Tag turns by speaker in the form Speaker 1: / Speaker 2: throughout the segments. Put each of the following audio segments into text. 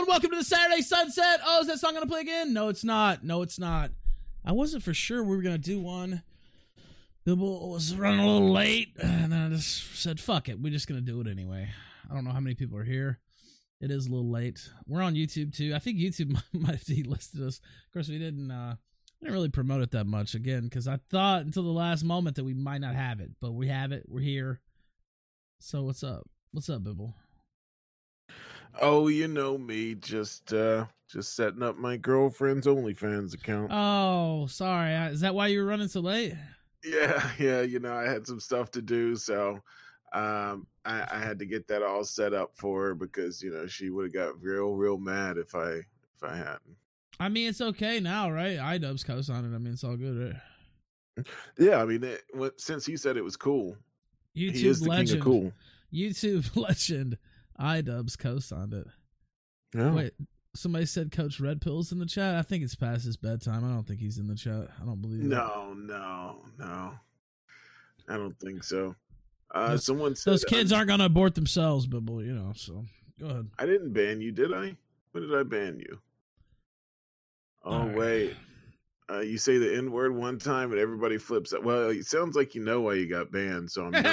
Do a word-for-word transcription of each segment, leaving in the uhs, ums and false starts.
Speaker 1: welcome to the Saturday Sunset. Oh, is that song going to play again? No, it's not. No, it's not. I wasn't for sure we were going to do one. Bill was running a little late, and then I just said, fuck it. We're just going to do it anyway. I don't know how many people are here. It is a little late. We're on YouTube, too. I think YouTube might have delisted us. Of course, we didn't, uh, didn't really promote it that much, again, because I thought until the last moment that we might not have it. But we have it. We're here. So what's up? What's up, Bibble?
Speaker 2: Oh, you know me, just uh, just setting up my girlfriend's OnlyFans account.
Speaker 1: Oh, sorry. Is that why you were running so late?
Speaker 2: Yeah, yeah. You know, I had some stuff to do, so um, I, I had to get that all set up for her because you know she would have got real, real mad if I if I hadn't.
Speaker 1: I mean, it's okay now, right? iDubbbz co-signed it. I mean, it's all good, right?
Speaker 2: Yeah, I mean, it, what, since he said it was cool,
Speaker 1: YouTube
Speaker 2: he is the
Speaker 1: legend.
Speaker 2: king of cool.
Speaker 1: YouTube legend. iDubbbz co-signed it.
Speaker 2: Yeah.
Speaker 1: Wait, somebody said Coach Red Pills in the chat. I think it's past his bedtime. I don't think he's in the chat. I don't believe it.
Speaker 2: No, no, no. I don't think so. Uh,
Speaker 1: those,
Speaker 2: someone said
Speaker 1: those kids
Speaker 2: um,
Speaker 1: aren't going to abort themselves, Bibble, you know, so go ahead.
Speaker 2: I didn't ban you, did I? When did I ban you? Oh, right. Wait. Uh, you say the N word one time and everybody flips out. Well, it sounds like you know why you got banned, so I'm not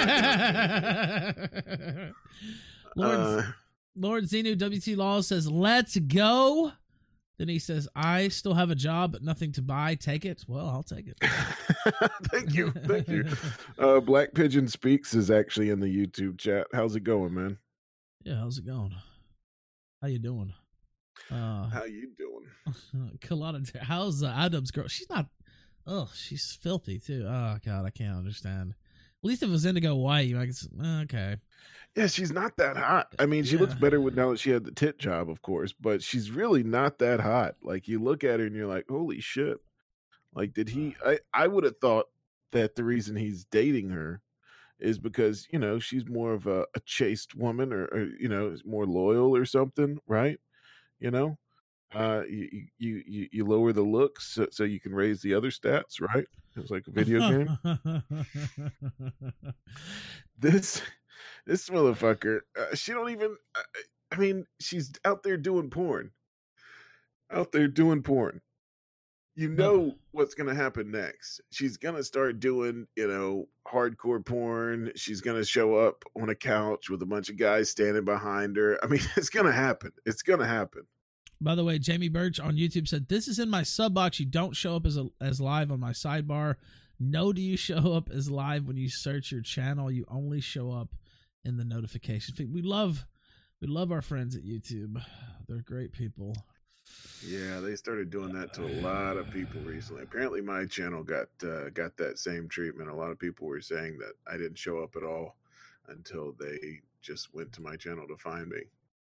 Speaker 2: gonna
Speaker 1: Lord,
Speaker 2: uh,
Speaker 1: Lord Xenu W T Law says, let's go. Then he says, I still have a job, but nothing to buy. Take it. Well, I'll take it.
Speaker 2: Thank you. Thank you. Uh, Black Pigeon Speaks is actually in the YouTube chat. How's it going, man?
Speaker 1: Yeah, how's it going? How you doing? Uh,
Speaker 2: How you doing?
Speaker 1: Colada, how's uh, iDubbbz girl? She's not. Oh, she's filthy too. Oh God, I can't understand. At least if it was Indigo White, you might. Okay.
Speaker 2: Yeah, she's not that hot. I mean, she yeah. looks better with now that she had the tit job, of course, but she's really not that hot. Like you look at her and you're like, holy shit! Like, did he? I I would have thought that the reason he's dating her is because you know she's more of a, a chaste woman, or, or you know, is more loyal or something, right? You know, uh, you, you, you, you lower the looks so, so you can raise the other stats, right? It's like a video game. this, this motherfucker, uh, she don't even, uh, I mean, she's out there doing porn, out there doing porn. You know what's going to happen next. She's going to start doing, you know, hardcore porn. She's going to show up on a couch with a bunch of guys standing behind her. I mean, it's going to happen. It's going to happen.
Speaker 1: By the way, Jamie Birch on YouTube said, this is in my sub box. You don't show up as a, as live on my sidebar. No, do you show up as live when you search your channel? You only show up in the notification feed. We love, we love our friends at YouTube. They're great people.
Speaker 2: Yeah, they started doing that to a lot of people recently. Apparently my channel got uh, got that same treatment. A lot of people were saying that I didn't show up at all until they just went to my channel to find me.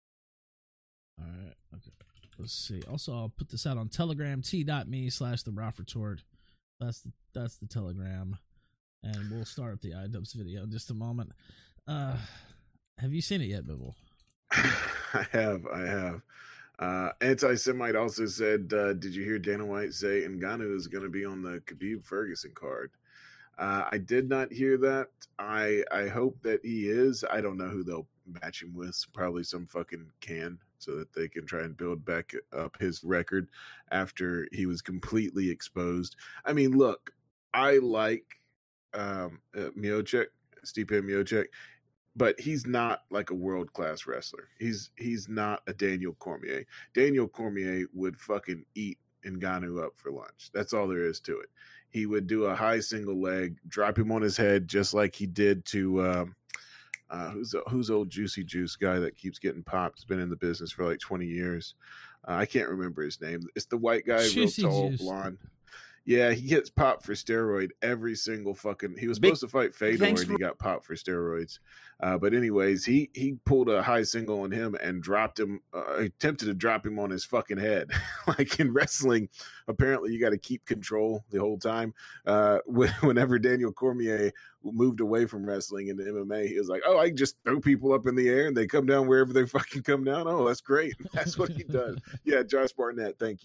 Speaker 1: All right. Okay. Let's see. Also, I'll put this out on Telegram, t.me slash the Ralph Retort. That's the, that's the Telegram. And we'll start up the iDubbbz video in just a moment. Uh, have you seen it yet, Bibble?
Speaker 2: I have. I have. Uh, Anti-Semite also said, uh, did you hear Dana White say Ngannou is going to be on the Khabib Ferguson card? Uh, I did not hear that. I I hope that he is. I don't know who they'll match him with. Probably some fucking can so that they can try and build back up his record after he was completely exposed. I mean, look, I like um, uh, Miocic, Stipe Miocic. But he's not like a world-class wrestler. He's he's not a Daniel Cormier. Daniel Cormier would fucking eat Ngannou up for lunch. That's all there is to it. He would do a high single leg, drop him on his head, just like he did to um, uh, who's who's old Juicy Juice guy that keeps getting popped. He's been in the business for like twenty years. Uh, I can't remember his name. It's the white guy,
Speaker 1: Juicy
Speaker 2: real tall,
Speaker 1: Juice.
Speaker 2: blonde. Yeah, he gets popped for steroid every single fucking. He was supposed to fight Fedor and he got popped for steroids. Uh, but anyways, he he pulled a high single on him and dropped him. Uh, attempted to drop him on his fucking head. Like in wrestling, apparently you got to keep control the whole time. Uh, whenever Daniel Cormier moved away from wrestling into M M A, he was like, "Oh, I can just throw people up in the air and they come down wherever they fucking come down. Oh, that's great. That's what he does." Yeah, Josh Barnett, thank you.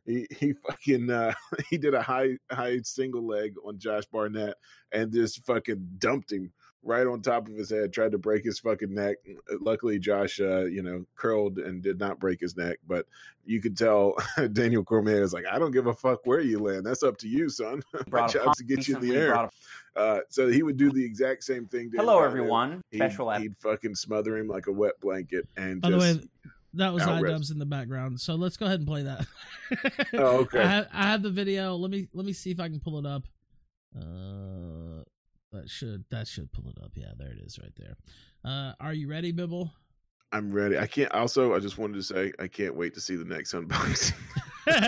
Speaker 2: he he fucking uh, he did a high high single leg on Josh Barnett and just fucking dumped him right on top of his head. Tried to break his fucking neck. Luckily, Josh, uh, you know, curled and did not break his neck. But you could tell Daniel Cormier is like, I don't give a fuck where you land. That's up to you, son. My job's to get you in the air. A- uh, so he would do the exact same thing.
Speaker 3: Hello, everyone.
Speaker 2: He'd,
Speaker 3: Special
Speaker 2: he'd fucking smother him like a wet blanket. And
Speaker 1: by
Speaker 2: just,
Speaker 1: the way, that was iDubbbz in the background. So let's go ahead and play that.
Speaker 2: Oh, okay.
Speaker 1: I have, I have the video. Let me let me see if I can pull it up. Uh, that should that should pull it up. Yeah, there it is, right there. Uh, are you ready, Bibble?
Speaker 2: I'm ready. I can't. Also, I just wanted to say I can't wait to see the next unboxing. Let's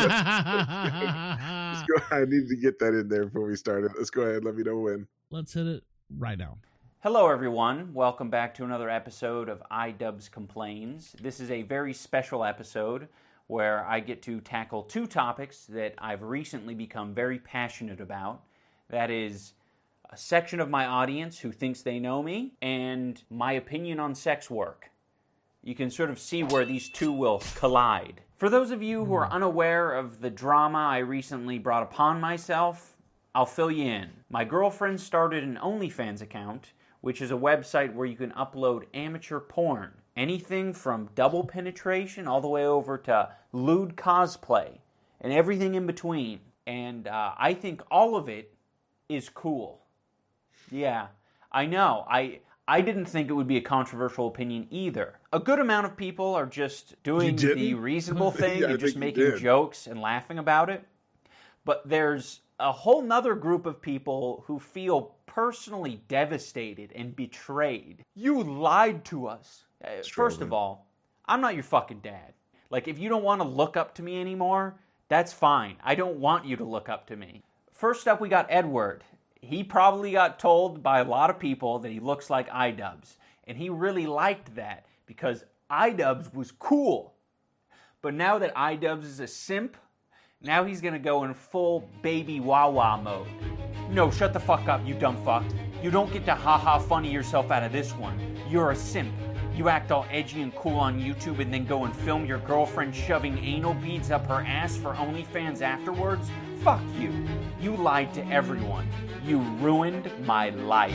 Speaker 2: go. I need to get that in there before we start it. Let's go ahead. Let me know when.
Speaker 1: Let's hit it right now.
Speaker 3: Hello, everyone. Welcome back to another episode of iDubbbz Complains. This is a very special episode where I get to tackle two topics that I've recently become very passionate about. That is a section of my audience who thinks they know me and my opinion on sex work. You can sort of see where these two will collide. For those of you who are unaware of the drama I recently brought upon myself, I'll fill you in. My girlfriend started an OnlyFans account, which is a website where you can upload amateur porn. Anything from double penetration all the way over to lewd cosplay and everything in between. And uh, I think all of it is cool. Yeah, I know. I I didn't think it would be a controversial opinion either. A good amount of people are just doing the reasonable thing
Speaker 2: yeah,
Speaker 3: and just making jokes and laughing about it. But there's a whole nother group of people who feel personally devastated and betrayed. You lied to us. Uh, first of all, I'm not your fucking dad. Like, if you don't want to look up to me anymore, that's fine. I don't want you to look up to me. First up, we got Edward. He probably got told by a lot of people that he looks like iDubbbz. And he really liked that because iDubbbz was cool. But now that iDubbbz is a simp, now he's going to go in full baby wah-wah mode. No, shut the fuck up, you dumb fuck. You don't get to ha-ha funny yourself out of this one. You're a simp. You act all edgy and cool on YouTube and then go and film your girlfriend shoving anal beads up her ass for OnlyFans afterwards? Fuck you. You lied to everyone. You ruined my life.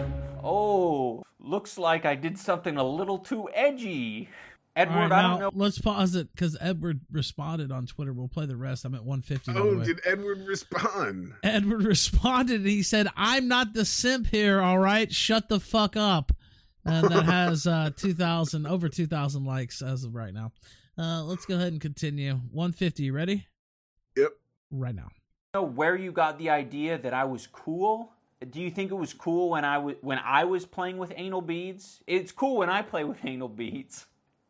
Speaker 3: Oh, looks like I did something a little too edgy. Edward,
Speaker 1: right,
Speaker 3: I
Speaker 1: now,
Speaker 3: don't know.
Speaker 1: Let's pause it because Edward responded on Twitter. We'll play the rest. I'm at one fifty.
Speaker 2: Oh, did Edward respond?
Speaker 1: Edward responded. He said, I'm not the simp here, all right? Shut the fuck up. And that has uh, two thousand, over two thousand likes as of right now. Uh, let's go ahead and continue. one fifty, you ready?
Speaker 2: Yep.
Speaker 1: Right now.
Speaker 3: Know where you got the idea that I was cool? Do you think it was cool when I was when I was playing with anal beads? It's cool when I play with anal beads.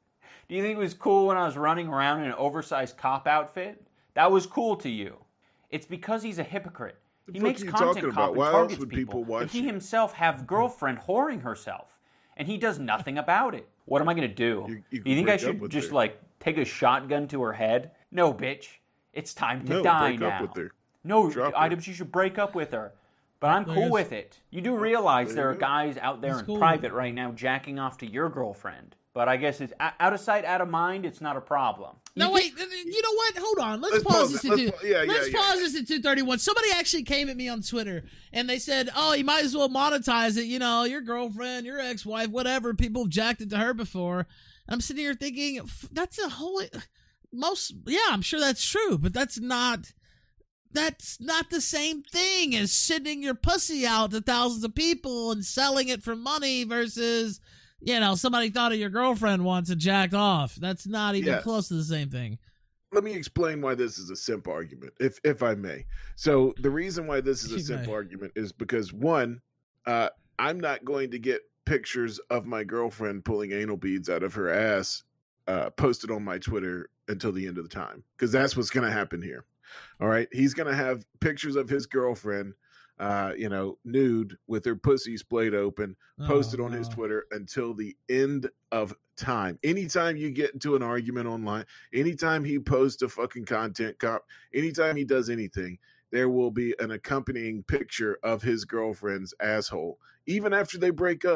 Speaker 3: Do you think it was cool when I was running around in an oversized cop outfit? That was cool to you. It's because he's a hypocrite.
Speaker 2: The
Speaker 3: he
Speaker 2: fuck
Speaker 3: makes
Speaker 2: are you
Speaker 3: content
Speaker 2: talking
Speaker 3: cop
Speaker 2: about?
Speaker 3: and
Speaker 2: Why else
Speaker 3: targets
Speaker 2: would
Speaker 3: people.
Speaker 2: people watch
Speaker 3: But he
Speaker 2: you?
Speaker 3: himself have girlfriend whoring herself, and he does nothing about it. What am I gonna do?
Speaker 2: You- you
Speaker 3: do you think I
Speaker 2: break up
Speaker 3: should
Speaker 2: with
Speaker 3: just
Speaker 2: her.
Speaker 3: like take a shotgun to her head? No, bitch. It's time to
Speaker 2: No,
Speaker 3: die
Speaker 2: break
Speaker 3: now.
Speaker 2: up with her.
Speaker 3: No,
Speaker 2: Drop her.
Speaker 3: items you should break up with her. But I'm
Speaker 1: There
Speaker 3: cool
Speaker 1: is-
Speaker 3: with it. You do realize
Speaker 2: There
Speaker 3: there
Speaker 2: you
Speaker 3: are
Speaker 2: go.
Speaker 3: guys out there
Speaker 1: That's
Speaker 3: in
Speaker 1: cool.
Speaker 3: private right now jacking off to your girlfriend. But I guess it's o- out of sight, out of mind. It's not a problem.
Speaker 1: No,
Speaker 3: You
Speaker 1: wait. You know what? Hold on. Let's,
Speaker 2: Let's
Speaker 1: pause,
Speaker 2: pause
Speaker 1: this
Speaker 2: it.
Speaker 1: at
Speaker 2: Let's
Speaker 1: two.
Speaker 2: pa- yeah, yeah,
Speaker 1: Let's
Speaker 2: yeah,
Speaker 1: pause
Speaker 2: yeah.
Speaker 1: this at two thirty-one. Somebody actually came at me on Twitter and they said, "Oh, you might as well monetize it. You know, your girlfriend, your ex-wife, whatever. People have jacked it to her before." I'm sitting here thinking, f- that's a whole. Most, yeah, I'm sure that's true, but that's not. That's not the same thing as sending your pussy out to thousands of people and selling it for money versus, you know, somebody thought of your girlfriend once and jacked off. That's not even
Speaker 2: Yes.
Speaker 1: close to the same thing.
Speaker 2: Let me explain why this is a simp argument, if if I may. So the reason why this is a
Speaker 1: You
Speaker 2: simp
Speaker 1: may.
Speaker 2: argument is because one, uh, I'm not going to get pictures of my girlfriend pulling anal beads out of her ass uh, posted on my Twitter until the end of the time, because that's what's going to happen here. All right, he's going to have pictures of his girlfriend, uh, you know, nude with her pussy splayed open, posted
Speaker 1: Oh,
Speaker 2: on his
Speaker 1: no.
Speaker 2: Twitter until the end of time. Anytime you get into an argument online, anytime he posts a fucking content cop, anytime he does anything, there will be an accompanying picture of his girlfriend's asshole, even after they break up.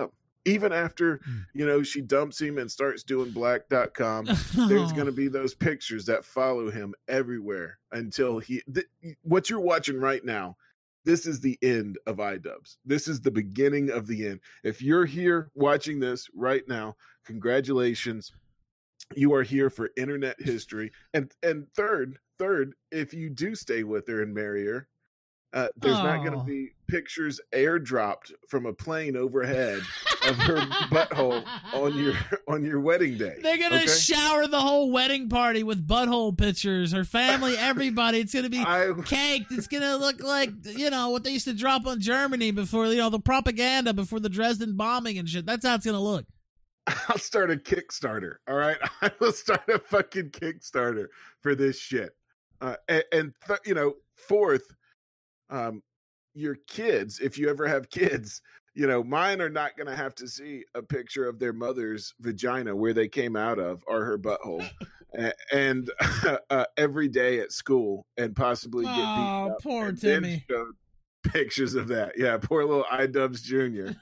Speaker 2: Even after, you know, she dumps him and starts doing black dot com, there's going to be those pictures that follow him everywhere until he, th- what you're watching right now, this is the end of iDubbbz. This is the beginning of the end. If you're here watching this right now, congratulations. You are here for internet history. And and third, third, if you do stay with her and marry her, uh, there's oh. not going to be pictures airdropped from a plane overhead of her butthole on your on your wedding day.
Speaker 1: They're gonna
Speaker 2: okay?
Speaker 1: shower the whole wedding party with butthole pictures. Her family, everybody. It's gonna be I, caked. It's gonna look like, you know, what they used to drop on Germany before, you know, the propaganda before the Dresden bombing and shit. That's how it's gonna look.
Speaker 2: I'll start a Kickstarter. All right, I will start a fucking Kickstarter for this shit. Uh, and, and th- you know, fourth, um, your kids, if you ever have kids, you know, mine are not going to have to see a picture of their mother's vagina where they came out of or her butthole, and, and uh, every day at school, and possibly get beat
Speaker 1: oh,
Speaker 2: up.
Speaker 1: Poor
Speaker 2: and
Speaker 1: Timmy.
Speaker 2: then show pictures of that. Yeah, poor little iDubbbz Junior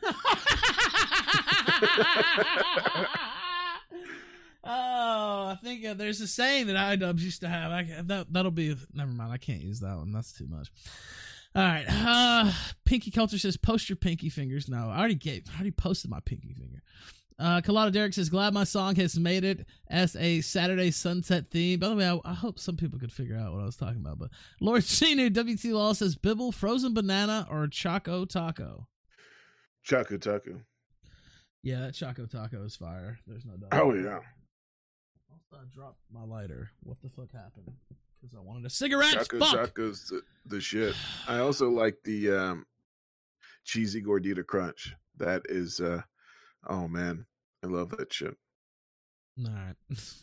Speaker 1: Oh, I think uh, there's a saying that iDubbbz used to have. I, that, that'll be, never mind. I can't use that one. That's too much. All right. Uh, Pinky Culture says, post your pinky fingers. No, I already gave, I already posted my pinky finger. Uh, Colada Derek says, glad my song has made it as a Saturday sunset theme. By the way, I, I hope some people could figure out what I was talking about. But Lord Chinu, W T Law says, Bibble, frozen banana, or Choco Taco?
Speaker 2: Choco Taco.
Speaker 1: Yeah, that Choco Taco is fire. There's no doubt.
Speaker 2: Oh, yeah.
Speaker 1: I dropped my lighter. What the fuck happened? Because I wanted a cigarette.
Speaker 2: Choco
Speaker 1: Fuck!
Speaker 2: Taco's the, the shit. I also like the um, cheesy gordita crunch. That is, uh, oh man, I love that shit.
Speaker 1: All right.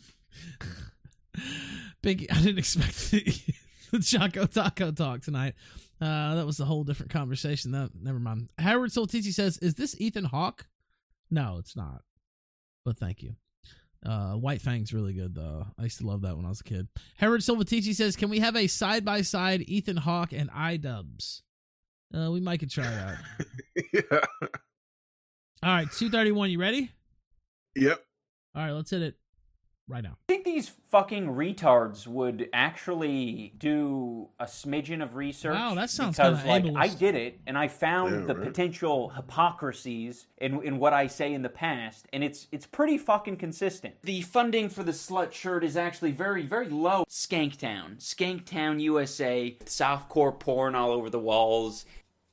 Speaker 1: Pinky, I didn't expect the, the Choco Taco talk tonight. Uh, that was a whole different conversation. That never mind. Howard Soltici says, is this Ethan Hawke? No, it's not. But thank you. Uh, White Fang's really good, though. I used to love that when I was a kid. Harold Silvatici says, can we have a side-by-side Ethan Hawke and iDubbbz? Uh, we might could try that.
Speaker 2: Yeah.
Speaker 1: All right, two thirty-one, you ready?
Speaker 2: Yep.
Speaker 1: All right, let's hit it right now.
Speaker 3: I think these fucking retards would actually do a smidgen of research.
Speaker 1: Wow, that sounds
Speaker 3: because,
Speaker 1: kind of
Speaker 3: like, I did it, and I found
Speaker 2: yeah,
Speaker 3: the
Speaker 2: right.
Speaker 3: potential hypocrisies in in what I say in the past, and it's it's pretty fucking consistent. The funding for the slut shirt is actually very, very low. Skanktown. Skanktown, U S A. Softcore porn all over the walls.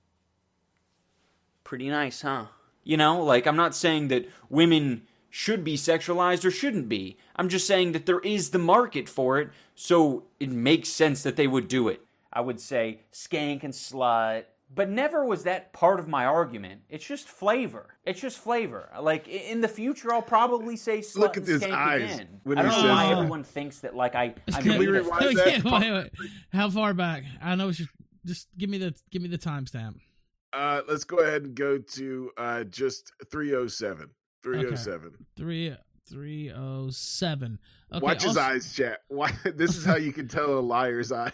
Speaker 3: Pretty nice, huh? You know, like, I'm not saying that women should be sexualized or shouldn't be. I'm just saying that there is the market for it, so it makes sense that they would do it. I would say skank and slut, but never was that part of my argument. It's just flavor. It's just flavor. Like, in the future, I'll probably say slut
Speaker 2: Look at
Speaker 3: and
Speaker 2: his
Speaker 3: skank
Speaker 2: eyes
Speaker 3: again.
Speaker 2: when
Speaker 3: I
Speaker 2: he
Speaker 3: don't
Speaker 2: says
Speaker 3: know why
Speaker 2: that.
Speaker 3: everyone thinks that, like, I, I
Speaker 2: Can
Speaker 3: made
Speaker 2: we
Speaker 3: a-
Speaker 2: rewind
Speaker 1: Oh,
Speaker 2: that?
Speaker 1: yeah, wait, wait. How far back? I know it's just, just give me the give me the timestamp.
Speaker 2: Uh, let's go ahead and go to uh, just three oh seven. three oh seven.
Speaker 1: Three three oh seven. Okay,
Speaker 2: Watch his
Speaker 1: also-
Speaker 2: eyes, chat. Why? This is how you can tell a liar's eyes.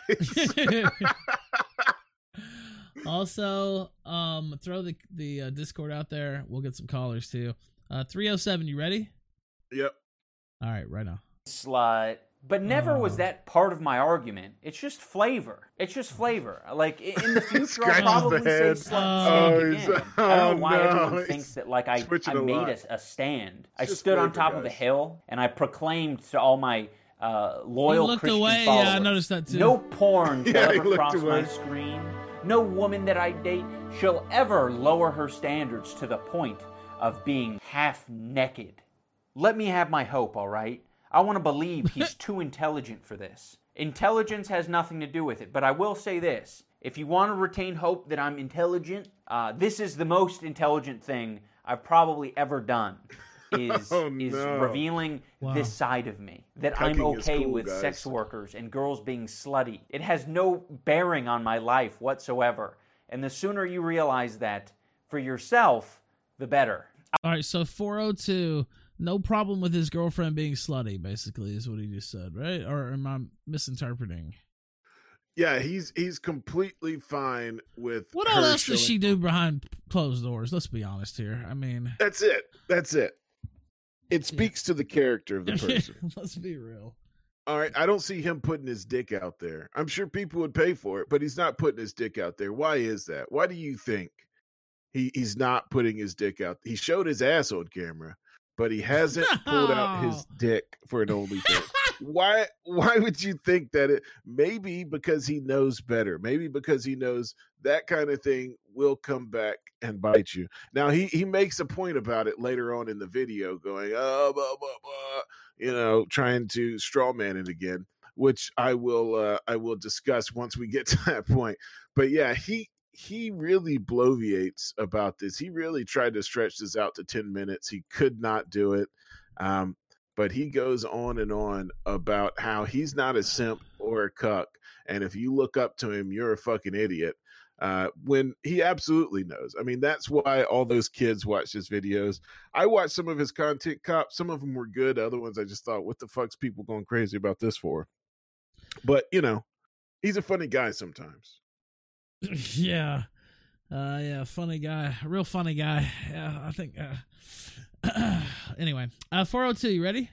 Speaker 1: Also, um, throw the the uh, Discord out there. We'll get some callers too. Uh, three oh seven. You ready?
Speaker 2: Yep.
Speaker 1: All right, right now.
Speaker 3: slut, but never
Speaker 1: Oh.
Speaker 3: was that part of my argument. It's just flavor. It's just flavor. Like, i- in the future, I'll
Speaker 2: Scratches
Speaker 3: probably
Speaker 2: the
Speaker 3: say
Speaker 2: head.
Speaker 3: slut
Speaker 1: Oh,
Speaker 3: and
Speaker 2: he's-
Speaker 3: skank again. I don't know
Speaker 2: oh,
Speaker 3: why
Speaker 2: no,
Speaker 3: everyone
Speaker 2: he's
Speaker 3: thinks that, like, I,
Speaker 2: switching
Speaker 3: I
Speaker 2: a
Speaker 3: made
Speaker 2: lot.
Speaker 3: a, a stand. I
Speaker 2: just
Speaker 3: stood on
Speaker 2: flavor,
Speaker 3: top of a
Speaker 2: guys.
Speaker 3: hill, and I proclaimed to all my uh, loyal
Speaker 1: He looked
Speaker 3: Christian
Speaker 1: away.
Speaker 3: followers,
Speaker 1: Yeah, I noticed that too.
Speaker 3: no porn shall
Speaker 2: Yeah, he
Speaker 3: ever
Speaker 2: looked
Speaker 3: cross my
Speaker 2: away.
Speaker 3: screen. No woman that I date shall ever lower her standards to the point of being half naked. Let me have my hope, all right? I want to believe he's too intelligent for this. Intelligence has nothing to do with it, but I will say this. If you want to retain hope that I'm intelligent, uh, this is the most intelligent thing I've probably ever done, is,
Speaker 2: Oh,
Speaker 3: is
Speaker 2: no.
Speaker 3: revealing
Speaker 1: Wow.
Speaker 3: this side of me. That I'm
Speaker 2: Cucking is
Speaker 3: okay
Speaker 2: cool,
Speaker 3: with
Speaker 2: guys.
Speaker 3: sex workers and girls being slutty. It has no bearing on my life whatsoever. And the sooner you realize that for yourself, the better.
Speaker 1: All right, so four oh two. No problem with his girlfriend being slutty. Basically, is what he just said, right? Or am I misinterpreting?
Speaker 2: Yeah, he's he's completely fine with.
Speaker 1: What
Speaker 2: her
Speaker 1: else does
Speaker 2: showing-
Speaker 1: she do behind closed doors? Let's be honest here. I mean,
Speaker 2: That's it. That's it. It speaks to the character of the person.
Speaker 1: let's be real.
Speaker 2: All right, I don't see him putting his dick out there. I'm sure people would pay for it, but he's not putting his dick out there. Why is that? Why do you think he, he's not putting his dick out? He showed his ass on camera, but he hasn't pulled out his dick for an OnlyFans. Why? Why would you think that? It maybe because he knows better. Maybe because he knows that kind of thing will come back and bite you. Now he he makes a point about it later on in the video, going oh blah blah blah, you know, trying to strawman it again, which I will uh, I will discuss once we get to that point. But yeah, he he really bloviates about this. He really tried to stretch this out to ten minutes. He could not do it. Um, But he goes on and on about how he's not a simp or a cuck. And if you look up to him, you're a fucking idiot. Uh, when he absolutely knows. I mean, that's why all those kids watch his videos. I watched some of his content, Cop. Some of them were good. Other ones I just thought, what the fuck's people going crazy about this for? But, you know, he's a funny guy sometimes.
Speaker 1: Yeah. Uh, yeah, funny guy. A real funny guy. Yeah, I think... Uh... anyway, uh, four oh two, you ready?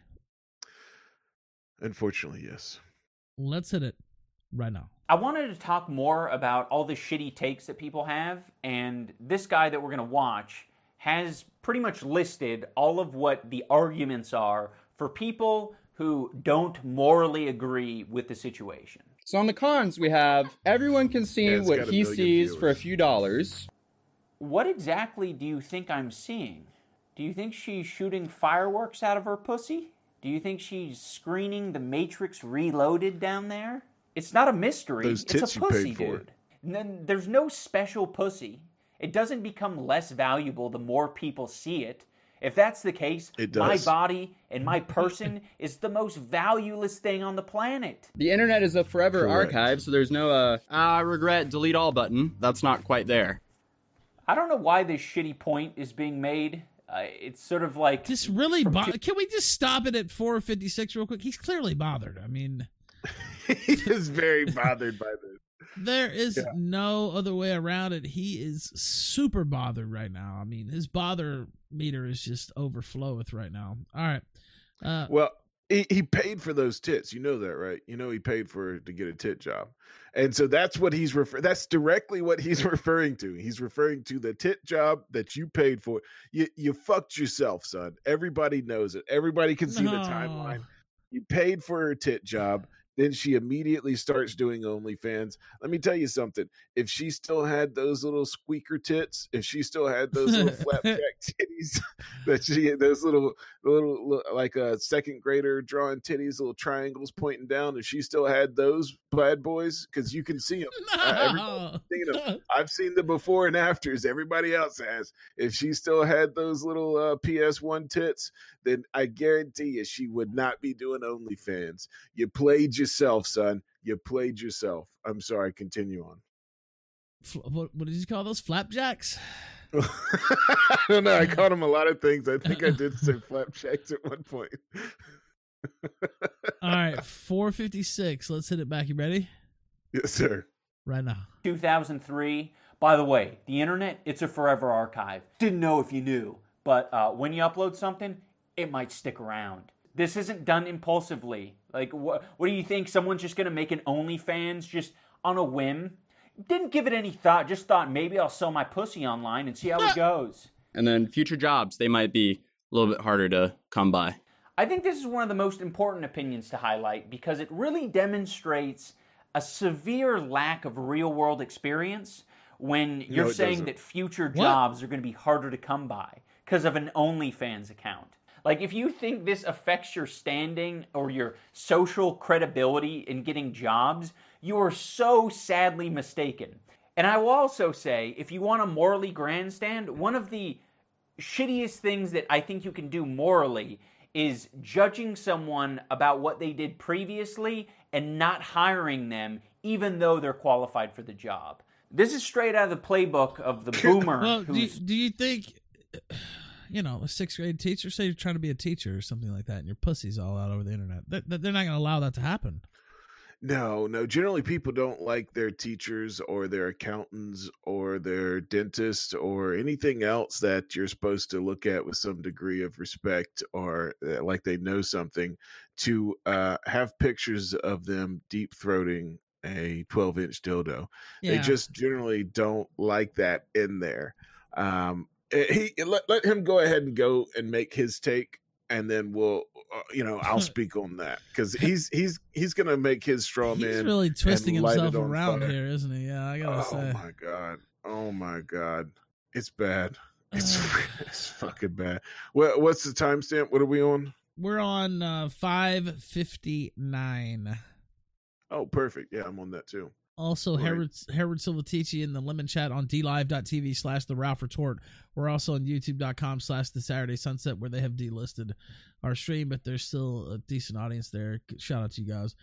Speaker 2: Unfortunately, yes.
Speaker 1: Let's hit it right now.
Speaker 3: I wanted to talk more about all the shitty takes that people have, and this guy that we're going to watch has pretty much listed all of what the arguments are for people who don't morally agree with the situation.
Speaker 4: So on the cons, we have everyone can see
Speaker 2: Yeah, it's
Speaker 4: what
Speaker 2: got a
Speaker 4: he
Speaker 2: million
Speaker 4: sees
Speaker 2: viewers.
Speaker 4: for a few dollars.
Speaker 3: What exactly do you think I'm seeing? Do you think she's shooting fireworks out of her pussy? Do you think she's screening the Matrix Reloaded down there? It's not a mystery.
Speaker 2: Those
Speaker 3: It's
Speaker 2: tits
Speaker 3: a
Speaker 2: you paid
Speaker 3: pussy,
Speaker 2: for.
Speaker 3: dude. And then there's no special pussy. It doesn't become less valuable the more people see it. If that's the case,
Speaker 2: It
Speaker 3: my
Speaker 2: does.
Speaker 3: body and my person is the most valueless thing on the planet.
Speaker 4: The internet is a forever
Speaker 2: Correct.
Speaker 4: archive, so there's no, uh, ah, regret, delete all button. That's not quite there.
Speaker 3: I don't know why this shitty point is being made. Uh, it's sort of like...
Speaker 1: Just really bo- Can we just stop it at four fifty-six real quick? He's clearly bothered. I mean...
Speaker 2: He is very bothered by this.
Speaker 1: There is
Speaker 2: Yeah.
Speaker 1: no other way around it. He is super bothered right now. I mean, his bother meter is just overfloweth right now. All right. Uh,
Speaker 2: Well, he, he paid for those tits. You know that, right? You know he paid for to get a tit job. And so that's what he's refer- that's directly what he's referring to. He's referring to the tit job that you paid for. You you fucked yourself, son. Everybody knows it. Everybody can see the
Speaker 1: No.
Speaker 2: timeline. You paid for her tit job. Then she immediately starts doing OnlyFans. Let me tell you something. If she still had those little squeaker tits, if she still had those little flapjack titties, that she had those little, little, little like a second grader drawing titties, little triangles pointing down, if she still had those bad boys, because you can see them. Uh, everybody's seen them. I've seen the before and afters. Everybody else has. If she still had those little uh, P S one tits, then I guarantee you she would not be doing OnlyFans. You played yourself, son. You played yourself. I'm sorry. Continue on.
Speaker 1: Fl- what, what did you call those? Flapjacks?
Speaker 2: I don't know. I called him a lot of things. I think I did say flapjacks at one point.
Speaker 1: All right. four fifty-six. Let's hit it back. You ready?
Speaker 2: Yes, sir.
Speaker 1: Right now.
Speaker 3: two thousand three. By the way, the internet, it's a forever archive. Didn't know if you knew. But uh, when you upload something, it might stick around. This isn't done impulsively. Like, what, what do you think? Someone's just going to make an OnlyFans just on a whim? Didn't give it any thought. Just thought maybe I'll sell my pussy online and see how it goes.
Speaker 4: And then future jobs, they might be a little bit harder to come by.
Speaker 3: I think this is one of the most important opinions to highlight because it really demonstrates a severe lack of real-world experience when you're
Speaker 2: No, it
Speaker 3: saying
Speaker 2: doesn't.
Speaker 3: that future
Speaker 1: What?
Speaker 3: jobs are going to be harder to come by because of an OnlyFans account. Like, if you think this affects your standing or your social credibility in getting jobs, you are so sadly mistaken. And I will also say, if you want to morally grandstand, one of the shittiest things that I think you can do morally is judging someone about what they did previously and not hiring them even though they're qualified for the job. This is straight out of the playbook of the boomer
Speaker 1: Well, do you,
Speaker 3: who's...
Speaker 1: do you think, you know, a sixth grade teacher, say you're trying to be a teacher or something like that, and your pussy's all out over the internet, they're, they're not going to allow that to happen.
Speaker 2: No, no. Generally, people don't like their teachers or their accountants or their dentists or anything else that you're supposed to look at with some degree of respect or uh, like they know something to uh, have pictures of them deep throating a twelve inch dildo.
Speaker 1: Yeah.
Speaker 2: They just generally don't like that in there. Um, he let, let him go ahead and go and make his take, and then we'll, uh, you know, I'll speak on that because he's he's he's gonna make his straw man.
Speaker 1: He's really twisting
Speaker 2: and light
Speaker 1: himself
Speaker 2: it on
Speaker 1: around
Speaker 2: fire.
Speaker 1: here, isn't he? Yeah, I gotta
Speaker 2: Oh
Speaker 1: say.
Speaker 2: my god! Oh my god! It's bad. It's it's fucking bad. What what's the timestamp? What are we on?
Speaker 1: We're on uh, five fifty-nine.
Speaker 2: Oh, perfect. Yeah, I'm on that too.
Speaker 1: Also,
Speaker 2: Right.
Speaker 1: Harold, Harold Silvatici in the Lemon Chat on dlive.tv slash the Ralph Retort. We're also on youtube.com slash the Saturday Sunset, where they have delisted our stream, but there's still a decent audience there. Shout out to you guys.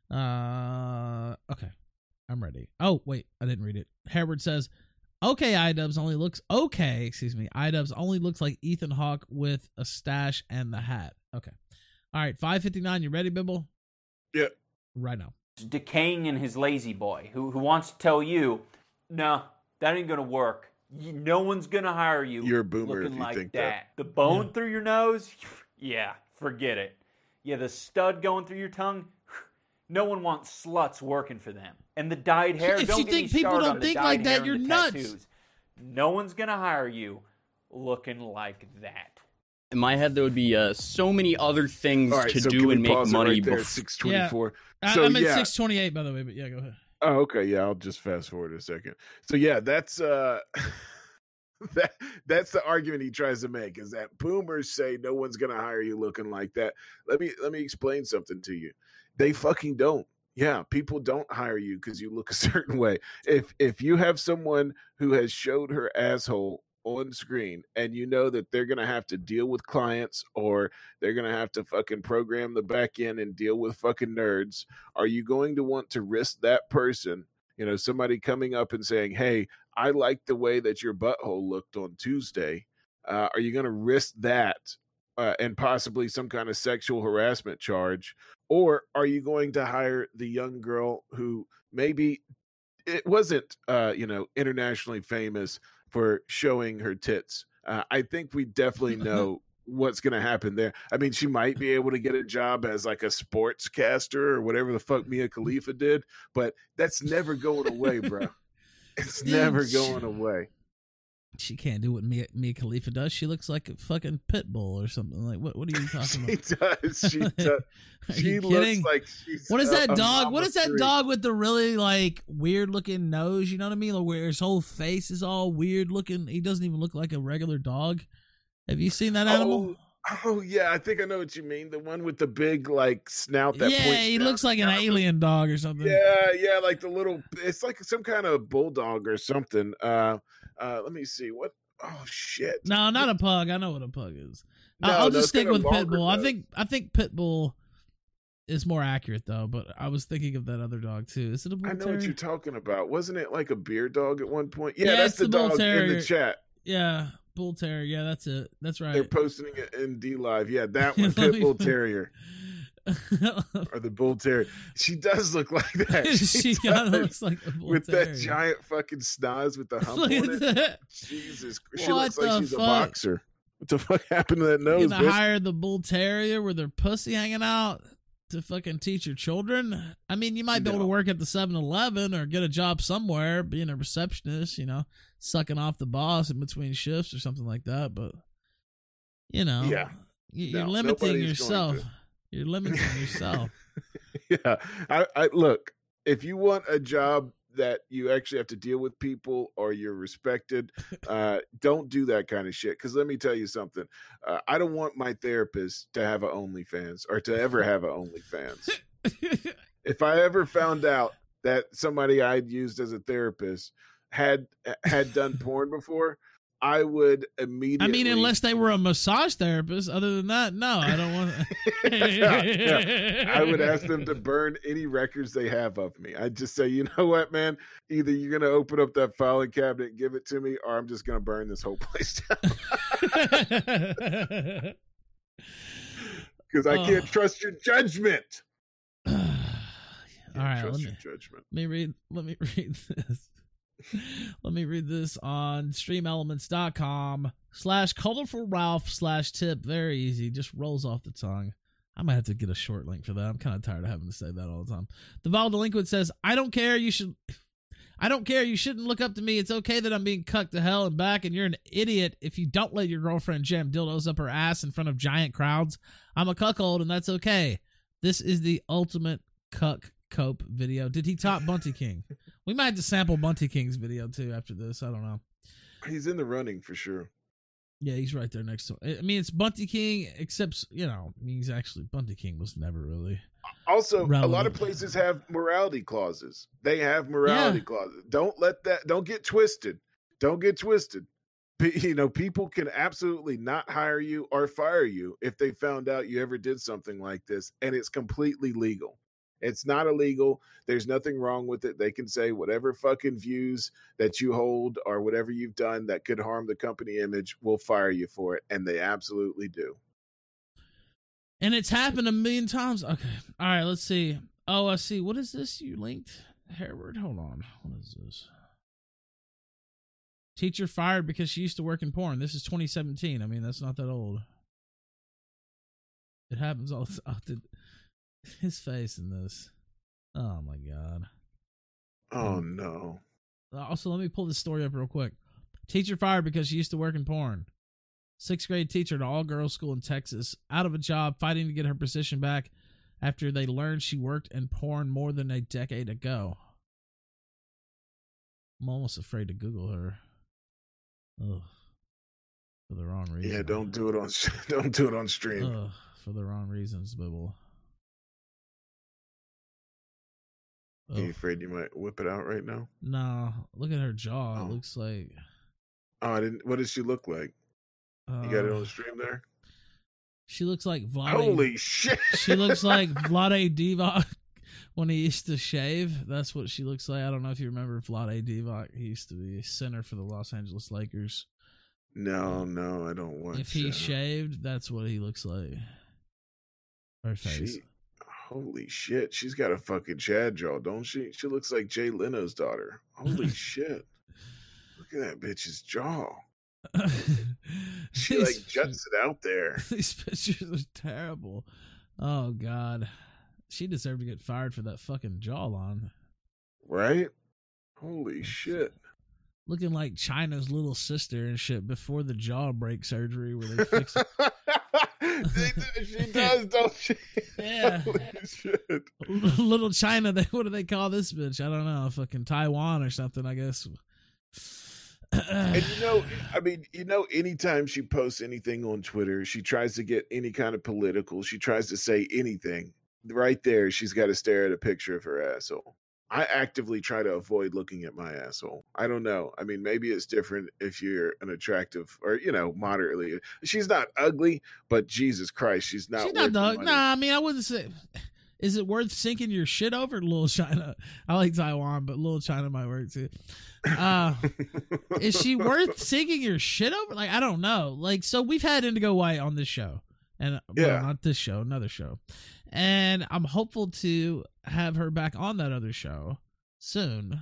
Speaker 1: Uh, okay, I'm ready. Oh, wait, I didn't read it. Harold says, okay, iDubbbz only looks, okay, excuse me, iDubbbz only looks like Ethan Hawke with a stash and the hat. Okay. All right, five fifty-nine, you ready, Bibble?
Speaker 2: Yeah.
Speaker 1: Right now.
Speaker 3: Decaying in his lazy boy, who who wants to tell you, no, that ain't gonna work. You, no one's gonna hire you.
Speaker 2: You're a boomer
Speaker 3: looking
Speaker 2: if you
Speaker 3: like
Speaker 2: think
Speaker 3: that.
Speaker 2: that.
Speaker 3: The bone
Speaker 1: Yeah.
Speaker 3: through your nose, yeah, forget it. Yeah, the stud going through your tongue. No one wants sluts working for them. And the dyed hair.
Speaker 1: If
Speaker 3: don't
Speaker 1: you
Speaker 3: get
Speaker 1: think
Speaker 3: me
Speaker 1: people
Speaker 3: started
Speaker 1: don't
Speaker 3: on the
Speaker 1: think
Speaker 3: dyed
Speaker 1: like that,
Speaker 3: hair and
Speaker 1: you're
Speaker 3: the
Speaker 1: nuts.
Speaker 3: tattoos. No one's gonna hire you looking like that.
Speaker 4: In my head, there would be uh, so many other things
Speaker 2: All right,
Speaker 4: to
Speaker 2: so
Speaker 4: do
Speaker 2: can we
Speaker 4: and make
Speaker 2: pause it
Speaker 4: money.
Speaker 2: right there?
Speaker 4: bef-
Speaker 2: Six twenty-four.
Speaker 1: I,
Speaker 2: So
Speaker 1: I'm at
Speaker 2: yeah.
Speaker 1: six twenty-eight, by the way, but yeah, go ahead.
Speaker 2: Oh, okay. Yeah, I'll just fast forward a second. So yeah, that's uh that that's the argument he tries to make is that boomers say no one's gonna hire you looking like that. Let me let me explain something to you. They fucking don't. Yeah, people don't hire you because you look a certain way. If if you have someone who has showed her asshole on screen and you know that they're gonna have to deal with clients or they're gonna have to fucking program the back end and deal with fucking nerds, are you going to want to risk that person, you know, somebody coming up and saying, hey, I like the way that your butthole looked on Tuesday? Uh, are you going to risk that uh, and possibly some kind of sexual harassment charge? Or are you going to hire the young girl who maybe it wasn't, uh, you know, internationally famous for showing her tits? Uh, I think we definitely know what's going to happen there. I mean, she might be able to get a job as like a sportscaster or whatever the fuck Mia Khalifa did, but that's never going away, bro. It's
Speaker 1: Dude,
Speaker 2: never
Speaker 1: sh-
Speaker 2: going away.
Speaker 1: She can't do what Mia, Mia Khalifa does. She looks like a fucking pit bull or something. Like, what What are you talking
Speaker 2: She
Speaker 1: about?
Speaker 2: does. She does.
Speaker 1: Are
Speaker 2: She
Speaker 1: you
Speaker 2: looks
Speaker 1: kidding?
Speaker 2: like she's
Speaker 1: What is that
Speaker 2: a
Speaker 1: dog?
Speaker 2: mama
Speaker 1: What is that
Speaker 2: freak.
Speaker 1: dog with the really like weird looking nose? You know what I mean? Like, where his whole face is all weird looking. He doesn't even look like a regular dog. Have you seen that animal?
Speaker 2: Oh, oh yeah, I think I know what you mean. The one with the big like snout that
Speaker 1: yeah,
Speaker 2: points
Speaker 1: he
Speaker 2: down.
Speaker 1: looks like an alien dog or something.
Speaker 2: Yeah, yeah, like the little. It's like some kind of bulldog or something. Uh, uh, let me see what. Oh shit!
Speaker 1: No, not a pug. I know what a pug is.
Speaker 2: No,
Speaker 1: I- I'll
Speaker 2: no,
Speaker 1: just
Speaker 2: it's
Speaker 1: stick
Speaker 2: got a
Speaker 1: with
Speaker 2: longer
Speaker 1: Pitbull. I
Speaker 2: nose.
Speaker 1: think I think Pitbull is more accurate though. But I was thinking of that other dog too. Is it a bull
Speaker 2: I know
Speaker 1: terrier?
Speaker 2: what you're talking about. Wasn't it like a beer dog at one point? Yeah,
Speaker 1: Yeah,
Speaker 2: that's
Speaker 1: it's
Speaker 2: the,
Speaker 1: the bull
Speaker 2: dog in
Speaker 1: terrier.
Speaker 2: the chat.
Speaker 1: Yeah, bull terrier. Yeah, that's it. That's right.
Speaker 2: They're posting it in D Live. Yeah, that one,
Speaker 1: Let me
Speaker 2: Pitbull
Speaker 1: find-
Speaker 2: Terrier or the Bull Terrier. She does look like that.
Speaker 1: she kind of
Speaker 2: does.
Speaker 1: looks like a bull
Speaker 2: with
Speaker 1: terrier.
Speaker 2: that giant fucking snoz with the hump
Speaker 1: Look
Speaker 2: on
Speaker 1: at
Speaker 2: it.
Speaker 1: that.
Speaker 2: Jesus, she
Speaker 1: What
Speaker 2: looks like
Speaker 1: the
Speaker 2: she's
Speaker 1: fuck?
Speaker 2: a boxer. What the fuck happened to that
Speaker 1: You
Speaker 2: nose,
Speaker 1: gonna
Speaker 2: bitch?
Speaker 1: hire the bull terrier with their pussy hanging out to fucking teach your children? I mean, you might be able to
Speaker 2: No.
Speaker 1: work at the seven eleven or get a job somewhere, being a receptionist, you know, sucking off the boss in between shifts or something like that. But, you know,
Speaker 2: Yeah.
Speaker 1: you- you're
Speaker 2: No,
Speaker 1: limiting
Speaker 2: nobody's going
Speaker 1: yourself.
Speaker 2: to.
Speaker 1: You're limiting yourself.
Speaker 2: Yeah, I, I look. If you want a job that you actually have to deal with people or you're respected, uh, don't do that kind of shit. Because let me tell you something. Uh, I don't want my therapist to have a OnlyFans or to ever have a OnlyFans. If I ever found out that somebody I'd used as a therapist had had done porn before, I would immediately.
Speaker 1: I mean, unless they were a massage therapist. Other than that, no, I don't want.
Speaker 2: Yeah, yeah. I would ask them to burn any records they have of me. I'd just say, you know what, man? Either you're going to open up that filing cabinet and give it to me, or I'm just going to burn this whole place down. Because I can't
Speaker 1: Oh.
Speaker 2: trust your judgment. Yeah,
Speaker 1: All right,
Speaker 2: trust
Speaker 1: let
Speaker 2: your
Speaker 1: me
Speaker 2: judgment.
Speaker 1: let me read. Let me read this. Let me read this on streamelements.com slash colorful Ralph slash tip. Very easy. Just rolls off the tongue. I might have to get a short link for that. I'm kind of tired of having to say that all the time. The Vol Delinquent says, I don't care. You should. I don't care. You shouldn't look up to me. It's okay that I'm being cucked to hell and back, and you're an idiot if you don't let your girlfriend jam dildos up her ass in front of giant crowds. I'm a cuckold, and that's okay. This is the ultimate cuck cope video. Did he top Bunty King? We might have to sample Bunty King's video, too, after this. I don't know.
Speaker 2: He's in the running for sure.
Speaker 1: Yeah, he's right there next to him. I mean, it's Bunty King, except, you know, I mean, he's actually, Bunty King was never really.
Speaker 2: Also,
Speaker 1: relevant.
Speaker 2: A lot of places have morality clauses. They have morality
Speaker 1: Yeah.
Speaker 2: clauses. Don't let that, don't get twisted. Don't get twisted. P- You know, people can absolutely not hire you or fire you if they found out you ever did something like this, and it's completely legal. It's not illegal. There's nothing wrong with it. They can say whatever fucking views that you hold or whatever you've done that could harm the company image, we'll fire you for it. And they absolutely do.
Speaker 1: And it's happened a million times. Okay. All right, let's see. Oh, I see. What is this you linked? Harewood? Hold on. What is this? Teacher fired because she used to work in porn. This is twenty seventeen. I mean, that's not that old. It happens all the time. Oh, his face in this. Oh, my God.
Speaker 2: Oh, no.
Speaker 1: Also, let me pull this story up real quick. Teacher fired because she used to work in porn. Sixth grade teacher at an all-girls school in Texas, out of a job, fighting to get her position back after they learned she worked in porn more than a decade ago. I'm almost afraid to Google her. Ugh. For the wrong reason.
Speaker 2: Yeah, don't do it on don't do it on stream.
Speaker 1: Ugh. For the wrong reasons, Bibble.
Speaker 2: Are you afraid you might whip it out right now?
Speaker 1: No, look at her jaw.
Speaker 2: Oh.
Speaker 1: It looks like.
Speaker 2: Oh, I didn't. What does she look like?
Speaker 1: Uh,
Speaker 2: You got it on the stream there?
Speaker 1: She looks like Vlade.
Speaker 2: Holy shit!
Speaker 1: She looks like Vlade Divac when he used to shave. That's what she looks like. I don't know if you remember Vlade Divac. He used to be a center for the Los Angeles Lakers.
Speaker 2: No, no, I don't want.
Speaker 1: If he
Speaker 2: uh,
Speaker 1: shaved, that's what he looks like. Her face.
Speaker 2: She, holy shit! She's got a fucking Chad jaw, don't she? She looks like Jay Leno's daughter. Holy shit! Look at that bitch's jaw. She like juts it out there.
Speaker 1: These pictures are terrible. Oh God, she deserved to get fired for that fucking jawline.
Speaker 2: Right? Holy shit!
Speaker 1: Looking like China's little sister and shit before the jaw break surgery where they fix it.
Speaker 2: She does, don't she?
Speaker 1: Yeah.
Speaker 2: Holy shit.
Speaker 1: Little China, they what do they call this bitch? I don't know, fucking Taiwan or something, I guess.
Speaker 2: And you know, I mean, you know, anytime she posts anything on Twitter, she tries to get any kind of political, she tries to say anything. Right there, she's got to stare at a picture of her asshole. I actively try to avoid looking at my asshole. I don't know. I mean, maybe it's different if you're an attractive or, you know, moderately. She's not ugly, but Jesus Christ, she's not.
Speaker 1: She's not
Speaker 2: worth the
Speaker 1: dog.
Speaker 2: money.
Speaker 1: Nah, I mean, I wouldn't say. Is it worth sinking your shit over, Little China? I like Taiwan, but Little China might work too. Uh, is she worth sinking your shit over? Like, I don't know. Like, so we've had Indigo White on this show, and well,
Speaker 2: Yeah.
Speaker 1: not this show, another show, and I'm hopeful to have her back on that other show soon.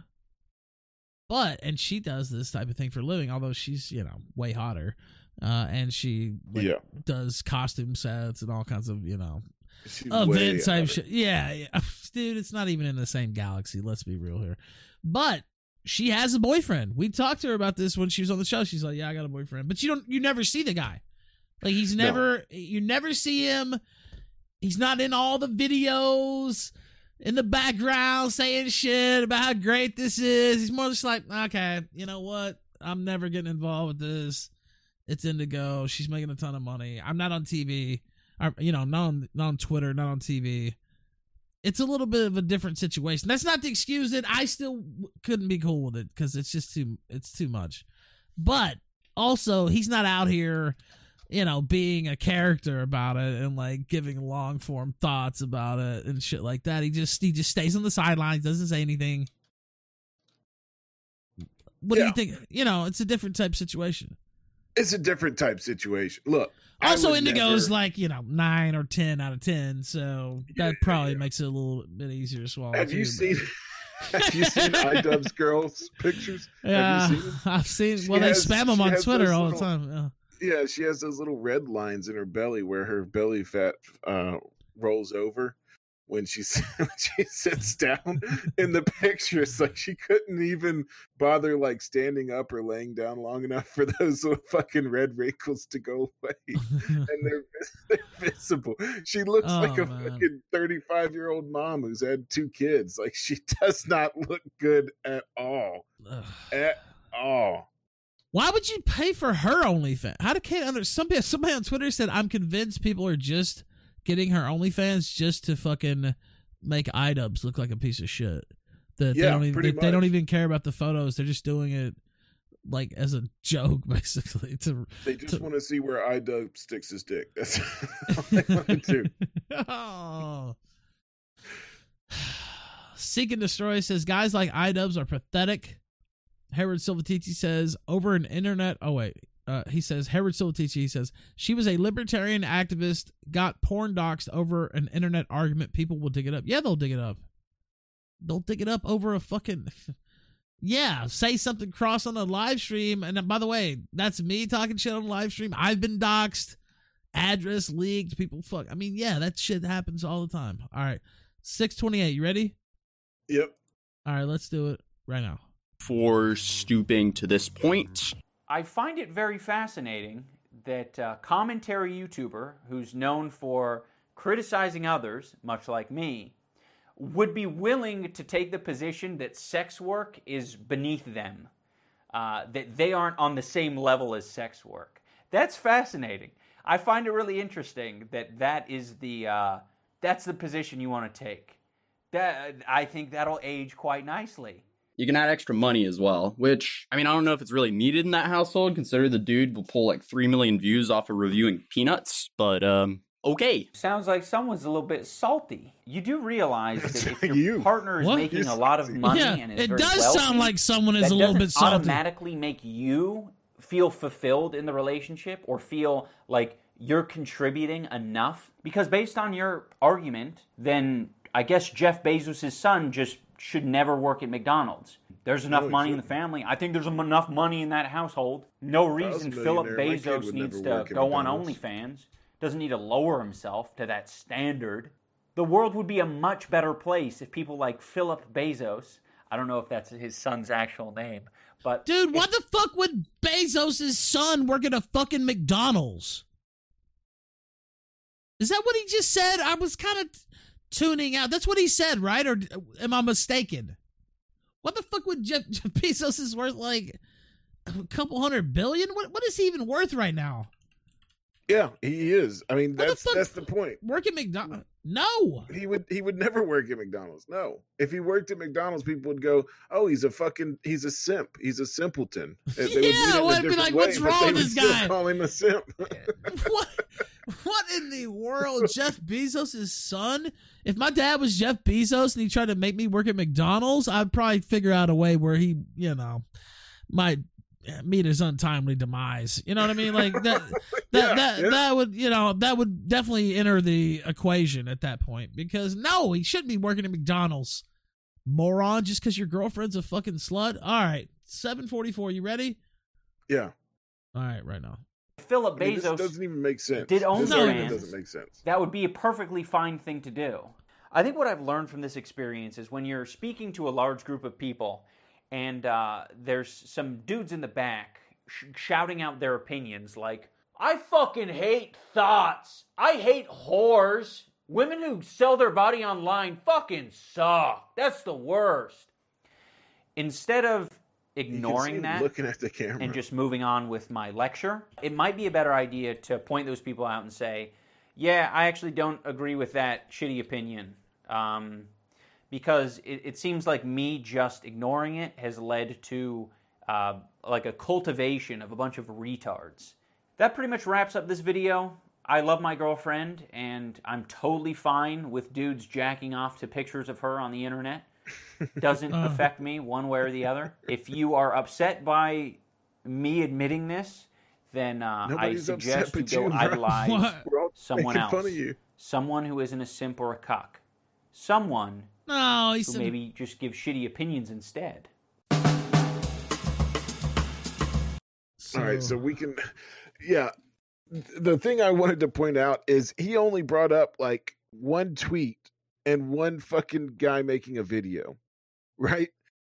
Speaker 1: But and she does this type of thing for a living, although she's you know way hotter, uh, and she like,
Speaker 2: Yeah.
Speaker 1: does costume sets and all kinds of you know.
Speaker 2: She's
Speaker 1: Event
Speaker 2: way
Speaker 1: type
Speaker 2: out
Speaker 1: shit. Yeah, yeah. Dude, it's not even in the same galaxy. Let's be real here. But she has a boyfriend. We talked to her about this when she was on the show. She's like, yeah, I got a boyfriend. But you don't, you never see the guy. Like, he's never, you never see him. He's not in all the videos in the background saying shit about how great this is. He's more just like, okay, you know what? I'm never getting involved with this. It's Indigo. She's making a ton of money. I'm not on T V. I, you know, not on, not on Twitter, not on T V. It's a little bit of a different situation. That's not to excuse it. I still w- couldn't be cool with it because it's just too, it's too much. But also, he's not out here, you know, being a character about it and like giving long form thoughts about it and shit like that. He just, he just stays on the sidelines, doesn't say anything. What
Speaker 2: Yeah.
Speaker 1: do you think? You know, it's a different type situation.
Speaker 2: It's a different type situation. Look.
Speaker 1: Also, Indigo's never... like, you know, nine or ten out of ten, so that
Speaker 2: yeah,
Speaker 1: probably
Speaker 2: yeah.
Speaker 1: makes it a little bit easier to swallow.
Speaker 2: Have
Speaker 1: too,
Speaker 2: you
Speaker 1: but...
Speaker 2: seen Have you seen iDubbbz girls pictures?
Speaker 1: Yeah,
Speaker 2: Have you seen
Speaker 1: I've seen.
Speaker 2: She
Speaker 1: well, they
Speaker 2: has,
Speaker 1: spam them on Twitter all
Speaker 2: little,
Speaker 1: the time. Yeah.
Speaker 2: yeah, she has those little red lines in her belly where her belly fat uh, rolls over when she when she sits down in the pictures. Like she couldn't even bother like standing up or laying down long enough for those little fucking red wrinkles to go away, and they're, they're visible. She looks
Speaker 1: oh,
Speaker 2: like a
Speaker 1: man.
Speaker 2: fucking thirty-five year old mom who's had two kids. Like she does not look good at all,
Speaker 1: Ugh.
Speaker 2: at all.
Speaker 1: Why would you pay for her OnlyFans? How do can't under somebody somebody on Twitter said I'm convinced people are just getting her OnlyFans just to fucking make iDubbbz look like a piece of shit. That
Speaker 2: Yeah,
Speaker 1: they don't even
Speaker 2: pretty
Speaker 1: they, they don't
Speaker 2: much.
Speaker 1: even care about the photos. They're just doing it like as a joke, basically. To
Speaker 2: They just
Speaker 1: to...
Speaker 2: want to see where iDubbbz sticks his dick. That's all they want to do.
Speaker 1: oh. Seek and Destroy says guys like iDubbbz are pathetic. Harold Silvatici says over an internet. Oh wait. Uh, he says, Harold Silvatici, he says, she was a libertarian activist, got porn doxed over an internet argument. People will dig it up. Yeah, they'll dig it up. They'll dig it up over a fucking... yeah, say something cross on a live stream. And by the way, that's me talking shit on live stream. I've been doxed, address leaked, people fuck. I mean, yeah, that shit happens all the time. All right, six twenty-eight, you ready?
Speaker 2: Yep.
Speaker 1: All right, let's do it right now.
Speaker 4: For stooping to this point...
Speaker 3: I find it very fascinating that a commentary YouTuber who's known for criticizing others, much like me, would be willing to take the position that sex work is beneath them, uh, that they aren't on the same level as sex work. That's fascinating. I find it really interesting that that is the uh, that's the position you want to take. That I think that'll age quite nicely.
Speaker 4: You can add extra money as well, which, I mean, I don't know if it's really needed in that household, considering the dude will pull like three million views off of reviewing Peanuts, but, um, okay.
Speaker 3: Sounds like someone's a little bit salty. You do realize that if your
Speaker 2: You.
Speaker 3: partner is
Speaker 1: What?
Speaker 3: making a lot of money
Speaker 1: Yeah,
Speaker 3: and is
Speaker 1: it
Speaker 3: very
Speaker 1: does
Speaker 3: wealthy,
Speaker 1: sound like someone is
Speaker 3: that
Speaker 1: a little
Speaker 3: doesn't
Speaker 1: bit salty.
Speaker 3: automatically make you feel fulfilled in the relationship or feel like you're contributing enough. Because based on your argument, then I guess Jeff Bezos' son just should never work at McDonald's. There's enough
Speaker 2: No, he
Speaker 3: money in the
Speaker 2: shouldn't.
Speaker 3: family. I think there's enough money in that household. No
Speaker 2: I was
Speaker 3: reason
Speaker 2: a
Speaker 3: Philip
Speaker 2: millionaire, my kid
Speaker 3: Bezos
Speaker 2: would
Speaker 3: needs
Speaker 2: never
Speaker 3: to
Speaker 2: work at
Speaker 3: go on
Speaker 2: McDonald's.
Speaker 3: OnlyFans. Doesn't need to lower himself to that standard. The world would be a much better place if people like Philip Bezos, I don't know if that's his son's actual name, but...
Speaker 1: Dude, why the fuck would Bezos' son work at a fucking McDonald's? Is that what he just said? I was kind of t- tuning out. That's what he said, right? Or am I mistaken? What the fuck would Jeff, Jeff Bezos is worth, like, a couple hundred billion? What What is he even worth right now?
Speaker 2: Yeah, he is. I mean,
Speaker 1: What the
Speaker 2: that's
Speaker 1: fuck?
Speaker 2: that's the point.
Speaker 1: Work at McDonald's? No.
Speaker 2: He would he would never work at McDonald's. No. If he worked at McDonald's, people would go, "Oh, he's a fucking he's a simp. He's a simpleton." They would
Speaker 1: Yeah,
Speaker 2: mean it in a
Speaker 1: well, I'd be
Speaker 2: different
Speaker 1: like,
Speaker 2: way,
Speaker 1: "What's
Speaker 2: but
Speaker 1: wrong
Speaker 2: they
Speaker 1: with
Speaker 2: would
Speaker 1: this
Speaker 2: still
Speaker 1: guy?"
Speaker 2: Call him a simp.
Speaker 1: what what in the world? Jeff Bezos' son? If my dad was Jeff Bezos and he tried to make me work at McDonald's, I'd probably figure out a way where he, you know, might meet his untimely demise. You know what I mean? Like that that
Speaker 2: Yeah,
Speaker 1: that,
Speaker 2: yeah.
Speaker 1: that would, you know, that would definitely enter the equation at that point, because no, he shouldn't be working at McDonald's. Moron, just because your girlfriend's a fucking slut. All right, seven forty-four, you ready?
Speaker 2: Yeah.
Speaker 1: All right, right now.
Speaker 3: Philip
Speaker 2: I mean, this
Speaker 3: Bezos
Speaker 2: doesn't even make sense.
Speaker 3: did own
Speaker 2: This
Speaker 1: No,
Speaker 2: argument
Speaker 3: brands.
Speaker 2: doesn't make sense.
Speaker 3: That would be a perfectly fine thing to do. I think what I've learned from this experience is when you're speaking to a large group of people and uh, there's some dudes in the back sh- shouting out their opinions like, I fucking hate thoughts. I hate whores. Women who sell their body online fucking suck. That's the worst. Instead of
Speaker 2: You can see
Speaker 3: ignoring
Speaker 2: him
Speaker 3: that
Speaker 2: looking at the camera.
Speaker 3: and just moving on with my lecture, it might be a better idea to point those people out and say, yeah, I actually don't agree with that shitty opinion. Um, because it, it seems like me just ignoring it has led to uh, like a cultivation of a bunch of retards. That pretty much wraps up this video. I love my girlfriend, and I'm totally fine with dudes jacking off to pictures of her on the internet. Doesn't
Speaker 1: Uh.
Speaker 3: affect me one way or the other. If you are upset by me admitting this, then uh, I
Speaker 2: Nobody's
Speaker 3: suggest
Speaker 2: upset
Speaker 3: you
Speaker 2: but
Speaker 3: go
Speaker 2: you, bro.
Speaker 3: idolize
Speaker 1: What?
Speaker 2: We're all
Speaker 3: someone
Speaker 2: making
Speaker 3: else.
Speaker 2: fun of you.
Speaker 3: Someone who isn't a simp or a cuck. Someone
Speaker 1: No, he
Speaker 3: who
Speaker 1: said.
Speaker 3: maybe just gives shitty opinions instead.
Speaker 1: So,
Speaker 2: All right, so we can, yeah. The thing I wanted to point out is he only brought up like one tweet and one fucking guy making a video, right?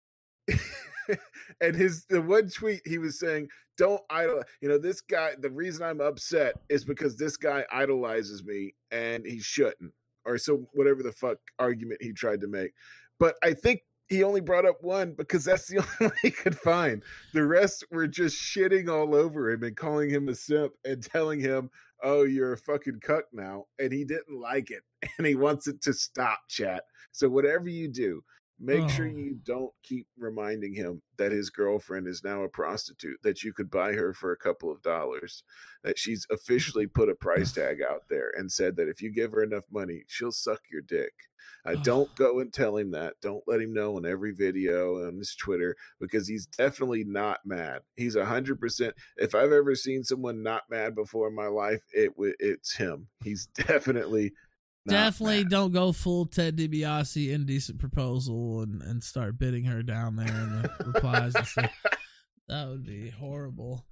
Speaker 2: And his the one tweet he was saying, "Don't idol." You know, this guy. The reason I'm upset is because this guy idolizes me, and he shouldn't, or so whatever the fuck argument he tried to make. But I think he only brought up one because that's the only one he could find. The rest were just shitting all over him and calling him a simp and telling him, "Oh, you're a fucking cuck now," and he didn't like it, and he wants it to stop. Chat. So whatever you do, make
Speaker 1: Oh.
Speaker 2: sure you don't keep reminding him that his girlfriend is now a prostitute, that you could buy her for a couple of dollars, that she's officially put a price tag out there and said that if you give her enough money, she'll suck your dick. Uh, don't go and tell him that. Don't let him know on every video on his Twitter, because he's definitely not mad. He's one hundred percent. If I've ever seen someone not mad before in my life, it it's him. He's definitely not
Speaker 1: Definitely
Speaker 2: mad.
Speaker 1: don't go full Ted DiBiase indecent proposal and, and start bidding her down there in the replies and stuff. That would be horrible.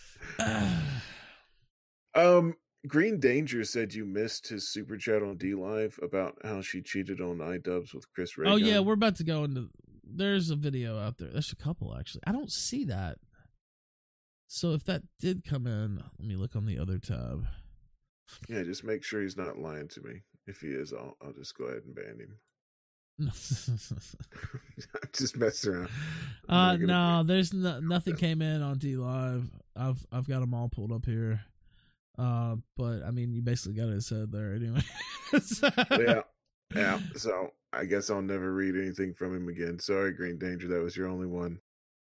Speaker 2: Um, Green Danger said you missed his super chat on D Live about how she cheated on iDubbbz with Chris Ray.
Speaker 1: Oh yeah, we're about to go into. There's a video out there. There's a couple actually. I don't see that. So if that did come in, let me look on the other tab.
Speaker 2: yeah. Just make sure he's not lying to me. If he is, I'll I'll just go ahead and ban him. Just mess around.
Speaker 1: uh
Speaker 2: I'm not
Speaker 1: no,
Speaker 2: gonna
Speaker 1: there's no, nothing came in on D Live. I've I've got them all pulled up here. Uh, but I mean, you basically got it said there anyway.
Speaker 2: ban- yeah, yeah. So I guess I'll never read anything from him again. Sorry, Green Danger. That was your only one.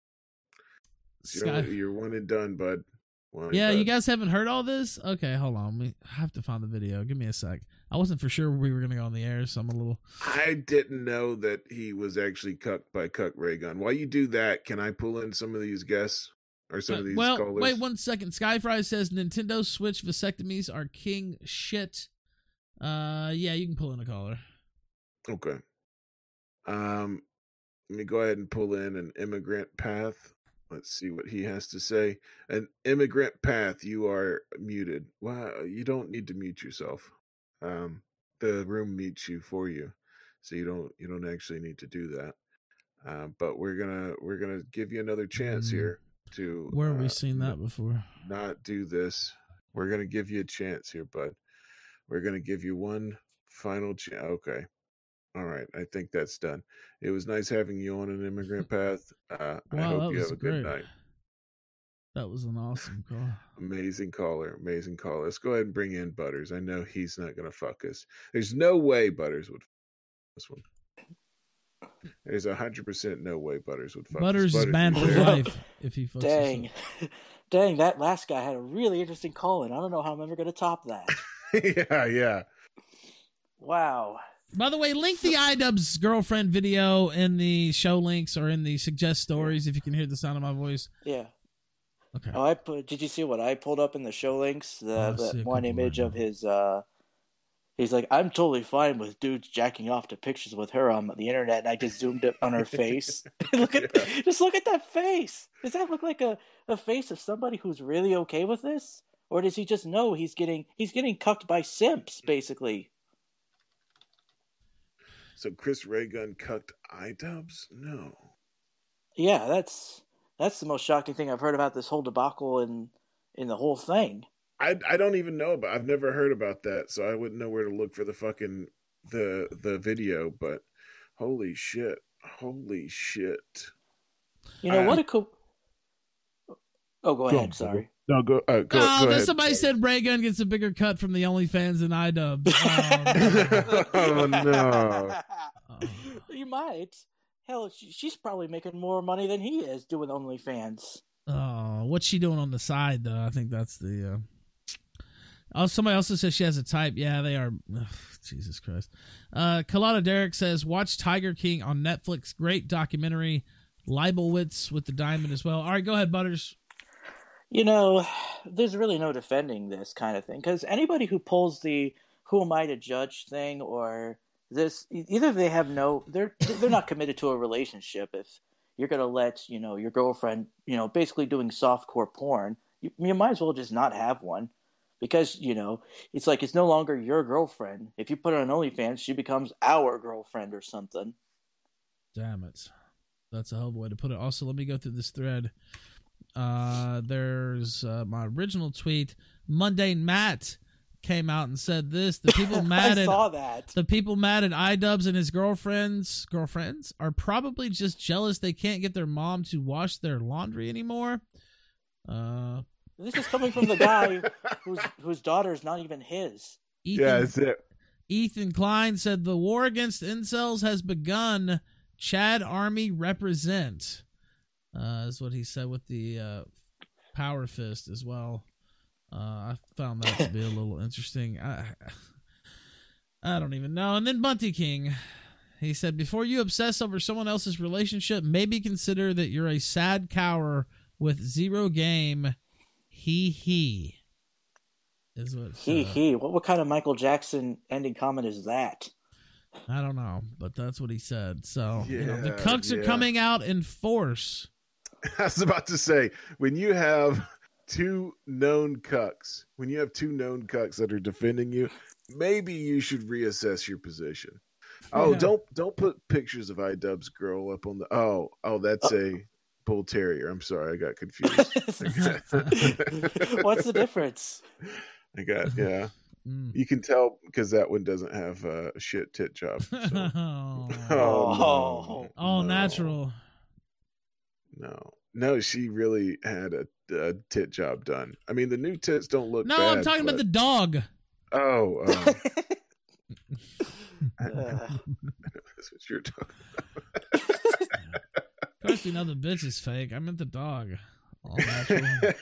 Speaker 2: You're,
Speaker 1: Sky-
Speaker 2: only, you're one and done, bud. One and
Speaker 1: Yeah, you
Speaker 2: done.
Speaker 1: guys haven't heard all this? Okay, hold on. We have to find the video. Give me a sec. I wasn't for sure we were gonna go on the air, so I'm a little.
Speaker 2: I didn't know that he was actually cucked by Cuck Raygun. While you do that, can I pull in some of these guests or some of these
Speaker 1: well,
Speaker 2: callers?
Speaker 1: wait one second. Skyfry says Nintendo Switch vasectomies are king shit. Uh, yeah, you can pull in a caller.
Speaker 2: Okay. Um, let me go ahead and pull in an Immigrant Path. Let's see what he has to say. An Immigrant Path, you are muted. Wow, you don't need to mute yourself. Um, the room mutes you for you, so you don't you don't actually need to do that. Uh, but we're gonna we're gonna give you another chance
Speaker 1: Mm.
Speaker 2: here to.
Speaker 1: Where have
Speaker 2: uh,
Speaker 1: we seen that before?
Speaker 2: not do this. We're gonna give you a chance here, bud. We're gonna give you one final chance. Okay. All right. I think that's done. It was nice having you on an Immigrant Path. Uh, I
Speaker 1: Wow, that
Speaker 2: hope you
Speaker 1: was
Speaker 2: have a good
Speaker 1: great.
Speaker 2: night.
Speaker 1: That was an awesome call.
Speaker 2: Amazing caller. Amazing caller. Let's go ahead and bring in Butters. I know he's not gonna fuck us. There's no way Butters would fuck this one. There's a hundred percent no way Butters would fuck
Speaker 1: Butters
Speaker 2: us.
Speaker 1: is banned for
Speaker 2: you there?
Speaker 1: life if he fucks us
Speaker 5: Dang.
Speaker 1: up.
Speaker 5: Dang, that last guy had a really interesting call in. I don't know how I'm ever going to top that.
Speaker 2: yeah, yeah.
Speaker 5: Wow.
Speaker 1: By the way, link the iDubbbz girlfriend video in the show links or in the suggest stories if you can hear the sound of my voice.
Speaker 5: Yeah.
Speaker 1: Okay.
Speaker 5: Oh, I put. Did you see what I pulled up in the show links? The,
Speaker 1: Oh, I
Speaker 5: the
Speaker 1: see a
Speaker 5: one
Speaker 1: couple
Speaker 5: image
Speaker 1: right
Speaker 5: of
Speaker 1: now.
Speaker 5: his. uh He's like, I'm totally fine with dudes jacking off to pictures with her on the internet, and I just zoomed it on her face. look at,
Speaker 2: Yeah.
Speaker 5: just look at that face. Does that look like a, a face of somebody who's really okay with this, or does he just know he's getting he's getting cucked by simps, basically?
Speaker 2: So Chris Raygun cucked iDubbbz? No.
Speaker 5: Yeah, that's that's the most shocking thing I've heard about this whole debacle in in the whole thing.
Speaker 2: I I don't even know about. I've never heard about that, so I wouldn't know where to look for the fucking the the video. But holy shit, holy shit!
Speaker 5: You know
Speaker 2: Uh,
Speaker 5: what? It could. Oh, go
Speaker 2: Go
Speaker 5: ahead.
Speaker 2: on,
Speaker 5: Sorry.
Speaker 2: No, go uh, go,
Speaker 1: Oh,
Speaker 2: go
Speaker 1: then
Speaker 2: ahead.
Speaker 1: somebody said Raygun gets a bigger cut from the OnlyFans than iDubbbz.
Speaker 2: Oh, no.
Speaker 1: Oh,
Speaker 5: You might. Hell, she, she's probably making more money than he is doing OnlyFans.
Speaker 1: oh, what's she doing on the side though? I think that's the. Uh... Oh, somebody also says she has a type. Yeah, they are. Ugh, Jesus Christ. Uh, Kalata Derek says, watch Tiger King on Netflix. Great documentary. Leibowitz with the diamond as well. All right, go ahead, Butters.
Speaker 5: You know, there's really no defending this kind of thing because anybody who pulls the "who am I to judge" thing or this, either they have no, they're they're not committed to a relationship. If you're gonna let you know your girlfriend, you know, basically doing softcore porn, you, you might as well just not have one because you know it's like it's no longer your girlfriend. If you put her on OnlyFans, she becomes our girlfriend or something.
Speaker 1: Damn it, that's a hell of a way to put it. Also, let me go through this thread. Uh, there's uh, my original tweet. Mundane Matt came out and said this: the people mad
Speaker 5: I
Speaker 1: at
Speaker 5: saw that.
Speaker 1: the people mad at iDubbbz and his girlfriends girlfriends are probably just jealous they can't get their mom to wash their laundry anymore. Uh,
Speaker 5: This is coming from the guy whose whose daughter is not even his.
Speaker 1: Ethan,
Speaker 2: Yeah, that's it.
Speaker 1: Ethan Klein said the war against incels has begun. Chad Army represent. Uh, is what he said with the uh, power fist as well. Uh, I found that to be a little interesting. I, I don't even know. And then Bunty King, he said, before you obsess over someone else's relationship, maybe consider that you're a sad cower with zero game. He he. Is what
Speaker 5: He
Speaker 1: uh,
Speaker 5: he. What what kind of Michael Jackson ending comment is that?
Speaker 1: I don't know, but that's what he said. So you know, the
Speaker 2: Yeah,
Speaker 1: cucks are
Speaker 2: yeah.
Speaker 1: coming out in force.
Speaker 2: I was about to say, when you have two known cucks, when you have two known cucks that are defending you, maybe you should reassess your position. Oh,
Speaker 1: Yeah.
Speaker 2: don't don't put pictures of iDubbbz girl up on the. Oh, oh, that's a bull terrier. I'm sorry, I got confused.
Speaker 5: What's the difference?
Speaker 2: I got yeah.
Speaker 1: Mm.
Speaker 2: You can tell because that one doesn't have uh, a shit tit job. So.
Speaker 1: oh,
Speaker 2: Oh,
Speaker 5: Oh.
Speaker 2: no,
Speaker 1: all
Speaker 2: no,
Speaker 1: natural.
Speaker 2: No, no, she really had a, a tit job done. I mean, the new tits don't look.
Speaker 1: No,
Speaker 2: bad,
Speaker 1: I'm talking about the
Speaker 2: but-
Speaker 1: dog.
Speaker 2: Oh, um,
Speaker 5: Uh,
Speaker 2: that's what you're talking.
Speaker 1: Of course, we know the bitch is fake. I meant the dog. All natural.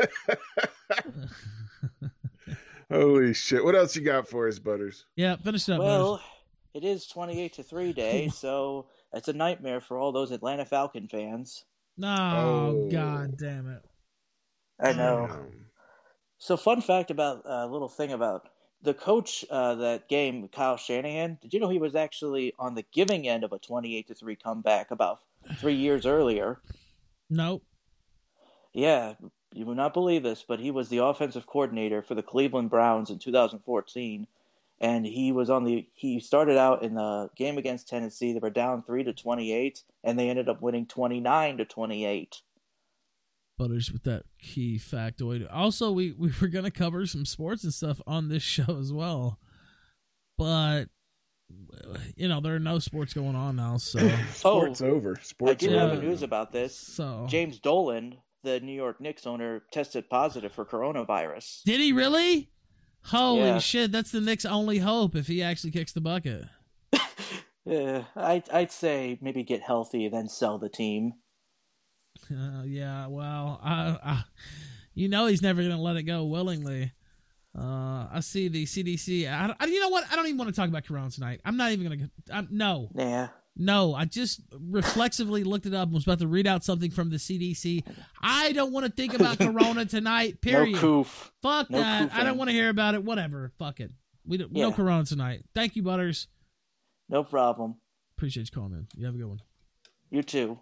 Speaker 2: Holy shit! What else you got for us, Butters?
Speaker 1: Yeah, finish it up.
Speaker 5: well,
Speaker 1: Butters.
Speaker 5: it is twenty-eight to three day, so it's a nightmare for all those Atlanta Falcon fans.
Speaker 1: No,
Speaker 2: Oh.
Speaker 1: god damn it.
Speaker 5: I know.
Speaker 2: Um,
Speaker 5: So, fun fact about a uh, little thing about the coach uh, that game, Kyle Shanahan. Did you know he was actually on the giving end of a twenty-eight to three comeback about three years earlier?
Speaker 1: Nope.
Speaker 5: Yeah, you would not believe this, but he was the offensive coordinator for the Cleveland Browns in two thousand fourteen, and he was on the. He started out in the game against Tennessee. They were down three to twenty-eight, and they ended up winning twenty-nine to twenty-eight.
Speaker 1: Butters with that key factoid. Also, we, we were going to cover some sports and stuff on this show as well. But, you know, there are no sports going on now, so.
Speaker 2: sports over.
Speaker 5: I
Speaker 2: Sports
Speaker 5: did
Speaker 1: Yeah.
Speaker 5: have
Speaker 2: over.
Speaker 5: a news about this.
Speaker 1: so.
Speaker 5: James Dolan, the New York Knicks owner, tested positive for coronavirus.
Speaker 1: Did he really? Holy
Speaker 5: Yeah.
Speaker 1: shit, that's the Knicks' only hope if he actually kicks the bucket.
Speaker 5: Yeah, I'd, I'd say maybe get healthy, then sell the team.
Speaker 1: Uh, yeah, well, I, I, you know he's never going to let it go willingly. Uh, I see the C D C. I, I, you know what? I don't even want to talk about Corona tonight. I'm not even going to. No,
Speaker 5: Yeah.
Speaker 1: no. I just reflexively looked it up and was about to read out something from the C D C. I don't want to think about Corona tonight. Period.
Speaker 5: No coof.
Speaker 1: Fuck
Speaker 5: no
Speaker 1: that. I don't
Speaker 5: koofing.
Speaker 1: want to hear about it. Whatever. Fuck it. We don't, no
Speaker 5: Yeah.
Speaker 1: Corona tonight. Thank you, Butters.
Speaker 5: No problem.
Speaker 1: Appreciate you calling in. You have a good one.
Speaker 5: You too.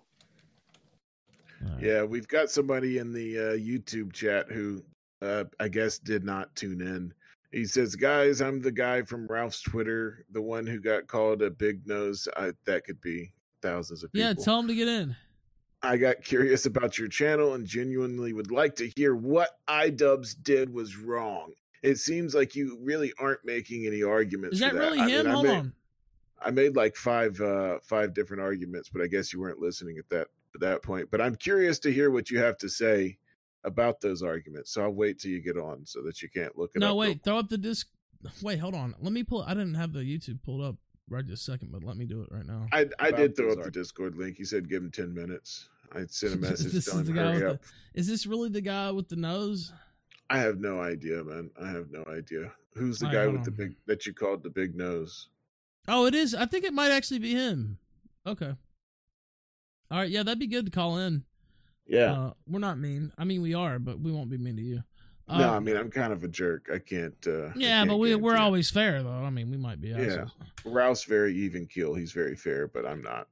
Speaker 1: All right.
Speaker 2: Yeah, we've got somebody in the uh, YouTube chat who uh, I guess did not tune in. He says, guys, I'm the guy from Ralph's Twitter, the one who got called a big nose. I, that could be thousands of people.
Speaker 1: Yeah, tell him to get in.
Speaker 2: I got curious about your channel and genuinely would like to hear what iDubbbz did was wrong. It seems like you really aren't making any arguments.
Speaker 1: Is
Speaker 2: for
Speaker 1: that
Speaker 2: that
Speaker 1: really
Speaker 2: I
Speaker 1: him?
Speaker 2: mean, I
Speaker 1: Hold
Speaker 2: made-
Speaker 1: on.
Speaker 2: I made like five uh five different arguments, but I guess you weren't listening at that at that point. But I'm curious to hear what you have to say about those arguments. So I'll wait till you get on so that you can't look it
Speaker 1: No,
Speaker 2: up.
Speaker 1: wait. Throw up the disc. Wait, hold on. Let me pull. I didn't have the YouTube pulled up right this second, but let me do it right now.
Speaker 2: I I
Speaker 6: About
Speaker 2: did throw
Speaker 6: those
Speaker 2: up the Discord link. He said give him ten minutes. I sent a
Speaker 1: This
Speaker 2: message
Speaker 1: is
Speaker 2: telling
Speaker 1: the
Speaker 2: him
Speaker 1: guy
Speaker 2: hurry
Speaker 1: with
Speaker 2: up.
Speaker 1: Is this really the guy with the nose?
Speaker 2: I have no idea, man. I have no idea. Who's the
Speaker 1: All right,
Speaker 2: guy
Speaker 1: hold
Speaker 2: with the
Speaker 1: on.
Speaker 2: big that you called the big nose?
Speaker 1: Oh, it is. I think it might actually be him. Okay. All right. Yeah, that'd be good to call in.
Speaker 2: Yeah.
Speaker 1: Uh, we're not mean. I mean, we are, but we won't be mean to you. Uh,
Speaker 2: No, I mean I'm kind of a jerk. I can't. Uh, I
Speaker 1: yeah,
Speaker 2: can't
Speaker 1: but we we're
Speaker 2: guarantee it.
Speaker 1: always fair though. I mean, we might be.
Speaker 2: Yeah,
Speaker 1: assholes.
Speaker 2: Rouse very even keel. He's very fair, but I'm not.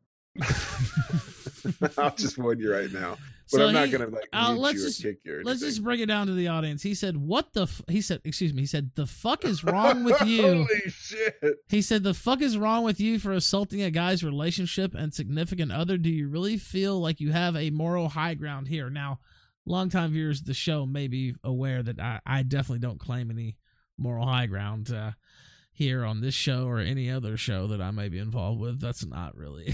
Speaker 2: I'll just warn you right now. But
Speaker 1: So
Speaker 2: I'm not
Speaker 1: he-
Speaker 2: gonna like
Speaker 1: uh,
Speaker 2: mute
Speaker 1: let's
Speaker 2: you or
Speaker 1: just-
Speaker 2: kick you or
Speaker 1: Let's
Speaker 2: anything.
Speaker 1: just bring it down to the audience. He said, "What the?" F-? He said, "Excuse me." He said, "The fuck is wrong with you?"
Speaker 2: Holy shit!
Speaker 1: He said, "The fuck is wrong with you for assaulting a guy's relationship and significant other? Do you really feel like you have a moral high ground here?" Now, longtime viewers of the show may be aware that I, I definitely don't claim any moral high ground uh, here on this show or any other show that I may be involved with. That's not really.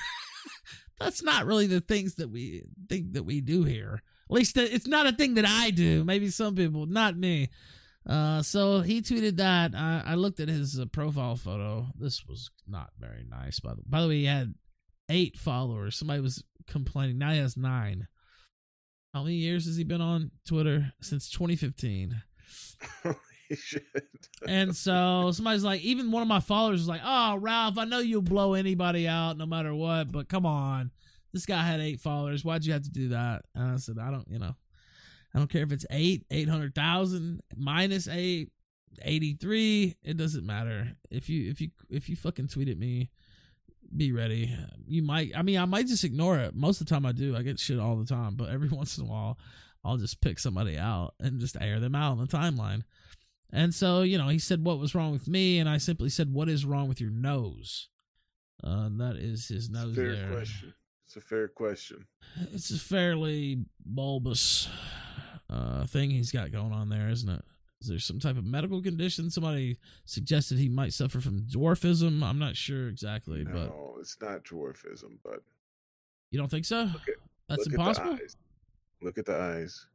Speaker 1: That's not really the things that we think that we do here. At least it's not a thing that I do. Maybe some people, not me. Uh, so he tweeted that. I, I looked at his uh, profile photo. This was not very nice. By the, by the way, he had eight followers. Somebody was complaining. Now he has nine. How many years has he been on Twitter? Since twenty fifteen.
Speaker 2: Holy shit!
Speaker 1: And so somebody's like, even one of my followers was like, "Oh, Ralph, I know you'll blow anybody out no matter what, but come on. This guy had eight followers. Why'd you have to do that?" And I said, I don't, you know, I don't care if it's eight, eight hundred thousand, minus eight, eighty-three. It doesn't matter. If you, if you, if you fucking tweet at me, be ready. You might, I mean, I might just ignore it. Most of the time I do. I get shit all the time, but every once in a while, I'll just pick somebody out and just air them out on the timeline. And so, you know, he said, "What was wrong with me?" And I simply said, "What is wrong with your nose?" Uh, that is his nose
Speaker 2: Fair
Speaker 1: there.
Speaker 2: question. It's a fair question.
Speaker 1: It's a fairly bulbous uh, thing he's got going on there, isn't it? Is there some type of medical condition? Somebody suggested he might suffer from dwarfism. I'm not sure exactly, but
Speaker 2: No, it's not dwarfism, but
Speaker 1: you don't think so?
Speaker 2: at-
Speaker 1: That's
Speaker 2: look
Speaker 1: impossible?
Speaker 2: At the eyes. Look at the eyes.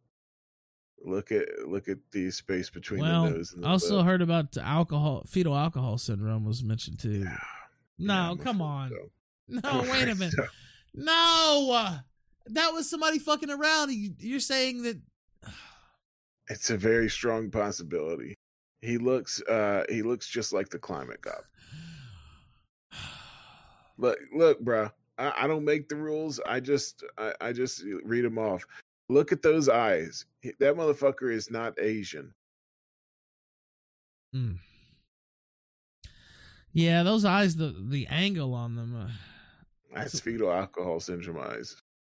Speaker 2: Look at look at the space between
Speaker 1: Well,
Speaker 2: the nose and the
Speaker 1: I also
Speaker 2: lip.
Speaker 1: heard about the alcohol, fetal alcohol syndrome was mentioned too.
Speaker 2: Yeah,
Speaker 1: No,
Speaker 2: I'm
Speaker 1: come
Speaker 2: afraid
Speaker 1: on.
Speaker 2: so.
Speaker 1: No,
Speaker 2: I'm
Speaker 1: wait a
Speaker 2: afraid
Speaker 1: minute.
Speaker 2: so.
Speaker 1: No! That was somebody fucking around. You- You're saying that.
Speaker 2: It's a very strong possibility. He looks uh he looks just like the climate cop. Look, look, bro. I, I don't make the rules. I just I, I just read them off. Look at those eyes. He- That motherfucker is not Asian.
Speaker 1: Mm. Yeah, those eyes, the the angle on them. Uh,
Speaker 2: That's fetal alcohol syndrome eyes.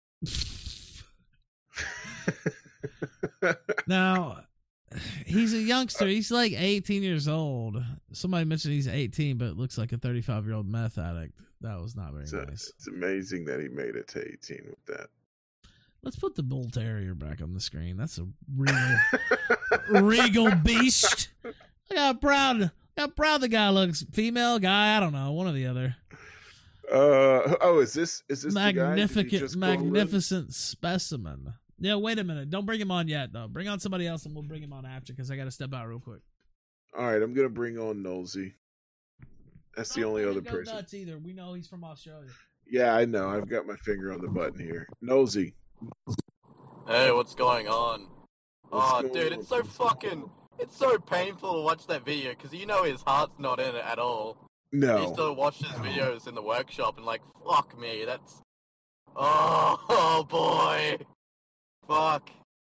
Speaker 1: now, he's a youngster. He's like eighteen years old. Somebody mentioned he's eighteen, but looks like a thirty-five year old meth addict. That was not very
Speaker 2: It's, a-
Speaker 1: nice.
Speaker 2: it's amazing that he made it to eighteen with that.
Speaker 1: Let's put the bull terrier back on the screen. That's a regal, regal beast. Look how proud, look how proud the guy looks. Female, guy, I don't know, one or the other.
Speaker 2: Uh oh, is this is this the guy? Did he
Speaker 1: Magnificent,
Speaker 2: just call in?
Speaker 1: magnificent specimen. Yeah, wait a minute. Don't bring him on yet, though. Bring on somebody else, and we'll bring him on after because I got to step out real quick.
Speaker 2: All right, I'm gonna bring on Nosy. That's the
Speaker 1: Don't
Speaker 2: only
Speaker 1: let
Speaker 2: other
Speaker 1: him go
Speaker 2: person.
Speaker 1: nuts either. We know he's from Australia.
Speaker 2: Yeah, I know. I've got my finger on the button here. Nosy.
Speaker 6: Hey, what's going on?
Speaker 2: What's
Speaker 6: Oh,
Speaker 2: going
Speaker 6: dude,
Speaker 2: on?
Speaker 6: it's so fucking, it's so painful to watch that video because you know his heart's not in it at all. I used
Speaker 2: No.
Speaker 6: to watch his videos in the workshop and like, fuck me, that's, oh, oh boy, fuck.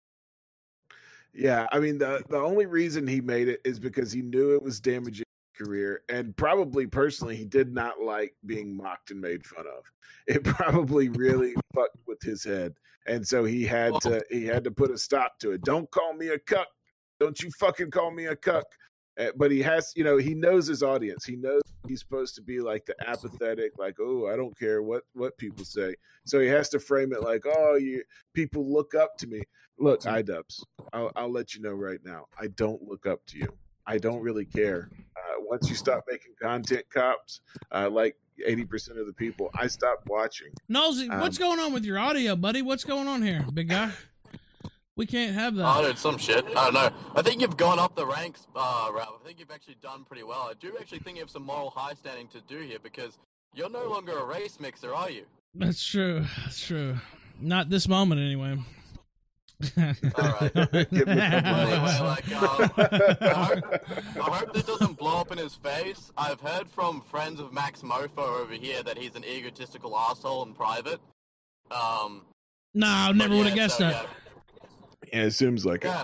Speaker 2: Yeah, I mean the the only reason he made it is because he knew it was damaging his career, and probably personally he did not like being mocked and made fun of. It probably really fucked with his head, and so he had to he had to put a stop to it. Don't call me a cuck. Don't you fucking call me a cuck. Uh, but he has, you know, he knows his audience. He knows he's supposed to be like the apathetic, like, oh, I don't care what what people say. So he has to frame it like, oh, you people look up to me. Look, iDubbbz, I'll, I'll let you know right now. I don't look up to you. I don't really care. Uh, once you stop making content, cops, uh, like eighty percent of the people, I stopped watching.
Speaker 1: Nosy,
Speaker 2: Um,
Speaker 1: what's going on with your audio, buddy? What's going on here, big guy? We can't have that.
Speaker 6: Oh, dude, some shit. I don't know. I think you've gone up the ranks, uh, Ralph. I think you've actually done pretty well. I do actually think you have some moral high standing to do here because you're no longer a race mixer, are you?
Speaker 1: That's true. That's true. Not this moment, anyway.
Speaker 6: Alright.
Speaker 2: Give him a couple
Speaker 6: Anyway,
Speaker 2: months.
Speaker 6: like, um, I, hope, I hope this doesn't blow up in his face. I've heard from friends of Max Mofo over here that he's an egotistical asshole in private. Um,
Speaker 1: No, I
Speaker 6: But
Speaker 1: never would have
Speaker 6: yeah,
Speaker 1: guessed
Speaker 6: so,
Speaker 1: that.
Speaker 6: Yeah.
Speaker 2: Yeah, it seems like
Speaker 6: Yeah.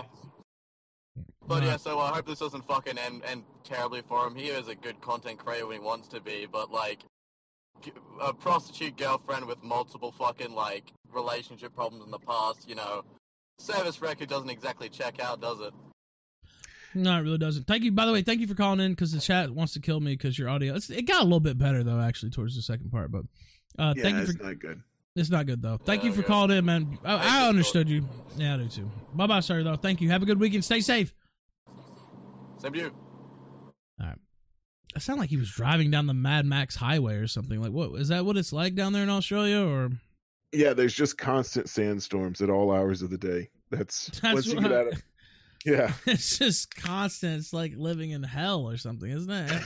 Speaker 6: But
Speaker 1: Nah.
Speaker 6: yeah, so I hope this doesn't fucking end, end terribly for him. He is a good content creator when he wants to be, but like, g- a prostitute girlfriend with multiple fucking like relationship problems in the past, you know, service record doesn't exactly check out, does it?
Speaker 1: No, it really doesn't. Thank you. By the way, thank you for calling in because the chat wants to kill me because your audio. It's, it got a little bit better though, actually, towards the second part. But uh,
Speaker 2: yeah,
Speaker 1: thank you
Speaker 2: it's
Speaker 1: for.
Speaker 2: not good.
Speaker 1: It's not good though. Thank
Speaker 6: Yeah,
Speaker 1: you for
Speaker 6: yeah.
Speaker 1: calling in, man. I,
Speaker 6: Thank
Speaker 1: I
Speaker 6: you,
Speaker 1: understood you. Yeah, I do too. Bye bye, sir. Though. Thank you. Have a good weekend. Stay safe.
Speaker 6: Same to you.
Speaker 1: All right. I sound like he was driving down the Mad Max highway or something. Like, what is that? What it's like down there in Australia? Or
Speaker 2: Yeah, there's just constant sandstorms at all hours of the day. That's,
Speaker 1: That's
Speaker 2: once you
Speaker 1: what
Speaker 2: get
Speaker 1: I-
Speaker 2: out of yeah.
Speaker 1: it's just constant. It's like living in hell or something, isn't it?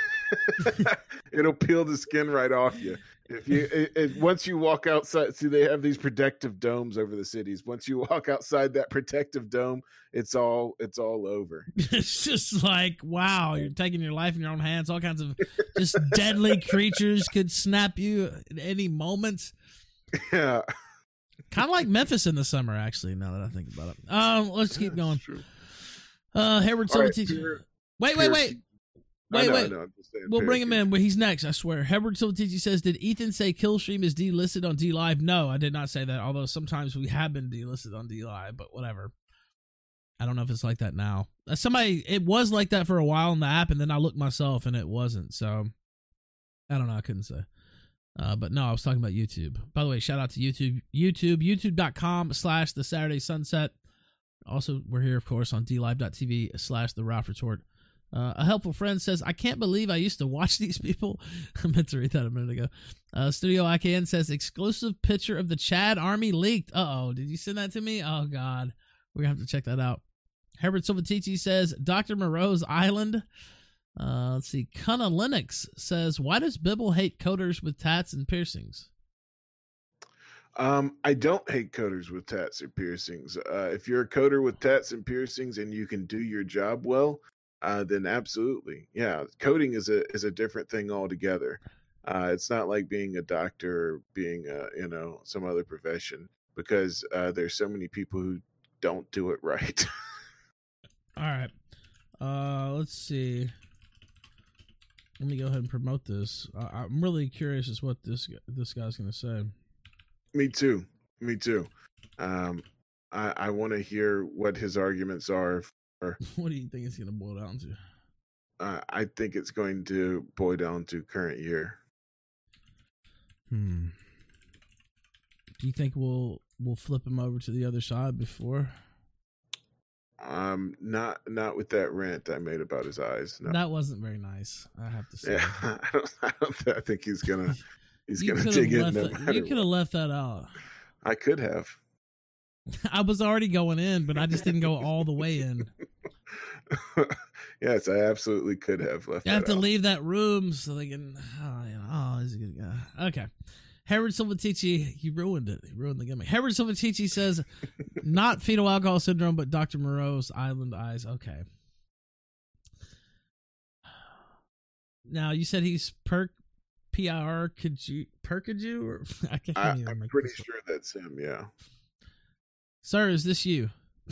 Speaker 2: It'll peel the skin right off you. If you it, it, once you walk outside, see they have these protective domes over the cities. Once you walk outside that protective dome, it's all it's all over.
Speaker 1: It's just like, wow, you're taking your life in your own hands. All kinds of just deadly creatures could snap you at any moment.
Speaker 2: Yeah,
Speaker 1: Kind of like Memphis in the summer, actually, now that I think about it. Um, let's keep going.
Speaker 2: That's true.
Speaker 1: Uh, Hayward
Speaker 2: All right,
Speaker 1: Silva teacher.
Speaker 2: Peter-
Speaker 1: Wait, wait,
Speaker 2: Peter-
Speaker 1: wait.
Speaker 2: I
Speaker 1: Wait,
Speaker 2: know, I
Speaker 1: wait.
Speaker 2: know, I'm just saying,
Speaker 1: We'll
Speaker 2: Peter-
Speaker 1: bring him in, but he's next, I swear. Herbert Silvatici says, did Ethan say Killstream is delisted on D Live? No, I did not say that, although sometimes we have been delisted on D Live, but whatever. I don't know if it's like that now. Uh, Somebody, it was like that for a while in the app, and then I looked myself, and it wasn't, so I don't know, I couldn't say. Uh, but no, I was talking about YouTube. By the way, shout out to YouTube, YouTube, youtube.com slash the Saturday Sunset. Also, we're here, of course, on dlive.tv slash the Ralph Retort. Uh, a helpful friend says, I can't believe I used to watch these people. I meant to read that a minute ago. Uh, Studio I K N says, exclusive picture of the Chad Army leaked. Uh-oh, did you send that to me? Oh, God. We're going to have to check that out. Herbert Silvatici says, Doctor Moreau's Island. Uh, let's see. Cunna Linux says, why does Bibble hate coders with tats and piercings?
Speaker 2: Um, I don't hate coders with tats or piercings. Uh, if you're a coder with tats and piercings and you can do your job well, uh, then absolutely, yeah. Coding is a is a different thing altogether. Uh, it's not like being a doctor or being a, you know, some other profession, because uh, there's so many people who don't do it right.
Speaker 1: All right. Uh, let's see. Let me go ahead and promote this. I, I'm really curious as what this this guy's going to say.
Speaker 2: Me too. Me too. Um, I, I want to hear what his arguments are. For,
Speaker 1: What do you think it's going to boil down to?
Speaker 2: uh, I think it's going to boil down to current year.
Speaker 1: Hmm. Do you think we'll we'll flip him over to the other side before?
Speaker 2: Um, not not with that rant I made about his eyes. No.
Speaker 1: That wasn't very nice, I have to say.
Speaker 2: Yeah, I don't. I don't. th- I think he's gonna. He's
Speaker 1: You
Speaker 2: gonna
Speaker 1: could
Speaker 2: dig
Speaker 1: have
Speaker 2: in.
Speaker 1: left
Speaker 2: No
Speaker 1: that,
Speaker 2: matter
Speaker 1: you could have
Speaker 2: what.
Speaker 1: left that out.
Speaker 2: I could have.
Speaker 1: I was already going in, but I just didn't go all the way in.
Speaker 2: Yes, I absolutely could have left.
Speaker 1: You have
Speaker 2: that
Speaker 1: to
Speaker 2: out.
Speaker 1: leave that room so they can. Oh, you know, oh, he's a good guy. Okay. Harold Silvatici, he ruined it. He ruined the gimmick. Harold Silvatici says, not fetal alcohol syndrome, but Doctor Moreau's Island Eyes. Okay. Now, you said he's perk, P I R, could you, Perkaju? Or, I can't
Speaker 2: I,
Speaker 1: even
Speaker 2: I'm
Speaker 1: make
Speaker 2: pretty
Speaker 1: this up.
Speaker 2: sure that's him. Yeah.
Speaker 1: Sir, is this you?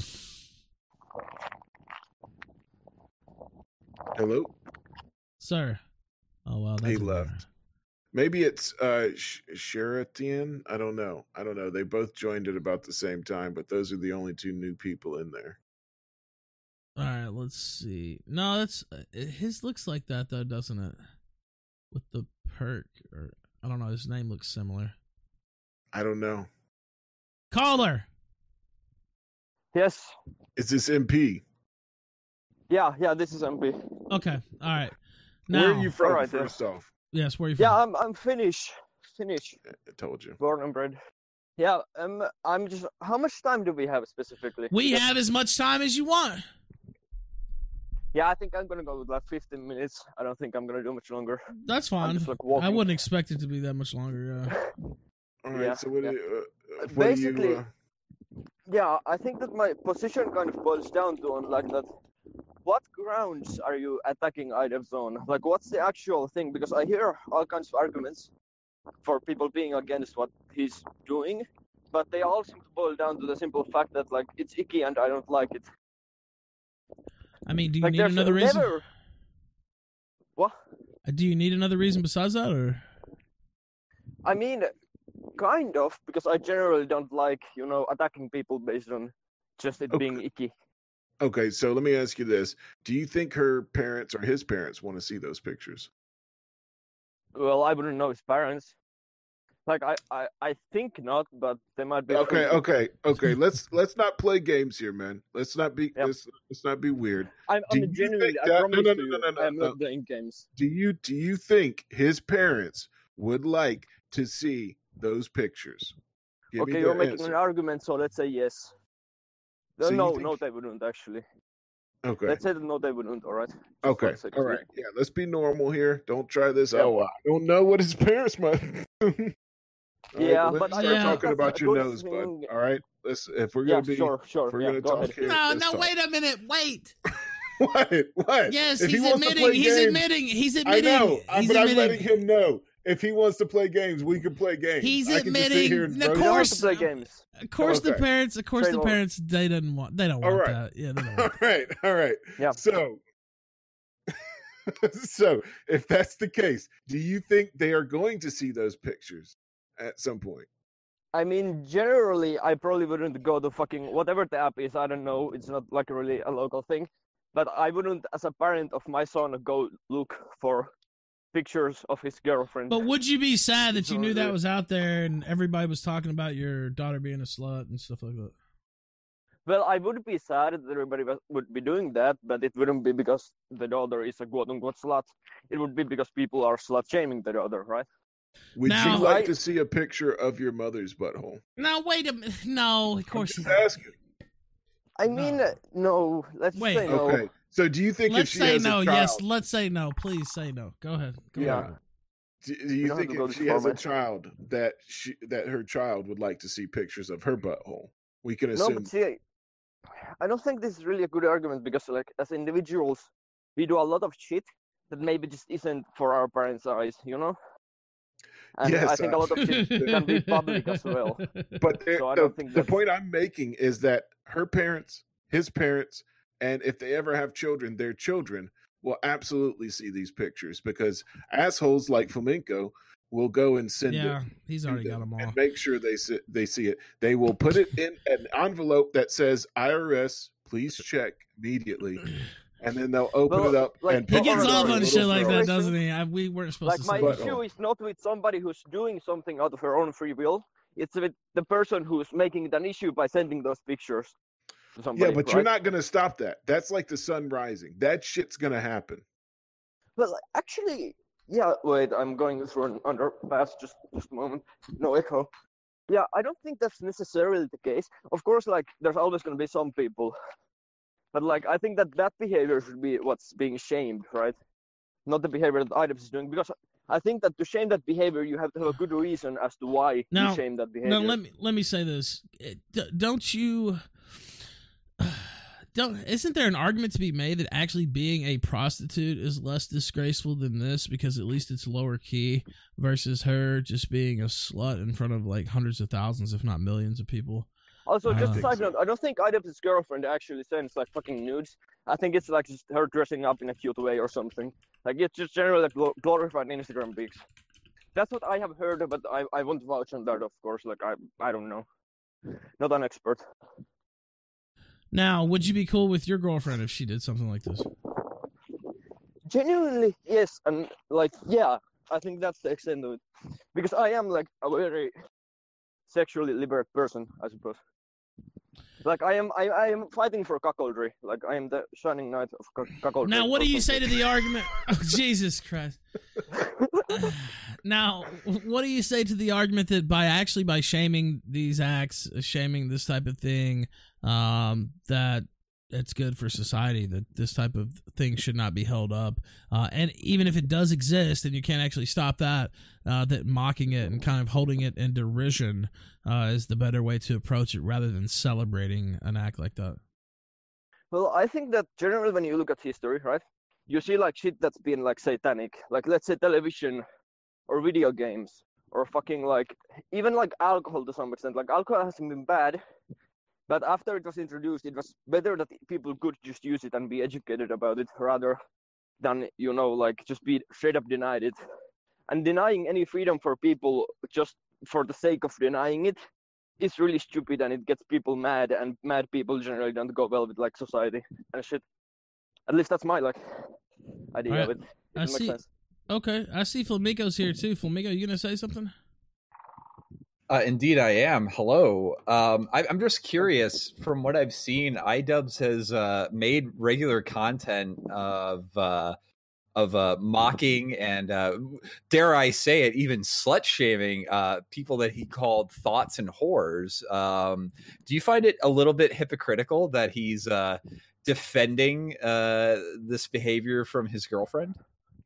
Speaker 2: Hello.
Speaker 1: Sir. Oh, well. That
Speaker 2: He
Speaker 1: didn't
Speaker 2: left.
Speaker 1: matter.
Speaker 2: Maybe it's uh Sh- Sheratian. I don't know. I don't know. They both joined at about the same time, but those are the only two new people in there.
Speaker 1: All right, let's see. No, that's uh, his looks like that though, doesn't it? With the perk, or I don't know. His name looks similar.
Speaker 2: I don't know.
Speaker 1: Caller.
Speaker 7: Yes.
Speaker 2: Is this M P?
Speaker 7: Yeah, yeah, this is M P.
Speaker 1: Okay. All right. Now,
Speaker 2: Where are you from?
Speaker 7: Alright, then.
Speaker 2: First off,
Speaker 1: yes, where are you from?
Speaker 7: Yeah, I'm I'm Finnish. Finnish,
Speaker 2: I told you.
Speaker 7: born and bred. Yeah, um, I'm just. How much time do we have specifically?
Speaker 1: We
Speaker 7: Because-
Speaker 1: have as much time as you want.
Speaker 7: Yeah, I think I'm gonna go with like fifteen minutes. I don't think I'm gonna do much longer.
Speaker 1: That's
Speaker 7: I'm
Speaker 1: fine.
Speaker 7: just like
Speaker 1: I
Speaker 7: walking.
Speaker 1: wouldn't expect it to be that much longer. Yeah.
Speaker 2: All right.
Speaker 7: Yeah,
Speaker 2: so what?
Speaker 7: yeah.
Speaker 2: Do you, uh,
Speaker 7: Uh,
Speaker 2: what
Speaker 7: basically-
Speaker 2: do you? Uh,
Speaker 7: Yeah, I think that my position kind of boils down to on like that. What grounds are you attacking I D E F Zone? Like, what's the actual thing? Because I hear all kinds of arguments for people being against what he's doing, but they all seem to boil down to the simple fact that like it's icky and I don't like it.
Speaker 1: I mean, do you
Speaker 7: Like
Speaker 1: need
Speaker 7: there's
Speaker 1: another reason?
Speaker 7: never. What?
Speaker 1: Uh, Do you need another reason besides that, or?
Speaker 7: I mean, kind of, because I generally don't like, you know, attacking people based on just it
Speaker 2: Okay.
Speaker 7: being icky.
Speaker 2: Okay, so let me ask you this: do you think her parents or his parents want to see those pictures?
Speaker 7: Well, I wouldn't know his parents. Like I, I, I think not, but they might be.
Speaker 2: Okay,
Speaker 7: free.
Speaker 2: okay, okay. Let's let's not play games here, man. Let's not be
Speaker 7: Yep.
Speaker 2: let's, let's not be weird.
Speaker 7: I'm,
Speaker 2: Do
Speaker 7: I'm
Speaker 2: you
Speaker 7: genuinely.
Speaker 2: think
Speaker 7: I
Speaker 2: that-
Speaker 7: promise
Speaker 2: no, no,
Speaker 7: to
Speaker 2: no,
Speaker 7: you,
Speaker 2: no, no,
Speaker 7: I'm
Speaker 2: no.
Speaker 7: not playing games.
Speaker 2: Do you do you think his parents would like to see those pictures? Give
Speaker 7: Okay,
Speaker 2: me
Speaker 7: you're
Speaker 2: the
Speaker 7: making
Speaker 2: answer.
Speaker 7: an argument, so let's say yes. No,
Speaker 2: So you
Speaker 7: no,
Speaker 2: think-
Speaker 7: no, they wouldn't actually.
Speaker 2: Okay.
Speaker 7: Let's say that no, they wouldn't. All right. Just for
Speaker 2: Okay.
Speaker 7: the sake
Speaker 2: All
Speaker 7: of
Speaker 2: right.
Speaker 7: it.
Speaker 2: Yeah. Let's be normal here. Don't try this.
Speaker 7: Yeah.
Speaker 2: Oh, I don't know what his parents might. All right,
Speaker 7: Yeah,
Speaker 2: let's
Speaker 7: but I
Speaker 2: start
Speaker 1: think
Speaker 2: talking
Speaker 7: that's
Speaker 2: about
Speaker 7: a
Speaker 2: your
Speaker 7: good
Speaker 2: nose, bud.
Speaker 7: thing.
Speaker 2: All right. Let's. If we're
Speaker 7: Yeah,
Speaker 2: gonna be.
Speaker 7: sure, sure.
Speaker 2: If we're
Speaker 7: Yeah,
Speaker 2: gonna
Speaker 7: go
Speaker 2: talk
Speaker 7: ahead.
Speaker 2: here.
Speaker 1: No,
Speaker 2: let's
Speaker 1: no,
Speaker 2: talk.
Speaker 1: wait a minute, wait.
Speaker 2: What? What?
Speaker 1: Yes,
Speaker 2: If he
Speaker 1: he's
Speaker 2: wants to
Speaker 1: admitting.
Speaker 2: play
Speaker 1: He's
Speaker 2: games-
Speaker 1: admitting. He's
Speaker 2: I
Speaker 1: admitting.
Speaker 2: know, uh,
Speaker 1: He's
Speaker 2: but I'm
Speaker 1: admitting.
Speaker 2: letting him know if he wants to play games, we can play games.
Speaker 1: He's
Speaker 2: I can just sit
Speaker 1: admitting-
Speaker 2: here and
Speaker 1: of
Speaker 2: roast-
Speaker 7: You don't have
Speaker 1: course-
Speaker 7: to play games.
Speaker 1: Of course, the
Speaker 2: Okay.
Speaker 1: parents. Of course, the
Speaker 7: Straight
Speaker 1: parents. They don't want. They don't
Speaker 2: All
Speaker 1: want
Speaker 2: right.
Speaker 1: that. Yeah, they don't
Speaker 2: All
Speaker 1: want.
Speaker 2: right, all right.
Speaker 7: Yeah.
Speaker 2: So, so if that's the case, do you think they are going to see those pictures at some point?
Speaker 7: I mean, generally, I probably wouldn't go to fucking whatever the app is. I don't know. It's not like really a local thing, but I wouldn't, as a parent of my son, go look for pictures of his girlfriend.
Speaker 1: But would you be sad that you knew that
Speaker 7: Totally.
Speaker 1: was out there and everybody was talking about your daughter being a slut and stuff like that?
Speaker 7: Well, I would be sad that everybody was- would be doing that, but it wouldn't be because the daughter is a quote unquote slut. It would be because people are slut shaming the daughter, right?
Speaker 2: Would
Speaker 1: Now-
Speaker 2: you like
Speaker 7: I-
Speaker 2: to see a picture of your mother's butthole?
Speaker 1: No, wait a minute. No, of course
Speaker 2: I'm
Speaker 1: not.
Speaker 2: just asking.
Speaker 7: I mean,
Speaker 1: No.
Speaker 7: no. Let's
Speaker 1: Wait.
Speaker 7: say no.
Speaker 2: Okay. So, do you think
Speaker 1: Let's
Speaker 2: if she
Speaker 1: say
Speaker 2: has
Speaker 1: no.
Speaker 2: a child,
Speaker 1: Yes, let's say no. Please say no. Go ahead. Go
Speaker 7: Yeah.
Speaker 1: ahead.
Speaker 2: do, do you
Speaker 7: don't have
Speaker 2: think
Speaker 7: to go
Speaker 2: if
Speaker 7: this
Speaker 2: she
Speaker 7: far,
Speaker 2: has a
Speaker 7: man.
Speaker 2: child that she that her child would like to see pictures of her butthole? We can
Speaker 7: No,
Speaker 2: assume.
Speaker 7: but see, I don't think this is really a good argument because, like, as individuals, we do a lot of shit that maybe just isn't for our parents' eyes, you know? And I
Speaker 2: Yes,
Speaker 7: think
Speaker 2: I-
Speaker 7: a lot of shit can be public as well.
Speaker 2: But there-
Speaker 7: So I
Speaker 2: the,
Speaker 7: don't think
Speaker 2: the
Speaker 7: that's-
Speaker 2: point I'm making is that her parents, his parents, and if they ever have children, their children will absolutely see these pictures because assholes like Flamenco will go and send
Speaker 1: Yeah,
Speaker 2: it
Speaker 1: he's
Speaker 2: to
Speaker 1: already got
Speaker 2: them
Speaker 1: them all.
Speaker 2: and make sure they see, they see it. They will put it in an envelope that says I R S, please check immediately, and then they'll open
Speaker 7: Well,
Speaker 2: it up
Speaker 7: like,
Speaker 2: and
Speaker 1: He
Speaker 7: He
Speaker 1: gets
Speaker 7: Alright,
Speaker 1: off
Speaker 7: alright,
Speaker 1: on
Speaker 7: little
Speaker 1: shit like that,
Speaker 7: girls.
Speaker 1: doesn't he? I, we weren't supposed
Speaker 7: Like,
Speaker 1: to
Speaker 7: my
Speaker 1: say
Speaker 2: But-
Speaker 1: that.
Speaker 7: issue is not with somebody who's doing something out of her own free will. It's with the person who's making it an issue by sending those pictures to somebody.
Speaker 2: Yeah, but
Speaker 7: right?
Speaker 2: you're not going to stop that. That's like the sun rising. That shit's going to happen.
Speaker 7: Well, actually, yeah. Wait, I'm going through an underpass. Just, just a moment. No echo. Yeah, I don't think that's necessarily the case. Of course, like there's always going to be some people, but like I think that that behavior should be what's being shamed, right? Not the behavior that Items is doing, because I think that to shame that behavior, you have to have a good reason as to why
Speaker 1: Now-
Speaker 7: you shame that behavior.
Speaker 1: Now let me let me say this. It- d- Don't you? Don't isn't there an argument to be made that actually being a prostitute is less disgraceful than this because at least it's lower key versus her just being a slut in front of like hundreds of thousands, if not millions of people?
Speaker 7: Also, just
Speaker 1: Uh,
Speaker 7: a side note, I don't think Items' girlfriend actually sends like fucking nudes. I think it's like just her dressing up in a cute way or something. Like it's just generally like glo- glorified Instagram pics. That's what I have heard, but I I won't vouch on that, of course. Like I I don't know, not an expert.
Speaker 1: Now, would you be cool with your girlfriend if she did something like this?
Speaker 7: Genuinely, yes, and like yeah, I think that's the extent of it. Because I am like a very sexually liberate person, I suppose. Like I am, I, I am fighting for cuckoldry. Like I am the shining knight of cuck- cuckoldry.
Speaker 1: Now, what
Speaker 7: or
Speaker 1: do you say
Speaker 7: something.
Speaker 1: to the argument? Oh, Jesus Christ. Now, what do you say to the argument that by actually by shaming these acts, shaming this type of thing, um, that it's good for society, that this type of thing should not be held up, uh, and even if it does exist and you can't actually stop that, uh, that mocking it and kind of holding it in derision uh, is the better way to approach it rather than celebrating an act like that.
Speaker 7: Well, I think that generally when you look at history, right, you see like shit that's been like satanic. Like let's say television or video games or fucking like even like alcohol to some extent. Like alcohol hasn't been bad, but after it was introduced, it was better that people could just use it and be educated about it rather than, you know, like just be straight up denied it. And denying any freedom for people just for the sake of denying it is really stupid, and it gets people mad, and mad people generally don't go well with like society and shit. At least that's my like idea
Speaker 1: Right.
Speaker 7: of it. If
Speaker 1: I
Speaker 7: it makes
Speaker 1: see.
Speaker 7: sense.
Speaker 1: Okay, I see Flamingo's here too. Flamingo, you gonna say something?
Speaker 8: Uh, indeed, I am. Hello. Um, I, I'm just curious. From what I've seen, iDubbbz has uh, made regular content of uh, of uh, mocking and, uh, dare I say it, even slut shaming uh, people that he called thoughts and whores. Um, do you find it a little bit hypocritical that he's uh, defending uh, this behavior from his girlfriend?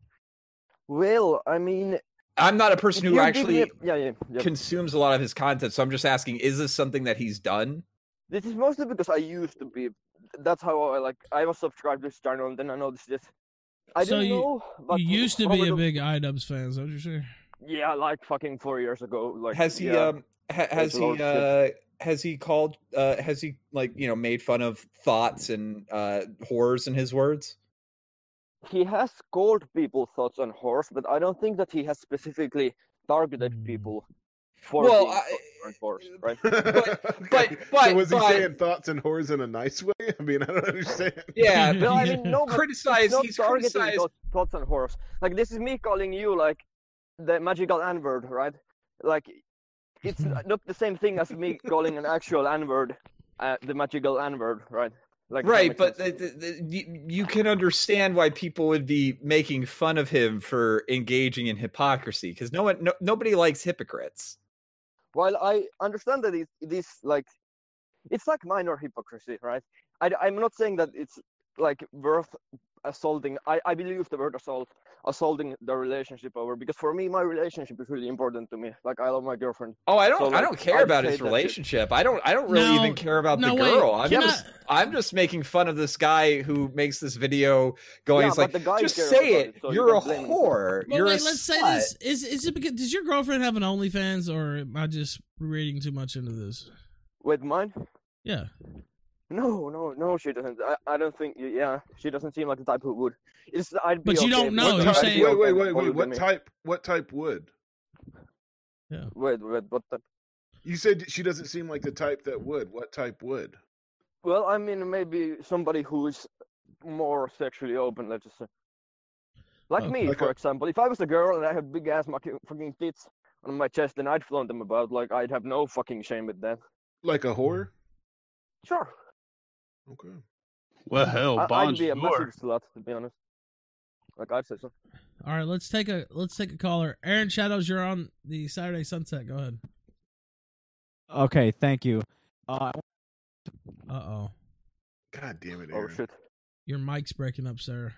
Speaker 7: Well, I mean,
Speaker 8: I'm not a person
Speaker 7: if
Speaker 8: who
Speaker 7: you give
Speaker 8: actually
Speaker 7: me a- yeah, yeah, yeah.
Speaker 8: consumes a lot of his content, so I'm just asking: is this something that he's done?
Speaker 7: This is mostly because I used to be. That's how I like. I was subscribed to this channel, and then I noticed this. I
Speaker 1: So
Speaker 7: didn't
Speaker 1: you-
Speaker 7: know. But
Speaker 1: You used to be
Speaker 7: probably
Speaker 1: a
Speaker 7: the-
Speaker 1: big iDubbbz fan, is that what you're saying?
Speaker 7: Yeah, like fucking four years ago. Like,
Speaker 8: Has he?
Speaker 7: yeah.
Speaker 8: Um, ha- has
Speaker 7: a lot
Speaker 8: he?
Speaker 7: of
Speaker 8: Uh, has he called? Uh, has he like you know made fun of thoughts and uh, whores in his words?
Speaker 7: He has called people thoughts on horse, but I don't think that he has specifically targeted
Speaker 1: Hmm.
Speaker 7: people for
Speaker 8: Well,
Speaker 7: being
Speaker 8: I-
Speaker 7: thoughts on horse, right?
Speaker 8: but-
Speaker 2: Okay,
Speaker 8: but-
Speaker 2: so was he
Speaker 8: but-
Speaker 2: saying thoughts and whores in a nice way? I mean, I don't understand.
Speaker 8: Yeah,
Speaker 7: No, I mean, no, but
Speaker 8: criticize.
Speaker 7: it's not
Speaker 8: He's
Speaker 7: targeting
Speaker 8: criticized.
Speaker 7: thoughts, thoughts on horse. Like, this is me calling you, like, the magical N-word, right? Like, it's not the same thing as me calling an actual N-word uh, the magical N-word, right? Like, if that
Speaker 8: Right,
Speaker 7: makes
Speaker 8: but
Speaker 7: sense.
Speaker 8: the, the, the, you, you can understand why people would be making fun of him for engaging in hypocrisy, because no one, no, nobody likes hypocrites.
Speaker 7: While I understand that it, it is like, it's like minor hypocrisy, right? I, I'm not saying that it's like worth assaulting. I, I believe the word assault, assaulting the relationship over, because for me, my relationship is really important to me. Like, I love my girlfriend.
Speaker 8: Oh, I don't,
Speaker 7: So,
Speaker 8: I
Speaker 7: like,
Speaker 8: don't care
Speaker 7: I'd
Speaker 8: about
Speaker 7: say
Speaker 8: his
Speaker 7: that shit.
Speaker 8: relationship. I don't, I don't really
Speaker 1: No,
Speaker 8: even care about
Speaker 1: no,
Speaker 8: the
Speaker 1: wait,
Speaker 8: girl. I'm
Speaker 1: can
Speaker 8: just, I... am just making fun of this guy who makes this video going.
Speaker 7: Yeah,
Speaker 8: it's
Speaker 7: but
Speaker 8: like,
Speaker 7: the guy
Speaker 8: just
Speaker 7: cares
Speaker 8: say
Speaker 7: about
Speaker 8: it.
Speaker 7: it, so you
Speaker 8: You're a
Speaker 7: can't blame him.
Speaker 8: whore.
Speaker 1: Well,
Speaker 8: You're
Speaker 1: wait,
Speaker 8: a
Speaker 1: let's say
Speaker 8: slut.
Speaker 1: this: is is it because does your girlfriend have an OnlyFans, or am I just reading too much into this?
Speaker 7: With mine?
Speaker 1: Yeah.
Speaker 7: No, no, no, she doesn't. I, I don't think, yeah, she doesn't seem like the type who would. It's, I'd be
Speaker 1: But you
Speaker 7: okay
Speaker 1: don't
Speaker 7: with-
Speaker 1: know,
Speaker 2: What
Speaker 1: you're
Speaker 2: type-
Speaker 1: saying-
Speaker 2: wait, wait,
Speaker 7: okay
Speaker 2: wait,
Speaker 7: with
Speaker 2: wait. What
Speaker 7: polygamy.
Speaker 2: type? What type would?
Speaker 7: Wait, wait, what type?
Speaker 2: You said she doesn't seem like the type that would. What type would?
Speaker 7: Well, I mean, maybe somebody who's more sexually open, let's just say. Like
Speaker 1: Oh,
Speaker 7: me,
Speaker 2: like
Speaker 7: for
Speaker 2: a-
Speaker 7: example. If I was a girl and I had big ass fucking fucking tits on my chest, then I'd flaunt them about. Like, I'd have no fucking shame with that.
Speaker 2: Like a whore?
Speaker 7: Sure.
Speaker 2: Okay.
Speaker 9: Well, hell,
Speaker 7: I, I'd
Speaker 9: Bond's
Speaker 7: be a
Speaker 9: sure.
Speaker 7: massive slut, to be honest. Like, I'd say so.
Speaker 1: All right, let's take a let's take a caller. Aaron Shadows, you're on the Saturday Sunset. Go ahead.
Speaker 10: Okay, thank you. Uh,
Speaker 1: Uh oh,
Speaker 2: God damn it,
Speaker 7: Oh,
Speaker 2: Aaron.
Speaker 7: shit.
Speaker 1: your mic's breaking up, sir.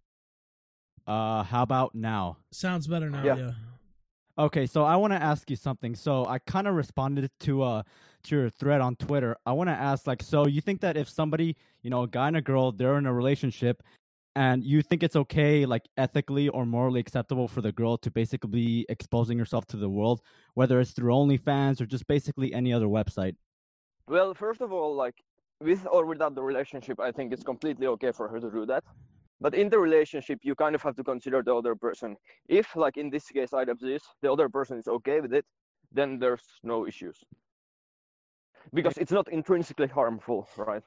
Speaker 10: uh, how about now?
Speaker 1: Sounds better now.
Speaker 7: Yeah.
Speaker 1: Yeah.
Speaker 10: Okay, so I want to ask you something. So I kind of responded to uh to your thread on Twitter. I want to ask, like, so you think that if somebody, you know, a guy and a girl, they're in a relationship, and you think it's okay, like ethically or morally acceptable for the girl to basically be exposing herself to the world, whether it's through OnlyFans or just basically any other website?
Speaker 7: Well, first of all, like, with or without the relationship, I think it's completely okay for her to do that. But in the relationship, you kind of have to consider the other person. If, like in this case, iDubbbz is, the other person is okay with it, then there's no issues. Because it's not intrinsically harmful, right?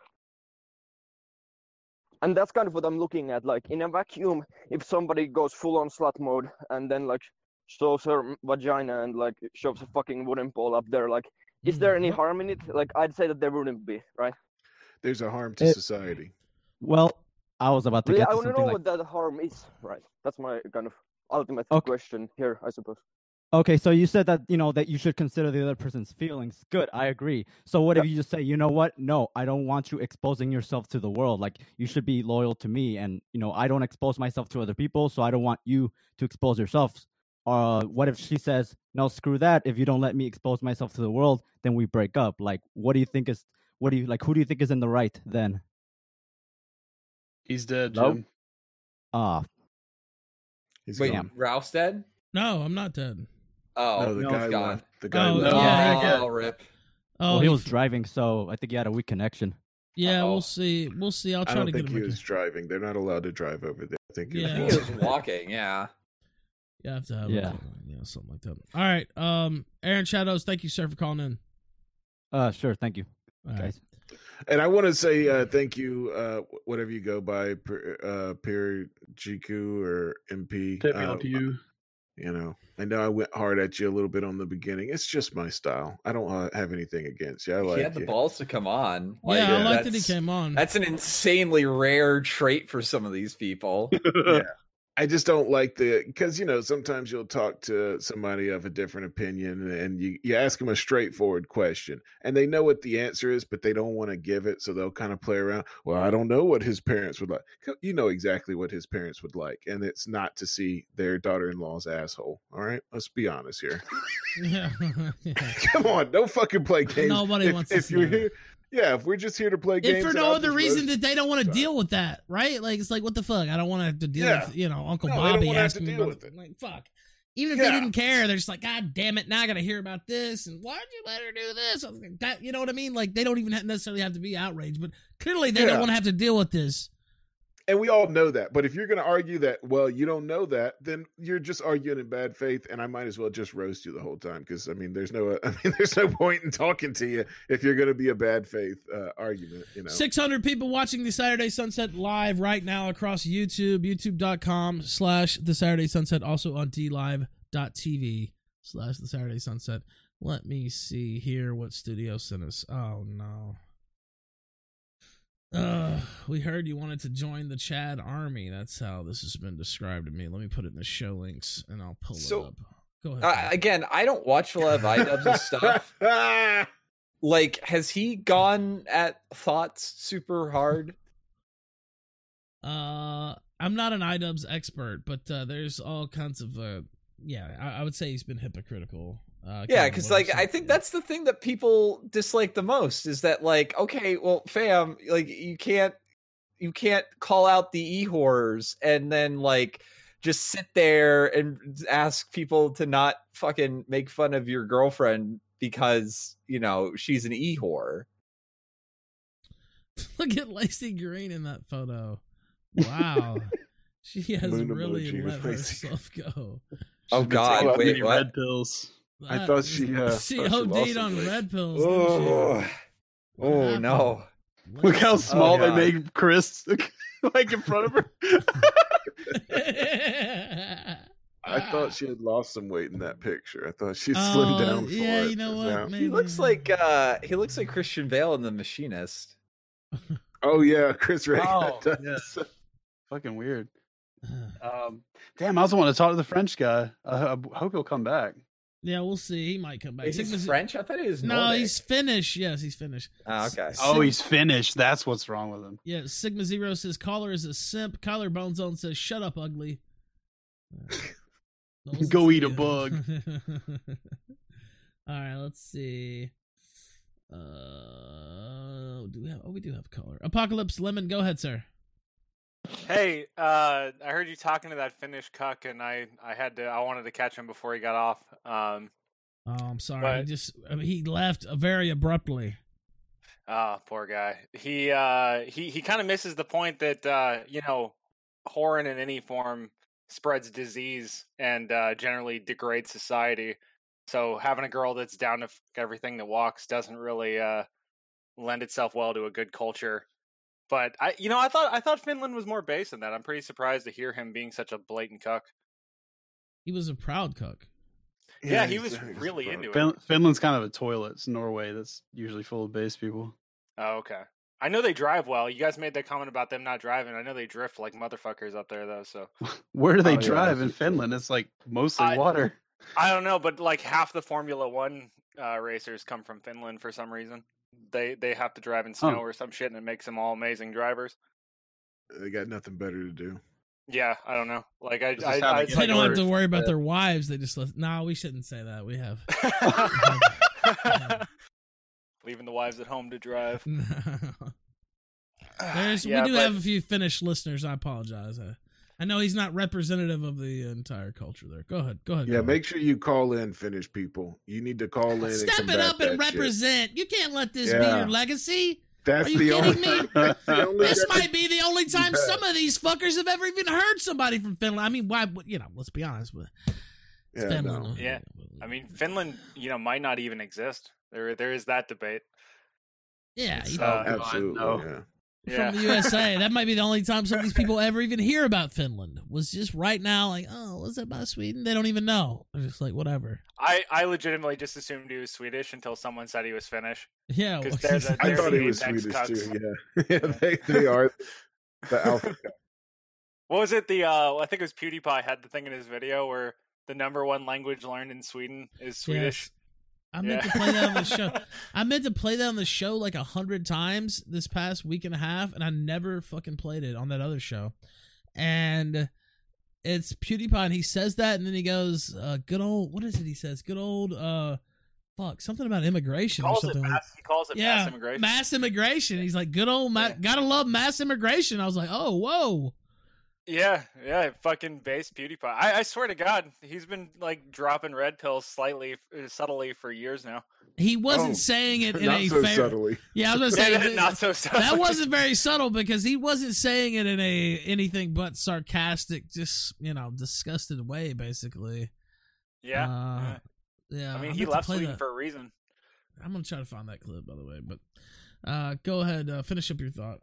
Speaker 7: And that's kind of what I'm looking at. Like, in a vacuum, if somebody goes full on slut mode and then, like, shows her vagina and, like, shoves a fucking wooden pole up there, like, is there any harm in it? Like, I'd say that there wouldn't be, right?
Speaker 2: There's a harm to
Speaker 10: It-
Speaker 2: society.
Speaker 10: Well, I was about to
Speaker 7: Really,
Speaker 10: get
Speaker 7: I
Speaker 10: to
Speaker 7: want to
Speaker 10: something
Speaker 7: know
Speaker 10: like.
Speaker 7: what that harm is, right? That's my kind of ultimate
Speaker 10: Okay.
Speaker 7: question here, I suppose.
Speaker 10: Okay, so you said that, you know, that you should consider the other person's feelings. Good, I agree. So what if
Speaker 7: Yeah.
Speaker 10: you just say, you know what? No, I don't want you exposing yourself to the world. Like, you should be loyal to me, and, you know, I don't expose myself to other people, so I don't want you to expose yourself. Uh, what if she says, no, screw that. If you don't let me expose myself to the world, then we break up. Like, what do you think is, what do you, like, who do you think is in the right then?
Speaker 9: He's dead,
Speaker 10: Nope.
Speaker 9: Jim.
Speaker 10: Ah,
Speaker 2: He's
Speaker 8: Wait,
Speaker 2: gone.
Speaker 8: Ralph's dead?
Speaker 1: No, I'm not dead.
Speaker 8: Oh,
Speaker 2: no, the
Speaker 8: no,
Speaker 2: guy
Speaker 8: it's gone.
Speaker 2: left. The guy
Speaker 1: Oh,
Speaker 2: left.
Speaker 1: yeah.
Speaker 8: Oh, rip.
Speaker 1: Oh,
Speaker 10: well, he
Speaker 1: he-
Speaker 10: was driving, so I think he had a weak connection.
Speaker 1: Yeah,
Speaker 8: Uh-oh.
Speaker 1: we'll see. We'll see. I'll
Speaker 2: I
Speaker 1: try
Speaker 2: don't
Speaker 1: to get
Speaker 2: think
Speaker 1: him.
Speaker 2: he
Speaker 1: a-
Speaker 2: was driving. They're not allowed to drive over there. I think he was
Speaker 1: Yeah.
Speaker 8: He
Speaker 2: walking.
Speaker 8: was walking, yeah.
Speaker 1: You have to have
Speaker 10: Yeah.
Speaker 1: a, yeah, something like that. All right, um, Aaron Shadows, thank you, sir, for calling in.
Speaker 10: Uh, sure, thank you,
Speaker 1: All right.
Speaker 10: guys.
Speaker 2: And I want to say uh, thank you, uh, whatever you go by, per- uh, Peer Jiku or M P.
Speaker 9: Tip me
Speaker 2: Uh,
Speaker 9: up to you.
Speaker 2: You know, I know I went hard at you a little bit on the beginning. It's just my style. I don't uh, have anything against you. I like
Speaker 8: he had the
Speaker 2: you.
Speaker 8: balls to come on.
Speaker 1: Yeah, I like that he
Speaker 8: that's-
Speaker 1: came on.
Speaker 8: That's an insanely rare trait for some of these people.
Speaker 2: Yeah. I just don't like the because you know sometimes you'll talk to somebody of a different opinion and you, you ask them a straightforward question and they know what the answer is but they don't want to give it, so they'll kind of play around. Well, I don't know what his parents would like. You know exactly what his parents would like, and it's not to see their daughter-in-law's asshole. All right, let's be honest here.
Speaker 1: yeah. yeah.
Speaker 2: Come on, don't fucking play games.
Speaker 1: Nobody
Speaker 2: if,
Speaker 1: wants to
Speaker 2: if
Speaker 1: see
Speaker 2: you're
Speaker 1: that.
Speaker 2: here. Yeah, if we're just here to play games,
Speaker 1: If for
Speaker 2: and
Speaker 1: no
Speaker 2: I'll
Speaker 1: other
Speaker 2: just
Speaker 1: reason
Speaker 2: roast-
Speaker 1: that they don't want to
Speaker 2: Sorry.
Speaker 1: deal with that, right? Like it's like what the fuck? I don't want to have to deal
Speaker 2: Yeah.
Speaker 1: with you know Uncle
Speaker 2: No, they don't
Speaker 1: Bobby
Speaker 2: wanna have to
Speaker 1: asking me
Speaker 2: deal
Speaker 1: about
Speaker 2: with it.
Speaker 1: like fuck. Even if
Speaker 2: Yeah.
Speaker 1: they didn't care, they're just like, God damn it! Now I got to hear about this, and why'd you let her do this? I was like, that, you know what I mean? Like they don't even necessarily have to be outraged, but clearly they
Speaker 2: Yeah.
Speaker 1: don't want to have to deal with this.
Speaker 2: And we all know that. But if you're going to argue that, well, you don't know that, then you're just arguing in bad faith. And I might as well just roast you the whole time because I mean, there's no, I mean, there's no point in talking to you if you're going to be a bad faith uh, argument. You know,
Speaker 1: six hundred people watching the Saturday Sunset live right now across YouTube, youtube.com slash the Saturday Sunset, also on dlive.tv slash the Saturday Sunset. Let me see here what studio sent us. Oh, no. Uh, we heard you wanted to join the Chad Army. That's how this has been described to me. Let me put it in the show links and I'll pull
Speaker 8: So,
Speaker 1: it up. Go ahead.
Speaker 8: Uh,
Speaker 1: Pat.
Speaker 8: again, I don't watch a lot of iDubbbz and stuff. Like, has he gone at thoughts super hard?
Speaker 1: Uh, I'm not an iDubbbz expert, but uh, there's all kinds of uh, yeah. I, I would say he's been hypocritical. Uh, I can't
Speaker 8: Yeah,
Speaker 1: remember
Speaker 8: because
Speaker 1: what
Speaker 8: like
Speaker 1: said.
Speaker 8: I think that's the thing that people dislike the most is that like, okay, well, fam, like you can't you can't call out the e-horrors and then like just sit there and ask people to not fucking make fun of your girlfriend because you know she's an e-horror.
Speaker 1: Look at Lacey Green in that photo. Wow, she has
Speaker 2: Moon
Speaker 1: really
Speaker 2: emoji
Speaker 1: let
Speaker 2: with Lacey.
Speaker 1: herself go.
Speaker 8: Oh
Speaker 9: She's been
Speaker 8: God,
Speaker 9: taking
Speaker 8: wait,
Speaker 9: many
Speaker 8: what?
Speaker 9: red pills.
Speaker 2: I
Speaker 1: Uh,
Speaker 2: thought she, uh,
Speaker 1: she
Speaker 2: thought she
Speaker 1: OD'd
Speaker 2: lost
Speaker 1: on
Speaker 2: some weight.
Speaker 1: red pills. didn't
Speaker 8: Oh,
Speaker 1: What
Speaker 8: oh
Speaker 1: happened?
Speaker 8: no.
Speaker 9: Look how
Speaker 1: Lacey-
Speaker 9: small they
Speaker 8: God.
Speaker 9: made Chris, like in front of her.
Speaker 2: I thought she had lost some weight in that picture. I thought she
Speaker 1: Oh,
Speaker 2: slimmed down for
Speaker 1: yeah,
Speaker 2: it.
Speaker 1: you know
Speaker 2: Is
Speaker 1: what?
Speaker 2: that-
Speaker 1: Maybe.
Speaker 8: He looks like uh he looks like Christian Bale in The Machinist.
Speaker 2: Oh yeah, Chris Ray.
Speaker 9: Oh,
Speaker 2: does.
Speaker 9: yeah. Fucking weird. Um, damn, I also want to talk to the French guy. I, I hope he'll come back.
Speaker 1: Yeah, we'll see. He might come back.
Speaker 8: Is he
Speaker 1: Sigma-
Speaker 8: French? I thought he was
Speaker 1: No,
Speaker 8: Nordic.
Speaker 1: he's Finnish. Yes, he's Finnish.
Speaker 8: Oh, okay.
Speaker 9: Oh, he's finished. That's what's wrong with him.
Speaker 1: Yeah, Sigma Zero says caller is a simp. Kyler Bone Zone says shut up, ugly. Uh, those
Speaker 9: Go
Speaker 1: are
Speaker 9: eat a
Speaker 1: you.
Speaker 9: bug.
Speaker 1: All right, let's see. Uh, do we have? Oh, we do have a caller. Apocalypse Lemon, go ahead, sir.
Speaker 11: Hey, uh, I heard you talking to that Finnish cuck, and I, I had to, I wanted to catch him before he got off. Um,
Speaker 1: Oh, I'm sorry.
Speaker 11: But-
Speaker 1: He just I mean, he left very abruptly.
Speaker 11: ah, poor guy. He, uh, he, he kind of misses the point that, uh, you know, whoring in any form spreads disease and uh, generally degrades society. So having a girl that's down to f- everything that walks doesn't really uh, lend itself well to a good culture. But I, you know, I thought I thought Finland was more base than that. I'm pretty surprised to hear him being such a blatant cuck.
Speaker 1: He was a proud cook.
Speaker 11: Yeah, he
Speaker 2: he's-
Speaker 11: was
Speaker 2: he's
Speaker 11: really
Speaker 2: proud.
Speaker 11: into it.
Speaker 9: Fin- Finland's kind of a toilet. It's Norway that's usually full of base people.
Speaker 11: Oh, okay. I know they drive well. You guys made that comment about them not driving. I know they drift like motherfuckers up there, though. So
Speaker 9: Where do they
Speaker 2: Oh, yeah,
Speaker 9: drive in
Speaker 2: that's true.
Speaker 9: Finland? It's like mostly
Speaker 11: I-
Speaker 9: water.
Speaker 11: I don't know, but like half the Formula One uh, racers come from Finland for some reason. They they have to drive in snow
Speaker 9: Oh.
Speaker 11: or some shit, and it makes them all amazing drivers.
Speaker 2: They got nothing better to do.
Speaker 11: Yeah, I don't know. Like I,
Speaker 9: This is
Speaker 11: I,
Speaker 9: how
Speaker 11: I
Speaker 9: they
Speaker 11: it's
Speaker 9: get
Speaker 1: They
Speaker 11: like
Speaker 1: don't have to
Speaker 9: word.
Speaker 1: worry about
Speaker 9: Yeah.
Speaker 1: their wives. They just let. No, we shouldn't say that. We have.
Speaker 11: leaving the wives at home to drive.
Speaker 1: There's,
Speaker 11: Yeah,
Speaker 1: we do
Speaker 11: but-
Speaker 1: have a few Finnish listeners. I apologize. Uh, I know he's not representative of the entire culture there. Go ahead. Go ahead.
Speaker 2: Yeah,
Speaker 1: Carl.
Speaker 2: make sure you call in, Finnish people. You need to call in.
Speaker 1: Step
Speaker 2: and
Speaker 1: it up and
Speaker 2: that shit.
Speaker 1: represent. You can't let this be
Speaker 2: Yeah.
Speaker 1: your legacy.
Speaker 2: That's
Speaker 1: Are you
Speaker 2: the
Speaker 1: kidding
Speaker 2: only.
Speaker 1: me?
Speaker 2: That's the only
Speaker 1: This
Speaker 2: guy-
Speaker 1: might be the only time
Speaker 2: Yeah.
Speaker 1: some of these fuckers have ever even heard somebody from Finland. I mean, why? You know, let's be honest. But it's
Speaker 2: Yeah,
Speaker 1: Finland.
Speaker 2: no.
Speaker 11: Yeah, I mean, Finland, you know, might not even exist. There, there is that debate.
Speaker 1: Yeah,
Speaker 11: It's,
Speaker 1: you
Speaker 11: uh,
Speaker 1: know,
Speaker 2: Absolutely.
Speaker 9: no.
Speaker 2: Yeah.
Speaker 11: yeah.
Speaker 1: from the U S A. That might be the only time some of these people ever even hear about Finland. Was just right now, like, oh, what's that about Sweden? They don't even know. They're just like, whatever.
Speaker 11: I, I legitimately just assumed he was Swedish until someone said he was Finnish.
Speaker 1: Yeah,
Speaker 11: Because
Speaker 1: well,
Speaker 11: they're the,
Speaker 2: I
Speaker 11: they're
Speaker 2: thought
Speaker 11: the
Speaker 2: he was
Speaker 11: apex
Speaker 2: Swedish
Speaker 11: cucks.
Speaker 2: too. Yeah, yeah, they, they are the alpha. cuck.
Speaker 11: What was it? The uh, I think it was PewDiePie had the thing in his video where the number one language learned in Sweden is Swedish.
Speaker 1: Yes. I meant
Speaker 11: Yeah.
Speaker 1: to play that on the show. I meant to play that on the show like a hundred times this past week and a half, and I never fucking played it on that other show. And it's PewDiePie, and he says that, and then he goes, uh, "Good old, what is it?" He says, "Good old, uh, fuck, something about
Speaker 11: He
Speaker 1: immigration or
Speaker 11: calls it
Speaker 1: something." like
Speaker 11: mass, he calls it
Speaker 1: yeah,
Speaker 11: mass immigration.
Speaker 1: mass immigration. He's like, "Good old, ma-
Speaker 11: Yeah.
Speaker 1: gotta love mass immigration." I was like, "Oh, whoa."
Speaker 11: Yeah, yeah, fucking base PewDiePie. I, I swear to God, he's been like dropping red pills slightly, uh, subtly for years now.
Speaker 1: He wasn't
Speaker 2: Oh,
Speaker 1: saying it in
Speaker 2: Not
Speaker 1: a
Speaker 2: so
Speaker 1: fair.
Speaker 2: subtly.
Speaker 1: Yeah, I was gonna say
Speaker 11: Yeah,
Speaker 1: th-
Speaker 11: not so subtly.
Speaker 1: that wasn't very subtle because he wasn't saying it in a anything but sarcastic, just you know, disgusted way, basically.
Speaker 11: Yeah,
Speaker 1: Uh,
Speaker 11: yeah.
Speaker 1: Yeah,
Speaker 11: I mean,
Speaker 1: I
Speaker 11: he
Speaker 1: meant to
Speaker 11: left
Speaker 1: play
Speaker 11: Sweden
Speaker 1: that.
Speaker 11: for a reason.
Speaker 1: I'm gonna try to find that clip, by the way. But uh, go ahead, uh, finish up your thought.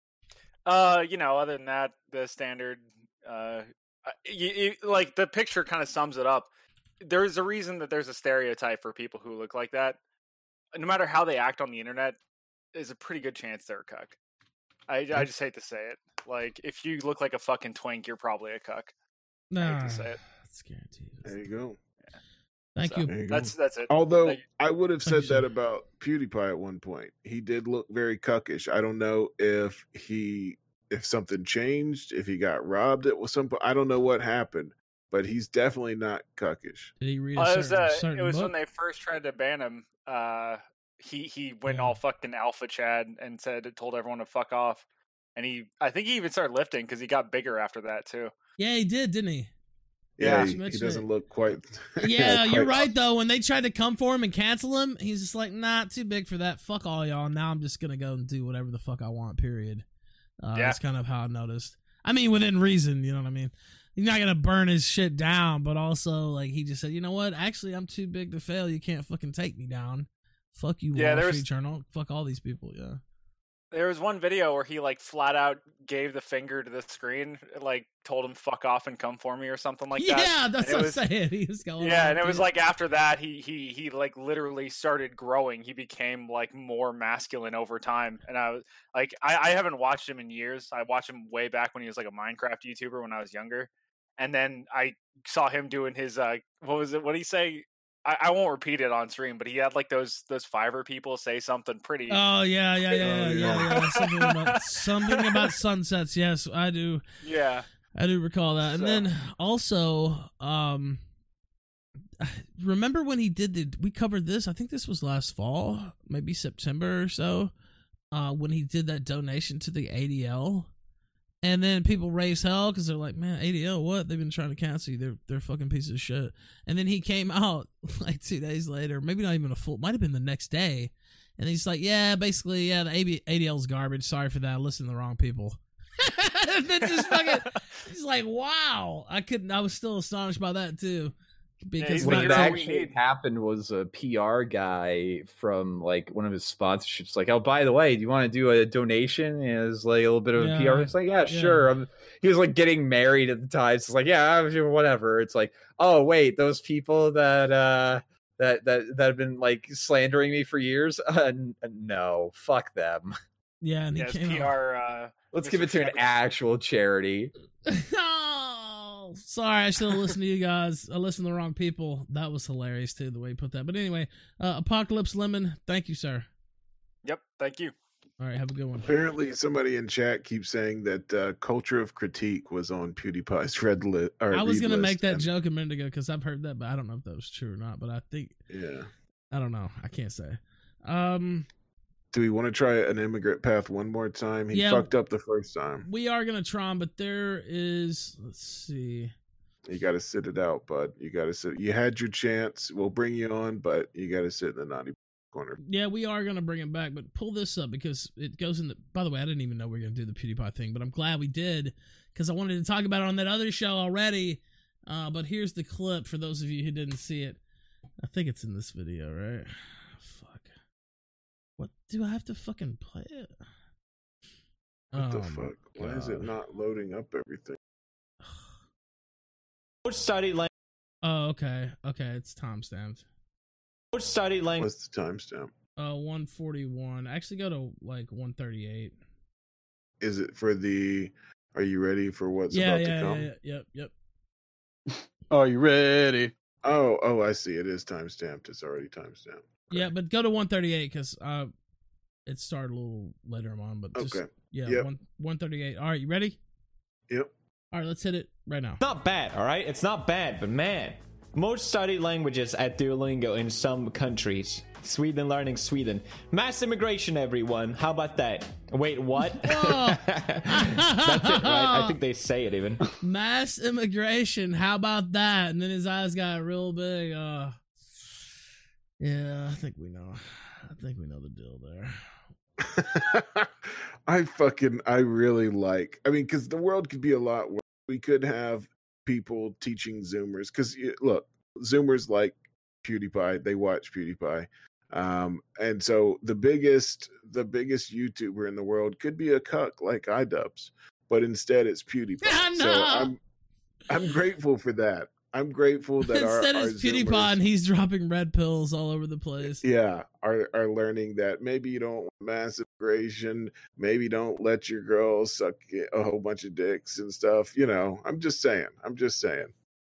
Speaker 11: Uh, you know, other than that, the standard, uh, you, you, like the picture kind of sums it up. There's a reason that there's a stereotype for people who look like that. No matter how they act on the internet, there's a pretty good chance they're a cuck. I, I just hate to say it. Like, if you look like a fucking twink, you're probably a cuck. I hate
Speaker 1: Nah,
Speaker 11: to say it.
Speaker 1: it's guaranteed.
Speaker 2: There you go.
Speaker 1: Thank
Speaker 11: So,
Speaker 1: you.
Speaker 2: There you go.
Speaker 11: That's that's it.
Speaker 2: Although
Speaker 11: Thank you.
Speaker 2: I would have
Speaker 1: Thank
Speaker 2: said
Speaker 1: you,
Speaker 2: that
Speaker 1: sir.
Speaker 2: about PewDiePie at one point. He did look very cuckish. I don't know if he if something changed, if he got robbed at some point. I don't know what happened, but he's definitely not cuckish.
Speaker 1: Did he read a
Speaker 11: Uh, it was,
Speaker 1: certain,
Speaker 11: uh,
Speaker 1: certain
Speaker 11: it was
Speaker 1: book?
Speaker 11: when they first tried to ban him. Uh, he he went
Speaker 1: Yeah.
Speaker 11: all fucking alpha Chad and said told everyone to fuck off. And he, I think he even started lifting because he got bigger after that too.
Speaker 1: Yeah, he did, didn't he?
Speaker 2: Yeah,
Speaker 11: Yeah.
Speaker 2: he,
Speaker 1: You
Speaker 2: he
Speaker 1: mentioned
Speaker 2: doesn't
Speaker 1: it.
Speaker 2: look quite.
Speaker 1: Yeah, you're
Speaker 2: quite-
Speaker 1: right though. When they tried to come for him and cancel him, he's just like, "Nah, too big for that. Fuck all y'all. Now I'm just gonna go and do whatever the fuck I want." Period. Uh,
Speaker 11: Yeah.
Speaker 1: That's kind of how I noticed. I mean, within reason, you know what I mean. He's not gonna burn his shit down, but also like he just said, "You know what? Actually, I'm too big to fail. You can't fucking take me down. Fuck you,
Speaker 11: Yeah,
Speaker 1: Wall
Speaker 11: there
Speaker 1: Street
Speaker 11: was-
Speaker 1: Journal. Fuck all these people." Yeah.
Speaker 11: There was one video where he like flat out gave the finger to the screen, like told him "fuck off" and "come for me" or something like that.
Speaker 1: yeah, that's
Speaker 11: And it
Speaker 1: what
Speaker 11: was-
Speaker 1: I'm saying. He was going.
Speaker 11: Yeah,
Speaker 1: off,
Speaker 11: and it was
Speaker 1: dude.
Speaker 11: like after that, he he he like literally started growing. He became like more masculine over time, and I was like, I, I haven't watched him in years. I watched him way back when he was like a Minecraft YouTuber when I was younger, and then I saw him doing his uh, what was it? What did he say? I, I won't repeat it on stream, but he had like those those Fiverr people say something pretty.
Speaker 1: Oh yeah, yeah, yeah, yeah,
Speaker 2: Oh,
Speaker 1: yeah.
Speaker 2: yeah.
Speaker 1: yeah. Something about something about sunsets. Yes, I do.
Speaker 11: yeah,
Speaker 1: I do recall that. And
Speaker 11: So-
Speaker 1: then also, um, remember when he did the? We covered this. I think this was last fall, maybe September or so. Uh, when he did that donation to the A D L, and then people raised hell because they're like, "Man, A D L, what? They've been trying to cancel you. They're they're fucking pieces of shit." And then he came out like two days later, maybe not even a full. Might have been the next day. And he's like, "Yeah, basically, yeah, the A D L's garbage. Sorry for that. I listened to the wrong people." And then just fucking, he's like, "Wow." I couldn't. I was still astonished by that too, because
Speaker 11: he's
Speaker 8: What
Speaker 11: Not
Speaker 8: had
Speaker 11: that's all we
Speaker 8: actually
Speaker 11: need.
Speaker 8: happened was a P R guy from like one of his sponsorships, like, "Oh, by the way, do you want to do a donation?" As like a little bit of a P R.
Speaker 1: Yeah.
Speaker 8: It's like, "Yeah,
Speaker 1: Yeah.
Speaker 8: sure." Um he was like getting married at the time. So it's like, "Yeah, whatever." It's like, "Oh, wait, those people that uh that that that have been like slandering me for years? Uh, n- no, fuck them.
Speaker 1: yeah, and he
Speaker 11: yeah, it's
Speaker 1: came
Speaker 11: P
Speaker 1: out.
Speaker 11: R. Uh,
Speaker 8: Let's
Speaker 11: Mister
Speaker 8: give it to an
Speaker 11: Chevy.
Speaker 8: actual charity."
Speaker 1: Oh, sorry, I should have listened to you guys. I listened to the wrong people. That was hilarious too, the way you put that. But anyway, uh, Apocalypse Lemon, thank you, sir.
Speaker 11: Yep, thank you.
Speaker 1: All right, have a good one.
Speaker 2: Apparently, somebody in chat keeps saying that uh, Culture of Critique was on PewDiePie's red list.
Speaker 1: I was gonna make that joke a minute ago because I've heard that, but I don't know if that was true or not. But I think
Speaker 2: Yeah.
Speaker 1: I don't know. I can't say. Um,
Speaker 2: Do we want to try an immigrant path one more time? He
Speaker 1: Yeah.
Speaker 2: fucked up the first time.
Speaker 1: We are gonna try 'em, but there is. Let's see.
Speaker 2: You got to sit it out, bud. You got to sit. You had your chance. We'll bring you on, but you got to sit in the naughty corner.
Speaker 1: Yeah, we are gonna bring him back, but pull this up because it goes in the. By the way, I didn't even know we were gonna do the PewDiePie thing, but I'm glad we did because I wanted to talk about it on that other show already. Uh, but here's the clip for those of you who didn't see it. I think it's in this video, right? Fuck. What do I have to fucking play it?
Speaker 2: What the
Speaker 1: Oh my
Speaker 2: fuck? Why is it
Speaker 1: God.
Speaker 2: not loading up everything?
Speaker 12: Study language.
Speaker 1: Oh, okay. Okay, it's timestamped.
Speaker 12: Study language.
Speaker 2: What's the timestamp?
Speaker 1: Uh, one forty-one. Actually, go to like one thirty-eight.
Speaker 2: Is it for the? Are you ready for what's
Speaker 1: Yeah,
Speaker 2: about
Speaker 1: yeah,
Speaker 2: to
Speaker 1: yeah,
Speaker 2: come?
Speaker 1: yeah, yep, yep.
Speaker 9: Are you ready?
Speaker 2: Oh, oh, I see. It is timestamped. It's already timestamped.
Speaker 1: Yeah, but go to one thirty-eight because uh, it started a little later on. But just,
Speaker 2: Okay.
Speaker 1: yeah,
Speaker 2: Yep.
Speaker 1: one one thirty-eight. All right, you ready?
Speaker 2: Yep.
Speaker 1: All right, let's hit it right now.
Speaker 12: Not bad, all right? It's not bad, but man, most studied languages at Duolingo in some countries. Sweden learning Sweden. Mass immigration, everyone. How about that? Wait, what?
Speaker 1: Whoa.
Speaker 12: That's it, right? I think they say it even.
Speaker 1: Mass immigration. How about that? And then his eyes got real big. Uh, yeah, I think we know. I think we know the deal there.
Speaker 2: I fucking, I really like, I mean, because the world could be a lot worse. We could have people teaching Zoomers, because look, Zoomers like PewDiePie, they watch PewDiePie. Um, and so the biggest, the biggest YouTuber in the world could be a cuck like iDubbbz, but instead it's PewDiePie.
Speaker 1: No!
Speaker 2: So I'm, I'm grateful for that. I'm grateful that our,
Speaker 1: Instead,
Speaker 2: our
Speaker 1: it's PewDiePie
Speaker 2: Zoomers-
Speaker 1: and he's dropping red pills all over the place.
Speaker 2: yeah, are are learning that maybe you don't want mass immigration, maybe don't let your girls suck a whole bunch of dicks and stuff. You know, I'm just saying. I'm just saying.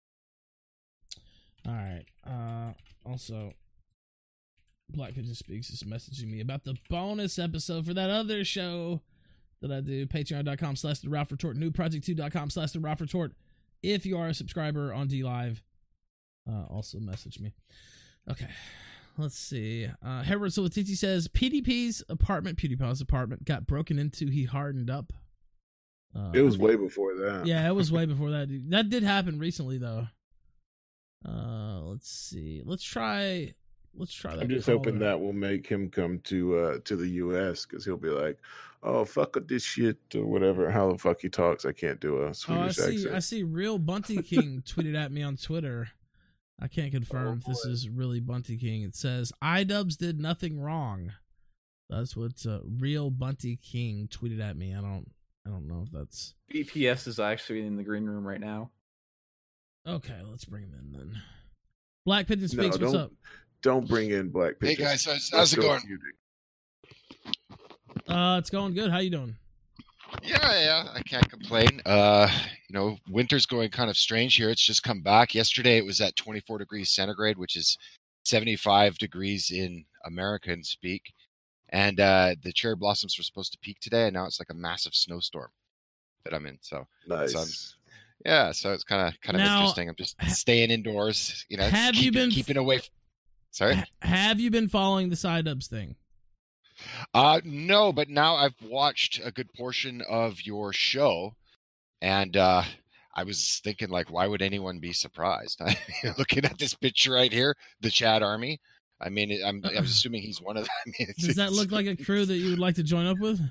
Speaker 1: All right. Uh, also, Black Pigeon Speaks is messaging me about the bonus episode for that other show that I do. Patreon.com slash the Ralph Retort. Newproject2.com slash the Ralph Retort. If you are a subscriber on D Live, uh, also message me. Okay. Let's see. Uh, Harold Solatiti says P D P's apartment, PewDiePie's apartment, got broken into. He hardened up. Uh,
Speaker 2: It was way before that.
Speaker 1: Yeah, it was way before that. Dude. That did happen recently, though. Uh, let's see. Let's try. Let's try that.
Speaker 2: I'm just
Speaker 1: caller.
Speaker 2: hoping that will make him come to uh to the U S because he'll be like, "Oh fuck this shit" or whatever. How the fuck he talks, I can't do a
Speaker 1: Oh, I
Speaker 2: Swedish
Speaker 1: see.
Speaker 2: accent.
Speaker 1: I see. Real Bunty King tweeted at me on Twitter. I can't confirm if this is really Bunty King. It says iDubbbz did nothing wrong. That's what uh, Real Bunty King tweeted at me. I don't. I don't know if that's
Speaker 8: B P S is actually in the green room right now.
Speaker 1: okay. Let's bring him in then. Black Pigeon
Speaker 2: No,
Speaker 1: Speaks. What's
Speaker 2: don't-
Speaker 1: up?
Speaker 2: Don't bring in Black
Speaker 13: Hey,
Speaker 2: Pigeons.
Speaker 13: guys, how's-
Speaker 2: Let's
Speaker 13: how's it
Speaker 2: go
Speaker 13: going?
Speaker 2: with you.
Speaker 1: Uh, it's going good. How you doing?
Speaker 13: Yeah, yeah, I can't complain. Uh, you know, winter's going kind of strange here. It's just come back. Yesterday it was at twenty-four degrees centigrade, which is seventy-five degrees in American speak. And uh, the cherry blossoms were supposed to peak today, and now it's like a massive snowstorm that I'm in. So,
Speaker 2: Nice.
Speaker 13: so I'm, yeah, so it's kind of kind of
Speaker 1: Now,
Speaker 13: interesting. I'm just staying indoors. You know,
Speaker 1: have you
Speaker 13: keeping,
Speaker 1: been-
Speaker 13: keeping away? F- Sorry.
Speaker 1: Have you been following the iDubbbz thing?
Speaker 13: Uh, no, but now I've watched a good portion of your show, and uh, I was thinking, like, why would anyone be surprised? Looking at this picture right here, the Chad Army. I mean, it- I'm, I'm assuming he's one of them. I mean, it's,
Speaker 1: Does that
Speaker 13: it's-
Speaker 1: look like a crew that you would like to join up with?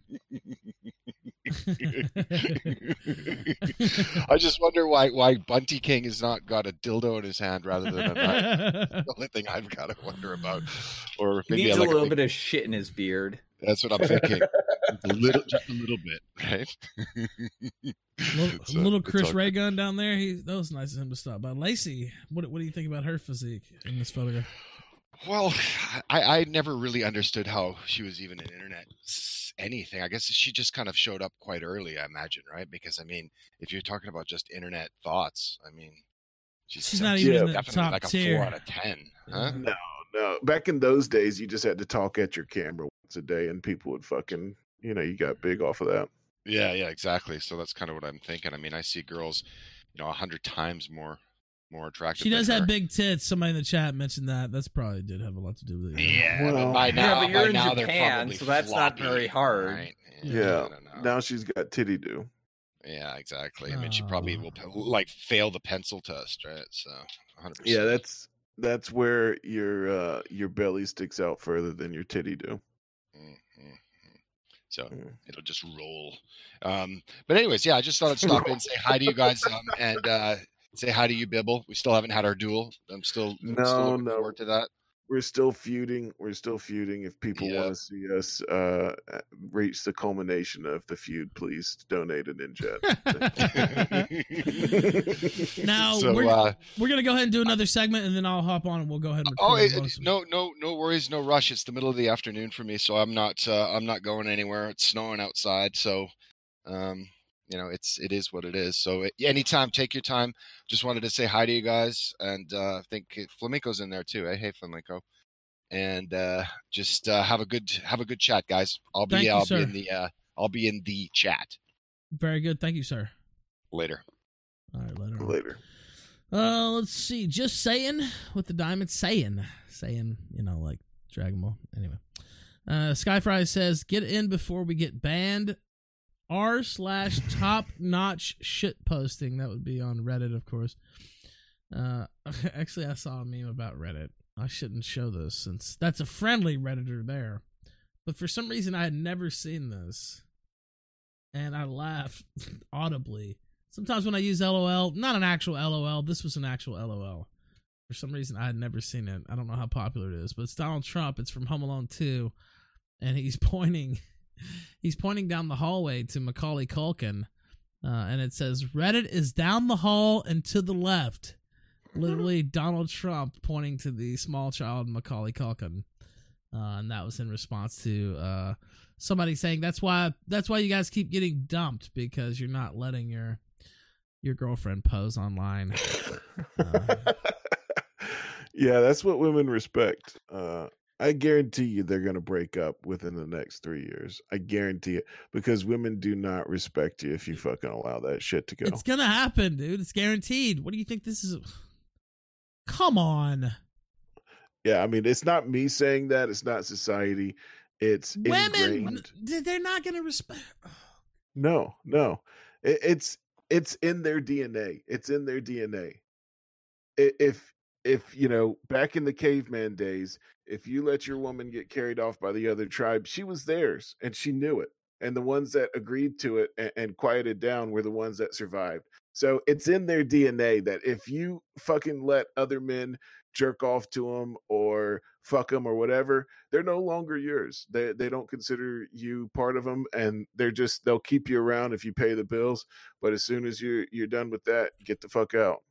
Speaker 13: I just wonder why why Bunty King has not got a dildo in his hand rather than a knife. That's the only thing I've got to wonder about. Or
Speaker 8: He
Speaker 13: maybe
Speaker 8: needs
Speaker 13: I like
Speaker 8: a little
Speaker 13: big-
Speaker 8: bit of shit in his beard.
Speaker 13: That's what I'm thinking. a little, just a little bit, right?
Speaker 1: little,
Speaker 13: It's, uh,
Speaker 1: little
Speaker 13: it's
Speaker 1: Chris
Speaker 13: all-
Speaker 1: Ray gun down there. He that was nice of him to stop by. Lacey, what what do you think about her physique in this photograph?
Speaker 13: Well, I, I never really understood how she was even an internet s- anything. I guess she just kind of showed up quite early, I imagine, right? Because I mean, if you're talking about just internet thoughts, I mean, she's,
Speaker 1: She's
Speaker 13: some-
Speaker 1: not even in the
Speaker 13: definitely
Speaker 1: top
Speaker 13: like a
Speaker 1: tier.
Speaker 13: four out of ten, huh?
Speaker 2: No, no. Back in those days, you just had to talk at your camera once a day, and people would fucking, you know, you got big off of that.
Speaker 13: Yeah, yeah, exactly. So that's kind of what I'm thinking. I mean, I see girls, you know, a hundred times more more attractive.
Speaker 1: She does
Speaker 13: than
Speaker 1: have
Speaker 13: her.
Speaker 1: big tits. Somebody in the chat mentioned that. That's probably did have a lot to do with it.
Speaker 13: Yeah,
Speaker 2: Well,
Speaker 13: but by now,
Speaker 8: yeah, but you're
Speaker 13: by
Speaker 8: in
Speaker 13: now they're
Speaker 8: Japan,
Speaker 13: probably
Speaker 8: so that's not
Speaker 13: floppy,
Speaker 8: very hard.
Speaker 13: right?
Speaker 2: Yeah.
Speaker 13: I don't know.
Speaker 2: Now she's got titty do.
Speaker 13: Yeah, exactly. I mean, she probably will like fail the pencil test, right? So, one hundred percent.
Speaker 2: Yeah, that's that's where your uh, your belly sticks out further than your titty do.
Speaker 13: Mm-hmm. So it'll just roll. Um, but anyways, yeah, I just thought I'd stop in and say hi to you guys um, and uh, say hi to you, Bibble. We still haven't had our duel. I'm still, I'm
Speaker 2: No,
Speaker 13: still looking
Speaker 2: no.
Speaker 13: forward to that.
Speaker 2: We're still feuding. We're still feuding. If people
Speaker 13: Yeah.
Speaker 2: want to see us uh, reach the culmination of the feud, please donate an Injet.
Speaker 1: Now
Speaker 13: So,
Speaker 1: we're
Speaker 13: uh,
Speaker 1: we're gonna go ahead and do another segment, and then I'll hop on and we'll go ahead and.
Speaker 13: Oh,
Speaker 1: record
Speaker 13: it,
Speaker 1: the bonus.
Speaker 13: no, no, no worries, no rush. It's the middle of the afternoon for me, so I'm not, uh, I'm not going anywhere. It's snowing outside, so, um, you know, it's, it is what it is. So, it, anytime, take your time. Just wanted to say hi to you guys, and uh, I think Flamenco's in there too. Eh? Hey, Flamenco, and uh, just uh, have a good, have a good chat, guys. I'll be,
Speaker 1: Thank you,
Speaker 13: I'll
Speaker 1: sir.
Speaker 13: be in the, uh, I'll be in the chat
Speaker 1: Very good. Thank you, sir.
Speaker 13: later.
Speaker 1: All right, later. on.
Speaker 2: Later.
Speaker 1: Uh, let's see. Just saying with the diamond, saying, saying, you know, like Dragon Ball. Anyway, uh, Skyfry says, "Get in before we get banned." R slash top notch shit posting. That would be on Reddit, of course. Uh, actually, I saw a meme about Reddit. I shouldn't show this since that's a friendly Redditor there, but for some reason I had never seen this, and I laughed audibly. Sometimes when I use LOL, not an actual LOL, this was an actual LOL. For some reason, I had never seen it. I don't know how popular it is, but it's Donald Trump. It's from Home Alone two, and he's pointing, he's pointing down the hallway to Macaulay Culkin, uh, and it says, "Reddit is down the hall and to the left." Literally, Donald Trump pointing to the small child Macaulay Culkin, uh, and that was in response to uh, somebody saying, "That's why, that's why you guys keep getting dumped, because you're not letting your." Your girlfriend pose online. Uh,
Speaker 2: Yeah, that's what women respect. Uh, I guarantee you they're going to break up within the next three years. I guarantee it, because women do not respect you if you fucking allow that shit to go.
Speaker 1: it's gonna happen, dude. It's guaranteed. What do you think this is? Come on.
Speaker 2: Yeah, I mean, it's not me saying that. It's not society. It's
Speaker 1: Women,
Speaker 2: ingrained.
Speaker 1: they're not gonna respect.
Speaker 2: No, no. It, it's it's in their D N A. It's in their D N A. I- If if you know, back in the caveman days, if you let your woman get carried off by the other tribe, she was theirs and she knew it. And the ones that agreed to it and, and quieted down were the ones that survived. So it's in their D N A that if you fucking let other men jerk off to them or fuck them or whatever, they're no longer yours. They they don't consider you part of them, and they're just they'll keep you around if you pay the bills. But as soon as you're you're done with that, get the fuck out.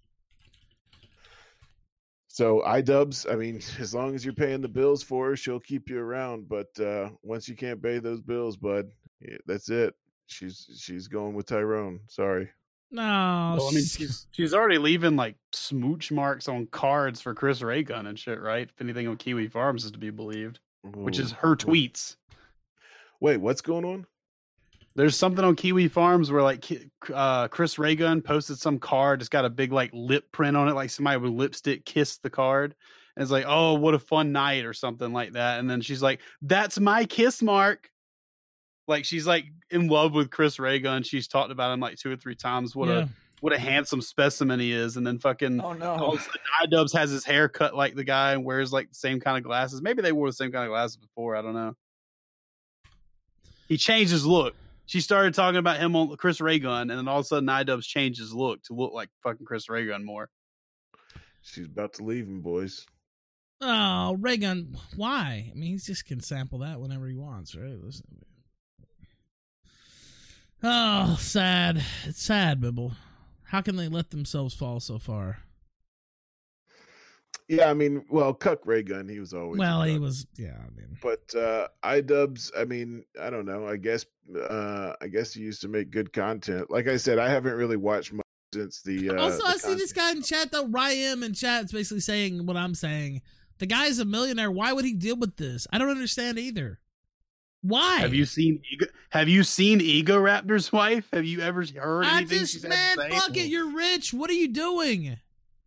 Speaker 2: So iDubbbz, I mean, as long as you're paying the bills for her, she'll keep you around. But uh, once you can't pay those bills, bud, yeah, that's it. She's she's going with Tyrone. Sorry.
Speaker 1: No,
Speaker 9: Well, I mean, she's she's already leaving like smooch marks on cards for Chris Ray Gun and shit, right? If anything on Kiwi Farms is to be believed, which is her tweets.
Speaker 2: Wait, what's going on?
Speaker 9: There's something on Kiwi Farms where like Ki- uh, Chris Ray Gun posted some card. It's got a big like lip print on it, like somebody with lipstick kissed the card. And it's like, oh, what a fun night or something like that. And then she's like, "That's my kiss mark." Like she's like in love with Chris Ray Gun. She's talked about him like two or three times. What
Speaker 1: Yeah.
Speaker 9: a what a handsome specimen he is. And then fucking
Speaker 5: Oh no.
Speaker 9: all of a sudden, iDubbbz has his hair cut like the guy and wears like the same kind of glasses. Maybe they wore the same kind of glasses before. I don't know. He changed his look. She started talking about him on Chris Ray Gun, and then all of a sudden iDubbbz changed his look to look like fucking Chris Ray Gun more.
Speaker 2: She's about to leave him, boys.
Speaker 1: Oh, Raygun, why? I mean, he just can sample that whenever he wants, right? Listen. Oh, sad. It's sad, Bibble. How can they let themselves fall so far?
Speaker 2: Yeah, I mean, well, Cuck Ray Gun, he was always.
Speaker 1: Well,
Speaker 2: a
Speaker 1: he
Speaker 2: cuck.
Speaker 1: was, yeah, I mean.
Speaker 2: But uh, iDubbbz, I mean, I don't know. I guess, uh, I guess he used to make good content. Like I said, I haven't really watched much since the. Uh,
Speaker 1: Also,
Speaker 2: the
Speaker 1: I see
Speaker 2: content.
Speaker 1: this guy in chat, though. Ryan in chat is basically saying what I'm saying. The guy's a millionaire. Why would he deal with this? I don't understand either. Why?
Speaker 9: Have you seen Ego, Have you seen Ego Raptor's wife? Have you ever heard
Speaker 1: I
Speaker 9: anything
Speaker 1: just,
Speaker 9: she's had
Speaker 1: man,
Speaker 9: to say?
Speaker 1: fuck it. You're rich. What are you doing?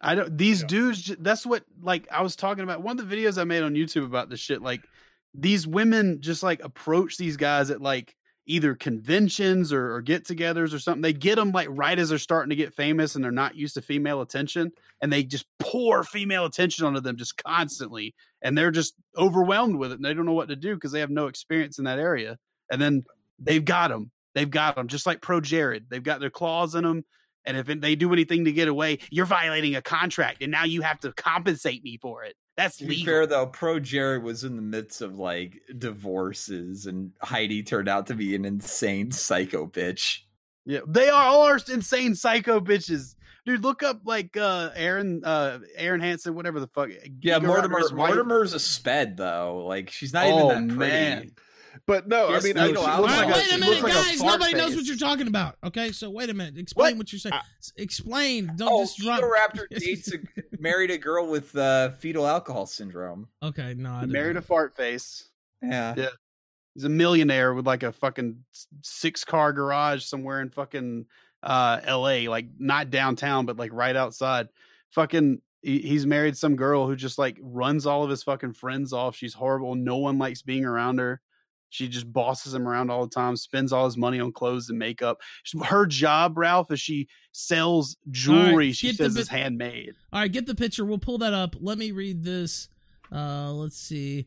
Speaker 9: I don't. These
Speaker 2: Yeah.
Speaker 9: dudes. ju- That's what like I was talking about. One of the videos I made on YouTube about this shit. Like these women just like approach these guys at like either conventions or, or get-togethers or something. They get them like right as they're starting to get famous and they're not used to female attention, and they just pour female attention onto them just constantly, and they're just overwhelmed with it, and they don't know what to do because they have no experience in that area. And then they've got them. They've got them just like Pro Jared. They've got their claws in them. And if they do anything to get away, you're violating a contract, and now you have to compensate me for it. That's
Speaker 8: To be
Speaker 9: legal.
Speaker 8: fair though, Pro Jared was in the midst of like divorces, and Heidi turned out to be an insane psycho bitch.
Speaker 9: Yeah, they are all are insane psycho bitches, dude. Look up like uh Aaron, uh Aaron Hansen, whatever the fuck.
Speaker 8: Yeah,
Speaker 9: Giga
Speaker 8: Mortimer.
Speaker 9: Rodriguez's wife.
Speaker 8: Mortimer's a sped though. Like she's not
Speaker 9: Oh,
Speaker 8: even that pretty.
Speaker 9: man.
Speaker 2: But no, I
Speaker 8: Yes,
Speaker 2: mean,
Speaker 8: no,
Speaker 2: I,
Speaker 8: she
Speaker 2: she
Speaker 8: looks
Speaker 1: All
Speaker 2: looks
Speaker 1: right,
Speaker 8: like a-
Speaker 1: wait a
Speaker 8: she
Speaker 1: minute,
Speaker 8: looks like a
Speaker 1: guys.
Speaker 8: fart
Speaker 1: Nobody knows
Speaker 8: face.
Speaker 1: what you're talking about. Okay, so wait a minute. Explain what,
Speaker 2: What?
Speaker 1: you're saying.
Speaker 2: I-
Speaker 1: S- Explain. Don't
Speaker 8: Oh,
Speaker 1: just drop.
Speaker 8: Fetal Raptor dates a, married a girl with uh, fetal alcohol syndrome.
Speaker 1: Okay, no, I
Speaker 9: He
Speaker 1: didn't.
Speaker 9: married a fart face.
Speaker 8: Yeah.
Speaker 9: Yeah. He's a millionaire with like a fucking six car garage somewhere in fucking uh L A, like not downtown, but like right outside. Fucking he, he's married some girl who just like runs all of his fucking friends off. She's horrible. No one likes being around her. She just bosses him around all the time, spends all his money on clothes and makeup. Her job, Ralph, is she sells jewelry she
Speaker 1: get the
Speaker 9: says
Speaker 1: bit-
Speaker 9: is handmade.
Speaker 1: All right, get the picture. We'll pull that up. Let me read this. Uh, let's see.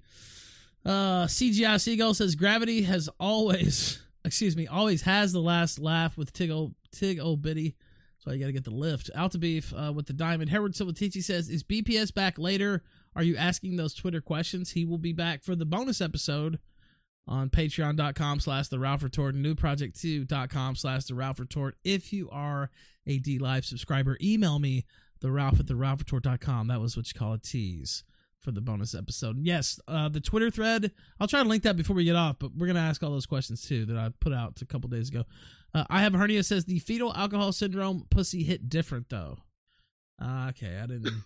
Speaker 1: Uh, C G I Seagull says gravity has always, excuse me, always has the last laugh with Tig O Tig O Biddy. So you got to get the lift. Alta Beef uh, with the diamond. Harold Silvatici says, "Is B P S back later? Are you asking those Twitter questions? He will be back for the bonus episode on patreon.com slash the Ralph Retort, new project two dot com slash the Ralph Retort. If you are a D Live subscriber, email me the Ralph at the Ralph Retort dot com. That was what you call a tease for the bonus episode. Yes, uh, the Twitter thread, I'll try to link that before we get off, but we're going to ask all those questions too that I put out a couple days ago. Uh, I have a hernia says the fetal alcohol syndrome pussy hit different though. Uh, okay, I didn't.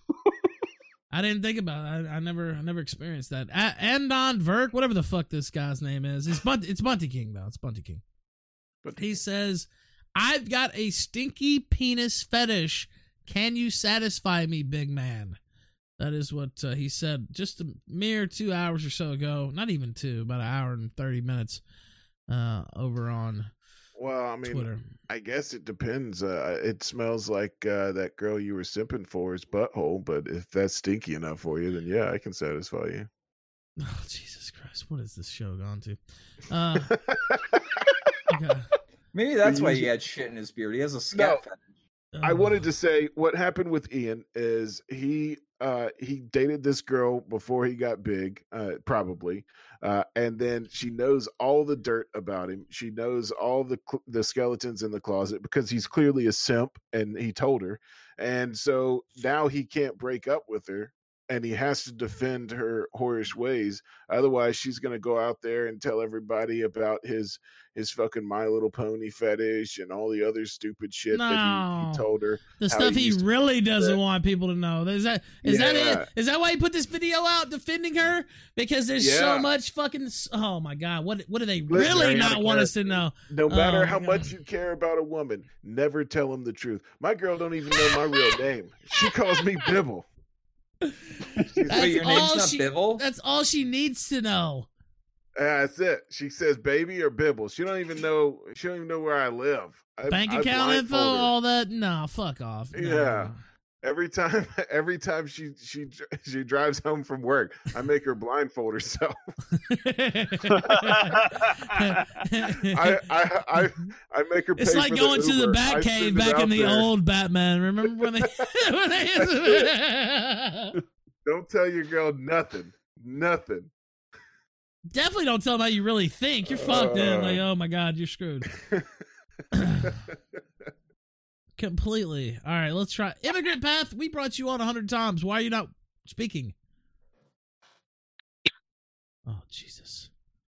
Speaker 1: I didn't think about it. I, I never, I never experienced that. A- Andon Verk, whatever the fuck this guy's name is, it's Bunt, it's Bunty King though. It's Bunty King. But he says, "I've got a stinky penis fetish. Can you satisfy me, big man?" That is what uh, he said just a mere two hours or so ago. Not even two, about an hour and thirty minutes uh, over on
Speaker 2: Well, I mean,
Speaker 1: Twitter.
Speaker 2: I guess it depends. Uh, it smells like uh, that girl you were simping for is butthole, but if that's stinky enough for you, then yeah, I can satisfy you.
Speaker 1: Oh, Jesus Christ. What has this show gone to? Uh, okay.
Speaker 8: Maybe that's why he
Speaker 2: usually-
Speaker 8: had shit in his beard. He has a scat
Speaker 2: No.
Speaker 8: fetish.
Speaker 2: I
Speaker 1: Uh,
Speaker 2: wanted to say what happened with Ian is he uh he dated this girl before he got big, uh probably. Uh and then she knows all the dirt about him. She knows all the cl- the skeletons in the closet because he's clearly a simp and he told her. And so now he can't break up with her and he has to defend her whorish ways. Otherwise she's going to go out there and tell everybody about his his fucking My Little Pony fetish and all the other stupid shit that he,
Speaker 1: No.
Speaker 2: he told her.
Speaker 1: The
Speaker 2: how
Speaker 1: stuff he
Speaker 2: used to
Speaker 1: really
Speaker 2: do
Speaker 1: doesn't
Speaker 2: that.
Speaker 1: want people to know. Is that is that
Speaker 2: Yeah.
Speaker 1: it? Is that why he put this video out defending her? Because there's so
Speaker 2: Yeah.
Speaker 1: much fucking. s- Oh my god! What what do they
Speaker 2: Listen,
Speaker 1: really
Speaker 2: Ariana
Speaker 1: not want
Speaker 2: Clare,
Speaker 1: us to know?
Speaker 2: No matter
Speaker 1: Oh,
Speaker 2: how
Speaker 1: my
Speaker 2: much you care about a woman, never tell them the truth. My girl don't even know my real name. She calls me Bibble.
Speaker 1: That's
Speaker 8: Wait, your name's
Speaker 1: all
Speaker 8: not
Speaker 1: she-
Speaker 8: Bibble?
Speaker 1: That's all she needs to know.
Speaker 2: That's it. She says baby or Bibble. She don't even know. She don't even know where I live. I,
Speaker 1: Bank
Speaker 2: I
Speaker 1: account info,
Speaker 2: blindfold her.
Speaker 1: all that. No, fuck off. No.
Speaker 2: Yeah. Every time, every time she she she drives home from work, I make her blindfold herself. I, I I I make her. Pay
Speaker 1: It's like
Speaker 2: for
Speaker 1: going to the
Speaker 2: Uber. I
Speaker 1: Batcave
Speaker 2: send it
Speaker 1: back
Speaker 2: out
Speaker 1: in the
Speaker 2: there.
Speaker 1: old Batman. Remember when they? when they
Speaker 2: Don't tell your girl nothing. Nothing.
Speaker 1: Definitely don't tell them how you really think. You're fucked in.
Speaker 2: Uh.
Speaker 1: Like, oh my god, you're screwed. Completely. All right, let's try Immigrant Path. We brought you on a hundred times. Why are you not speaking? Oh Jesus.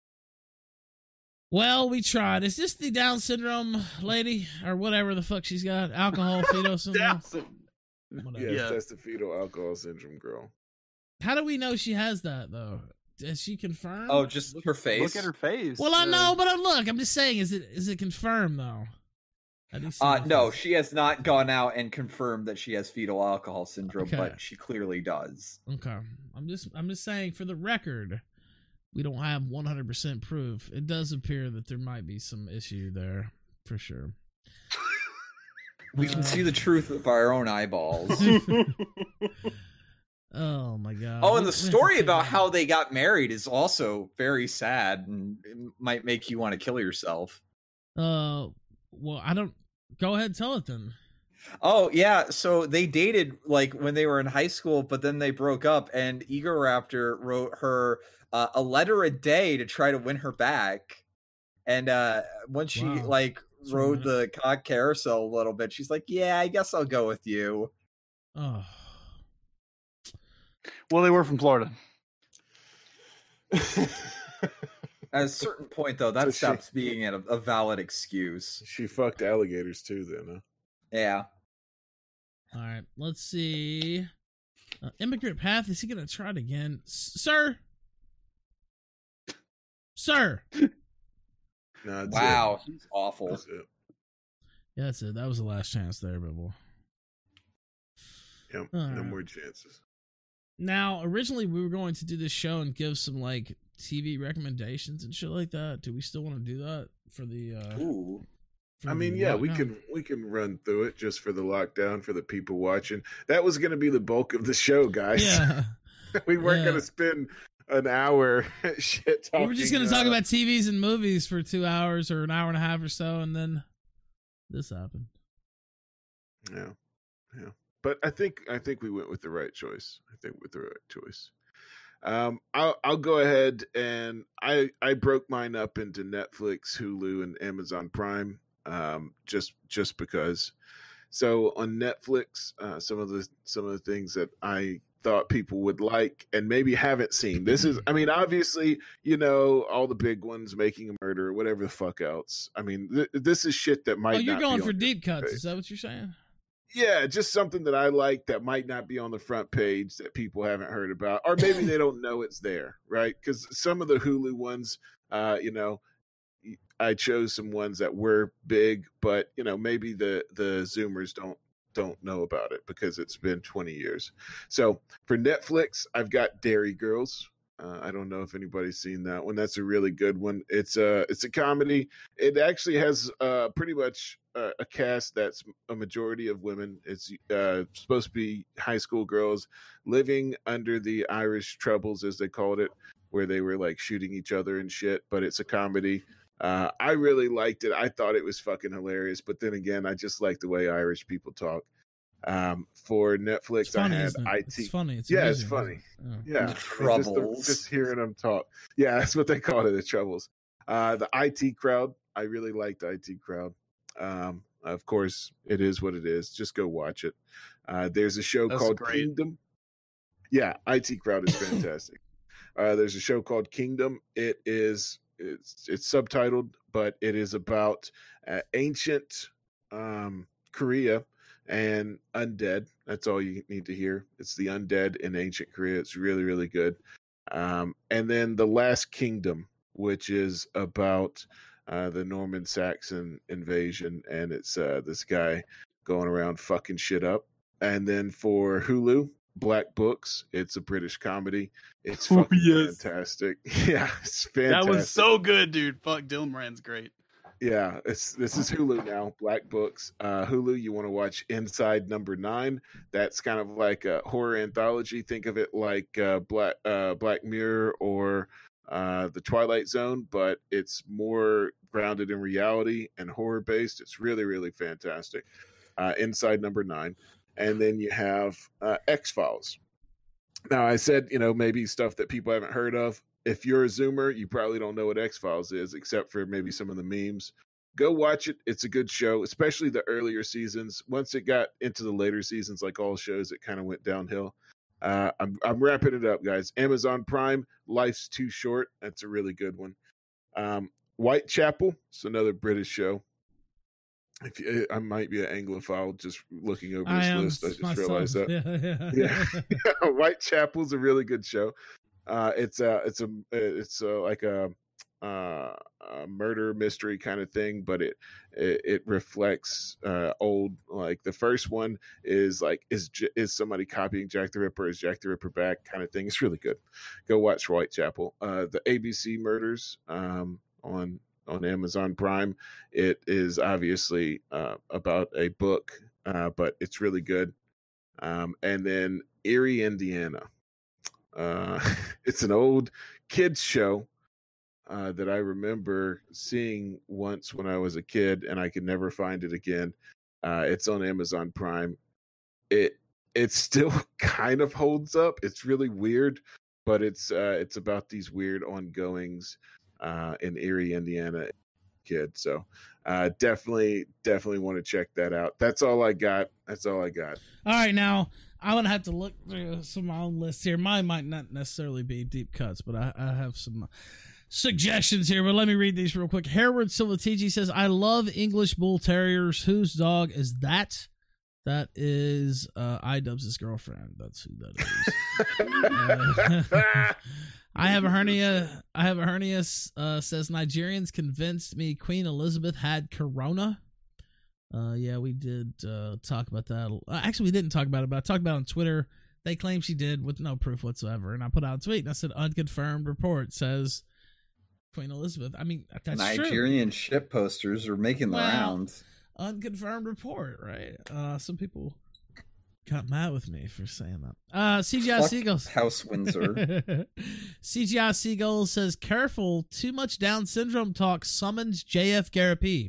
Speaker 1: Well, we tried. Is this the Down syndrome lady or whatever the fuck she's got? Alcohol fetal syndrome. Whatever.
Speaker 2: Yes,
Speaker 9: Yeah.
Speaker 2: that's the fetal alcohol syndrome girl.
Speaker 1: How do we know she has that though? Has she confirmed?
Speaker 8: Oh, just her face.
Speaker 9: Look at her face.
Speaker 1: Well, I
Speaker 9: Yeah.
Speaker 1: know, but I look, I'm just saying, is it is it confirmed though?
Speaker 8: Uh, no, she has not gone out and confirmed that she has fetal alcohol syndrome,
Speaker 1: Okay.
Speaker 8: but she clearly does.
Speaker 1: Okay, I'm just I'm just saying for the record, we don't have one hundred percent proof. It does appear that there might be some issue there for sure.
Speaker 8: We can see the truth with our own eyeballs.
Speaker 1: Oh my god.
Speaker 8: Oh, and the story about how they got married is also very sad and it might make you want to kill yourself.
Speaker 1: Uh, well, I don't. Go ahead, tell it then.
Speaker 8: Oh yeah, so they dated like when they were in high school, but then they broke up, and Egoraptor wrote her uh, a letter a day to try to win her back. And uh, when she
Speaker 1: Wow.
Speaker 8: like
Speaker 1: That's
Speaker 8: rode
Speaker 1: romantic.
Speaker 8: the cock carousel a little bit, she's like, "Yeah, I guess I'll go with you."
Speaker 1: Oh,
Speaker 9: Well, they were from Florida.
Speaker 8: At a certain point, though, that
Speaker 2: So she-
Speaker 8: stops being a, a valid excuse.
Speaker 2: She fucked alligators too, then, huh?
Speaker 8: Yeah.
Speaker 1: all right. Let's see. Uh, Immigrant Path. Is he gonna try it again, S- sir? Sir.
Speaker 2: No, that's
Speaker 8: Wow,
Speaker 2: it.
Speaker 8: he's awful.
Speaker 2: That's it.
Speaker 1: Yeah, that's it. That was the last chance there, Bibble.
Speaker 2: Yep,
Speaker 1: All
Speaker 2: no
Speaker 1: right.
Speaker 2: more chances.
Speaker 1: Now, originally we were going to do this show and give some like T V recommendations and shit like that. Do we still want to do that for the? uh
Speaker 8: Ooh.
Speaker 1: for
Speaker 2: I
Speaker 1: the
Speaker 2: mean, yeah, we
Speaker 1: lockdown?
Speaker 2: can we can run through it just for the lockdown for the people watching. That was going to be the bulk of the show, guys.
Speaker 1: Yeah,
Speaker 2: we weren't
Speaker 1: Yeah.
Speaker 2: going to spend an hour shit talking.
Speaker 1: we were just gonna talk
Speaker 2: uh,
Speaker 1: about T Vs and movies for two hours or an hour and a half or so, and then this happened.
Speaker 2: Yeah, yeah. But I think I think we went with the right choice. I think with the right choice. Um, I'll I'll go ahead and I I broke mine up into Netflix, Hulu, and Amazon Prime. Um, just just because. So on Netflix, uh, some of the some of the things that I thought people would like and maybe haven't seen. This is, I mean, obviously, you know, all the big ones, Making a Murder, whatever the fuck else. I mean, th- this is shit that might.
Speaker 1: Oh, you're
Speaker 2: not be
Speaker 1: going
Speaker 2: on
Speaker 1: for
Speaker 2: your
Speaker 1: deep cuts.
Speaker 2: page.
Speaker 1: Is that what you're saying?
Speaker 2: Yeah, just something that I like that might not be on the front page that people haven't heard about, or maybe they don't know it's there, right? Because some of the Hulu ones, uh, you know, I chose some ones that were big, but you know, maybe the the Zoomers don't don't know about it because it's been twenty years. So for Netflix, I've got Dairy Girls. Uh, I don't know if anybody's seen that one. That's a really good one. It's a it's a comedy. It actually has uh, pretty much uh, a cast that's a majority of women. It's uh, supposed to be high school girls living under the Irish Troubles, as they called it, where they were like shooting each other and shit. But it's a comedy. Uh, I really liked it. I thought it was fucking hilarious. But then again, I just like the way Irish people talk. Um, for Netflix,
Speaker 1: It's funny,
Speaker 2: I had
Speaker 1: isn't it?
Speaker 2: I
Speaker 1: It's
Speaker 2: T.
Speaker 1: funny. It's
Speaker 2: yeah, it's
Speaker 1: amusing,
Speaker 2: funny.
Speaker 1: isn't it?
Speaker 2: Yeah,
Speaker 8: The
Speaker 2: Just, the-
Speaker 8: Troubles.
Speaker 2: just hearing them talk. Yeah, that's what they call it, the Troubles. Uh, the I T Crowd. I really liked the I T Crowd. Um, of course, it is what it is. Just go watch it. Uh, there's a show
Speaker 9: That's
Speaker 2: called
Speaker 9: great.
Speaker 2: Kingdom. Yeah, I T Crowd is fantastic. uh, there's a show called Kingdom. It is it's it's subtitled, but it is about uh, ancient um, Korea and undead. That's all you need to hear. It's the undead in ancient Korea. It's really, really good. Um, and then The Last Kingdom, which is about uh, the Norman Saxon invasion, and it's uh, this guy going around fucking shit up. And then for Hulu, Black Books. It's a British comedy. It's
Speaker 9: Oh,
Speaker 2: fucking
Speaker 9: yes.
Speaker 2: fantastic. Yeah, it's fantastic.
Speaker 9: That was so good, dude. Fuck, Dylan Moran's great.
Speaker 2: Yeah, it's this is Hulu now. Black Books. Uh, Hulu. You want to watch Inside Number Nine? That's kind of like a horror anthology. Think of it like uh, Black uh, Black Mirror or uh, The Twilight Zone, but it's more grounded in reality and horror based. It's really, really fantastic. Uh, Inside Number Nine, and then you have uh, X Files. Now, I said, you know, maybe stuff that people haven't heard of. If you're a Zoomer, you probably don't know what X-Files is, except for maybe some of the memes. Go watch it. It's a good show, especially the earlier seasons. Once it got into the later seasons, like all shows, it kind of went downhill. Uh, I'm, I'm wrapping it up, guys. Amazon Prime, Life's Too Short. That's a really good one. Um, Whitechapel. It's another British show. If you, I might be an Anglophile just looking over
Speaker 1: I
Speaker 2: this
Speaker 1: am
Speaker 2: list. I just
Speaker 1: myself.
Speaker 2: realized that.
Speaker 1: Yeah, yeah.
Speaker 2: Yeah. Whitechapel's a really good show. Uh, it's a it's a it's a, like a uh, uh, murder mystery kind of thing, but it it, it reflects uh, old. Like the first one is like is is somebody copying Jack the Ripper? Is Jack the Ripper back? Kind of thing. It's really good. Go watch Whitechapel. Uh, the A B C Murders um, on on Amazon Prime. It is obviously uh, about a book, uh, but it's really good. Um, and then Erie, Indiana. Uh, it's an old kids show uh, that I remember seeing once when I was a kid, and I could never find it again. Uh, it's on Amazon Prime. It it still kind of holds up. It's really weird, but it's uh, it's about these weird ongoings uh, in Erie, Indiana. Kid, so uh, definitely, definitely want to check that out. That's all I got. That's all I got.
Speaker 1: All right, now I'm gonna have to look through some of my own lists here. Mine might not necessarily be deep cuts, but I, I have some suggestions here. But let me read these real quick. Harewood Silvatigi says, "I love English Bull Terriers. Whose dog is that?" That is uh, iDubbbz' girlfriend. That's who that is. uh, I have a hernia. I have a hernia. Uh, says Nigerians convinced me Queen Elizabeth had corona. Uh, yeah, we did uh, talk about that. Uh, actually, we didn't talk about it, but I talked about it on Twitter. They claim she did with no proof whatsoever, and I put out a tweet and I said unconfirmed report says Queen Elizabeth. I mean, that's
Speaker 8: Nigerian
Speaker 1: true.
Speaker 8: ship posters are making the
Speaker 1: well,
Speaker 8: rounds.
Speaker 1: Unconfirmed report, right? Uh, some people got mad with me for saying that. Uh, C G I
Speaker 8: Fuck
Speaker 1: Seagulls.
Speaker 8: House Windsor.
Speaker 1: C G I Seagull says, careful, too much Down syndrome talk summons J F Garapé.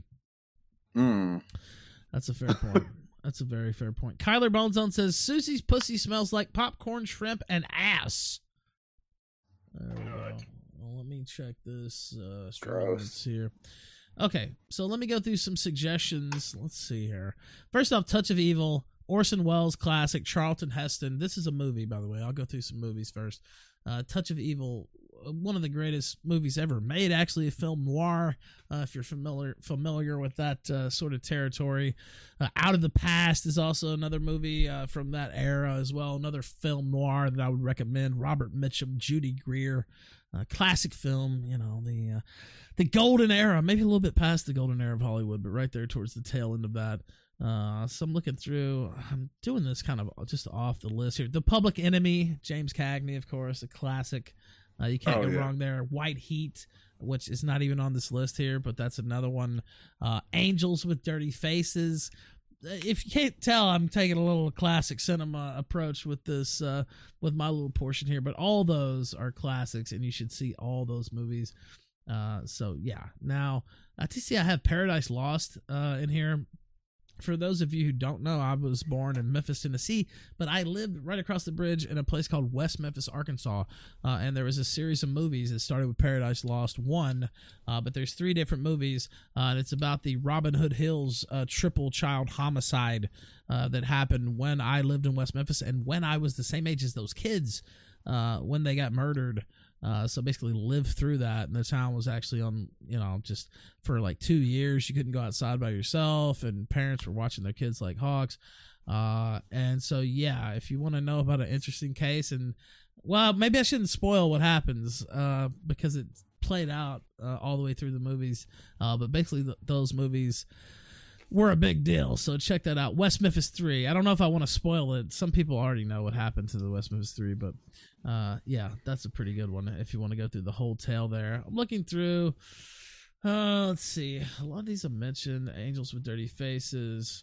Speaker 8: Hmm.
Speaker 1: That's a fair point. That's a very fair point. Kyler Bonezone says, Susie's pussy smells like popcorn, shrimp, and ass. There we go. Well, let me check this. Uh,
Speaker 8: Gross.
Speaker 1: Here. Okay, so let me go through some suggestions. Let's see here. First off, Touch of Evil, Orson Welles classic, Charlton Heston. This is a movie, by the way. I'll go through some movies first. Uh, Touch of Evil, one of the greatest movies ever made, actually a film noir, uh, if you're familiar familiar with that uh, sort of territory. Uh, Out of the Past is also another movie uh, from that era as well, another film noir that I would recommend. Robert Mitchum, Judy Greer, uh, classic film, you know, the uh, the golden era, maybe a little bit past the golden era of Hollywood, but right there towards the tail end of that. Uh, so I'm looking through, I'm doing this kind of just off the list here. The Public Enemy, James Cagney, of course, a classic. Uh, you can't
Speaker 2: Oh,
Speaker 1: go
Speaker 2: yeah.
Speaker 1: wrong there. White Heat, which is not even on this list here, but that's another one. Uh, Angels with Dirty Faces. Uh, If you can't tell, I'm taking a little classic cinema approach with this, uh, with my little portion here, but all those are classics, and you should see all those movies. Uh, so yeah. Now, I see I have Paradise Lost uh, in here. For those of you who don't know, I was born in Memphis, Tennessee, but I lived right across the bridge in a place called West Memphis, Arkansas, uh, and there was a series of movies that started with Paradise Lost one, uh, but there's three different movies, uh, and it's about the Robin Hood Hills uh, triple child homicide uh, that happened when I lived in West Memphis and when I was the same age as those kids uh, when they got murdered. Uh, so basically lived through that, and the town was actually on, you know, just for like two years. You couldn't go outside by yourself, and parents were watching their kids like hawks. Uh, and so, yeah, if you want to know about an interesting case, and, well, maybe I shouldn't spoil what happens uh, because it played out uh, all the way through the movies. Uh, but basically, th- those movies were a big deal. So check that out. West Memphis three. I don't know if I want to spoil it. Some people already know what happened to the West Memphis three, but uh, yeah, that's a pretty good one if you want to go through the whole tale there. I'm looking through. Uh, let's see. A lot of these I mentioned. Angels with Dirty Faces.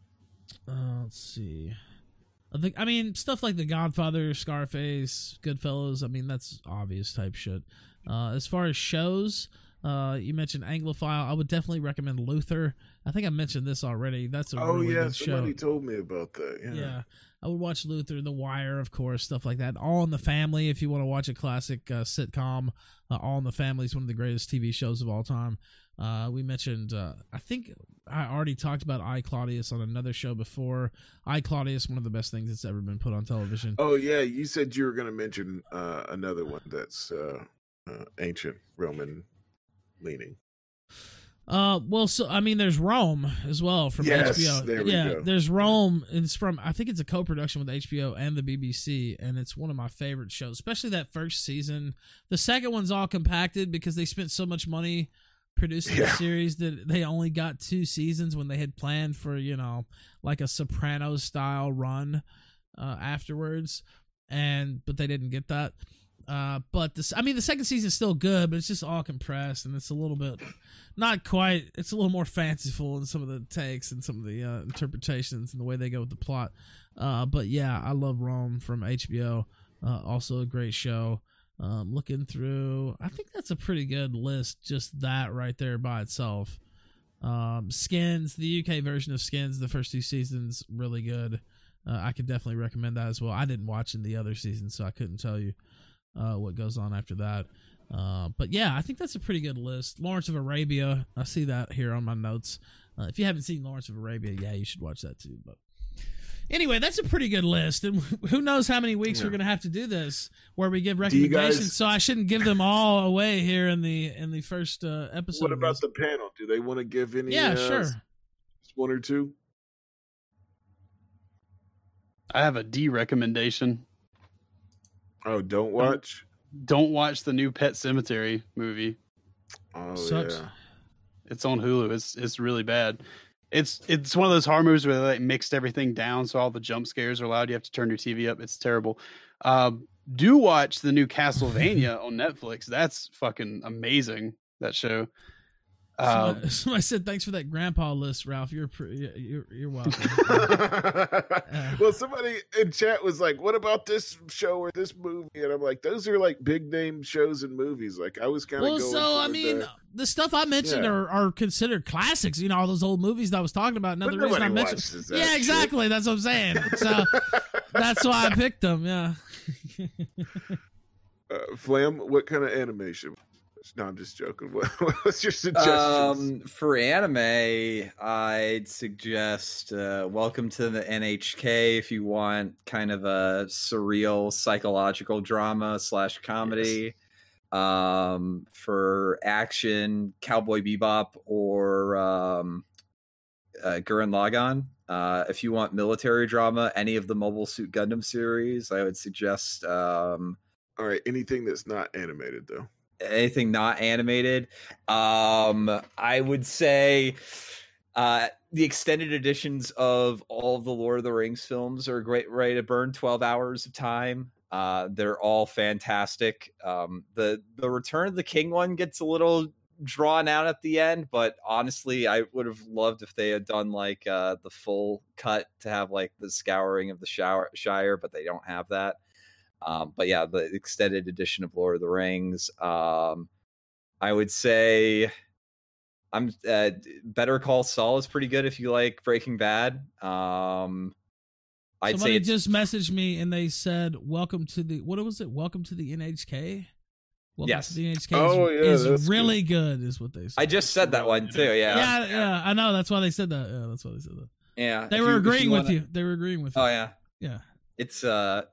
Speaker 1: Uh, let's see. I think. I mean, stuff like The Godfather, Scarface, Goodfellas. I mean, that's obvious type shit. Uh, as far as shows, uh, you mentioned Anglophile. I would definitely recommend Luther. I think I mentioned this already. That's a
Speaker 2: Oh
Speaker 1: really
Speaker 2: yeah,
Speaker 1: good show.
Speaker 2: somebody told me about that. Yeah.
Speaker 1: Yeah, I would watch Luther, The Wire, of course, stuff like that. All in the Family, if you want to watch a classic uh, sitcom. Uh, All in the Family is one of the greatest T V shows of all time. Uh, we mentioned, uh, I think I already talked about I, Claudius on another show before. I, Claudius, one of the best things that's ever been put on television.
Speaker 2: Oh yeah, you said you were going to mention uh, another one that's uh, uh, ancient Roman leaning.
Speaker 1: Uh, well, so I mean, there's Rome as well from
Speaker 2: Yes,
Speaker 1: H B O.
Speaker 2: there we
Speaker 1: yeah,
Speaker 2: go.
Speaker 1: there's Rome. It's from I think it's a co-production with H B O and the B B C, and it's one of my favorite shows, especially that first season. The second one's all compacted because they spent so much money producing
Speaker 2: Yeah.
Speaker 1: the series that they only got two seasons when they had planned for, you know, like a Sopranos style run uh, afterwards, and but they didn't get that. Uh, but this, I mean, the second season is still good, but it's just all compressed, and it's a little bit not quite. It's a little more fanciful in some of the takes and some of the uh, interpretations and the way they go with the plot. Uh, but yeah, I love Rome from H B O. Uh, also a great show. Um, looking through, I think that's a pretty good list. Just that right there by itself. Um, Skins, the U K version of Skins, the first two seasons, really good. Uh, I could definitely recommend that as well. I didn't watch in the other seasons, so I couldn't tell you uh, what goes on after that. Uh, but yeah, I think that's a pretty good list. Lawrence of Arabia, I see that here on my notes. Uh, if you haven't seen Lawrence of Arabia, yeah, you should watch that too. But anyway, that's a pretty good list, and who knows how many weeks
Speaker 2: Yeah.
Speaker 1: we're going to have to do this, where we give
Speaker 2: you
Speaker 1: recommendations.
Speaker 2: guys-
Speaker 1: So I shouldn't give them all away here in the in the first uh, episode.
Speaker 2: What
Speaker 1: of
Speaker 2: about
Speaker 1: this.
Speaker 2: the panel? Do they want to give any?
Speaker 1: Yeah,
Speaker 2: uh,
Speaker 1: sure.
Speaker 2: One or two.
Speaker 9: I have a D recommendation.
Speaker 2: Oh, don't watch.
Speaker 9: Don't watch the new Pet Cemetery movie.
Speaker 2: Oh
Speaker 1: Sucks.
Speaker 2: yeah.
Speaker 9: It's on Hulu. It's it's really bad. It's it's one of those horror movies where they like mixed everything down, so all the jump scares are loud. You have to turn your T V up. It's terrible. Um, do watch the new Castlevania on Netflix. That's fucking amazing. That show. Um,
Speaker 1: Somebody, somebody said thanks for that grandpa list, Ralph. You're pre- you're you're welcome.
Speaker 2: Well, somebody in chat was like, "What about this show or this movie?" And I'm like, "Those are like big name shows and movies." Like I was kind of
Speaker 1: Well,
Speaker 2: going.
Speaker 1: so I
Speaker 2: for
Speaker 1: mean,
Speaker 2: the-
Speaker 1: the stuff I mentioned
Speaker 2: Yeah.
Speaker 1: are, are considered classics. You know, all those old movies that I was talking about. Another
Speaker 2: But
Speaker 1: reason I
Speaker 2: nobody
Speaker 1: mentioned,
Speaker 2: watches that
Speaker 1: yeah,
Speaker 2: shit.
Speaker 1: exactly. That's what I'm saying. So that's why I picked them. Yeah.
Speaker 2: uh, Flam, what kind of animation? No, I'm just joking. What, what's your suggestions?
Speaker 8: Um, for anime, I'd suggest uh, Welcome to the N H K if you want kind of a surreal psychological drama slash comedy. Um, for action, Cowboy Bebop or um, uh, Gurren Lagann. Uh, if you want military drama, any of the Mobile Suit Gundam series, I would suggest. Um,
Speaker 2: All right, anything that's not animated though.
Speaker 8: anything not animated. Um, I would say uh, the extended editions of all of the Lord of the Rings films are a great way to burn twelve hours of time. Uh, they're all fantastic. Um, the the Return of the King one gets a little drawn out at the end, but honestly, I would have loved if they had done like uh, the full cut to have like the scouring of the shower, Shire, but they don't have that. Um, but yeah, the extended edition of Lord of the Rings. Um, I would say I'm uh, Better Call Saul is pretty good if you like Breaking Bad. Um, I'd
Speaker 1: Somebody
Speaker 8: say it's,
Speaker 1: just messaged me and they said, "Welcome to the what was it? Welcome to the N H K." Welcome
Speaker 8: Yes.
Speaker 1: to the N H K
Speaker 2: Oh,
Speaker 1: is,
Speaker 2: yeah,
Speaker 1: is
Speaker 2: that's
Speaker 1: really good. Is what they said.
Speaker 8: I just said that one too. Yeah,
Speaker 1: yeah, yeah, I know. That's why they said that. Yeah, that's why they said that.
Speaker 8: yeah.
Speaker 1: They
Speaker 8: If
Speaker 1: were
Speaker 8: you- if
Speaker 1: agreeing with
Speaker 8: wanna-
Speaker 1: you. They were agreeing with you.
Speaker 8: Oh yeah,
Speaker 1: Yeah.
Speaker 8: it's uh,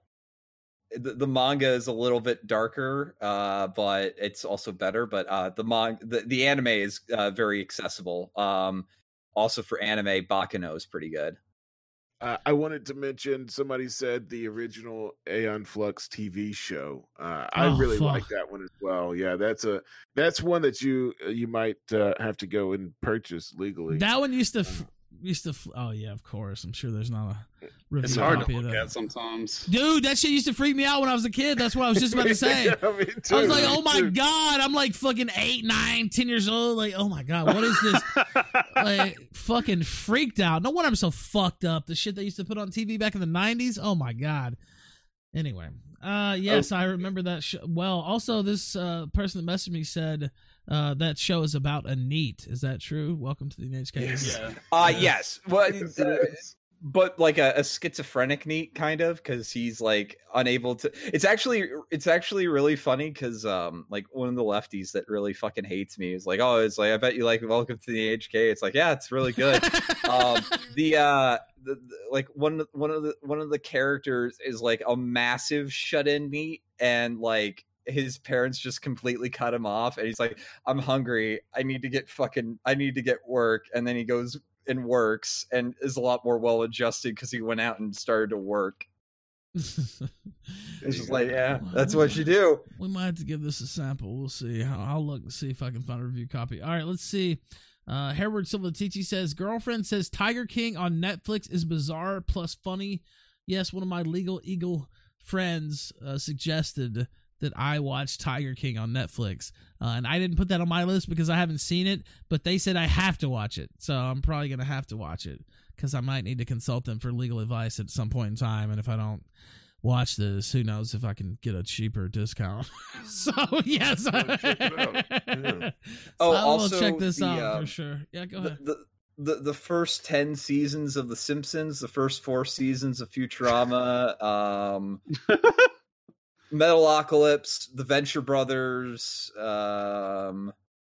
Speaker 8: the, the manga is a little bit darker, uh, but it's also better. But uh, the manga, the, the anime is uh, very accessible. Um, also for anime, Baccano is pretty good.
Speaker 2: Uh, I wanted to mention somebody said the original Aeon Flux T V show. Uh, I
Speaker 1: Oh,
Speaker 2: really
Speaker 1: fuck.
Speaker 2: like that one as well. Yeah, that's a that's one that you you might uh, have to go and purchase legally.
Speaker 1: That one used to f- used to. F- oh yeah, of course. I'm sure there's not a review
Speaker 9: It's hard
Speaker 1: copy
Speaker 9: to
Speaker 1: of
Speaker 9: look
Speaker 1: that.
Speaker 9: at sometimes.
Speaker 1: Dude, that shit used to freak me out when I was a kid. That's what I was just about to say.
Speaker 2: Yeah, me
Speaker 1: I was
Speaker 2: too,
Speaker 1: like,
Speaker 2: me
Speaker 1: oh my
Speaker 2: too.
Speaker 1: god, I'm like fucking eight, nine, ten years old. Like, oh my god, what is this? Like, fucking freaked out. No wonder I'm so fucked up. The shit they used to put on T V back in the nineties. Oh my god. Anyway, uh, yes, I remember that show. Well, also, this uh, person that messaged me said uh, that show is about a NEET. Is that true? Welcome to the N H K.
Speaker 2: Yes.
Speaker 9: Yeah.
Speaker 8: Uh yes. Well,
Speaker 2: Yes,
Speaker 8: uh,
Speaker 2: it is.
Speaker 8: but like a, a schizophrenic neat kind of, because he's like unable to. It's actually it's actually really funny because um like one of the lefties that really fucking hates me is like, oh, it's like I bet you like Welcome to the H K. It's like, yeah, it's really good. um the uh the, the like one one of the one of the characters is like a massive shut-in neat, and like his parents just completely cut him off, and he's like, I'm hungry, I need to get fucking I need to get work. And then he goes and works and is a lot more well adjusted because he went out and started to work. It's just like, yeah, that's what you do.
Speaker 1: We might have to give this a sample. We'll see. I'll, I'll look and see if I can find a review copy. All right, let's see. Uh, Harewood Silva Tichi says, girlfriend says Tiger King on Netflix is bizarre plus funny. Yes, one of my legal eagle friends uh, suggested that I watch Tiger King on Netflix. Uh, and I didn't put that on my list because I haven't seen it, but they said I have to watch it. So I'm probably going to have to watch it because I might need to consult them for legal advice at some point in time. And if I don't watch this, who knows if I can get a cheaper discount. So, yes.
Speaker 8: Yeah.
Speaker 1: Oh,
Speaker 8: Oh,
Speaker 1: I will
Speaker 8: also
Speaker 1: check this
Speaker 8: the,
Speaker 1: out
Speaker 8: um,
Speaker 1: for sure. Yeah, go ahead.
Speaker 8: The, the, the first ten seasons of The Simpsons, the first four seasons of Futurama, um... Metalocalypse, The Venture Brothers, um,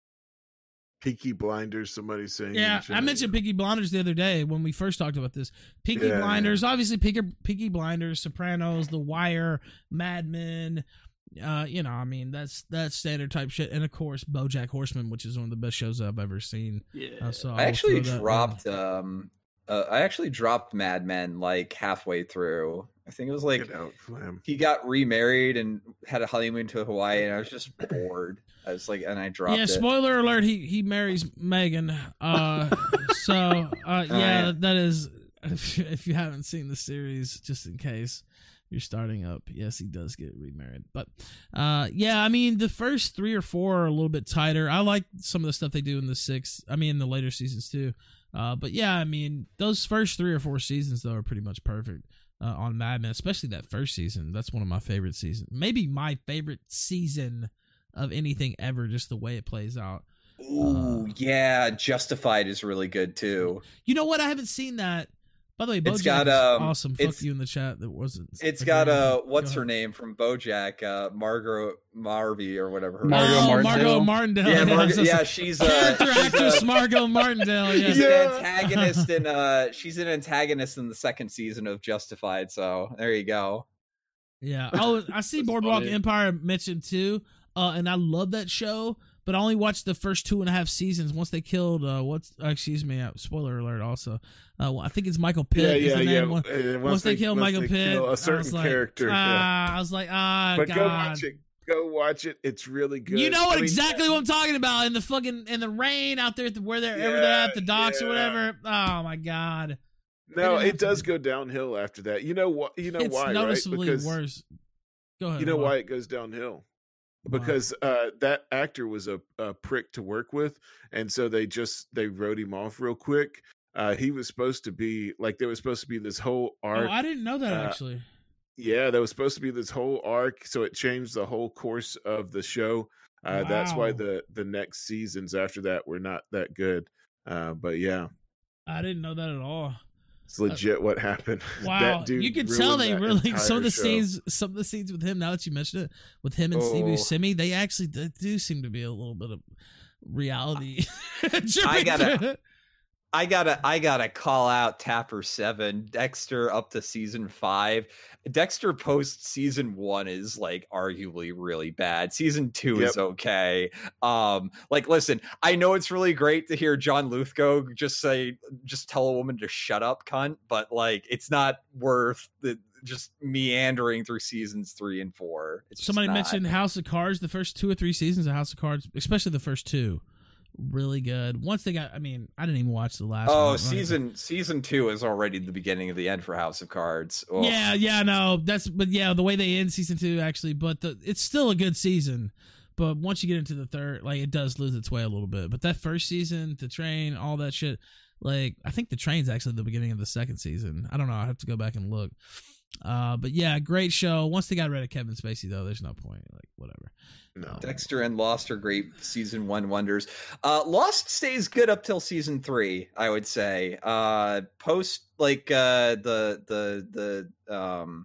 Speaker 2: Peaky Blinders. Somebody saying,
Speaker 1: Yeah, I mentioned Peaky Blinders the other day when we first talked about this. Peaky
Speaker 2: Yeah,
Speaker 1: Blinders, obviously Peaky, Peaky Blinders, Sopranos, The Wire, Mad Men. Uh, you know, I mean that's that's standard type shit, and of course BoJack Horseman, which is one of the best shows I've ever seen.
Speaker 9: Yeah,
Speaker 1: uh, so
Speaker 8: I
Speaker 1: will
Speaker 8: actually
Speaker 1: throw that
Speaker 8: dropped. Um, uh, I actually dropped Mad Men like halfway through. I think it was like
Speaker 2: Get out, Flam.
Speaker 8: he got remarried and had a honeymoon to Hawaii, and I was just bored. I was like, and I dropped
Speaker 1: Yeah,
Speaker 8: it.
Speaker 1: spoiler alert, he he marries Megan. Uh so uh yeah,
Speaker 8: yeah.
Speaker 1: that is if, if you haven't seen the series, just in case you're starting up, yes, he does get remarried. But uh yeah, I mean the first three or four are a little bit tighter. I like some of the stuff they do in the six, I mean in the later seasons too. Uh but yeah, I mean those first three or four seasons though are pretty much perfect. Uh, on Mad Men, especially that first season. That's one of my favorite seasons. Maybe my favorite season of anything ever, just the way it plays out.
Speaker 8: Ooh,
Speaker 1: Uh,
Speaker 8: yeah, Justified is really good too.
Speaker 1: you know what? I haven't seen that. By the way, BoJack
Speaker 8: It's got,
Speaker 1: is
Speaker 8: um,
Speaker 1: awesome. Fuck
Speaker 8: it's-
Speaker 1: you in the chat. That wasn't.
Speaker 8: It's got uh, what's
Speaker 1: Go
Speaker 8: her name from BoJack, uh, Margot Marvey or whatever. Her
Speaker 9: Margot
Speaker 1: oh,
Speaker 9: Martindale.
Speaker 1: Margot Martindale.
Speaker 8: Yeah, Margot,
Speaker 1: so-
Speaker 8: yeah, she's uh,
Speaker 1: character
Speaker 8: she's,
Speaker 1: actress
Speaker 8: uh,
Speaker 1: Margot Martindale. Yeah.
Speaker 8: She's an antagonist in uh she's an antagonist in the second season of Justified, so there you go.
Speaker 1: Yeah. Oh, I see Boardwalk
Speaker 9: funny.
Speaker 1: Empire mentioned too, uh, and I love that show. But I only watched the first two and a half seasons. Once they killed, uh, what's uh, excuse me, uh, spoiler alert. Also, uh, well, I think it's Michael Pitt.
Speaker 2: Yeah,
Speaker 1: is
Speaker 2: yeah,
Speaker 1: the
Speaker 2: yeah.
Speaker 1: name. Once,
Speaker 2: Uh,
Speaker 1: once,
Speaker 2: once
Speaker 1: they,
Speaker 2: they-
Speaker 1: kill
Speaker 2: once
Speaker 1: Michael
Speaker 2: they
Speaker 1: Pitt,
Speaker 2: kill a
Speaker 1: I was
Speaker 2: certain
Speaker 1: like,
Speaker 2: character, yeah.
Speaker 1: Ah, I was like, ah,
Speaker 2: But
Speaker 1: God.
Speaker 2: go watch it. Go watch it. It's really good.
Speaker 1: You know what
Speaker 2: I mean,
Speaker 1: exactly what I'm talking about in the fucking in the rain out there at the, where they're ever they're at the docks or
Speaker 2: yeah.
Speaker 1: whatever. Oh my God.
Speaker 2: No,
Speaker 1: They didn't have
Speaker 2: it
Speaker 1: to
Speaker 2: does
Speaker 1: do-
Speaker 2: go downhill after that. You know what? You know
Speaker 1: it's
Speaker 2: why?
Speaker 1: noticeably
Speaker 2: right? Because
Speaker 1: worse. Go ahead.
Speaker 2: you know
Speaker 1: Mark.
Speaker 2: why it goes downhill?
Speaker 1: Why?
Speaker 2: Because uh, that actor was a, a prick to work with, and so they just they wrote him off real quick. Uh, he was supposed to be like there was supposed to be this whole
Speaker 1: Oh,
Speaker 2: arc.
Speaker 1: I didn't know that
Speaker 2: uh,
Speaker 1: actually.
Speaker 2: Yeah, there was supposed to be this whole arc, so it changed the whole course of the show. Uh, That's why
Speaker 1: Wow.
Speaker 2: the the next seasons after that were not that good. Uh, but yeah,
Speaker 1: I didn't know that at all.
Speaker 2: it's legit what happened.
Speaker 1: Wow,
Speaker 2: That dude
Speaker 1: you could tell
Speaker 2: ruined
Speaker 1: they
Speaker 2: that
Speaker 1: really some of the
Speaker 2: entire show.
Speaker 1: scenes, some of the scenes with him. Now that you mention it, with him and Steve
Speaker 8: Oh.
Speaker 1: Buscemi, they actually do, do seem to be a little bit of reality.
Speaker 8: I gotta I gotta I gotta call out Tapper seven, Dexter up to season five. Dexter post season one is like arguably really bad. Season two is
Speaker 2: Yep.
Speaker 8: okay. Um, like listen, I know it's really great to hear John Lithgow just say just tell a woman to shut up, cunt, but like it's not worth the just meandering through seasons three and four. It's just
Speaker 1: Somebody
Speaker 8: not.
Speaker 1: mentioned House of Cards. The first two or three seasons of House of Cards, especially the first two, really good. Once they got, I mean, I didn't even watch the last.
Speaker 8: Oh,
Speaker 1: one.
Speaker 8: season season two is already the beginning of the end for House of Cards. Ugh.
Speaker 1: Yeah, yeah, no, that's but yeah, the way they end season two actually, but the, it's still a good season. But once you get into the third, like it does lose its way a little bit. But that first season, the train, all that shit, like I think the train's actually the beginning of the second season. I don't know. I have to go back and look. Uh, but yeah, great show. Once they got rid of Kevin Spacey, though, there's no point. Like whatever.
Speaker 2: No.
Speaker 8: Dexter and Lost are great season one wonders. Uh, Lost stays good up till season three, I would say. Uh, post like uh, the the the um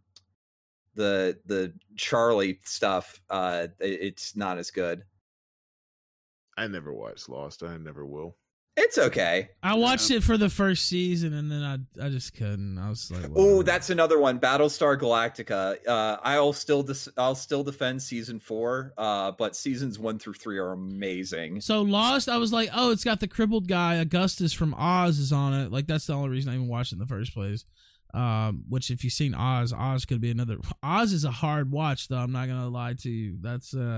Speaker 8: the the Charlie stuff, uh, it- it's not as good.
Speaker 2: I never watched Lost. I never will.
Speaker 8: It's okay.
Speaker 1: I watched it for the first season, and then I I just couldn't. I was like,
Speaker 8: oh, that's another one, Battlestar Galactica. Uh, I'll still dis- I'll still defend season four, uh, but seasons one through three are amazing.
Speaker 1: So Lost, I was like, oh, it's got the crippled guy Augustus from Oz is on it. Like that's the only reason I even watched it in the first place. Um, which if you've seen Oz, Oz could be another. Oz is a hard watch, though. I'm not gonna lie to you. That's uh.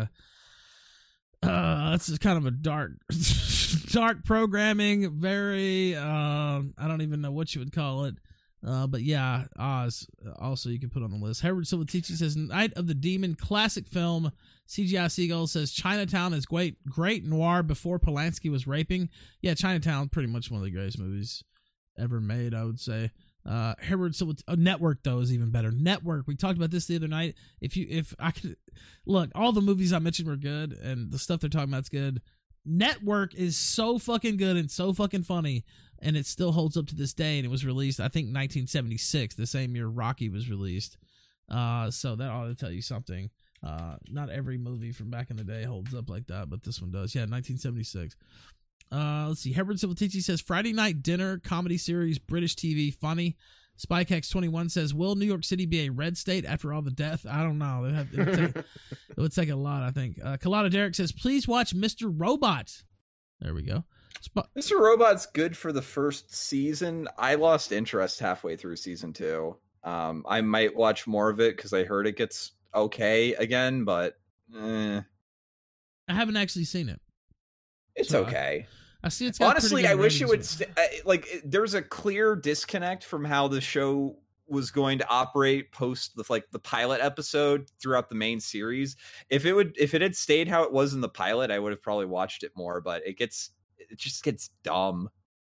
Speaker 1: Uh, that's kind of a dark, dark programming. Very, uh, I don't even know what you would call it. Uh, but yeah, Oz. Also, you can put on the list. Harold Silvatici says, "Night of the Demon, classic film." C G I Seagull says, "Chinatown is great, great noir before Polanski was raping." Yeah, Chinatown, pretty much one of the greatest movies ever made, I would say. Uh, Harold Silvatici, oh, Network though is even better. Network. We talked about this the other night. If you, if I could look, all the movies I mentioned were good, and the stuff they're talking about is good. Network is so fucking good and so fucking funny, and it still holds up to this day. And it was released, I think, nineteen seventy-six, the same year Rocky was released. Uh, so that ought to tell you something. Uh, not every movie from back in the day holds up like that, but this one does. Yeah, nineteen seventy-six. Uh, let's see. Herbert Silvatici says Friday Night Dinner comedy series, British T V, funny. Spikex twenty-one says, will New York City be a red state after all the death? I don't know. It would, have, it would, take, it would take a lot, I think. Uh, Colada Derek says, please watch Mister Robot. There we go. Sp-
Speaker 8: Mister Robot's good for the first season. I lost interest halfway through season two. Um, I might watch more of it because I heard it gets okay again, but eh.
Speaker 1: I haven't actually seen it.
Speaker 8: It's
Speaker 1: so
Speaker 8: okay.
Speaker 1: I, I see it's got
Speaker 8: honestly.
Speaker 1: pretty good
Speaker 8: I wish it would
Speaker 1: ratings.
Speaker 8: st- I- like. There's a clear disconnect from how the show was going to operate post the like the pilot episode throughout the main series. If it would, if it had stayed how it was in the pilot, I would have probably watched it more. But it gets, it just gets dumb.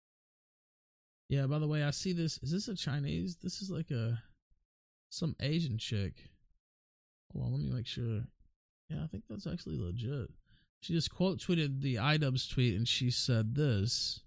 Speaker 1: Yeah. By the way, I see this. Is this a Chinese? This is like a some Asian chick. Hold on, let me make sure. Yeah, I think that's actually legit. She just quote tweeted the iDubbbz tweet, and she said this.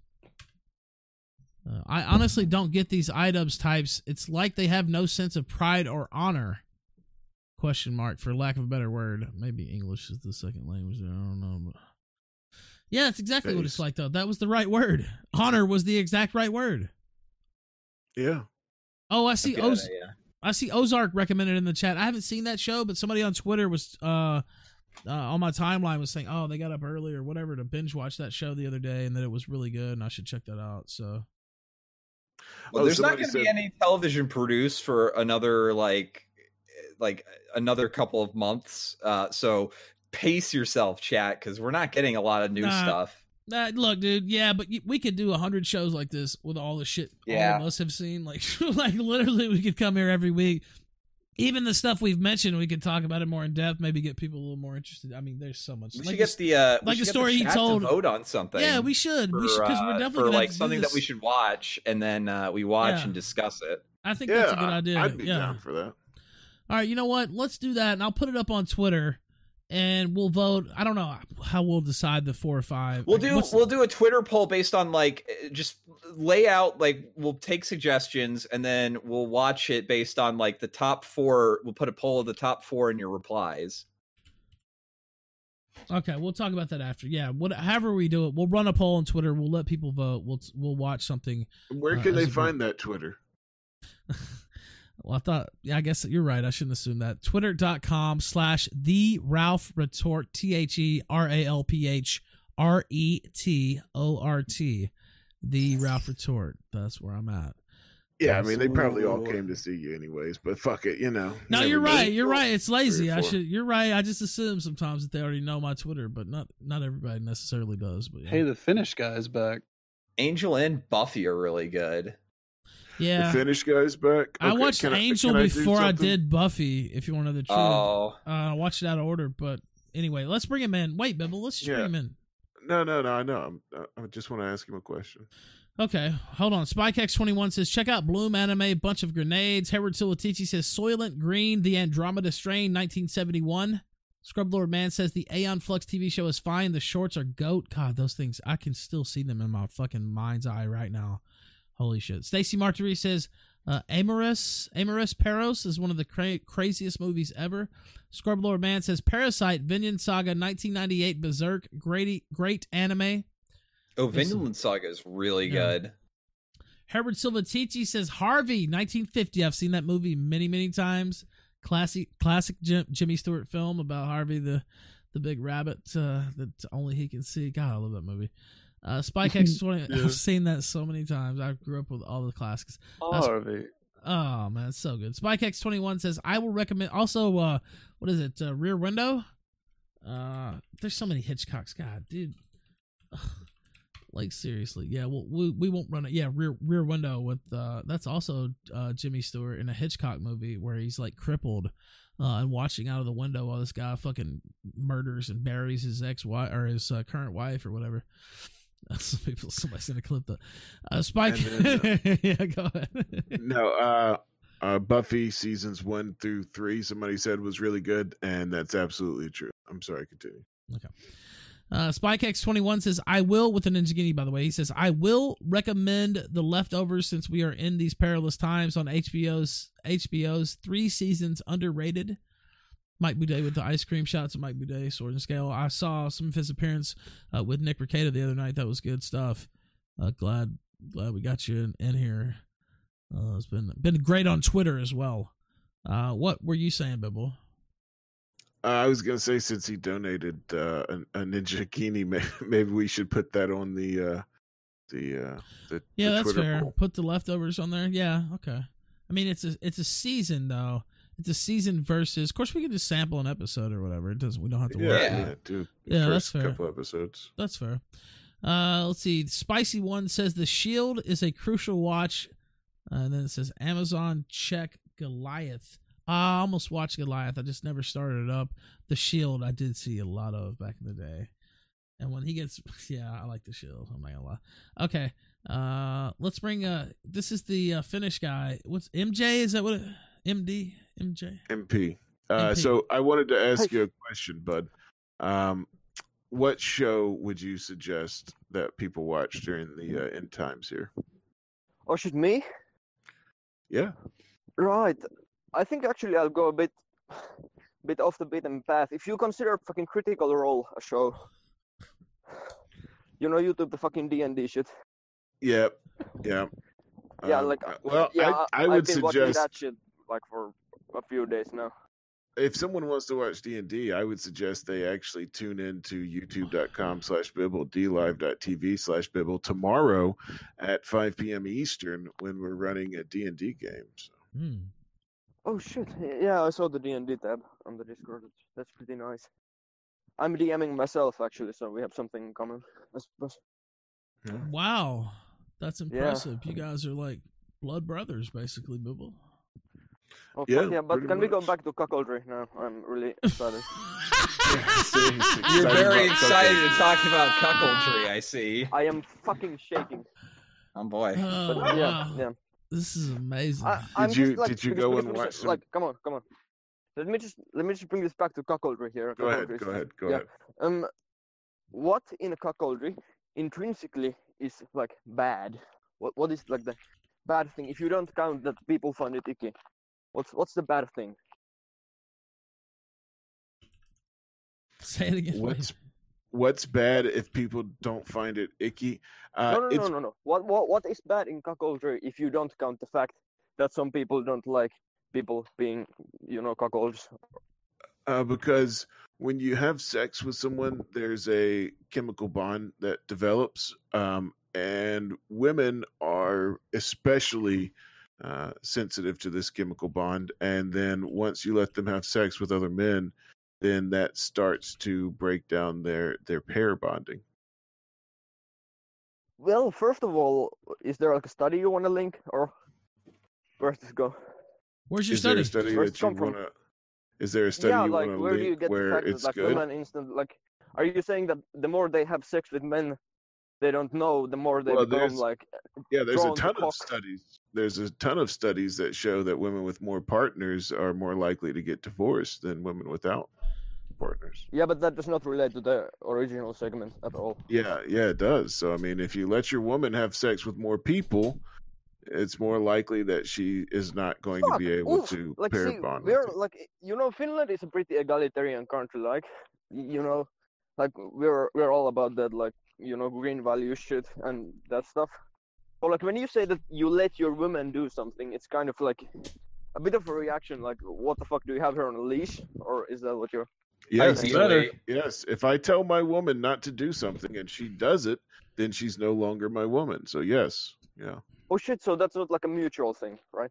Speaker 1: Uh, I honestly don't get these iDubbbz types. It's like they have no sense of pride or honor. Question mark, for lack of a better word. Maybe English is the second language there. I don't know. But... yeah, that's exactly
Speaker 2: Face.
Speaker 1: what it's like, though. That was the right word. Honor was the exact right word.
Speaker 2: Yeah.
Speaker 1: Oh, I see.
Speaker 8: I,
Speaker 1: Oz-
Speaker 8: it, yeah.
Speaker 1: I see Ozark recommended in the chat. I haven't seen that show, but somebody on Twitter was... uh Uh, on my timeline was saying, oh, they got up early or whatever to binge watch that show the other day, and that it was really good, and I should check that out. So,
Speaker 8: well,
Speaker 2: Oh,
Speaker 8: there's not
Speaker 2: somebody
Speaker 8: going to be
Speaker 2: said-
Speaker 8: any television produced for another like, like another couple of months. Uh, so pace yourself, chat, because we're not getting a lot of new
Speaker 1: Nah.
Speaker 8: stuff.
Speaker 1: uh, look, dude, yeah, but y- we could do a hundred shows like this with all the shit
Speaker 8: Yeah.
Speaker 1: all of us have seen. Like, like literally, we could come here every week. Even the stuff we've mentioned, we could talk about it more in depth. Maybe get people a little more interested. I mean, there's so much.
Speaker 8: We
Speaker 1: like
Speaker 8: should get the uh, we
Speaker 1: like
Speaker 8: should
Speaker 1: the
Speaker 8: get
Speaker 1: story he
Speaker 8: chat to
Speaker 1: told.
Speaker 8: vote on something.
Speaker 1: Yeah, we should.
Speaker 8: For,
Speaker 1: we should because
Speaker 8: uh,
Speaker 1: we're definitely
Speaker 8: for
Speaker 1: gonna
Speaker 8: like
Speaker 1: have to do
Speaker 8: something
Speaker 1: this.
Speaker 8: that we should watch, and then uh, we watch
Speaker 1: Yeah.
Speaker 8: and discuss it.
Speaker 1: I think
Speaker 2: Yeah,
Speaker 1: that's a good idea.
Speaker 2: I'd be
Speaker 1: yeah.
Speaker 2: down for that.
Speaker 1: All right, you know what? Let's do that, and I'll put it up on Twitter, and we'll vote. I don't know how we'll decide the four or five.
Speaker 8: We'll
Speaker 1: Like,
Speaker 8: do
Speaker 1: what's-
Speaker 8: we'll do a Twitter poll based on like uh, just lay out like we'll take suggestions and then we'll watch it based on like the top four. We'll put a poll of the top four in your replies.
Speaker 1: Okay, we'll talk about that after. Yeah, what, however we do it, we'll run a poll on Twitter. We'll let people vote. We'll we'll watch something.
Speaker 2: Where
Speaker 1: Uh,
Speaker 2: can
Speaker 1: as
Speaker 2: they
Speaker 1: a group.
Speaker 2: find that Twitter?
Speaker 1: Well, I thought, yeah, I guess you're right. I shouldn't assume that. Twitter.com slash the Ralph Retort, T H E R A L P H R E T O R T. The Ralph Retort. That's where I'm at.
Speaker 2: Yeah, I mean they probably all
Speaker 8: So-
Speaker 2: came to see you anyways, but fuck it, you know. you
Speaker 1: No,
Speaker 2: never
Speaker 1: you're
Speaker 2: know.
Speaker 1: right. You're right. It's lazy.
Speaker 2: Three or
Speaker 1: I
Speaker 2: four.
Speaker 1: should. You're right. I just assume sometimes that they already know my Twitter, but not not everybody necessarily does. But yeah.
Speaker 9: Hey, the Finnish guy's back.
Speaker 8: Angel and Buffy are really good.
Speaker 1: yeah.
Speaker 2: The Finnish guy's back.
Speaker 1: I
Speaker 2: Okay,
Speaker 1: watched
Speaker 2: can
Speaker 1: Angel
Speaker 2: can do
Speaker 1: before I
Speaker 2: something?
Speaker 1: did Buffy. If you want to know the truth,
Speaker 8: Oh,
Speaker 1: uh, I watched it out of order. But anyway, let's bring him in. Wait, Bibble, let's just
Speaker 2: Yeah.
Speaker 1: bring him in.
Speaker 2: No, no, no. I know. I'm, I just want to ask him a question.
Speaker 1: Okay, hold on. Spikex twenty-one says, check out Bloom Anime, Bunch of Grenades. Harold Silatici says, Soylent Green, The Andromeda Strain, nineteen seventy-one. Scrublord Man says, the Aeon Flux T V show is fine. The shorts are goat. God, those things, I can still see them in my fucking mind's eye right now. Holy shit. Stacy Martiri says, uh, Amorous, Amorous Peros is one of the cra- craziest movies ever. Scrublord Man says, Parasite, Vinland Saga, nineteen ninety-eight, Berserk, great, great anime.
Speaker 8: Oh, Vinland Saga is really
Speaker 1: Yeah.
Speaker 8: good.
Speaker 1: Herbert Silvatici says Harvey, nineteen fifty. I've seen that movie many, many times. Classic, classic Jim, Jimmy Stewart film about Harvey, the the big rabbit uh, that only he can see. God, I love that movie. Uh, Spike X twenty.
Speaker 2: Yeah.
Speaker 1: I've seen that so many times. I grew up with all the classics. Uh,
Speaker 7: Harvey.
Speaker 1: Oh man, it's so good. Spike X twenty-one says I will recommend. Also, uh, what is it? Uh, Rear Window. Uh, there's so many Hitchcocks. God, dude. Like seriously, yeah. Well, we we won't run it. Yeah, Rear Rear Window with uh, that's also uh, Jimmy Stewart in a Hitchcock movie where he's like crippled uh, and watching out of the window while this guy fucking murders and buries his ex wife or his uh, current wife or whatever. Some people, somebody's gonna clip that. Uh, Spike,
Speaker 2: And then,
Speaker 1: yeah, go ahead.
Speaker 2: No, uh, uh, Buffy seasons one through three, somebody said was really good, and that's absolutely true. I'm sorry, continue.
Speaker 1: Okay. Uh, SpikeX twenty-one says, I will, with a Ninjagini, by the way, he says, I will recommend The Leftovers since we are in these perilous times on H B O's H B O's three seasons underrated. Mike Boudet with the ice cream shots of Mike Boudet, Sword and Scale. I saw some of his appearance uh, with Nick Rekieta the other night. That was good stuff. Uh, glad glad we got you in, in here. Uh, it's been been great on Twitter as well. Uh, what were you saying, Bibble?
Speaker 2: Uh, I was gonna say since he donated uh, a, a Ninjagini, maybe, maybe we should put that on the uh, the uh, the
Speaker 1: Yeah,
Speaker 2: the
Speaker 1: that's
Speaker 2: Twitter
Speaker 1: fair.
Speaker 2: poll.
Speaker 1: Put the leftovers on there. Yeah, okay. I mean, it's a it's a season though. It's a season versus. Of course, we could just sample an episode or whatever. It doesn't. We don't have to
Speaker 2: Yeah,
Speaker 1: worry.
Speaker 2: yeah, dude.
Speaker 1: Yeah,
Speaker 2: First
Speaker 1: that's fair.
Speaker 2: couple episodes.
Speaker 1: That's fair. Uh, let's see. Spicy One says The Shield is a crucial watch. Uh, and then it says Amazon check Goliath. I almost watched Goliath. I just never started it up. The Shield I did see a lot of back in the day. And when he gets, yeah, I like The Shield. I'm not gonna lie. Okay, uh, let's bring. Uh, this is the uh, Finnish guy. What's M J? Is that what? It, M D? M J?
Speaker 2: M P. Uh,
Speaker 1: M P.
Speaker 2: So I wanted to ask you a question, bud. Um, what show would you suggest that people watch during the uh, end times here?
Speaker 7: Oh, shit, me?
Speaker 2: Yeah.
Speaker 7: Right. I think actually I'll go a bit, bit off the beaten path. If you consider fucking Critical Role a show, you know, YouTube the fucking D and D shit.
Speaker 2: Yeah. Yeah.
Speaker 7: Yeah,
Speaker 2: Um,
Speaker 7: like
Speaker 2: uh, well,
Speaker 7: yeah,
Speaker 2: I, I
Speaker 7: I've
Speaker 2: would
Speaker 7: been watching
Speaker 2: suggest
Speaker 7: that shit like for a few days now.
Speaker 2: if someone wants to watch D and D, I would suggest they actually tune in to youtube.com slash bibble, dlive.tv slash bibble tomorrow at five p.m. Eastern when we're running a D and D game. So.
Speaker 1: Hmm.
Speaker 7: Oh shit! Yeah, I saw the D and D tab on the Discord. That's pretty nice. I'm DMing myself actually, so we have something in common, I suppose.
Speaker 1: Wow, that's impressive. You guys are like blood brothers, basically, Bibble.
Speaker 7: Oh,
Speaker 2: Yeah,
Speaker 7: fuck yeah, but
Speaker 2: pretty
Speaker 7: can we go
Speaker 2: much.
Speaker 7: back to cuckoldry now? I'm really excited.
Speaker 8: You're very excited to talk about cuckoldry, I see.
Speaker 7: I am fucking shaking.
Speaker 8: Oh boy.
Speaker 1: Oh,
Speaker 7: But yeah,
Speaker 1: wow.
Speaker 7: yeah.
Speaker 1: This is amazing.
Speaker 7: I, I'm
Speaker 2: Did you-
Speaker 7: just, like,
Speaker 2: did you
Speaker 7: because-
Speaker 2: go
Speaker 7: because-
Speaker 2: and
Speaker 7: because,
Speaker 2: watch some-
Speaker 7: Like, come on, come on. Let me just let me just bring this back to cuckoldry here.
Speaker 2: Go ahead,
Speaker 7: Cuckoldry
Speaker 2: go
Speaker 7: stuff.
Speaker 2: ahead, go
Speaker 7: yeah.
Speaker 2: ahead.
Speaker 7: Um, what in a cuckoldry intrinsically is like bad? What what is like the bad thing? If you don't count that people find it icky, what's what's the bad thing?
Speaker 1: Say it again.
Speaker 2: What's what's bad if people don't find it icky? Uh,
Speaker 7: no, no,
Speaker 2: it's
Speaker 7: no, no, no. What what what is bad in cuckoldry if you don't count the fact that some people don't like people being, you know, cuckolds?
Speaker 2: Uh, because when you have sex with someone, there's a chemical bond that develops, um, and women are especially uh, sensitive to this chemical bond. And then once you let them have sex with other men, then that starts to break down their their pair bonding.
Speaker 7: Well, first of all, is there like a study you want to link, or where does this go?
Speaker 1: Where's your
Speaker 2: Is there
Speaker 1: study?
Speaker 2: a study
Speaker 7: Where's
Speaker 2: that
Speaker 7: it
Speaker 2: you
Speaker 7: come from?
Speaker 2: want to? Is there a study
Speaker 7: Yeah,
Speaker 2: you
Speaker 7: like
Speaker 2: want to
Speaker 7: where do you
Speaker 2: link
Speaker 7: get the
Speaker 2: where
Speaker 7: fact that
Speaker 2: it's
Speaker 7: like
Speaker 2: good?
Speaker 7: women instant like? Are you saying that the more they have sex with men, they don't know, the more they
Speaker 2: Well,
Speaker 7: become
Speaker 2: there's-
Speaker 7: like?
Speaker 2: Yeah, there's a
Speaker 7: drawn to
Speaker 2: ton of
Speaker 7: cock?
Speaker 2: studies. There's a ton of studies that show that women with more partners are more likely to get divorced than women without partners.
Speaker 7: Yeah, but that does not relate to the original segment at all.
Speaker 2: Yeah, yeah, it does. So I mean, if you let your woman have sex with more people, it's more likely that she is not going
Speaker 7: Fuck,
Speaker 2: to be able
Speaker 7: oof,
Speaker 2: to
Speaker 7: like
Speaker 2: pair
Speaker 7: see,
Speaker 2: bond. with
Speaker 7: we're
Speaker 2: you.
Speaker 7: like, you know, Finland is a pretty egalitarian country. Like, y- you know, like we're we're all about that. Like, you know, green value shit and that stuff. So like when you say that you let your woman do something, it's kind of like a bit of a reaction. Like, what the fuck, do you have her on a leash, or is that what you're?
Speaker 2: Yes,
Speaker 8: Ideally,
Speaker 2: yes. If I tell my woman not to do something and she does it, then she's no longer my woman. So yes, yeah.
Speaker 7: Oh shit! So that's not like a mutual thing, right?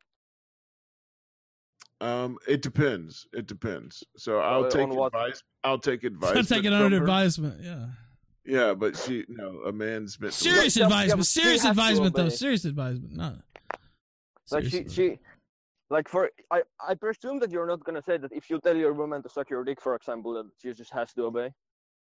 Speaker 2: Um, it depends. It depends. So I'll
Speaker 7: Uh,
Speaker 2: take
Speaker 7: on what?
Speaker 2: advice. I'll take advice.
Speaker 1: I'll take it under advisement. Yeah.
Speaker 2: Yeah, but she no, a man's meant to
Speaker 1: Serious
Speaker 7: Yeah, yeah,
Speaker 1: advisement.
Speaker 7: but she
Speaker 1: Serious
Speaker 7: has to
Speaker 1: advisement, though.
Speaker 7: obey.
Speaker 1: Serious advisement. No.
Speaker 7: Like
Speaker 1: Serious
Speaker 7: she,
Speaker 1: advisement.
Speaker 7: she, like for I, I presume that you're not gonna say that if you tell your woman to suck your dick, for example, that she just has to obey.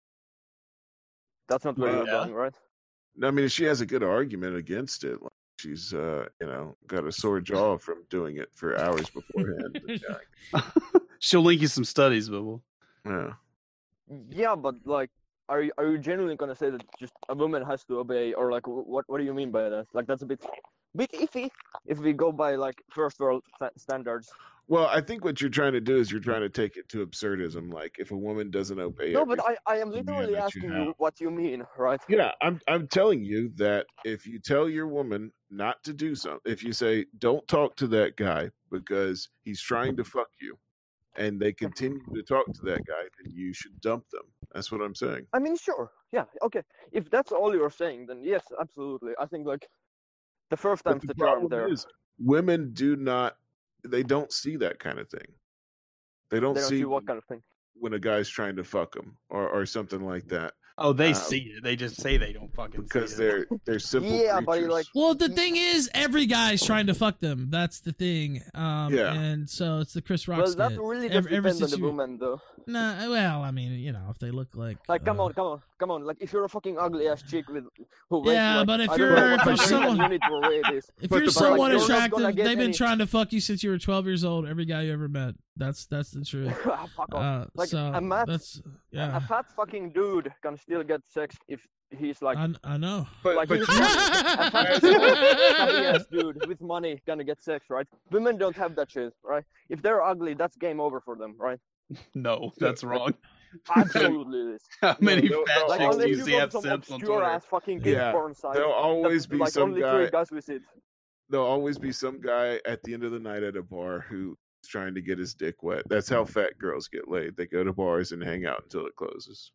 Speaker 7: That's not what
Speaker 2: Well,
Speaker 7: you're
Speaker 8: yeah.
Speaker 7: doing, right?
Speaker 2: I mean, she has a good argument against it. Like she's, uh, you know, got a sore jaw from doing it for hours beforehand. yeah.
Speaker 9: She'll link you some studies, but we'll.
Speaker 2: yeah.
Speaker 7: Yeah, but like, are you are you genuinely gonna say that just a woman has to obey, or like, wh- what what do you mean by that? Like, that's a bit, bit iffy if we go by like first world sta- standards.
Speaker 2: Well, I think what you're trying to do is you're trying to take it to absurdism. Like if a woman doesn't obey,
Speaker 7: No,
Speaker 2: every
Speaker 7: but I I am
Speaker 2: command
Speaker 7: literally
Speaker 2: that
Speaker 7: asking
Speaker 2: you
Speaker 7: you
Speaker 2: have.
Speaker 7: what you mean, right?
Speaker 2: Yeah, I'm I'm telling you that if you tell your woman not to do something, if you say don't talk to that guy because he's trying to fuck you, and they continue to talk to that guy, then you should dump them. That's what I'm saying.
Speaker 7: I mean, sure, yeah, okay. If that's all you're saying, then yes, absolutely. I think like the first
Speaker 2: But
Speaker 7: time's
Speaker 2: the
Speaker 7: the charm
Speaker 2: problem
Speaker 7: there.
Speaker 2: is, women do not, they don't see that kind of thing. They don't
Speaker 7: They don't
Speaker 2: see
Speaker 7: see what kind of thing.
Speaker 2: when a guy's trying to fuck them or, or something like that.
Speaker 9: Oh, they
Speaker 2: Um,
Speaker 9: see it. They just say they don't fucking
Speaker 2: because
Speaker 9: see it.
Speaker 2: they're they're simple
Speaker 7: Yeah, but
Speaker 2: creatures.
Speaker 7: like,
Speaker 1: Well, the thing is, every guy's trying to fuck them. That's the thing. Um,
Speaker 2: Yeah.
Speaker 1: And so it's the Chris Rock
Speaker 7: well,
Speaker 1: skit.
Speaker 7: that really
Speaker 1: Every-
Speaker 7: just
Speaker 1: every
Speaker 7: depends on the
Speaker 1: situ-
Speaker 7: woman, though.
Speaker 1: Nah, well, I mean, you know, if they look like.
Speaker 7: Like, come
Speaker 1: uh,
Speaker 7: on, come on, come on. Like, if you're a fucking ugly ass chick with who weighs
Speaker 1: Yeah,
Speaker 7: like,
Speaker 1: but if
Speaker 7: I don't
Speaker 1: you're-
Speaker 7: know
Speaker 1: if
Speaker 7: what
Speaker 1: you're
Speaker 7: kind of
Speaker 1: someone-
Speaker 7: unit or weight it is.
Speaker 1: If
Speaker 2: But
Speaker 1: you're
Speaker 2: the
Speaker 1: somewhat
Speaker 7: problem- you're not
Speaker 1: attractive,
Speaker 7: gonna get
Speaker 1: they've been
Speaker 7: any-
Speaker 1: trying to fuck you since you were twelve years old. Every guy you ever met. That's that's the truth.
Speaker 7: Fuck off.
Speaker 1: Uh,
Speaker 7: Like,
Speaker 1: so
Speaker 7: a mad-
Speaker 1: that's
Speaker 7: A
Speaker 1: yeah.
Speaker 7: fat fucking dude can still get sex if he's like,
Speaker 1: I, I know.
Speaker 2: but
Speaker 7: like
Speaker 2: but
Speaker 7: he's
Speaker 2: you-
Speaker 7: a fat, fatty ass dude with money gonna get sex, right? Women don't have that shit, right? If they're ugly, that's game over for them, right?
Speaker 9: No, that's wrong.
Speaker 7: Absolutely, it is.
Speaker 9: How many
Speaker 2: no,
Speaker 9: fat
Speaker 2: no,
Speaker 7: Like,
Speaker 9: chicks
Speaker 7: unless
Speaker 9: do
Speaker 7: you
Speaker 9: you see
Speaker 7: go
Speaker 9: have
Speaker 7: to some
Speaker 9: simps on
Speaker 7: obscure
Speaker 9: Twitter?
Speaker 7: ass fucking kid
Speaker 2: Yeah,
Speaker 7: porn site,
Speaker 2: there'll always
Speaker 7: that,
Speaker 2: be
Speaker 7: like
Speaker 2: some
Speaker 7: only
Speaker 2: guy.
Speaker 7: three guys visit.
Speaker 2: There'll always be some guy at the end of the night at a bar who's trying to get his dick wet. That's how fat girls get laid. They go to bars and hang out until it closes.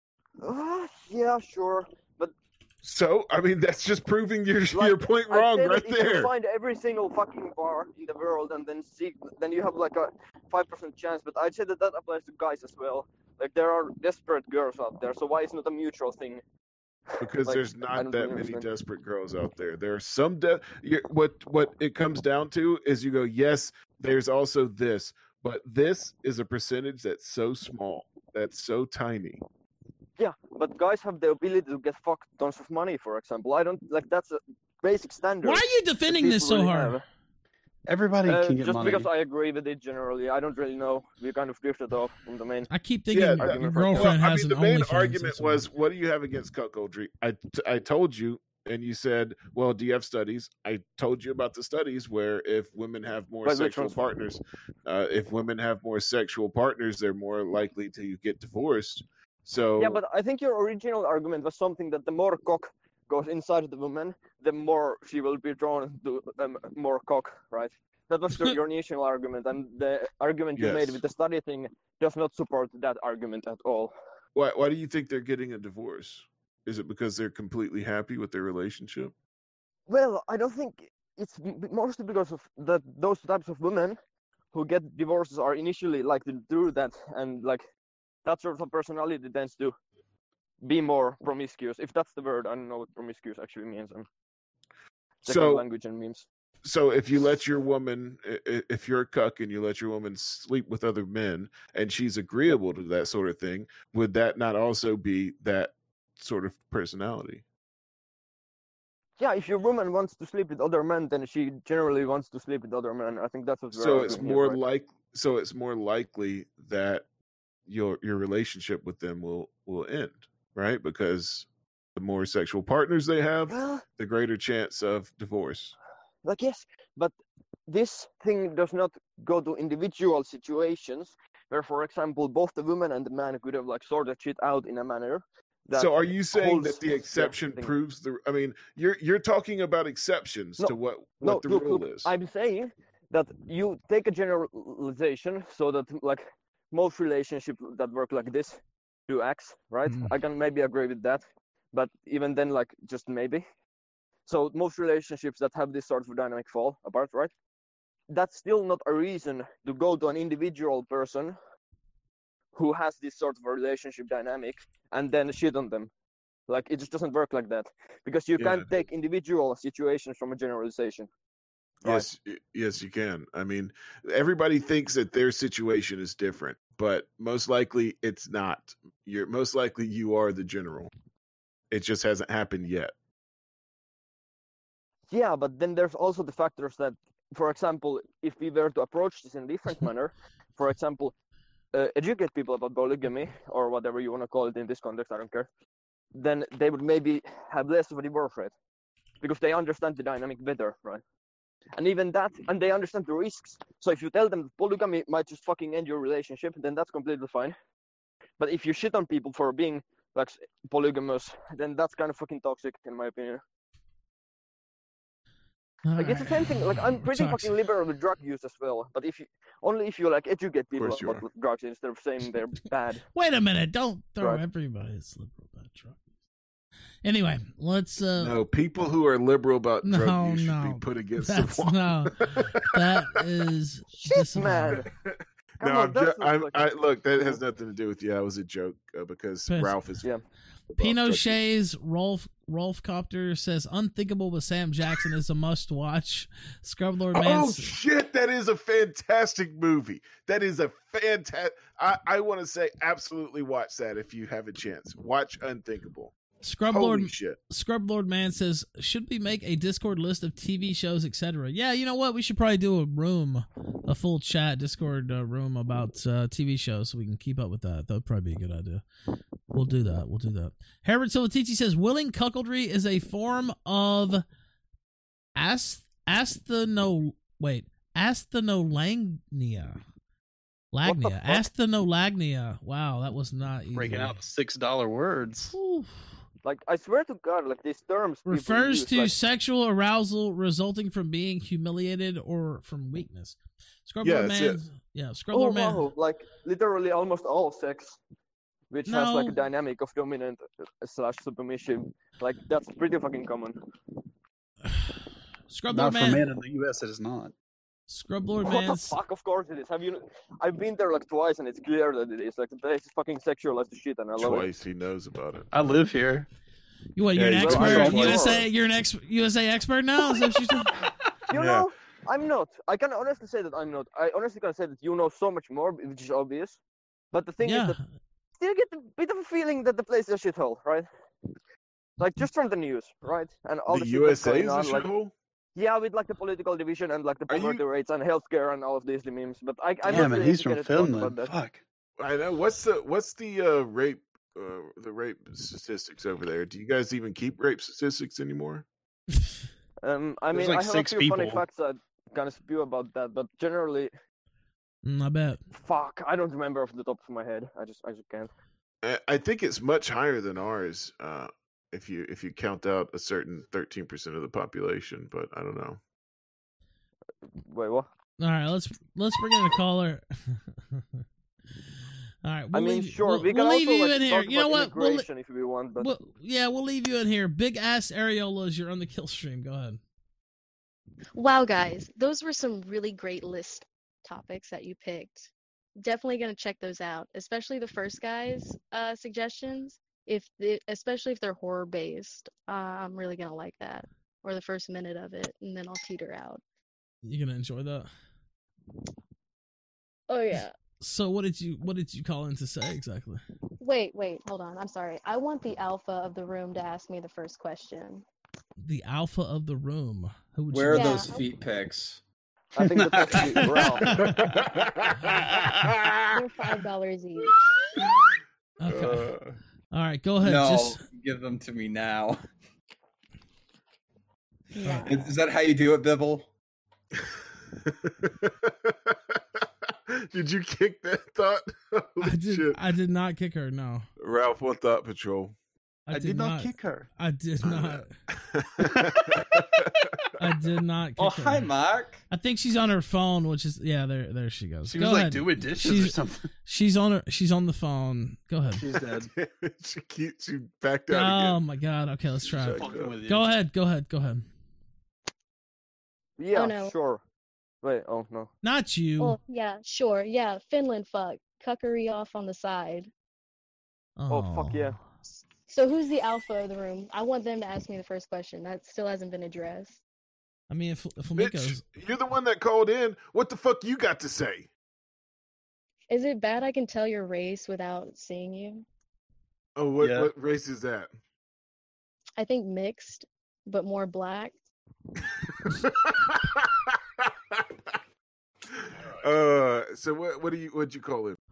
Speaker 7: Uh, yeah, sure, but
Speaker 2: So, I mean, that's just proving your
Speaker 7: like,
Speaker 2: your point
Speaker 7: I'd
Speaker 2: wrong
Speaker 7: say
Speaker 2: right
Speaker 7: that if you
Speaker 2: there.
Speaker 7: find every single fucking bar in the world and then see, then you have like a five percent chance. But I'd say that that applies to guys as well. Like there are desperate girls out there, so why is it not a mutual thing?
Speaker 2: Because
Speaker 7: Like,
Speaker 2: there's
Speaker 7: I
Speaker 2: not
Speaker 7: don't
Speaker 2: that
Speaker 7: really
Speaker 2: many
Speaker 7: understand.
Speaker 2: desperate girls out there. There are some. De- you what what it comes down to is you go, yes, there's also this, but this is a percentage that's so small, that's so tiny.
Speaker 7: Yeah, but guys have the ability to get fucked tons of money, for example. I don't like that's a basic standard.
Speaker 1: Why are you
Speaker 7: that
Speaker 1: defending this
Speaker 7: people
Speaker 1: so
Speaker 7: really
Speaker 1: hard?
Speaker 7: have.
Speaker 9: Everybody
Speaker 7: Uh,
Speaker 9: can get
Speaker 7: just
Speaker 9: money.
Speaker 7: because I agree with it generally, I don't really know. We kind of drifted off from the main.
Speaker 1: I keep thinking
Speaker 2: Yeah,
Speaker 1: your
Speaker 2: that-
Speaker 1: your
Speaker 7: Well,
Speaker 1: girlfriend
Speaker 2: Well, I
Speaker 1: has
Speaker 2: mean, the
Speaker 1: an
Speaker 2: main
Speaker 1: OnlyFans.
Speaker 2: argument
Speaker 1: That's
Speaker 2: was, what do you have against cuckoldry? I, t- I told you, and you said, well, do you have studies? I told you about the studies where if women have more
Speaker 7: Wait, which
Speaker 2: sexual
Speaker 7: ones?
Speaker 2: partners, uh, if women have more sexual partners, they're more likely to get divorced. So
Speaker 7: Yeah, but I think your original argument was something that the more cock goes inside the woman, the more she will be drawn to um, more cock, right? That was your, your initial argument, and the argument you made
Speaker 2: Yes.
Speaker 7: with the study thing does not support that argument at all.
Speaker 2: why why do you think they're getting a divorce? Is it because they're completely happy with their relationship?
Speaker 7: Well, I don't think it's m- mostly because of that those types of women who get divorces are initially like to do that, and like that sort of personality tends to be more promiscuous. If that's the word, I don't know what promiscuous actually means. I'm second
Speaker 2: So
Speaker 7: language and memes.
Speaker 2: so if you let your woman, i- i- if you're a cuck and you let your woman sleep with other men and she's agreeable to that sort of thing, would that not also be that sort of personality?
Speaker 7: Yeah, if your woman wants to sleep with other men, then she generally wants to sleep with other men. I think that's what we're
Speaker 2: So it's
Speaker 7: arguing here,
Speaker 2: more
Speaker 7: right?
Speaker 2: like so it's more likely that your your relationship with them will will end, right? Because the more sexual partners they have,
Speaker 7: Well,
Speaker 2: the greater chance of divorce.
Speaker 7: like yes, but this thing does not go to individual situations where, for example, both the woman and the man could have like sorted shit out in a manner. that
Speaker 2: So are you saying
Speaker 7: holds
Speaker 2: that the
Speaker 7: the
Speaker 2: exception
Speaker 7: thing.
Speaker 2: proves the? I mean, you're you're talking about exceptions
Speaker 7: No,
Speaker 2: to what
Speaker 7: no,
Speaker 2: what the
Speaker 7: look,
Speaker 2: rule
Speaker 7: look,
Speaker 2: is.
Speaker 7: I'm saying that you take a generalization so that like most relationships that work like this do X, right?
Speaker 1: Mm.
Speaker 7: I can maybe agree with that, but even then, like just maybe. So most relationships that have this sort of dynamic fall apart, right? That's still not a reason to go to an individual person who has this sort of a relationship dynamic and then shit on them. Like it just doesn't work like that because you
Speaker 2: Yeah,
Speaker 7: can't
Speaker 2: it
Speaker 7: take individual situations from a generalization. Right.
Speaker 2: Yes, y- yes, you can. I mean, everybody thinks that their situation is different, but most likely it's not. You're most likely you are the general. It just hasn't happened yet.
Speaker 7: Yeah, but then there's also the factors that, for example, if we were to approach this in a different manner, for example, uh, educate people about polygamy or whatever you want to call it in this context, I don't care, then they would maybe have less of a divorce rate because they understand the dynamic better, right? And even that, and they understand the risks. So if you tell them polygamy might just fucking end your relationship, then that's completely fine. But if you shit on people for being like polygamous, then that's kind of fucking toxic, in my opinion.
Speaker 1: All
Speaker 7: Like it's the
Speaker 1: right.
Speaker 7: same thing. Like I'm pretty
Speaker 1: Toxic.
Speaker 7: fucking liberal with drug use as well. But if you only if you like educate people
Speaker 2: course you
Speaker 7: about drugs instead of saying they're bad.
Speaker 1: Wait a minute! Don't throw
Speaker 7: Right.
Speaker 1: everybody as liberal about drugs. Anyway, let's. uh
Speaker 2: No, people who are liberal about
Speaker 1: No,
Speaker 2: drug use should
Speaker 1: no.
Speaker 2: be put against
Speaker 1: That's
Speaker 2: the wall.
Speaker 1: no. That is
Speaker 7: Shit,
Speaker 1: discipline.
Speaker 7: man. Come
Speaker 2: No,
Speaker 7: on,
Speaker 2: I'm
Speaker 7: that's
Speaker 2: just,
Speaker 7: not
Speaker 2: I'm,
Speaker 7: like-
Speaker 2: I look. That has nothing to do with you. That was a joke uh, because
Speaker 1: Piss.
Speaker 2: Ralph is.
Speaker 7: Yeah.
Speaker 1: Pinochet's Rolf Rolf Copter says Unthinkable with Sam Jackson is a must watch. Scrub Lord Man.
Speaker 2: Oh shit! That is a fantastic movie. That is a fantastic. I, I want to say absolutely watch that if you have a chance. Watch Unthinkable.
Speaker 1: Scrub
Speaker 2: Holy
Speaker 1: Lord
Speaker 2: shit!
Speaker 1: Scrub Lord Man says, should we make a Discord list of T V shows, et cetera? Yeah, you know what? We should probably do a room, a full chat Discord uh, room about uh, T V shows so we can keep up with that. That would probably be a good idea. We'll do that. We'll do that. Herbert Silvatici says, willing cuckoldry is a form of ast astheno wait asthenolagnia. Lagnia. Asthenolagnia. Wow, that was not easy.
Speaker 9: Breaking out the six dollar words.
Speaker 1: Oof.
Speaker 7: Like I swear to God, like these terms people
Speaker 1: Refers
Speaker 7: use,
Speaker 1: to
Speaker 7: like,
Speaker 1: sexual arousal resulting from being humiliated or from weakness. Scrub
Speaker 2: Yeah,
Speaker 1: Lord
Speaker 2: that's
Speaker 1: Man.
Speaker 2: it.
Speaker 1: Yeah, Scrub
Speaker 7: oh
Speaker 1: Lord Man.
Speaker 7: wow, like literally almost all sex, which has like a
Speaker 1: No.
Speaker 7: dynamic of dominant slash submissive. Like that's pretty fucking common.
Speaker 1: Scrub
Speaker 9: Not
Speaker 1: Lord
Speaker 9: for
Speaker 1: Man.
Speaker 9: men in the U S. It is not.
Speaker 1: Scrub Lord
Speaker 7: What the
Speaker 1: Man's.
Speaker 7: fuck? Of course it is. Have you? I've been there like twice, and it's clear that it is. Like the place is fucking sexualized to shit, and I love it.
Speaker 2: Twice he knows about it.
Speaker 9: I live here.
Speaker 1: You what?
Speaker 2: Yeah,
Speaker 1: You're an
Speaker 2: you
Speaker 7: go-
Speaker 1: expert.
Speaker 7: I go
Speaker 1: U S A.
Speaker 7: twice.
Speaker 1: You're an ex. U S A expert now. Is that what she's doing?
Speaker 7: You
Speaker 2: Yeah.
Speaker 7: know, I'm not. I can honestly say that I'm not. I honestly can say that you know so much more, which is obvious. But the thing is
Speaker 1: Yeah.
Speaker 7: that still get a bit of a feeling that the place is a shithole, right? Like just from the news, right? And all the,
Speaker 2: The
Speaker 7: shit that's
Speaker 2: U S A
Speaker 7: going
Speaker 2: is a
Speaker 7: on, like
Speaker 2: shithole.
Speaker 7: yeah, with like the political division and like the
Speaker 2: Are you-
Speaker 7: poverty rates and healthcare and all of these memes. But I, I'm
Speaker 9: Damn,
Speaker 7: not
Speaker 9: and
Speaker 7: really
Speaker 9: he's from
Speaker 7: educated to talk
Speaker 9: Finland.
Speaker 7: about that.
Speaker 9: Fuck.
Speaker 2: I know. What's the what's the uh, rape uh, the rape statistics over there? Do you guys even keep rape statistics anymore?
Speaker 7: Um, I
Speaker 9: There's
Speaker 7: mean,
Speaker 9: like
Speaker 7: I have
Speaker 9: six
Speaker 7: a few funny
Speaker 9: people.
Speaker 7: facts I kind of spew about that, but generally,
Speaker 1: Mm, I bet.
Speaker 7: fuck, I don't remember off the top of my head. I just, I just can't.
Speaker 2: I, I think it's much higher than ours. Uh, if you if you count out a certain thirteen percent of the population, but I don't know.
Speaker 7: Wait, what?
Speaker 1: All right. Let's let's bring in a caller. All right. We'll
Speaker 7: I mean,
Speaker 1: leave,
Speaker 7: sure,
Speaker 1: We'll,
Speaker 7: we can
Speaker 1: we'll leave
Speaker 7: also
Speaker 1: you
Speaker 7: like
Speaker 1: in here.
Speaker 7: talk
Speaker 1: You know
Speaker 7: about
Speaker 1: what? We'll, li-
Speaker 7: immigration if we want, but
Speaker 1: we'll, yeah, we'll leave you in here. Big ass areolas. You're on the kill stream. Go ahead.
Speaker 14: Wow, guys, those were some really great list topics that you picked. Definitely gonna check those out, especially the first guy's uh, suggestions. If the, especially if they're horror based, uh, I'm really gonna like that. Or the first minute of it, and then I'll teeter out.
Speaker 1: You gonna enjoy that?
Speaker 14: Oh yeah.
Speaker 1: So what did you what did you call in to say exactly?
Speaker 14: Wait, wait, hold on. I'm sorry. I want the alpha of the room to ask me the first question.
Speaker 1: The alpha of the room. Who would
Speaker 8: Where
Speaker 1: you
Speaker 8: are
Speaker 14: Yeah.
Speaker 8: those feet pics?
Speaker 7: I think that's actually Ralph.
Speaker 14: They're five dollars each.
Speaker 1: Okay.
Speaker 2: Uh,
Speaker 1: All right. Go ahead.
Speaker 8: no,
Speaker 1: Just
Speaker 8: give them to me now.
Speaker 14: Yeah.
Speaker 8: Is, is that how you do it, Bibble?
Speaker 2: Did you kick that thought? Holy
Speaker 1: I did.
Speaker 2: shit.
Speaker 1: I did not kick her. No.
Speaker 2: Ralph, what thought patrol?
Speaker 9: I, did, not kick her.
Speaker 1: I did not. I did not kick
Speaker 8: Oh,
Speaker 1: her.
Speaker 8: hi, Mark.
Speaker 1: I think she's on her phone, which is yeah. There, there she goes.
Speaker 9: She
Speaker 1: Go
Speaker 9: was like
Speaker 1: ahead.
Speaker 9: doing dishes
Speaker 1: she's,
Speaker 9: or something.
Speaker 1: She's on her. She's on the phone. Go ahead.
Speaker 9: She's dead.
Speaker 2: she keep, she backed out
Speaker 1: Oh
Speaker 2: again.
Speaker 1: my god. Okay, let's try it.
Speaker 9: Fucking with you.
Speaker 1: Go ahead. Go ahead. Go ahead.
Speaker 7: Yeah,
Speaker 14: Oh, no.
Speaker 7: sure. Wait, oh no.
Speaker 1: Not you.
Speaker 14: Oh, yeah, sure. Yeah, Finland fuck. Cuckery off on the side.
Speaker 7: Oh, fuck yeah.
Speaker 14: So who's the alpha of the room? I want them to ask me the first question. That still hasn't been addressed.
Speaker 1: I mean, if, if
Speaker 2: Bitch, you're the one that called in. What the fuck you got to say?
Speaker 14: Is it bad I can tell your race without seeing you?
Speaker 2: Oh, what,
Speaker 9: Yeah.
Speaker 2: what race is that?
Speaker 14: I think mixed, but more black.
Speaker 2: uh, so what? What do you? What'd you call it?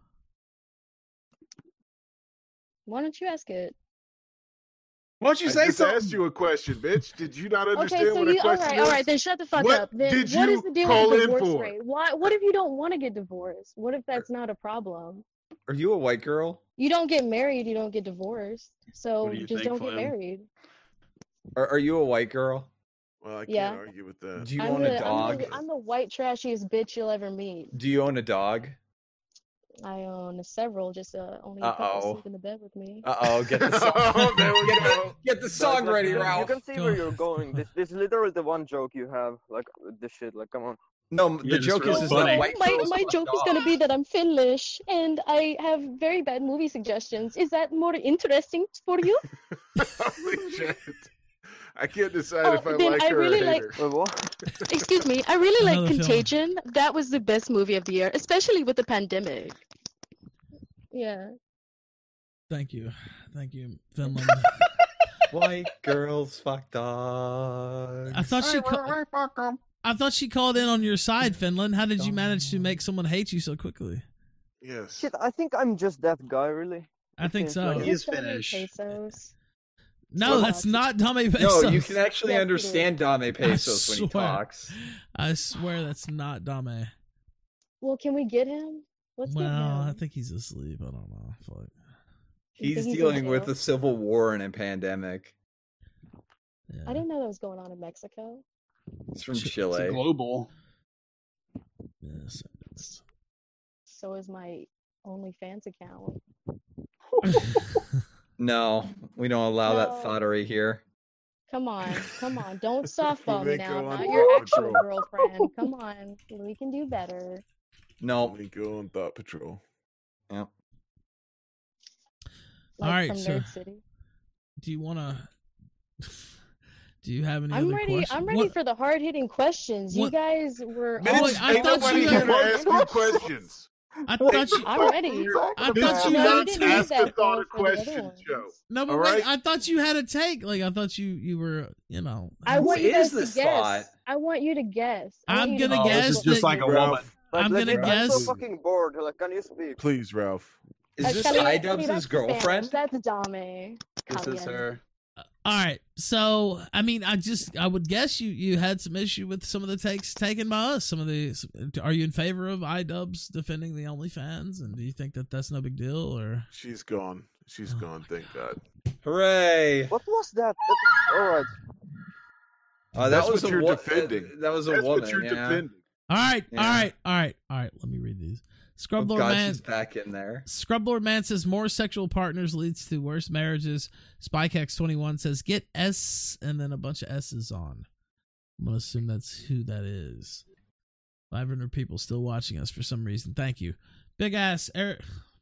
Speaker 14: Why don't you ask it?
Speaker 9: Why don't you
Speaker 2: I
Speaker 9: say
Speaker 2: just
Speaker 9: something?
Speaker 2: asked you a question, bitch. Did you not
Speaker 14: Okay,
Speaker 2: understand
Speaker 14: so
Speaker 2: what
Speaker 14: you
Speaker 2: a question
Speaker 14: all right,
Speaker 2: is?
Speaker 14: all right, then shut the fuck
Speaker 2: What
Speaker 14: up. Then
Speaker 2: did
Speaker 14: what
Speaker 2: you
Speaker 14: is the deal
Speaker 2: call
Speaker 14: with the
Speaker 2: in
Speaker 14: divorce
Speaker 2: for?
Speaker 14: rate? Why? What if you don't want to get divorced? What if that's not a problem?
Speaker 8: Are you a white girl?
Speaker 14: You don't get married, you don't get divorced. So
Speaker 8: What do you
Speaker 14: just
Speaker 8: think,
Speaker 14: don't get
Speaker 8: Flynn?
Speaker 14: married.
Speaker 8: Are, are you a white girl?
Speaker 2: Well, I can't
Speaker 14: Yeah.
Speaker 2: argue with that.
Speaker 8: Do you
Speaker 14: I'm
Speaker 8: own
Speaker 14: the,
Speaker 8: a dog?
Speaker 14: I'm the, I'm the white trashiest bitch you'll ever meet.
Speaker 8: Do you own a dog?
Speaker 14: I own several, just uh, only a couple
Speaker 8: Uh-oh.
Speaker 14: sleep in the bed with me.
Speaker 8: Uh oh, get the song.
Speaker 2: there we
Speaker 8: get,
Speaker 2: go.
Speaker 8: The, get the song
Speaker 7: Like,
Speaker 8: ready,
Speaker 7: you,
Speaker 8: Ralph.
Speaker 7: You can see where you're going. This, this is literally the one joke you have. Like this shit. Like, come on.
Speaker 8: No, the joke is, is that white
Speaker 14: my
Speaker 8: girls
Speaker 14: my
Speaker 8: fuck
Speaker 14: joke is
Speaker 8: dogs.
Speaker 14: gonna be that I'm Finnish and I have very bad movie suggestions. Is that more interesting for you?
Speaker 2: Holy shit! I can't decide
Speaker 14: Oh,
Speaker 2: if I
Speaker 14: then
Speaker 2: like
Speaker 14: I
Speaker 2: her
Speaker 14: really
Speaker 2: or hate
Speaker 14: like-
Speaker 2: her.
Speaker 14: Excuse me, I really like
Speaker 1: Another film.
Speaker 14: Contagion. That was the best movie of the year, especially with the pandemic. Yeah.
Speaker 1: Thank you. Thank you, Finland.
Speaker 8: White girls fuck dogs.
Speaker 1: I thought she. Ca- I thought she called in on your side, Finland. How did you manage to make someone hate you so quickly?
Speaker 2: Yes.
Speaker 7: Shit, I think I'm just that guy, really.
Speaker 1: I think
Speaker 7: Seems
Speaker 1: so.
Speaker 7: like it.
Speaker 9: He is
Speaker 14: Dame
Speaker 9: Finnish.
Speaker 14: Pesos.
Speaker 1: No, that's not Dame Pesos.
Speaker 8: No, you can actually
Speaker 14: Yes, it
Speaker 8: understand Dame Pesos when he
Speaker 1: swear.
Speaker 8: talks.
Speaker 1: I swear that's not Dame.
Speaker 14: Well, can we get him? Let's get
Speaker 1: Well, I
Speaker 14: him.
Speaker 1: think he's asleep. I don't know. Fuck.
Speaker 14: You
Speaker 8: He's
Speaker 14: think he's in
Speaker 8: dealing with
Speaker 14: jail?
Speaker 8: a civil war and a pandemic.
Speaker 1: Yeah.
Speaker 14: I didn't know that was going on in Mexico.
Speaker 8: It's from
Speaker 9: It's
Speaker 8: Chile.
Speaker 9: global.
Speaker 1: Yes.
Speaker 14: So is my OnlyFans account.
Speaker 8: No, we don't allow that
Speaker 14: No.
Speaker 8: thoughtery here.
Speaker 14: Come on, come on. Don't softball me
Speaker 2: Flamenco
Speaker 14: now.
Speaker 2: on
Speaker 14: Not your
Speaker 2: Paw
Speaker 14: actual
Speaker 2: Patrol.
Speaker 14: girlfriend. Come on. We can do better.
Speaker 8: No.
Speaker 2: Let me go on Thought Patrol.
Speaker 8: Yep.
Speaker 14: Like
Speaker 1: All right,
Speaker 14: from
Speaker 1: so
Speaker 14: Nerd City.
Speaker 1: do you want to? Do you have any
Speaker 14: I'm
Speaker 1: other
Speaker 14: ready.
Speaker 1: questions?
Speaker 14: I'm ready
Speaker 1: What-
Speaker 14: for the hard hitting questions. You
Speaker 1: what-
Speaker 14: guys were.
Speaker 1: Oh,
Speaker 14: all
Speaker 1: wait, I
Speaker 2: Ain't
Speaker 1: thought
Speaker 2: nobody
Speaker 1: you
Speaker 2: here
Speaker 1: had-
Speaker 2: to ask you questions.
Speaker 1: I thought you.
Speaker 14: I'm ready.
Speaker 1: I
Speaker 2: This
Speaker 1: thought you
Speaker 2: is
Speaker 14: No,
Speaker 1: had
Speaker 14: you
Speaker 1: a
Speaker 14: didn't
Speaker 1: take.
Speaker 14: use
Speaker 2: Ask
Speaker 14: that
Speaker 2: the thought
Speaker 14: though
Speaker 2: a
Speaker 14: for the other
Speaker 2: question
Speaker 14: ones.
Speaker 2: show.
Speaker 1: No, but
Speaker 2: All
Speaker 1: wait,
Speaker 2: right?
Speaker 1: I thought you had a take. Like I thought you you were, you know.
Speaker 14: I want you
Speaker 8: What
Speaker 14: guys
Speaker 8: is
Speaker 14: to
Speaker 8: this
Speaker 14: guess.
Speaker 8: thought?
Speaker 14: I want you to guess. I want
Speaker 1: I'm
Speaker 14: you to
Speaker 1: gonna
Speaker 9: Oh,
Speaker 1: guess
Speaker 9: this is just
Speaker 1: that-
Speaker 9: like a
Speaker 2: Ralph,
Speaker 9: woman.
Speaker 7: Like,
Speaker 1: I'm
Speaker 7: legit,
Speaker 1: gonna
Speaker 7: I'm so
Speaker 1: guess-
Speaker 7: fucking bored. Like, can you speak?
Speaker 2: Please, Ralph.
Speaker 8: Is
Speaker 14: Uh,
Speaker 8: this
Speaker 14: Kelly- Kelly,
Speaker 8: iDubbbz'
Speaker 14: that's
Speaker 8: girlfriend?
Speaker 14: Spanish. That's Dame.
Speaker 9: This is
Speaker 14: Caliente.
Speaker 9: her.
Speaker 1: All right, so I mean, I just I would guess you you had some issue with some of the takes taken by us. Some of the are you in favor of iDubbbz defending the OnlyFans, and do you think that that's no big deal or?
Speaker 2: She's gone. She's
Speaker 1: Oh
Speaker 2: gone. Thank God.
Speaker 8: Hooray!
Speaker 7: What was that? That- All right.
Speaker 8: Oh, that
Speaker 2: That's
Speaker 8: was
Speaker 2: what
Speaker 8: a
Speaker 2: you're
Speaker 8: wo-
Speaker 2: defending.
Speaker 8: That, that was a
Speaker 2: That's
Speaker 8: woman.
Speaker 2: what you're
Speaker 8: yeah.
Speaker 2: defending.
Speaker 1: All right,
Speaker 8: Yeah.
Speaker 1: all right, all right, all right, all right. Let me read these.
Speaker 8: Oh,
Speaker 1: Scrub Lord
Speaker 8: God,
Speaker 1: Man.
Speaker 8: she's back in there.
Speaker 1: Scrub Lord Man says more sexual partners leads to worse marriages. Spikex twenty-one says get S and then a bunch of S's on. I'm gonna assume that's who that is. five hundred people still watching us for some reason. Thank you, big ass Eric.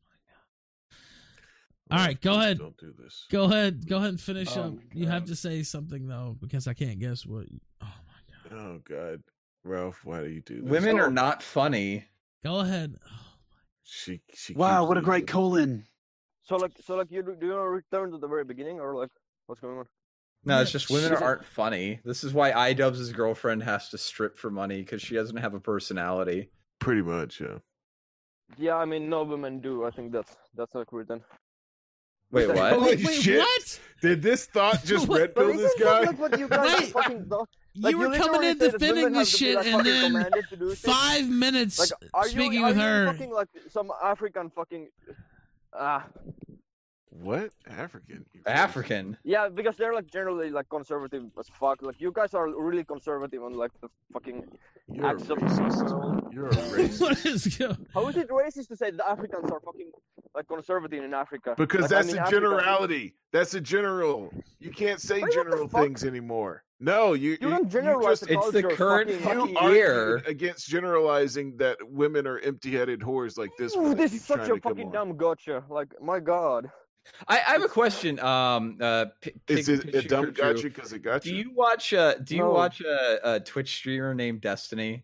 Speaker 1: All right, go
Speaker 2: Please
Speaker 1: ahead.
Speaker 2: Don't do this.
Speaker 1: Go ahead. Go ahead and finish
Speaker 9: Oh
Speaker 1: up.
Speaker 9: my
Speaker 1: You have
Speaker 9: God.
Speaker 1: to say something though, because I can't guess what. You, oh my god.
Speaker 2: Oh God, Ralph, why do you do this?
Speaker 8: Women
Speaker 2: Oh,
Speaker 8: are not funny.
Speaker 1: Go ahead.
Speaker 2: She. She.
Speaker 9: Wow,
Speaker 2: keeps
Speaker 9: what a
Speaker 2: losing.
Speaker 9: great colon.
Speaker 7: So like, so like, you do do you want to return to the very beginning, or like, what's going on?
Speaker 8: No, it's just women
Speaker 7: Shit.
Speaker 8: aren't funny. This is why iDubbbz' girlfriend has to strip for money because she doesn't have a personality.
Speaker 2: Pretty much, yeah.
Speaker 7: Yeah, I mean, no women do. I think that's that's accurate then.
Speaker 8: Wait, what?
Speaker 2: Holy
Speaker 1: Wait,
Speaker 2: shit!
Speaker 1: what?
Speaker 2: Did this thought just
Speaker 1: What?
Speaker 2: red
Speaker 7: But
Speaker 2: pill this
Speaker 7: isn't
Speaker 2: guy?
Speaker 7: that like what you guys
Speaker 1: Wait.
Speaker 7: fucking thought? Like,
Speaker 1: You were
Speaker 7: literally
Speaker 1: coming in
Speaker 7: say that
Speaker 1: defending
Speaker 7: women have
Speaker 1: this
Speaker 7: to be,
Speaker 1: shit,
Speaker 7: like,
Speaker 1: and
Speaker 7: fucking
Speaker 1: then
Speaker 7: commanded to do shit?
Speaker 1: five minutes
Speaker 7: Like, are
Speaker 1: speaking
Speaker 7: you,
Speaker 1: with
Speaker 7: are you
Speaker 1: her.
Speaker 7: fucking like some African fucking ah?
Speaker 2: What? African? You
Speaker 8: African.
Speaker 7: Yeah, because they're like generally like conservative as fuck. Like you guys are really conservative on like the fucking
Speaker 2: You're a
Speaker 7: acts of
Speaker 2: racist. You're a racist.
Speaker 1: What is go-
Speaker 7: How is it racist to say the Africans are fucking like conservative in Africa?
Speaker 2: Because
Speaker 7: Like, I
Speaker 2: that's
Speaker 7: mean,
Speaker 2: a
Speaker 7: Africa-
Speaker 2: generality. That's a general. You can't say
Speaker 7: Wait, what the
Speaker 2: general
Speaker 7: fuck?
Speaker 2: things anymore. No, you.
Speaker 7: You don't generalize
Speaker 2: just,
Speaker 7: the
Speaker 8: It's the
Speaker 7: culture,
Speaker 8: current
Speaker 7: fucking-
Speaker 8: fucking
Speaker 2: you argued
Speaker 8: year.
Speaker 2: against generalizing that women are empty-headed whores like this.
Speaker 7: Ooh,
Speaker 2: one that
Speaker 7: this
Speaker 2: he's
Speaker 7: is such
Speaker 2: trying
Speaker 7: a
Speaker 2: to come
Speaker 7: fucking
Speaker 2: on.
Speaker 7: dumb gotcha. Like, my god.
Speaker 8: I, I have a question. Um, uh, P-
Speaker 2: Is
Speaker 8: Pig-
Speaker 2: it a
Speaker 8: Pikachu
Speaker 2: dumb
Speaker 8: Drew.
Speaker 2: gotcha because it got
Speaker 8: Do
Speaker 2: you?
Speaker 8: you watch? Uh, do you
Speaker 7: No.
Speaker 8: watch a, a Twitch streamer named Destiny?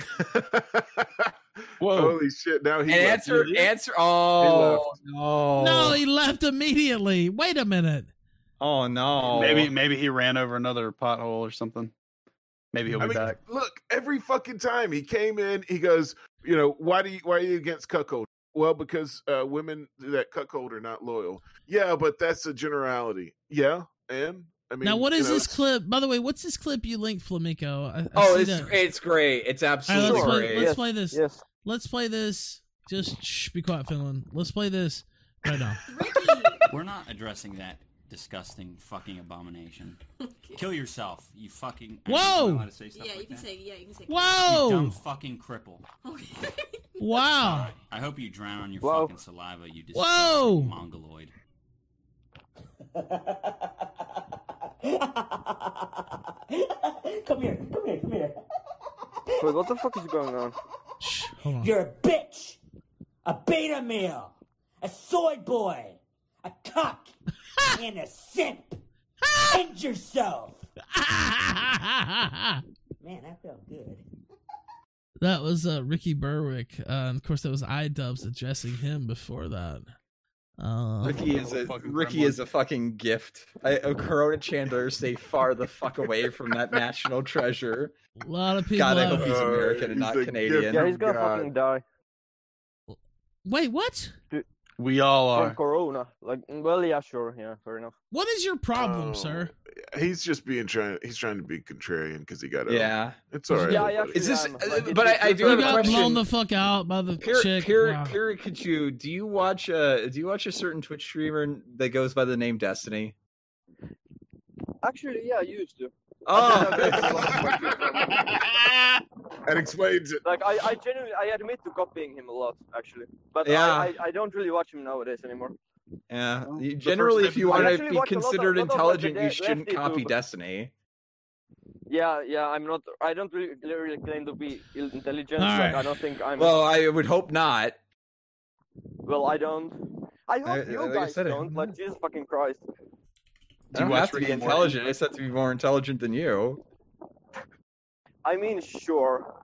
Speaker 9: Whoa.
Speaker 2: Holy shit! Now he
Speaker 8: And
Speaker 2: left.
Speaker 8: answer, answer. Oh no!
Speaker 1: No, he left immediately. Wait a minute.
Speaker 8: Oh no!
Speaker 9: Maybe maybe he ran over another pothole or something. Maybe he'll be
Speaker 2: I mean,
Speaker 9: back.
Speaker 2: look, every fucking time he came in, he goes, you know, why do you why are you against cuckold? Well, because uh, women that cuckold are not loyal. Yeah, but that's a generality. Yeah, and I mean,
Speaker 1: Now, what
Speaker 2: you
Speaker 1: is
Speaker 2: know,
Speaker 1: this
Speaker 2: it's-
Speaker 1: clip? By the way, what's this clip you linked, Flamenco? I, I
Speaker 8: Oh,
Speaker 1: see
Speaker 8: it's
Speaker 1: that.
Speaker 8: it's great. It's
Speaker 1: All right,
Speaker 8: absolutely
Speaker 1: let's play,
Speaker 8: great.
Speaker 1: let's
Speaker 7: Yes,
Speaker 1: play this.
Speaker 7: Yes.
Speaker 1: Let's play this. Just shh, be quiet, Finland. Let's play this right now.
Speaker 15: We're not addressing that disgusting fucking abomination. Kill yourself, you fucking.
Speaker 1: Whoa!
Speaker 15: Am I allowed to say stuff
Speaker 16: Yeah,
Speaker 15: like
Speaker 16: you can
Speaker 15: that?
Speaker 16: say. Yeah, you can say.
Speaker 1: Whoa!
Speaker 15: You dumb fucking cripple.
Speaker 1: Wow.
Speaker 15: I hope you drown on your
Speaker 7: Whoa.
Speaker 15: fucking saliva, you
Speaker 1: Whoa!
Speaker 15: disgusting mongoloid.
Speaker 17: Come here, come here, come here.
Speaker 7: Wait, what the fuck is going on?
Speaker 1: Shh, hold on.
Speaker 17: You're a bitch, a beta male, a soy boy, a cock, and a simp. End yourself. Man, that felt good.
Speaker 1: That was uh, Ricky Berwick. Uh, and of course, that was iDubbbz addressing him before that. Uh,
Speaker 8: Ricky is a
Speaker 9: Fucking
Speaker 8: Ricky
Speaker 9: gremlin.
Speaker 8: is a fucking gift. I, uh, Corona Chandler, stay far the fuck away from that national treasure.
Speaker 1: a lot of people.
Speaker 8: God, I
Speaker 1: have-
Speaker 8: hope he's American and
Speaker 2: he's
Speaker 8: not
Speaker 2: a
Speaker 8: Canadian.
Speaker 2: gift.
Speaker 7: Yeah, he's gonna
Speaker 2: God.
Speaker 7: fucking die
Speaker 1: Wait, what?
Speaker 9: We all
Speaker 7: from
Speaker 9: are.
Speaker 7: corona. Like, well, yeah, sure, yeah, fair enough.
Speaker 1: What is your problem,
Speaker 2: Oh,
Speaker 1: sir?
Speaker 2: He's just being trying. He's trying to be contrarian because he got.
Speaker 8: Yeah.
Speaker 2: it's all right.
Speaker 7: Yeah,
Speaker 2: buddy.
Speaker 7: yeah,
Speaker 8: Is this?
Speaker 7: I'm-
Speaker 8: uh,
Speaker 7: like,
Speaker 8: but
Speaker 7: it's-
Speaker 8: I, I
Speaker 7: it's
Speaker 8: do
Speaker 1: You
Speaker 8: have a
Speaker 1: got
Speaker 8: question.
Speaker 1: blown the fuck out by the
Speaker 8: Pir-
Speaker 1: chick.
Speaker 8: Pir-
Speaker 1: Wow.
Speaker 8: Pirikachu, do you watch a do you watch a certain Twitch streamer that goes by the name Destiny?
Speaker 7: Actually, yeah, I used to.
Speaker 8: Oh,
Speaker 2: That explains it.
Speaker 7: Like, I, I genuinely, I admit to copying him a lot, actually. But
Speaker 8: Yeah.
Speaker 7: I, I, I don't really watch him nowadays anymore.
Speaker 8: yeah. You-
Speaker 2: first
Speaker 8: generally, if you
Speaker 2: episode-
Speaker 8: want
Speaker 7: I
Speaker 8: to
Speaker 7: actually
Speaker 8: be
Speaker 7: watch a lot of-
Speaker 8: considered
Speaker 7: lot of, like,
Speaker 8: intelligent,
Speaker 7: the
Speaker 8: you
Speaker 7: de-
Speaker 8: shouldn't
Speaker 7: lefty
Speaker 8: copy
Speaker 7: tube.
Speaker 8: Destiny.
Speaker 7: Yeah, yeah, I'm not. I don't really, really claim to be intelligent.
Speaker 1: All
Speaker 7: Like,
Speaker 1: right.
Speaker 7: I don't think I'm.
Speaker 8: Well, I would hope not.
Speaker 7: well, I don't. I hope
Speaker 8: I-
Speaker 7: you
Speaker 8: like I
Speaker 7: guys
Speaker 8: said, I-
Speaker 7: don't. Like, Jesus fucking Christ.
Speaker 8: I
Speaker 9: you
Speaker 8: don't
Speaker 9: watch
Speaker 8: have to
Speaker 9: Rick
Speaker 8: be
Speaker 9: and Morty?
Speaker 8: intelligent. I just have to be more intelligent than you.
Speaker 7: I mean, sure.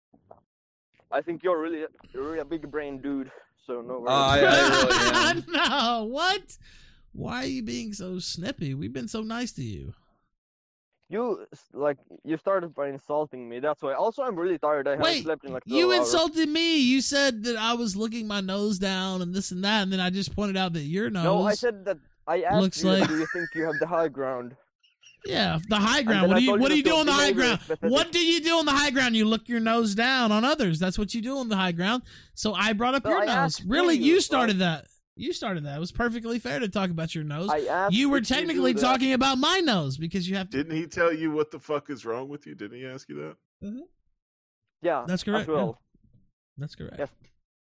Speaker 7: I think you're really, you're really a big brain dude. So no worries.
Speaker 8: Uh, I, I really am.
Speaker 1: No, what? Why are you being so snippy? We've been so nice to you.
Speaker 7: You like you started by insulting me. That's why. Also, I'm really tired. I haven't
Speaker 1: Wait,
Speaker 7: slept in like
Speaker 1: you
Speaker 7: twelve hours.
Speaker 1: insulted me. You said that I was looking my nose down and this and that, and then I just pointed out that your nose.
Speaker 7: No, I said that. I asked
Speaker 1: looks
Speaker 7: you,
Speaker 1: like-
Speaker 7: do you think you have the high ground?
Speaker 1: Yeah, the high
Speaker 7: And
Speaker 1: ground.
Speaker 7: then
Speaker 1: What
Speaker 7: I
Speaker 1: do you
Speaker 7: told
Speaker 1: What do
Speaker 7: you
Speaker 1: you
Speaker 7: that
Speaker 1: do on the
Speaker 7: your
Speaker 1: high
Speaker 7: behavior
Speaker 1: ground?
Speaker 7: is pathetic.
Speaker 1: What do you do on the high ground? You look your nose down on others. That's what you do on the high ground. So I brought up
Speaker 7: No,
Speaker 1: your
Speaker 7: I
Speaker 1: nose.
Speaker 7: asked
Speaker 1: Really,
Speaker 7: you,
Speaker 1: you started
Speaker 7: right?
Speaker 1: that. You started that. It was perfectly fair to talk about your nose.
Speaker 7: I asked
Speaker 1: You were
Speaker 7: if you do
Speaker 1: technically
Speaker 7: that.
Speaker 1: talking about my nose because you have to.
Speaker 2: Didn't he tell you what the fuck is wrong with you? Didn't he ask you that?
Speaker 7: Yeah,
Speaker 1: That's correct.
Speaker 7: As well.
Speaker 1: That's correct.
Speaker 7: Yes.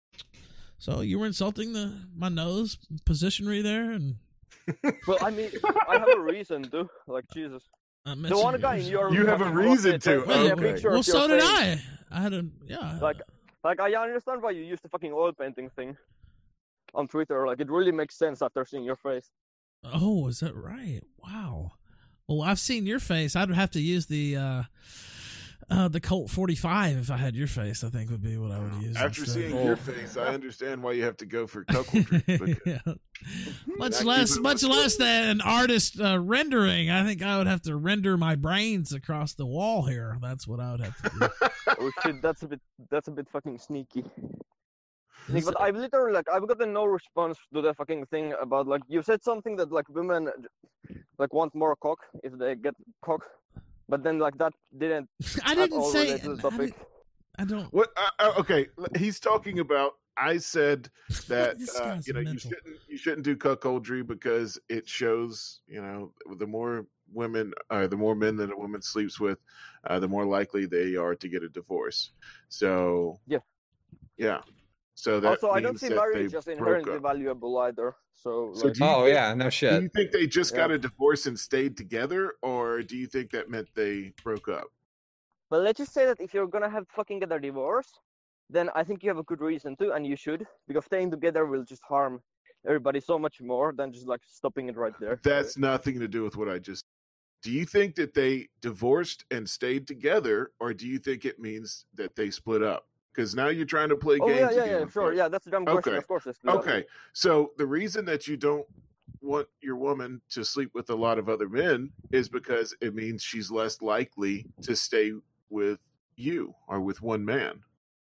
Speaker 1: So you were insulting the my nose positionary there, and
Speaker 7: Well, I mean, I have a reason to. Like Jesus.
Speaker 1: I
Speaker 7: The
Speaker 1: mentioned
Speaker 7: one guy in your
Speaker 2: You have a
Speaker 7: fucking
Speaker 2: reason
Speaker 7: closet
Speaker 2: to,
Speaker 7: has a
Speaker 2: okay.
Speaker 7: picture
Speaker 1: well,
Speaker 7: of your
Speaker 1: so did
Speaker 7: face.
Speaker 1: I. I had a yeah.
Speaker 7: Like, like I understand why you used the fucking oil painting thing on Twitter. Like, it really makes sense after seeing your face.
Speaker 1: Oh, is that right? Wow. Well, I've seen your face. I'd have to use the uh, uh, the Colt forty-five if I had your face. I think would be what I would use.
Speaker 2: After
Speaker 1: instead.
Speaker 2: seeing your face, I understand why you have to go for cuckoldry. because-
Speaker 1: Yeah. Much
Speaker 2: Not
Speaker 1: less,
Speaker 2: keeping
Speaker 1: much
Speaker 2: it
Speaker 1: less than an artist uh, rendering. I think I would have to render my brains across the wall here. That's what I would have to do.
Speaker 7: Oh shit, that's a bit, that's a bit fucking sneaky. Nick,
Speaker 1: Is
Speaker 7: but I've literally like I've gotten no response to the fucking thing about like you said something that like women like want more cock if they get cock, but then like that didn't
Speaker 1: I
Speaker 7: at
Speaker 1: didn't
Speaker 7: all
Speaker 1: say.
Speaker 7: relate to the
Speaker 1: I,
Speaker 7: topic.
Speaker 1: didn't- I don't.
Speaker 2: What? Uh, uh, okay, l- he's talking about I said that
Speaker 1: This
Speaker 2: uh,
Speaker 1: guy's
Speaker 2: you know you
Speaker 1: mental.
Speaker 2: shouldn't you shouldn't do cuckoldry because it shows you know the more women uh, the more men that a woman sleeps with, uh, the more likely they are to get a divorce. So
Speaker 7: Yeah.
Speaker 2: yeah. So that
Speaker 7: Also, I don't
Speaker 2: means
Speaker 7: see
Speaker 2: that
Speaker 7: marriage
Speaker 2: they
Speaker 7: as
Speaker 2: broke
Speaker 7: inherently
Speaker 2: up.
Speaker 7: valuable either. So,
Speaker 2: So
Speaker 7: like,
Speaker 2: do you
Speaker 8: Oh
Speaker 2: think,
Speaker 8: yeah, no
Speaker 2: do
Speaker 8: shit.
Speaker 2: you think they just
Speaker 7: Yeah.
Speaker 2: got a divorce and stayed together, or do you think that meant they broke up?
Speaker 7: but let's just say that if you're gonna have fucking get a divorce, then I think you have a good reason to, and you should, because staying together will just harm everybody so much more than just like stopping it right there.
Speaker 2: That's nothing to do with what I just. Do you think that they divorced and stayed together, or do you think it means that they split up? Because now you're trying to play
Speaker 7: Oh
Speaker 2: games
Speaker 7: yeah, yeah,
Speaker 2: again.
Speaker 7: yeah,
Speaker 2: with
Speaker 7: sure,
Speaker 2: me.
Speaker 7: yeah, that's a dumb question.
Speaker 2: Okay.
Speaker 7: Of course, they split up.
Speaker 2: Okay. So the reason that you don't want your woman to sleep with a lot of other men is because it means she's less likely to stay with you or with one man.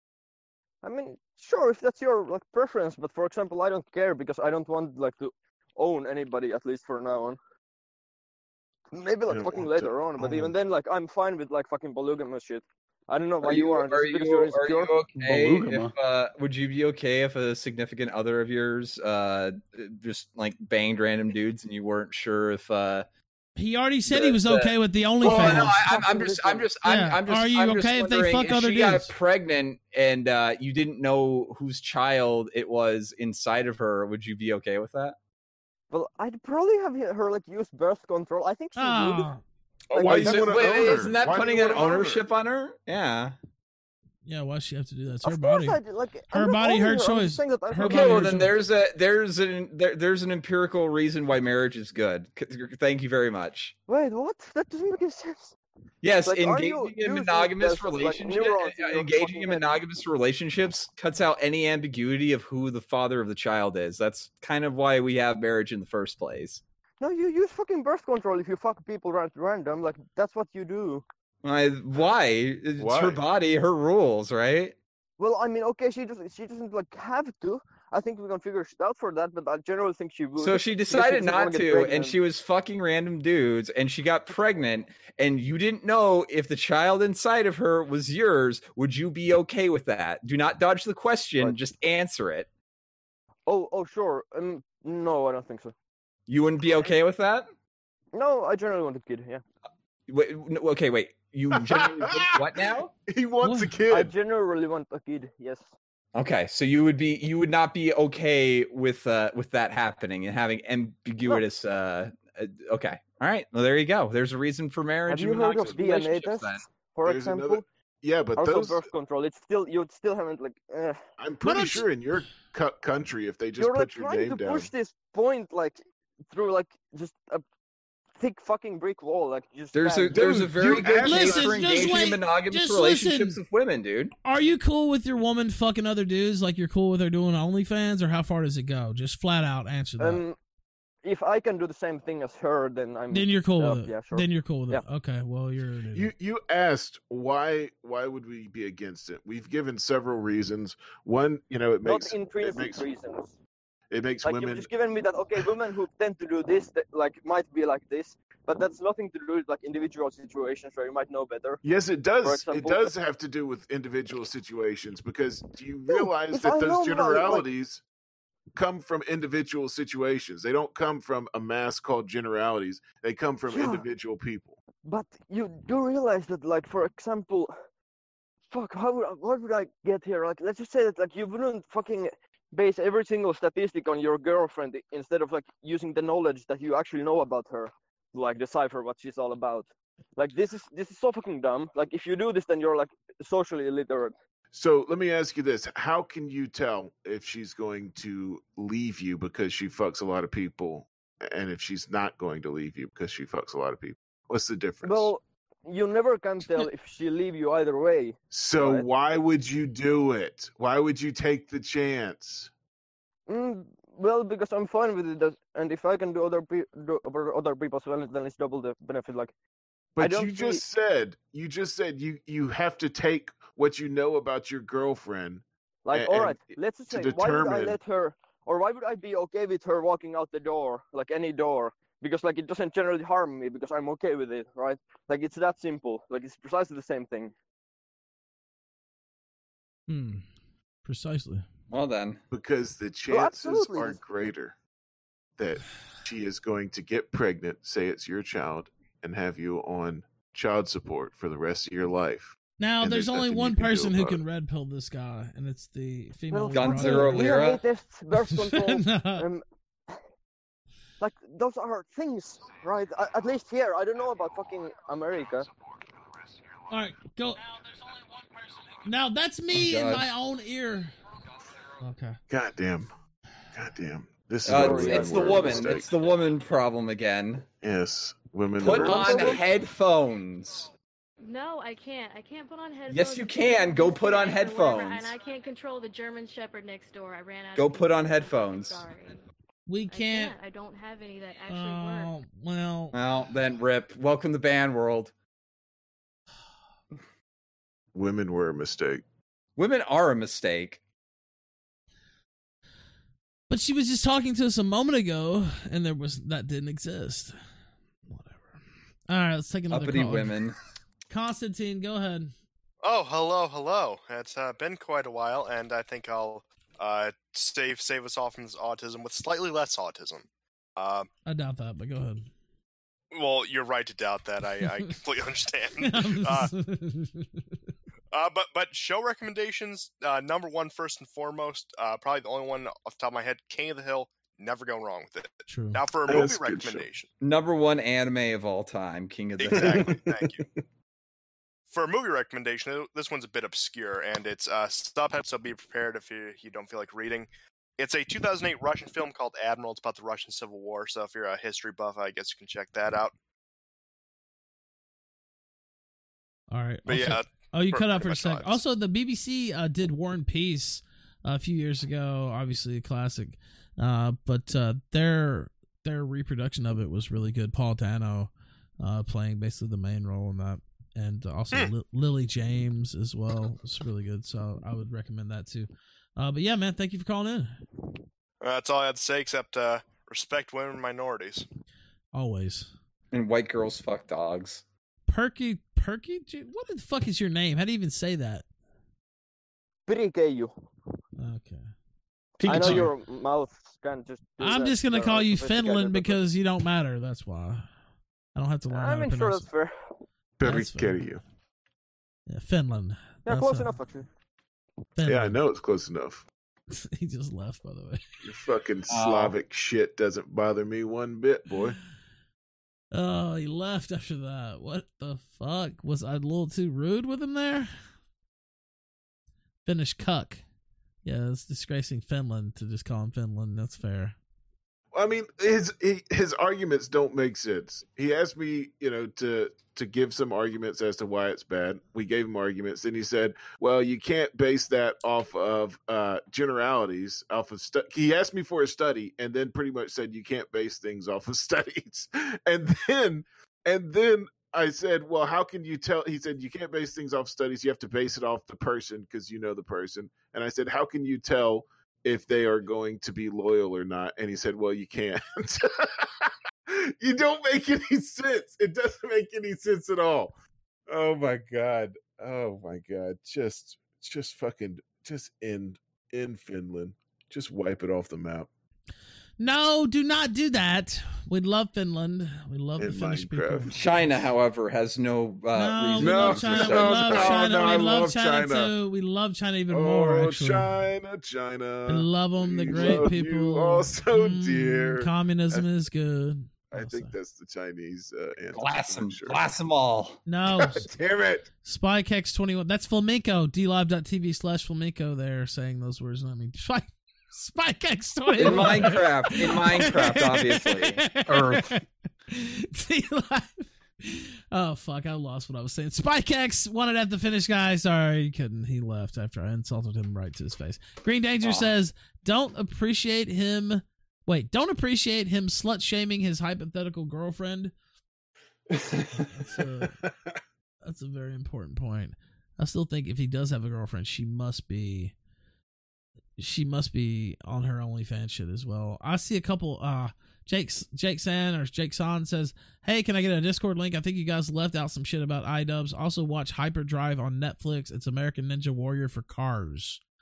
Speaker 7: I mean, sure, if that's your like preference, but for example, I don't care because I don't want like to own anybody, at least for now on. Maybe
Speaker 2: You
Speaker 7: like
Speaker 2: don't
Speaker 7: fucking
Speaker 2: want to
Speaker 7: later on, but even
Speaker 2: own.
Speaker 7: then, like I'm fine with like fucking polygamous shit. I don't know why
Speaker 8: Are
Speaker 7: you,
Speaker 8: you
Speaker 7: aren't.
Speaker 8: are
Speaker 7: Just because
Speaker 8: you
Speaker 7: you're
Speaker 8: are
Speaker 7: insecure.
Speaker 8: you okay
Speaker 9: Belugama.
Speaker 8: if uh, would you be okay if a significant other of yours uh just like banged random dudes and you weren't sure if uh
Speaker 1: He already said
Speaker 8: the-
Speaker 1: he was
Speaker 8: the-
Speaker 1: okay with the
Speaker 8: Well,
Speaker 1: OnlyFans.
Speaker 8: no, I, I'm, I'm just, I'm just, I'm,
Speaker 1: Yeah.
Speaker 8: I'm just.
Speaker 1: Are you
Speaker 8: I'm just
Speaker 1: okay if they
Speaker 8: wondering
Speaker 1: fuck
Speaker 8: if
Speaker 1: other
Speaker 8: she got
Speaker 1: dudes?
Speaker 8: pregnant and uh, you didn't know whose child it was inside of her? Would you be okay with that?
Speaker 7: Well, I'd probably have her like use birth control. I think she
Speaker 1: Ah.
Speaker 7: would.
Speaker 2: Oh,
Speaker 7: Like,
Speaker 2: why
Speaker 7: I
Speaker 2: do you
Speaker 7: don't-
Speaker 2: want to
Speaker 8: Wait,
Speaker 2: own her?
Speaker 8: isn't that
Speaker 2: Why do
Speaker 8: putting
Speaker 2: you
Speaker 8: that
Speaker 2: wanna own her?
Speaker 8: ownership on her? Yeah.
Speaker 1: Yeah, why does she have to do that? It's her
Speaker 7: Of course,
Speaker 1: body.
Speaker 7: I like. I'm
Speaker 1: Her
Speaker 7: not
Speaker 1: body,
Speaker 7: owning
Speaker 1: her
Speaker 7: I'm just
Speaker 1: choice.
Speaker 7: saying that I
Speaker 1: Her
Speaker 7: have-
Speaker 8: Okay, well
Speaker 1: body, her
Speaker 8: then
Speaker 1: choice.
Speaker 8: there's a there's an there, there's an empirical reason why marriage is good. C- Thank you very much.
Speaker 7: Wait, what? That doesn't make any sense.
Speaker 8: Yes,
Speaker 7: Like, are
Speaker 8: engaging
Speaker 7: you
Speaker 8: in
Speaker 7: using
Speaker 8: monogamous
Speaker 7: this, like,
Speaker 8: relationships,
Speaker 7: neurons in your
Speaker 8: engaging
Speaker 7: fucking
Speaker 8: in
Speaker 7: head?
Speaker 8: monogamous relationships cuts out any ambiguity of who the father of the child is. That's kind of why we have marriage in the first place.
Speaker 7: No, you use fucking birth control if you fuck people at random. Like that's what you do.
Speaker 8: Why? Why? It's
Speaker 2: Why?
Speaker 8: her body, her rules, right?
Speaker 7: Well, I mean, okay, she doesn't. She doesn't like have to. I think we can figure shit out for that, but I generally think she would.
Speaker 8: So she
Speaker 7: because
Speaker 8: decided
Speaker 7: doesn't wanna
Speaker 8: not
Speaker 7: get
Speaker 8: to, and
Speaker 7: pregnant.
Speaker 8: she was fucking random dudes, and she got pregnant, and you didn't know if the child inside of her was yours. Would you be okay with that? Do not dodge the question;
Speaker 7: Right.
Speaker 8: just answer it.
Speaker 7: Oh, oh, sure. Um, no, I don't think so.
Speaker 8: You wouldn't be okay with that?
Speaker 7: No, I generally want a kid. Yeah,
Speaker 8: Wait, no, okay, wait. You genuinely wouldn't- what now?
Speaker 2: He wants a
Speaker 1: What?
Speaker 2: kid.
Speaker 7: I generally want a kid. Yes.
Speaker 8: Okay, so you would be you would not be okay with uh with that happening and having ambiguous uh uh, okay. All right. Well, there you go. There's a reason for marriage
Speaker 7: Have
Speaker 8: and
Speaker 7: you heard
Speaker 8: monogamous
Speaker 7: of D N A
Speaker 8: relationships
Speaker 7: tests,
Speaker 8: then.
Speaker 7: for
Speaker 2: There's
Speaker 7: example?
Speaker 2: another- Yeah, but
Speaker 7: Also,
Speaker 2: those
Speaker 7: birth control. It's still you still haven't like. Uh,
Speaker 2: I'm
Speaker 1: Why
Speaker 2: pretty
Speaker 1: don't
Speaker 2: sure in your cu- country, if they just
Speaker 7: you're like
Speaker 2: put your
Speaker 7: trying
Speaker 2: name
Speaker 7: to
Speaker 2: down,
Speaker 7: push this point like through like just a thick fucking brick wall. Like just
Speaker 8: There's a
Speaker 7: stand-
Speaker 8: there's a
Speaker 2: Dude,
Speaker 8: very
Speaker 2: you
Speaker 8: good
Speaker 2: asked
Speaker 8: case
Speaker 1: Listen,
Speaker 8: for
Speaker 1: just
Speaker 8: engaging in
Speaker 1: wait,
Speaker 8: monogamous
Speaker 1: just
Speaker 8: relationships
Speaker 1: listen.
Speaker 8: with women, dude.
Speaker 1: Are you cool with your woman fucking other dudes like you're cool with her doing OnlyFans, or how far does it go? Just flat out answer that.
Speaker 7: Um, if I can do the same thing as her, then I'm.
Speaker 1: then you're cool
Speaker 7: uh,
Speaker 1: with it.
Speaker 7: Yeah, sure.
Speaker 1: Then you're cool with
Speaker 7: Yeah.
Speaker 1: it. Okay, well you're an idiot.
Speaker 2: you you asked why why would we be against it? We've given several reasons. One, you know, it
Speaker 7: Not
Speaker 2: makes it
Speaker 7: intrinsic
Speaker 2: makes
Speaker 7: reasons.
Speaker 2: it makes
Speaker 7: Like you've
Speaker 2: women.
Speaker 7: just given me that. Okay, women who tend to do this, that, like might be like this, but that's nothing to do with like individual situations where you might know better.
Speaker 2: Yes, it
Speaker 7: For
Speaker 2: does. It
Speaker 7: example-
Speaker 2: does have to do with individual situations because do you
Speaker 7: No,
Speaker 2: realize
Speaker 7: if
Speaker 2: that
Speaker 7: I know
Speaker 2: those
Speaker 7: about it, like-
Speaker 2: generalities come from individual situations? They don't come from a mass called generalities. They come from
Speaker 7: Yeah.
Speaker 2: individual people.
Speaker 7: But you do realize that, like, for example, fuck, how would I, what would I get here? Like, let's just say that, like, you wouldn't fucking base every single statistic on your girlfriend i- instead of like using the knowledge that you actually know about her, to, like, decipher what she's all about. Like, this is this is so fucking dumb. Like, if you do this, then you're like socially illiterate.
Speaker 2: So let me ask you this: how can you tell if she's going to leave you because she fucks a lot of people, and if she's not going to leave you because she fucks a lot of people? What's the difference?
Speaker 7: Well, you never can tell if she leave you either way.
Speaker 2: so
Speaker 7: right.
Speaker 2: why would you do it? Why would you take the chance?
Speaker 7: Mm, well, because I'm fine with it, that- and if I can do other pe- do over other people's well, then it's double the benefit. Like, I
Speaker 2: But
Speaker 7: don't
Speaker 2: you just said you just said you you have to take what you know about your girlfriend.
Speaker 7: like,
Speaker 2: and-
Speaker 7: all
Speaker 2: and
Speaker 7: right, let's just
Speaker 2: to
Speaker 7: say, why would I
Speaker 2: determine-
Speaker 7: let her, or why would I be okay with her walking out the door, like any door? Because like it doesn't generally harm me because I'm okay with it, right? Like it's that simple. Like it's precisely the same thing.
Speaker 1: Hmm. Precisely.
Speaker 8: Well then,
Speaker 2: because the
Speaker 7: Well,
Speaker 2: chances
Speaker 7: absolutely.
Speaker 2: are greater that she is going to get pregnant, say it's your child, and have you on child support for the rest of your life.
Speaker 1: Now,
Speaker 2: And
Speaker 1: there's,
Speaker 2: there's
Speaker 1: only
Speaker 2: nothing you
Speaker 1: one
Speaker 2: can do
Speaker 1: person who
Speaker 2: about
Speaker 1: can
Speaker 2: it.
Speaker 1: red pill this guy, and it's the female.
Speaker 7: Well,
Speaker 1: we brought
Speaker 8: Zero
Speaker 1: up.
Speaker 8: Lira?
Speaker 7: Neonative birth control.
Speaker 1: No.
Speaker 7: um, like those are things, right? At, at least here, I don't know about fucking America.
Speaker 1: All right, go. Now that's me
Speaker 2: Oh,
Speaker 1: in
Speaker 2: God.
Speaker 1: my own ear. Okay.
Speaker 2: Goddamn. Goddamn. This is
Speaker 8: Uh,
Speaker 2: where
Speaker 8: it's,
Speaker 2: we
Speaker 8: it's the
Speaker 2: were a
Speaker 8: woman.
Speaker 2: mistake.
Speaker 8: It's the woman problem again.
Speaker 2: Yes, women.
Speaker 8: Put
Speaker 2: are-
Speaker 8: on headphones.
Speaker 14: No, I can't. I can't put on headphones.
Speaker 8: Yes, you
Speaker 14: and
Speaker 8: can. Go put on
Speaker 14: or whatever,
Speaker 8: headphones.
Speaker 14: And I can't control the German Shepherd next door. I ran out.
Speaker 8: Go
Speaker 14: of
Speaker 8: put on
Speaker 14: headphones.
Speaker 8: headphones.
Speaker 14: Sorry.
Speaker 1: We
Speaker 14: I
Speaker 1: can't.
Speaker 14: can't. I don't have any that actually work.
Speaker 1: Oh well.
Speaker 8: Well, then rip. Welcome to band world.
Speaker 2: Women were a mistake.
Speaker 8: Women are a mistake.
Speaker 1: But she was just talking to us a moment ago, and there was that didn't exist. Whatever. All right, let's take another
Speaker 8: Uppity
Speaker 1: call.
Speaker 8: women.
Speaker 1: Constantine, go ahead.
Speaker 16: Oh, hello, hello. It's uh, been quite a while, and I think I'll uh, save save us all from this autism with slightly less autism. Uh,
Speaker 1: I doubt that, but go ahead.
Speaker 16: well, you're right to doubt that. I, I completely understand.
Speaker 1: I'm
Speaker 16: uh,
Speaker 1: just-
Speaker 16: uh, but but show recommendations. Uh, number one, first and foremost, uh, probably the only one off the top of my head, King of the Hill. Never going wrong with it.
Speaker 1: True.
Speaker 16: Now for a
Speaker 2: That's
Speaker 16: movie
Speaker 2: a good show.
Speaker 16: recommendation.
Speaker 8: Number one anime of all time, King of the
Speaker 16: Exactly. Thank you. For a movie recommendation, this one's a bit obscure, and it's uh, Subhead, so be prepared if you, you don't feel like reading. It's a two thousand eight Russian film called Admiral. It's about the Russian Civil War, so if you're a history buff, I guess you can check that out.
Speaker 1: All right.
Speaker 16: But
Speaker 1: Also-
Speaker 16: yeah,
Speaker 1: oh, you
Speaker 16: per-
Speaker 1: cut out
Speaker 16: pretty
Speaker 1: for a
Speaker 16: much
Speaker 1: sec.
Speaker 16: all
Speaker 1: Also, the B B C uh, did War and Peace a few years ago. Obviously, a classic. Uh, but uh, their their reproduction of it was really good. Paul Dano uh, playing basically the main role in that, and also
Speaker 16: Hmm.
Speaker 1: Li- Lily James as well. It's really good. So I would recommend that too. Uh, but yeah, man, thank you for calling in.
Speaker 16: Uh, that's all I had to say, except uh, respect women and minorities.
Speaker 1: Always.
Speaker 8: And white girls fuck dogs.
Speaker 1: Perky, Perky, J- what the fuck is your name? How do you even say that?
Speaker 7: Pirikeyu.
Speaker 1: Okay.
Speaker 7: I know
Speaker 1: Pikachu.
Speaker 7: your mouth can just. do
Speaker 1: I'm
Speaker 7: that,
Speaker 1: just gonna
Speaker 7: uh,
Speaker 1: call you
Speaker 7: sophisticated,
Speaker 1: Finland
Speaker 7: but-
Speaker 1: because you don't matter. That's why. I don't have to learn.
Speaker 7: I
Speaker 1: how to
Speaker 7: mean, sure,
Speaker 1: pronounce
Speaker 7: that's fair.
Speaker 1: That's fair.
Speaker 2: Perikeyu.
Speaker 1: Yeah, Finland.
Speaker 7: Yeah,
Speaker 1: That's
Speaker 7: close
Speaker 1: a-
Speaker 7: enough, actually.
Speaker 1: Finland.
Speaker 2: Yeah, I know it's close enough.
Speaker 1: He just left, by the way.
Speaker 2: Your fucking
Speaker 1: Oh.
Speaker 2: Slavic shit doesn't bother me one bit, boy.
Speaker 1: Oh, he left after that. What the fuck? Was I a little too rude with him there? Finnish cuck. Yeah, it's disgracing Finland to just call him Finland. That's fair.
Speaker 2: I mean, his he, his arguments don't make sense. He asked me, you know, to to give some arguments as to why it's bad. We gave him arguments, and he said, "Well, you can't base that off of uh, generalities. Off of stu-. He asked me for a study, and then pretty much said you can't base things off of studies. And then, and then I said, "Well, how can you tell?" He said, "You can't base things off studies. You have to base it off the person because you know the person." And I said, "How can you tell if they are going to be loyal or not?" And he said, "Well, you can't." You don't make any sense. It doesn't make any sense at all. Oh my god. Oh my god. Just just fucking just end in Finland. Just wipe it off the map.
Speaker 1: No, do not do that. We love Finland. We love the
Speaker 2: In
Speaker 1: Finnish
Speaker 2: Minecraft.
Speaker 1: people.
Speaker 8: China, however, has no uh,
Speaker 1: No,
Speaker 8: reason
Speaker 1: we
Speaker 8: to
Speaker 1: love China. We
Speaker 8: resist.
Speaker 1: love
Speaker 2: no,
Speaker 1: China.
Speaker 2: no,
Speaker 1: we
Speaker 2: I
Speaker 1: love
Speaker 2: love
Speaker 1: China,
Speaker 2: China.
Speaker 1: too. We love China even
Speaker 2: Oh,
Speaker 1: more. Actually,
Speaker 2: China, China.
Speaker 1: we love them. The
Speaker 2: We
Speaker 1: great
Speaker 2: love you
Speaker 1: people.
Speaker 2: all so
Speaker 1: Mm,
Speaker 2: dear.
Speaker 1: Communism is good.
Speaker 2: I think that's the Chinese uh, anthem.
Speaker 8: Glass
Speaker 2: I'm
Speaker 8: them,
Speaker 2: sure.
Speaker 8: glass them all.
Speaker 1: No,
Speaker 2: God damn it.
Speaker 1: Spikex twenty-one. That's Flamenco. DLive.tv slash Flamenco. They're saying those words. I mean, Spike, Spikex twenty-one.
Speaker 8: In Minecraft, in Minecraft, obviously.
Speaker 1: Earth. DLive. Oh, fuck. I lost what I was saying. Spikex wanted at the Finnish guy. Sorry, he couldn't. He left after I insulted him right to his face. Green Danger
Speaker 8: Aw.
Speaker 1: says, don't appreciate him. Wait, don't appreciate him slut shaming his hypothetical girlfriend. That's a, that's a very important point. I still think if he does have a girlfriend, she must be she must be on her OnlyFans shit as well. I see a couple uh Jake Jake San or Jake San says, "Hey, can I get a Discord link? I think you guys left out some shit about iDubbbz. Also watch Hyperdrive on Netflix. It's American Ninja Warrior for cars."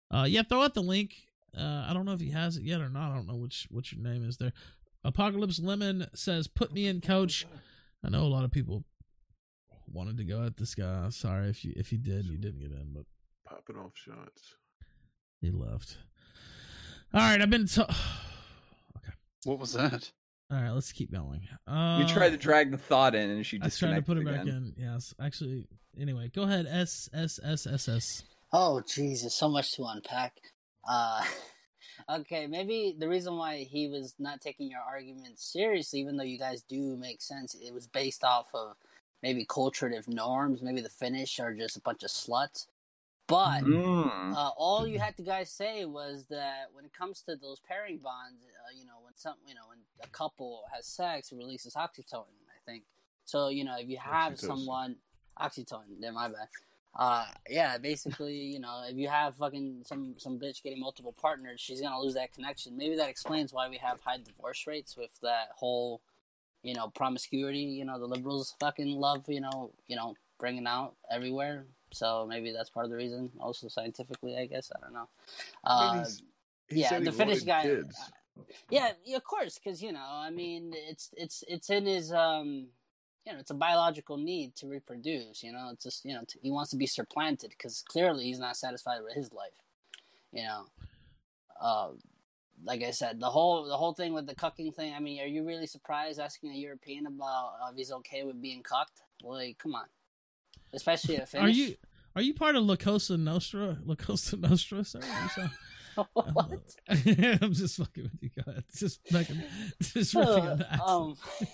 Speaker 1: Uh, yeah, throw out the link. Uh, I don't know if he has it yet or not. I don't know which what your name is there. Apocalypse Lemon says, "Put me in, coach." I know a lot of people wanted to go at this guy. Sorry if you if you did, you didn't get in, but
Speaker 2: popping off shots.
Speaker 1: He left. All right, I've been. To- okay.
Speaker 9: What was that?
Speaker 1: All right, let's keep going. Uh,
Speaker 8: You tried to drag the thought in, and she
Speaker 1: I tried to
Speaker 8: disconnected
Speaker 1: put it back
Speaker 8: again.
Speaker 1: in. Yes, actually. Anyway, go ahead. S S S S S.
Speaker 18: Oh, Jesus, so much to unpack. Uh, okay, maybe the reason why he was not taking your argument seriously, even though you guys do make sense, it was based off of maybe culturative norms. Maybe the Finnish are just a bunch of sluts. But
Speaker 8: Mm.
Speaker 18: uh, all you had to guys say was that when it comes to those pairing bonds, uh, you know, when some, you know, when a couple has sex, it releases oxytocin. I think so. You know, if you have
Speaker 2: Oxytocin.
Speaker 18: someone, oxytocin. Yeah, my bad. Uh, yeah, basically, you know, if you have fucking some some bitch getting multiple partners, she's gonna lose that connection. Maybe that explains why we have high divorce rates with that whole, you know, promiscuity. You know, the liberals fucking love, you know, you know, bringing out everywhere. So maybe that's part of the reason. Also scientifically, I guess I don't know.
Speaker 2: I mean,
Speaker 18: Uh,
Speaker 2: he's- he
Speaker 18: yeah,
Speaker 2: said
Speaker 18: the
Speaker 2: he
Speaker 18: Finnish
Speaker 2: wanted
Speaker 18: guy.
Speaker 2: kids.
Speaker 18: Yeah, yeah, of course, because you know, I mean, it's it's it's in his um, you know, it's a biological need to reproduce. You know, it's just you know, t- he wants to be supplanted because clearly he's not satisfied with his life. You know, uh, like I said, the whole the whole thing with the cucking thing. I mean, are you really surprised asking a European about uh, if he's okay with being cucked? Like, come on, especially a Finnish.
Speaker 1: Are you are you part of La Cosa Nostra? La Cosa Nostra, sir? I'm sorry.
Speaker 18: What?
Speaker 1: I'm just fucking with you guys. Just fucking, just ripping on the accent.
Speaker 18: um,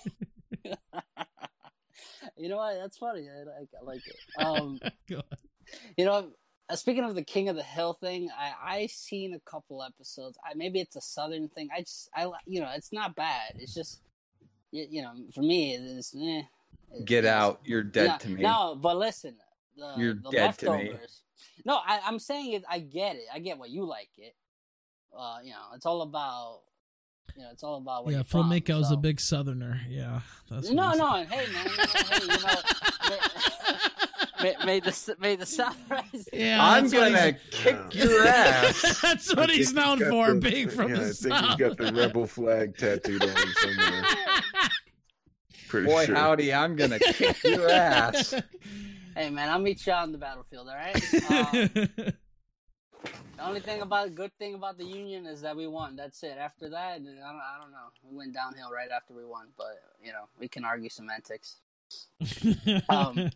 Speaker 18: you know what? That's funny. I like, I like it. Um,
Speaker 1: Go on.
Speaker 18: you know, uh, speaking of the King of the Hill thing, I I seen a couple episodes. I maybe it's a Southern thing. I just I li- you know it's not bad. It's just you, you know for me it's eh.
Speaker 8: Get out. You're dead
Speaker 18: no,
Speaker 8: to me.
Speaker 18: No, but listen, the,
Speaker 8: You're
Speaker 18: the
Speaker 8: dead to me.
Speaker 18: leftovers. No, I, I'm saying it. I get it. I get what you like it. Uh, you know, it's all about. You know, it's all about where
Speaker 1: Yeah,
Speaker 18: you're from.
Speaker 1: Flamenco's
Speaker 18: so.
Speaker 1: a big Southerner. Yeah, that's what
Speaker 18: No,
Speaker 1: he
Speaker 18: no,
Speaker 1: said.
Speaker 18: and hey, man, you know, hey, you know, may, may, may the may the South rise.
Speaker 1: Yeah,
Speaker 8: I'm
Speaker 1: that's what
Speaker 8: gonna
Speaker 1: he's-
Speaker 8: kick your ass.
Speaker 1: That's
Speaker 2: I
Speaker 1: what
Speaker 2: think
Speaker 1: he's known
Speaker 2: got
Speaker 1: for,
Speaker 2: the-
Speaker 1: being from
Speaker 2: yeah,
Speaker 1: the
Speaker 2: I think
Speaker 1: South.
Speaker 2: he's got the rebel flag tattooed on him somewhere. Pretty
Speaker 8: Boy,
Speaker 2: sure.
Speaker 8: howdy, I'm gonna kick your ass.
Speaker 18: Hey, man, I'll meet you out on the battlefield. All right. Uh, the only thing about good thing about the Union is that we won. That's it. After that, I don't, I don't know. We went downhill right after we won, but you know, we can argue semantics. um,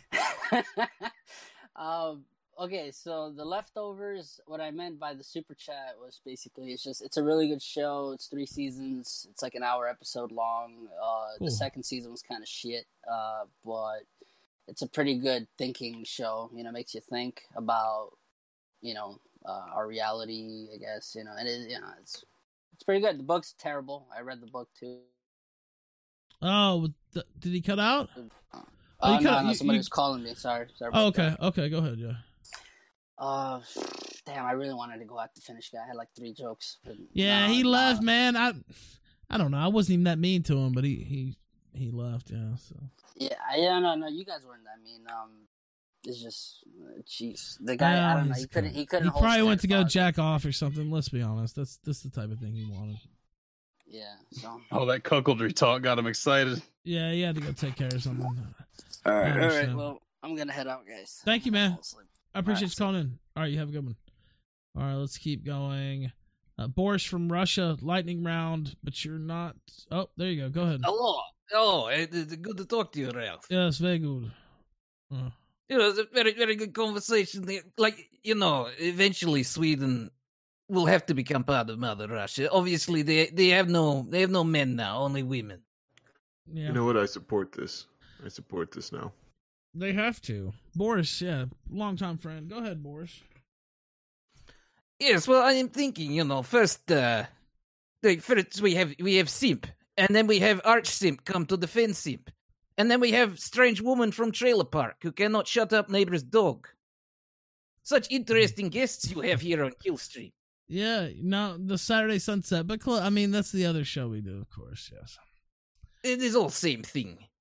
Speaker 18: um, okay, so the leftovers. What I meant by the super chat was basically it's just it's a really good show. It's three seasons. It's like an hour episode long. Uh,
Speaker 1: Cool.
Speaker 18: The second season was kind of shit, uh, but it's a pretty good thinking show. You know, makes you think about you know uh, our reality. I guess you know, and it, you know it's it's pretty good. The book's terrible. I read the book too.
Speaker 1: Oh, th- did he cut out?
Speaker 18: Uh,
Speaker 1: Oh, you
Speaker 18: no,
Speaker 1: cut-
Speaker 18: no,
Speaker 1: you-
Speaker 18: somebody
Speaker 1: you-
Speaker 18: was calling me. Sorry, sorry.
Speaker 1: Oh,
Speaker 18: about that.
Speaker 1: okay, okay, go ahead. Yeah,
Speaker 18: Uh, damn, I really wanted to go at the Finnish guy. I had like three jokes. But
Speaker 1: yeah,
Speaker 18: no,
Speaker 1: he
Speaker 18: no.
Speaker 1: left, man. I, I don't know. I wasn't even that mean to him, but he he he left. Yeah, so
Speaker 18: Yeah, yeah, no, no, you guys weren't that mean. Um, it's just, uh, jeez, the guy.
Speaker 1: Yeah,
Speaker 18: I don't know.
Speaker 1: he's
Speaker 18: He couldn't. He couldn't.
Speaker 1: He
Speaker 18: hold
Speaker 1: probably went to
Speaker 18: stand
Speaker 1: go
Speaker 18: for
Speaker 1: jack off or something. Let's be honest. That's that's the type of thing he wanted.
Speaker 18: it. Yeah. So.
Speaker 9: Oh, that cuckoldry talk got him excited.
Speaker 1: Yeah, he had to go take care of something.
Speaker 18: All
Speaker 1: I
Speaker 18: right. All right.
Speaker 1: understand.
Speaker 18: Well, I'm gonna head out, guys.
Speaker 1: Thank you, man.
Speaker 18: Fall asleep.
Speaker 1: I appreciate
Speaker 18: Alright,
Speaker 1: you calling in. All right, you have a good one. All right, let's keep going. Uh, Boris from Russia, lightning round, but you're not. Oh, there you go. Go ahead.
Speaker 19: Hello. Hello. It- It's good to talk to you, Ralph.
Speaker 1: Yes, very good. Uh,
Speaker 19: You know, it's a very, very good conversation. Like, you know, eventually Sweden will have to become part of Mother Russia. Obviously, they they have no they have no men now, only women.
Speaker 1: yeah,
Speaker 2: You know what? I support this. I support this now.
Speaker 1: they have to. Boris, yeah, longtime friend. Go ahead, Boris.
Speaker 19: Yes, well, I am thinking, you know, first, uh, like, first we have we have Simp, and then we have Arch Simp come to defend Simp, and then we have strange woman from Trailer Park who cannot shut up neighbor's dog. Such interesting guests you have here on Killstream.
Speaker 1: Yeah, no, the Saturday Sunset, but cl- I mean that's the other show we do, of course. Yes.
Speaker 19: It is all same thing.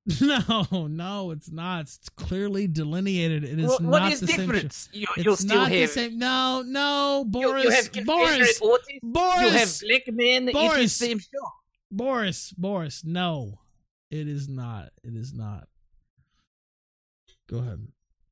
Speaker 1: No, no, it's not. It's clearly delineated. It is
Speaker 19: What-
Speaker 1: not
Speaker 19: what is
Speaker 1: the same
Speaker 19: difference?
Speaker 1: show.
Speaker 19: You-
Speaker 1: it's
Speaker 19: you still
Speaker 1: not the
Speaker 19: have-
Speaker 1: same. No, no, Boris.
Speaker 19: you have
Speaker 1: Boris.
Speaker 19: Confederate artists,
Speaker 1: Boris.
Speaker 19: you have black men, it is
Speaker 1: Boris.
Speaker 19: same show.
Speaker 1: Boris. Boris. No, it is not. It is not. Go ahead.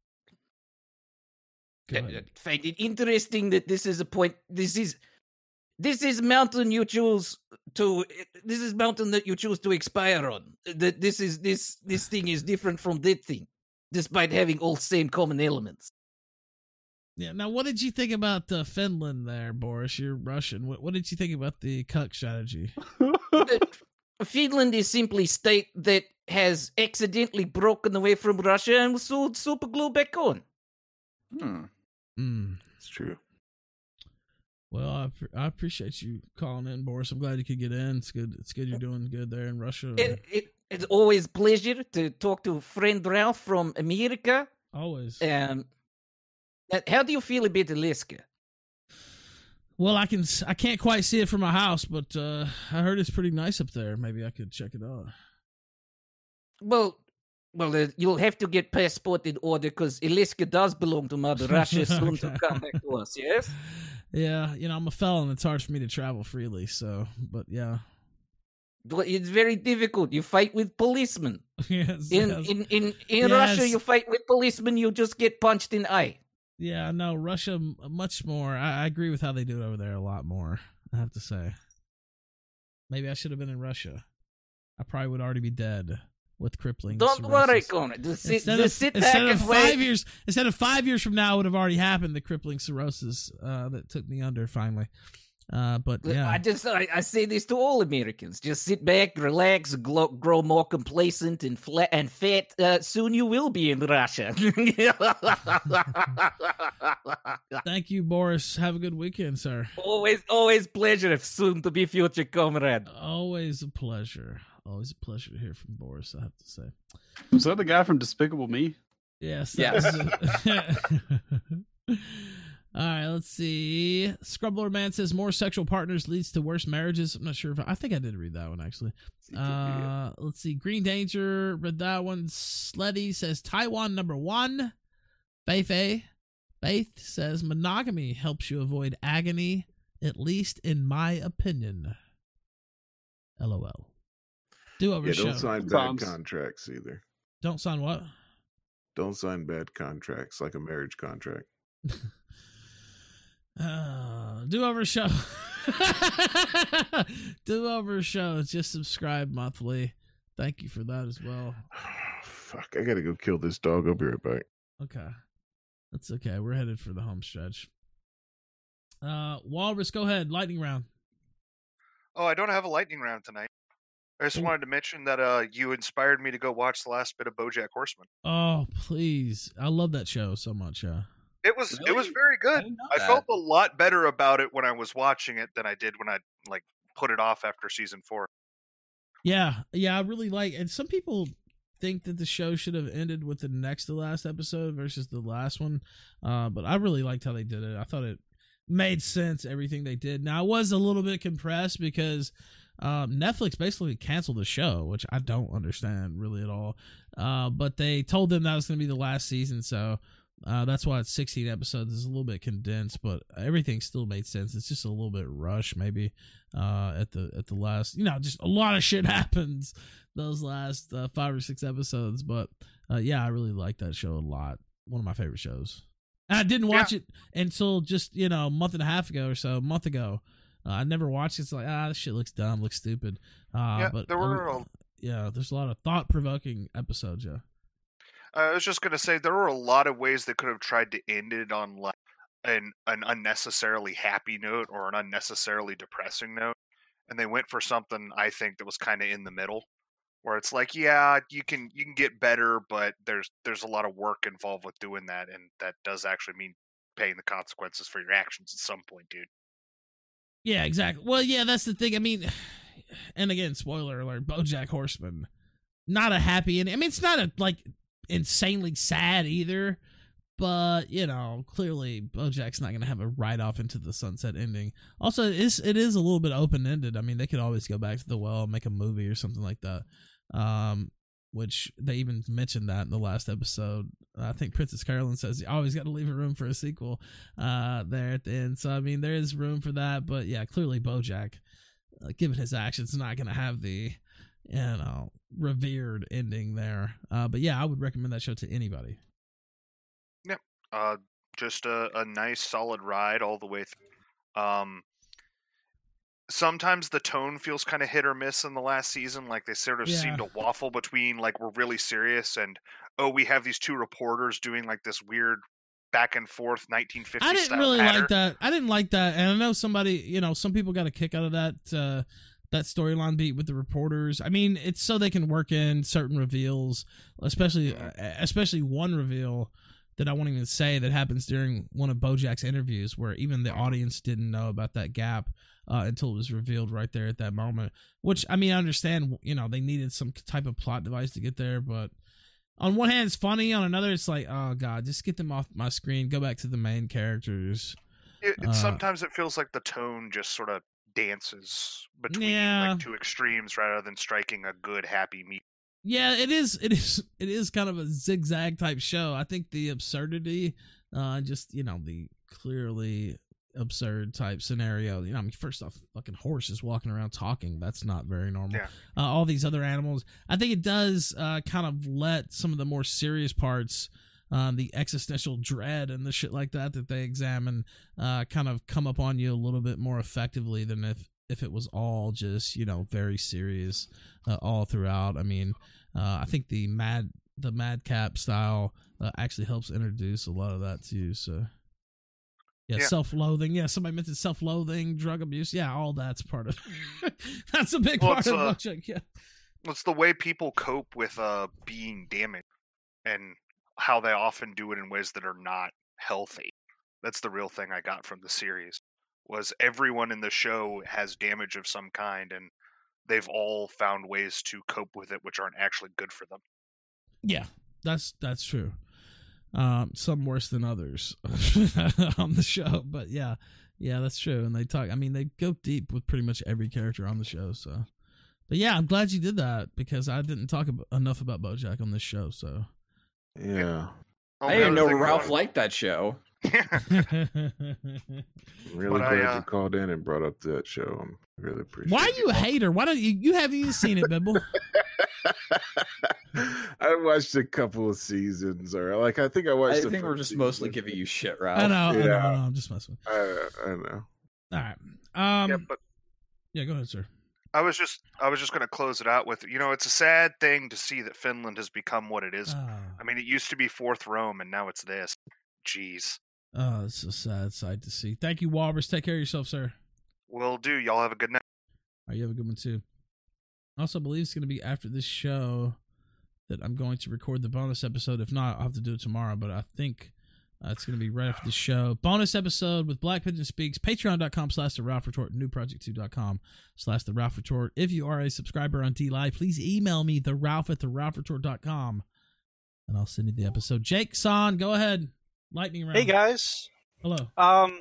Speaker 1: Go
Speaker 19: I
Speaker 1: ahead.
Speaker 19: find it interesting that this is a point. This is this is mountain you choose to. This is mountain that you choose to expire on. That this is this this thing is different from that thing, despite having all same common elements.
Speaker 1: Yeah. Now, what did you think about uh, Finland there, Boris? You're Russian. What, what did you think about the cuck strategy?
Speaker 19: Finland is simply a state that has accidentally broken away from Russia and was sold super glue back on.
Speaker 8: Hmm.
Speaker 1: Mm.
Speaker 2: It's true.
Speaker 1: Well, I, pre- I appreciate you calling in, Boris. I'm glad you could get in. It's good. It's good you're doing good there in Russia.
Speaker 19: It, it, it's always a pleasure to talk to friend Ralph from America.
Speaker 1: Always.
Speaker 19: Um, uh, how do you feel about Alaska?
Speaker 1: Well, I can. s- I can't quite see it from my house, but uh, I heard it's pretty nice up there. Maybe I could check it out.
Speaker 19: Well, well, uh, you'll have to get passport in order because Alaska does belong to Mother Russia soon to come back to us. Yes.
Speaker 1: Yeah, you know, I'm a felon. It's hard for me to travel freely. So, but yeah.
Speaker 19: But it's very difficult. You fight with policemen.
Speaker 1: Yes.
Speaker 19: In
Speaker 1: yes.
Speaker 19: in in, in Russia,
Speaker 1: Yes.
Speaker 19: you fight with policemen. You just get punched in the eye.
Speaker 1: Yeah, no, Russia m- much more. I, I agree with how they do it over there a lot more. I have to say. Maybe I should have been in Russia. I probably would already be dead with crippling.
Speaker 19: Don't
Speaker 1: cirrhosis.
Speaker 19: worry, Connor. Just sit,
Speaker 1: Instead
Speaker 19: just
Speaker 1: of,
Speaker 19: sit
Speaker 1: instead
Speaker 19: back
Speaker 1: of
Speaker 19: and
Speaker 1: five
Speaker 19: wait.
Speaker 1: years, instead of five years from now, it would have already happened. The crippling cirrhosis uh, that took me under finally. Uh, but yeah,
Speaker 19: I just I, I say this to all Americans: just sit back, relax, grow, grow more complacent and flat and fat. Uh, soon you will be in Russia.
Speaker 1: Thank you, Boris. Have a good weekend, sir.
Speaker 19: always, always pleasure, soon to be future comrade.
Speaker 1: Always a pleasure. Always a pleasure to hear from Boris. I have to say.
Speaker 9: Was that the guy from Despicable Me?
Speaker 1: Yes.
Speaker 9: Yeah.
Speaker 1: All right, let's see. Scrublord Man says more sexual partners leads to worse marriages. I'm not sure if I, I think I did read that one actually. Uh, let's see. Green Danger read that one. Sleddy says Taiwan number one. Faith A. Faith says monogamy helps you avoid agony, at least in my opinion. LOL. Do over
Speaker 2: Yeah,
Speaker 1: show.
Speaker 2: don't sign bad
Speaker 1: Bombs.
Speaker 2: contracts either.
Speaker 1: Don't sign what?
Speaker 2: Don't sign bad contracts like a marriage contract.
Speaker 1: Uh, do over show. do over show. Just subscribe monthly. Thank you for that as well.
Speaker 2: Fuck, I gotta go kill this dog. I'll be right back.
Speaker 1: Okay. That's okay. We're headed for the home stretch. Uh, Walrus, go ahead. Lightning round.
Speaker 16: Oh, I don't have a lightning round tonight. I just wanted to mention that uh, you inspired me to go watch the last bit of BoJack Horseman.
Speaker 1: Oh, please. I love that show so much. Yeah.
Speaker 16: It was it was very good. I,
Speaker 1: that.
Speaker 16: felt a lot better about it when I was watching it than I did when I like put it off after season four.
Speaker 1: Yeah. Yeah. I really like And some people think that the show should have ended with the next to last episode versus the last one. Uh, but I really liked how they did it. I thought it made sense, everything they did. Now, I was a little bit compressed because um, Netflix basically canceled the show, which I don't understand really at all. Uh, but they told them that was going to be the last season, so uh, that's why it's sixteen episodes. It's a little bit condensed, but everything still made sense. It's just a little bit rushed, maybe uh, at the at the last. You know, just a lot of shit happens those last uh, five or six episodes. But uh, yeah, I really like that show a lot. One of my favorite shows. And I didn't watch
Speaker 16: Yeah.
Speaker 1: it until just, you know, a month and a half ago or so, a month ago. Uh, I never watched it. It's like, ah, this shit looks dumb, looks stupid. Uh,
Speaker 16: Yeah,
Speaker 1: but
Speaker 16: there were
Speaker 1: uh,
Speaker 16: a-
Speaker 1: yeah, there's a lot of thought provoking episodes. Yeah,
Speaker 16: I was just gonna say there were a lot of ways they could have tried to end it on like an an unnecessarily happy note or an unnecessarily depressing note, and they went for something I think that was kind of in the middle, where it's like, yeah, you can you can get better, but there's there's a lot of work involved with doing that, and that does actually mean paying the consequences for your actions at some point, dude.
Speaker 1: yeah, exactly. Well, yeah, that's the thing. I mean, and again, spoiler alert: BoJack Horseman, not a happy ending. I mean, it's not a like insanely sad either. But, you know, clearly BoJack's not going to have a ride off into the sunset ending. Also, it is, it is a little bit open ended. I mean, they could always go back to the well and make a movie or something like that. Um, which they even mentioned that in the last episode. I think Princess Carolyn says you always got to leave a room for a sequel uh, there at the end. So, I mean, there is room for that. But, yeah, clearly BoJack, uh, given his actions, is not going to have the, you know, revered ending there. Uh, but, yeah, I would recommend that show to anybody.
Speaker 20: Yep. Uh, just a, a nice, solid ride all the way through. Um, sometimes the tone feels kind of hit or miss in the last season. Like, they sort of
Speaker 1: Yeah.
Speaker 20: seem to waffle between, like, we're really serious and, oh, we have these two reporters doing, like, this weird back and forth nineteen fifties
Speaker 1: I didn't
Speaker 20: style
Speaker 1: really
Speaker 20: patter.
Speaker 1: like that. I didn't like that. And I know somebody, you know, some people got a kick out of that, uh, that storyline beat with the reporters. I mean, it's so they can work in certain reveals, especially, uh, especially one reveal that I won't even say that happens during one of BoJack's interviews, where even the audience didn't know about that gap uh, until it was revealed right there at that moment. Which, I mean, I understand, you know, they needed some type of plot device to get there, but on one hand, it's funny. On another, it's like, oh god, just get them off my screen. Go back to the main characters.
Speaker 20: It, it,
Speaker 1: Uh,
Speaker 20: sometimes it feels like the tone just sort of dances between
Speaker 1: Yeah.
Speaker 20: like two extremes rather than striking a good happy medium.
Speaker 1: Yeah, it is. It is. It is kind of a zigzag type show. I think the absurdity, uh, just you know, the clearly absurd type scenario. You know, I mean, first off, fucking horses walking around talking. That's not very normal.
Speaker 20: Yeah.
Speaker 1: Uh, all these other animals. I think it does uh, kind of let some of the more serious parts, um, the existential dread and the shit like that that they examine, uh, kind of come up on you a little bit more effectively than if if it was all just, you know, very serious uh, all throughout. I mean, uh, I think the mad the madcap style uh, actually helps introduce a lot of that too. So yeah,
Speaker 20: Yeah.
Speaker 1: self-loathing. Yeah, somebody mentioned self-loathing, drug abuse. Yeah, all that's part of that's a big
Speaker 20: Well,
Speaker 1: part
Speaker 20: it's,
Speaker 1: of
Speaker 20: uh,
Speaker 1: BoJack. Yeah.
Speaker 20: It's the way people cope with uh being damaged and how they often do it in ways that are not healthy. That's the real thing I got from the series. Was everyone in the show has damage of some kind, and they've all found ways to cope with it which aren't actually good for them.
Speaker 1: Yeah, that's that's true. Um, some worse than others on the show, but yeah, yeah, that's true. And they talk. I mean, they go deep with pretty much every character on the show. So, but yeah, I'm glad you did that because I didn't talk about, enough about BoJack on this show. So,
Speaker 2: Yeah.
Speaker 8: I didn't know Ralph liked that show.
Speaker 2: Really
Speaker 20: But I,
Speaker 2: glad
Speaker 20: uh,
Speaker 2: you called in and brought up that show. I'm really appreciate
Speaker 1: why are you a hater? Why don't you? You haven't even seen it, Bibble.
Speaker 2: I watched a couple of seasons, or like I think I watched.
Speaker 8: I
Speaker 2: the
Speaker 8: think we're
Speaker 2: first
Speaker 8: just mostly
Speaker 2: season.
Speaker 8: giving you shit, Ralph.
Speaker 1: I know, I know,
Speaker 2: Yeah.
Speaker 1: I know. I'm just messing. With
Speaker 2: I, I know.
Speaker 1: All right. Um.
Speaker 20: Yeah, but
Speaker 1: yeah, go ahead, sir.
Speaker 20: I was just I was just going to close it out with, you know, it's a sad thing to see that Finland has become what it is.
Speaker 1: Ah.
Speaker 20: I mean, it used to be fourth Rome, and now it's this. Jeez.
Speaker 1: Oh, it's a sad sight to see. Thank you, Walrus. Take care of yourself, sir.
Speaker 20: Will do. Y'all have a good night.
Speaker 1: All right, you have a good one too. I also believe it's going to be after this show that I'm going to record the bonus episode. If not, I'll have to do it tomorrow, but I think uh, it's going to be right after the show. Bonus episode with Black Pigeon Speaks, patreon.com slash the Ralph Retort, newproject2.com slash the Ralph Retort. If you are a subscriber on D-Live, please email me, the Ralph at the Ralph Retort dot com, and I'll send you the episode. Jake Son, go ahead. Lightning round.
Speaker 21: Hey guys.
Speaker 1: Hello.
Speaker 21: Um.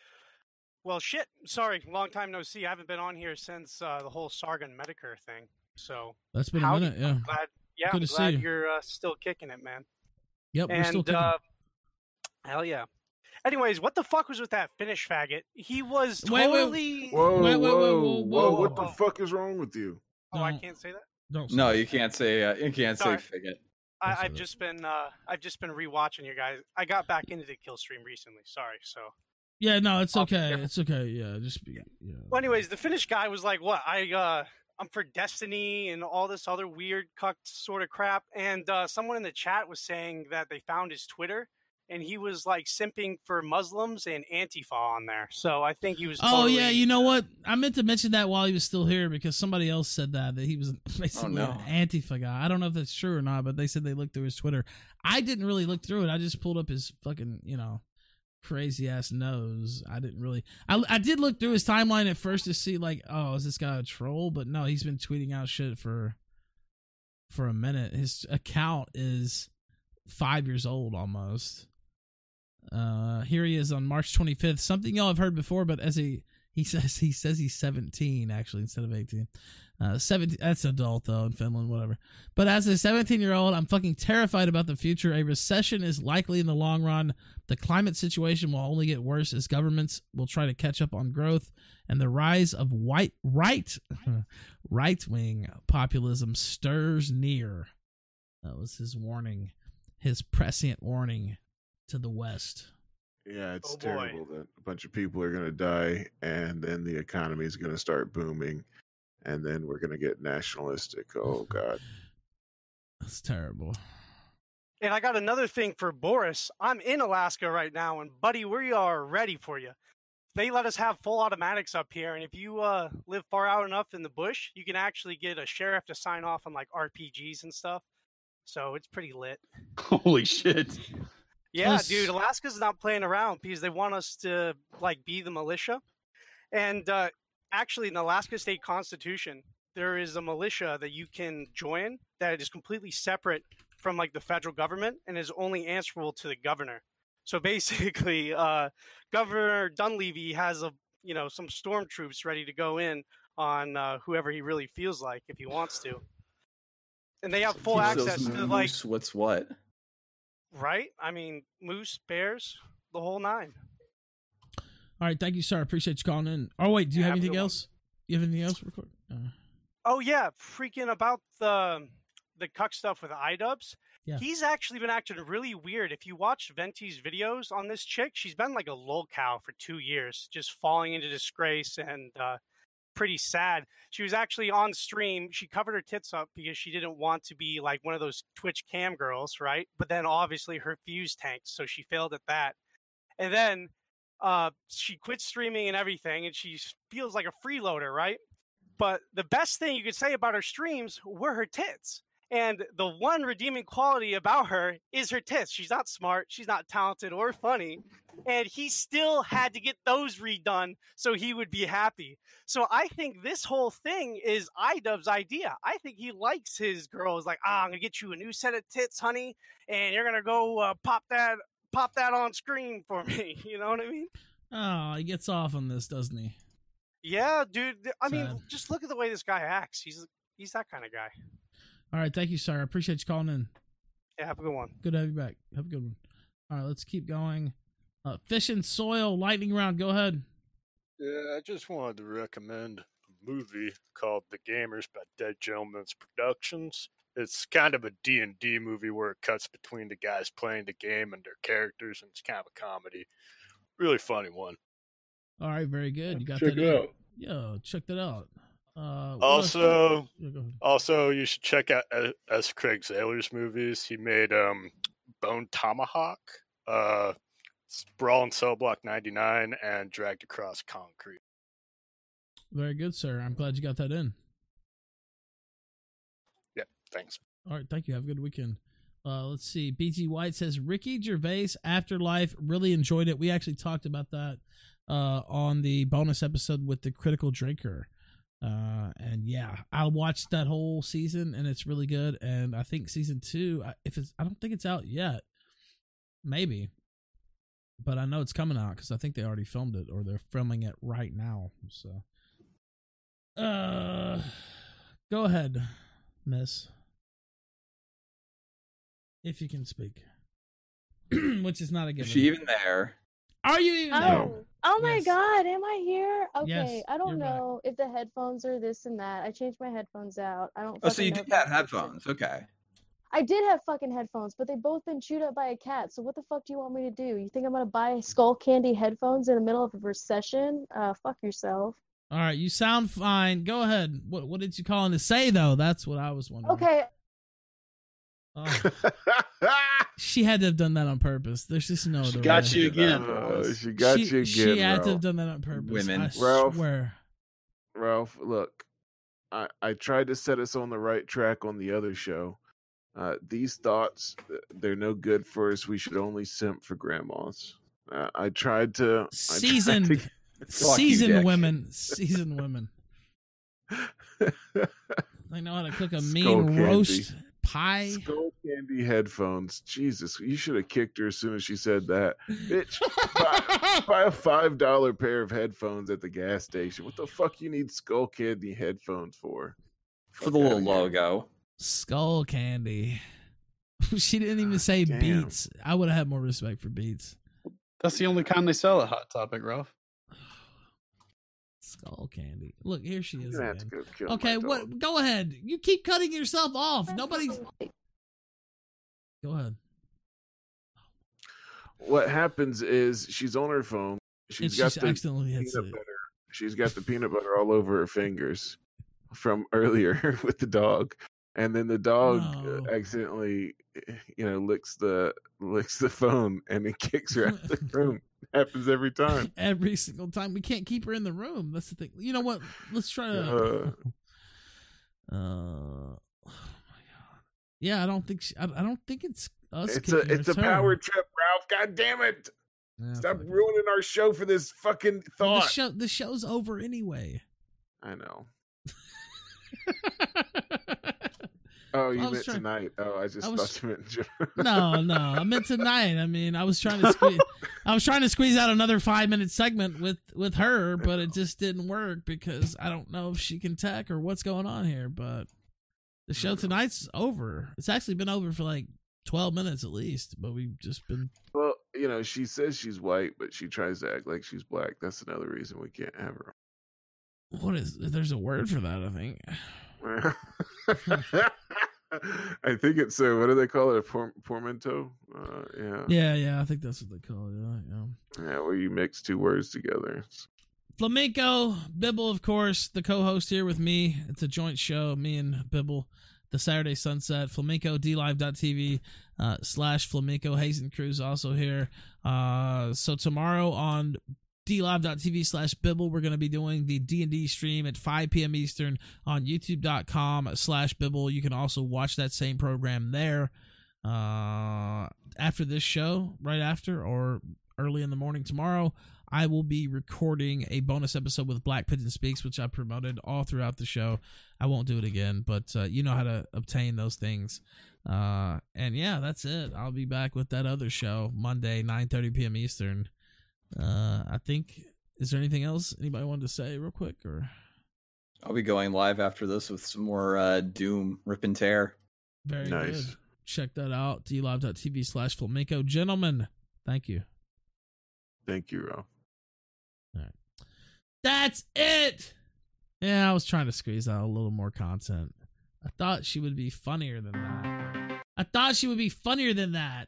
Speaker 21: Well, shit. Sorry, long time no see. I haven't been on here since uh, the whole Sargon Medicare thing. So
Speaker 1: That's been a
Speaker 21: howdy.
Speaker 1: minute, yeah.
Speaker 21: I'm glad. Yeah,
Speaker 1: Good
Speaker 21: I'm
Speaker 1: to see
Speaker 21: glad
Speaker 1: you.
Speaker 21: you're uh, still kicking it, man.
Speaker 1: Yep, we're
Speaker 21: and,
Speaker 1: still kicking.
Speaker 21: Uh, hell yeah. Anyways, what the fuck was with that Finnish faggot? He was
Speaker 1: Wait, wait.
Speaker 21: totally.
Speaker 2: Whoa,
Speaker 1: Wait, wait,
Speaker 2: whoa,
Speaker 1: whoa,
Speaker 2: whoa,
Speaker 1: whoa, whoa.
Speaker 2: What the fuck is wrong with you?
Speaker 21: Oh, I can't say that.
Speaker 1: Don't.
Speaker 8: No, you can't say. Uh, you can't
Speaker 21: Sorry.
Speaker 8: say figget.
Speaker 21: I, I've just been. Uh, I've just been rewatching you guys. I got back into the kill stream recently. Sorry. So.
Speaker 1: Yeah, no, it's
Speaker 21: I'll-
Speaker 1: okay. It's okay. Yeah, just be. Yeah.
Speaker 21: Well, anyways, the Finnish guy was like, "What? I uh, I'm for Destiny and all this other weird cucked sort of crap." And uh, someone in the chat was saying that they found his Twitter, and he was like simping for Muslims and Antifa on there. So I think he was.
Speaker 1: Oh
Speaker 21: totally,
Speaker 1: yeah, you know what? I meant to mention that while he was still here because somebody else said that that he was basically
Speaker 8: Oh, no.
Speaker 1: an Antifa guy. I don't know if that's true or not, but they said they looked through his Twitter. I didn't really look through it. I just pulled up his fucking, you know, crazy ass nose. I didn't really. I I did look through his timeline at first to see like, oh, is this guy a troll? But no, he's been tweeting out shit for for a minute. His account is five years old almost. Uh, here he is on March twenty-fifth. Something y'all have heard before, but as a He says he says he's seventeen actually instead of eighteen. Uh, seventeen. That's adult though in Finland, whatever. But as a seventeen-year-old, I'm fucking terrified about the future. A recession is likely in the long run. The climate situation will only get worse as governments will try to catch up on growth, and the rise of white right right-wing populism stirs near. That was his warning, his prescient warning to the West.
Speaker 2: Yeah, it's
Speaker 21: Oh, boy.
Speaker 2: terrible that a bunch of people are going to die, and then the economy is going to start booming, and then we're going to get nationalistic. Oh, God.
Speaker 1: That's terrible.
Speaker 21: And I got another thing for Boris. I'm in Alaska right now, and buddy, we are ready for you. They let us have full automatics up here, and if you uh, live far out enough in the bush, you can actually get a sheriff to sign off on like R P Gs and stuff. So it's pretty lit.
Speaker 9: Holy shit.
Speaker 21: Yeah,
Speaker 1: Plus-
Speaker 21: dude, Alaska's not playing around because they want us to like be the militia. And uh, actually, in the Alaska state constitution, there is a militia that you can join that is completely separate from like the federal government and is only answerable to the governor. So basically, uh, Governor Dunleavy has a you know some stormtroops ready to go in on uh, whoever he really feels like if he wants to, and they have full
Speaker 4: Keeps
Speaker 21: access
Speaker 4: those
Speaker 21: to like
Speaker 4: moose, what's what?
Speaker 21: right. I mean, moose, bears, the whole nine.
Speaker 1: All right, thank you, sir. I appreciate you calling in. Oh wait, do you
Speaker 21: Yeah,
Speaker 1: have
Speaker 21: have a
Speaker 1: anything
Speaker 21: good one.
Speaker 1: else? You have anything else to record? Uh,
Speaker 21: Oh yeah, freaking about the the cuck stuff with iDubbbz.
Speaker 1: Yeah.
Speaker 21: He's actually been acting really weird. If you watch Venti's videos on this chick, she's been like a lolcow for two years, just falling into disgrace and uh, pretty sad. She was actually on stream. She covered her tits up because she didn't want to be like one of those Twitch cam girls, right? But then obviously her fuse tanked, so she failed at that. And then uh, she quit streaming and everything, and she feels like a freeloader, right? But the best thing you could say about her streams were her tits. And the one redeeming quality about her is her tits. She's not smart, she's not talented or funny. And he still had to get those redone so he would be happy. So I think this whole thing is iDubbbz's idea. I think he likes his girls like, ah, I'm going to get you a new set of tits, honey, and you're going to go uh, pop that pop that on screen for me. You know what I mean?
Speaker 1: oh, he gets off on this, doesn't he?
Speaker 21: Yeah, dude. I mean,
Speaker 1: Sad.
Speaker 21: just look at the way this guy acts. He's he's that kind of guy.
Speaker 1: All right, thank you, sir. I appreciate you calling in.
Speaker 21: Yeah, have a good one.
Speaker 1: Good to have you back. Have a good one. All right, let's keep going. Uh, Fish and Soil, lightning round. Go ahead.
Speaker 22: Yeah, I just wanted to recommend a movie called The Gamers by Dead Gentlemen's Productions. It's kind of a D and D movie where it cuts between the guys playing the game and their characters, and it's kind of a comedy. Really funny one.
Speaker 1: All right, very good. You got
Speaker 22: Check
Speaker 1: that
Speaker 22: it
Speaker 1: in.
Speaker 22: out.
Speaker 1: Yo, check that out. Uh, what else?
Speaker 22: Also,
Speaker 1: Yeah, go ahead.
Speaker 22: also, you should check out uh, S. Craig Zahler's movies. He made um, Bone Tomahawk, uh, Brawl in Cell Block ninety-nine, and Dragged Across Concrete.
Speaker 1: Very good, sir. I'm glad you got that in.
Speaker 22: Yeah, thanks.
Speaker 1: All right, thank you. Have a good weekend. Uh, let's see. B G White says Ricky Gervais Afterlife. Really enjoyed it. We actually talked about that uh, on the bonus episode with the Critical Drinker. Uh, and yeah, I watched that whole season, and it's really good. And I think season two, if it's, I don't think it's out yet. Maybe, but I know it's coming out because I think they already filmed it, or they're filming it right now. So, uh, go ahead, Miss, if you can speak, which is not a given.
Speaker 8: Is she even there?
Speaker 1: Are you even there?
Speaker 14: Oh, oh my
Speaker 1: Yes.
Speaker 14: God, am I here? Okay,
Speaker 1: Yes,
Speaker 14: I don't
Speaker 1: you're back.
Speaker 14: know if the headphones are this and that. I changed my headphones out. I don't.
Speaker 8: Oh, so
Speaker 14: fucking
Speaker 8: you
Speaker 14: know
Speaker 8: did
Speaker 14: if I
Speaker 8: have
Speaker 14: can fix it.
Speaker 8: headphones. Okay.
Speaker 14: I did have fucking headphones, but they both been chewed up by a cat. So what the fuck do you want me to do? You think I'm gonna buy skull candy headphones in the middle of a recession? Uh, fuck yourself.
Speaker 1: All right, you sound fine. Go ahead. What what did you call in to say though? That's what I was wondering.
Speaker 14: Okay.
Speaker 1: Oh. She had to have done that on purpose. There's just no other
Speaker 9: got
Speaker 1: way.
Speaker 9: you again.
Speaker 2: Uh, she got
Speaker 1: she,
Speaker 2: you again,
Speaker 1: She had to
Speaker 2: Ralph.
Speaker 1: have done that on purpose.
Speaker 8: Women.
Speaker 1: I
Speaker 2: Ralph.
Speaker 1: swear.
Speaker 2: Ralph, look, I, I tried to set us on the right track on the other show. Uh, these thoughts, they're no good for us. We should only simp for grandmas. Uh, I tried to... I tried
Speaker 1: Seasoned,
Speaker 2: to- Fuck you,
Speaker 1: seasoned
Speaker 2: Dick.
Speaker 1: women. Seasoned women. They know how to cook a
Speaker 2: Skull
Speaker 1: mean
Speaker 2: candy.
Speaker 1: roast pie.
Speaker 2: Skull candy headphones. Jesus, you should have kicked her as soon as she said that. Bitch, buy, buy a five dollar pair of headphones at the gas station. What the fuck you need skull candy headphones for?
Speaker 8: For the little logo.
Speaker 1: Skull candy. She didn't even say
Speaker 2: Damn.
Speaker 1: Beats. I would have had more respect for Beats.
Speaker 9: That's the only kind they sell at Hot Topic, Ralph.
Speaker 1: Skull candy. Look, here she is
Speaker 2: You're gonna have
Speaker 1: again.
Speaker 2: to go kill
Speaker 1: Okay,
Speaker 2: my
Speaker 1: what?
Speaker 2: dog.
Speaker 1: Go ahead. You keep cutting yourself off. Nobody's. Go ahead.
Speaker 2: What happens is she's on her phone. She's
Speaker 1: And
Speaker 2: got
Speaker 1: she
Speaker 2: the
Speaker 1: accidentally hits
Speaker 2: peanut
Speaker 1: it.
Speaker 2: butter. She's got the peanut butter all over her fingers from earlier with the dog, and then the dog
Speaker 1: No.
Speaker 2: uh, accidentally, you know, licks the licks the phone and it kicks her out of the room. Happens every time.
Speaker 1: Every single time. We can't keep her in the room. That's the thing. You know what? Let's try to.
Speaker 2: Uh,
Speaker 1: Uh, oh my god. Yeah, I don't think she, I, I don't think it's us.
Speaker 2: it's a
Speaker 1: kicking,
Speaker 2: it's a
Speaker 1: her.
Speaker 2: power trip, Ralph. God damn it!
Speaker 1: Yeah,
Speaker 2: Stop
Speaker 1: fuck it.
Speaker 2: ruining our show for this fucking
Speaker 1: Well,
Speaker 2: thought.
Speaker 1: the show the show's over anyway.
Speaker 2: I know. Oh, you
Speaker 1: I was
Speaker 2: meant
Speaker 1: trying-
Speaker 2: tonight. Oh, I just
Speaker 1: I was-
Speaker 2: thought you meant. Jim.
Speaker 1: No, no, I meant tonight. I mean, I was trying to squeeze, I was trying to squeeze out another five minute segment with with her, but it just didn't work because I don't know if she can tech or what's going on here. But the show tonight's over. It's actually been over for like twelve minutes at least, but we've just been.
Speaker 2: Well, you know, she says she's white, but she tries to act like she's black. That's another reason we can't have her.
Speaker 1: What is? There's a word for that, I think.
Speaker 2: I think it's uh, what do they call it? A por- portmanteau? Uh, yeah.
Speaker 1: Yeah, yeah, I think that's what they call it. Yeah, yeah.
Speaker 2: Yeah, where you mix two words together.
Speaker 1: Flamenco, Bibble, of course, the co-host here with me. It's a joint show, me and Bibble, the Saturday Sunset, Flamenco, D live dot T V uh, slash Flamenco. Hazen Cruz also here. Uh, so tomorrow on D live dot T V slash Bibble, we're going to be doing the D and D stream at five p.m. Eastern on youtube dot com slash Bibble. You can also watch that same program there uh, after this show, right after, or early in the morning tomorrow. I will be recording a bonus episode with Black Pigeon Speaks, which I promoted all throughout the show. I won't do it again, but uh, you know how to obtain those things. Uh, and yeah, that's it. I'll be back with that other show Monday, nine thirty p.m. Eastern. Uh, I think, is there anything else anybody wanted to say real quick? Or
Speaker 8: I'll be going live after this with some more uh, Doom Rip and Tear.
Speaker 1: Very
Speaker 2: Nice.
Speaker 1: good. Check that out. D live dot T V slash Flamenco. Gentlemen, thank you.
Speaker 2: Thank you, Ralph.
Speaker 1: That's it. Yeah, I was trying to squeeze out a little more content. I thought she would be funnier than that. I thought she would be funnier than that.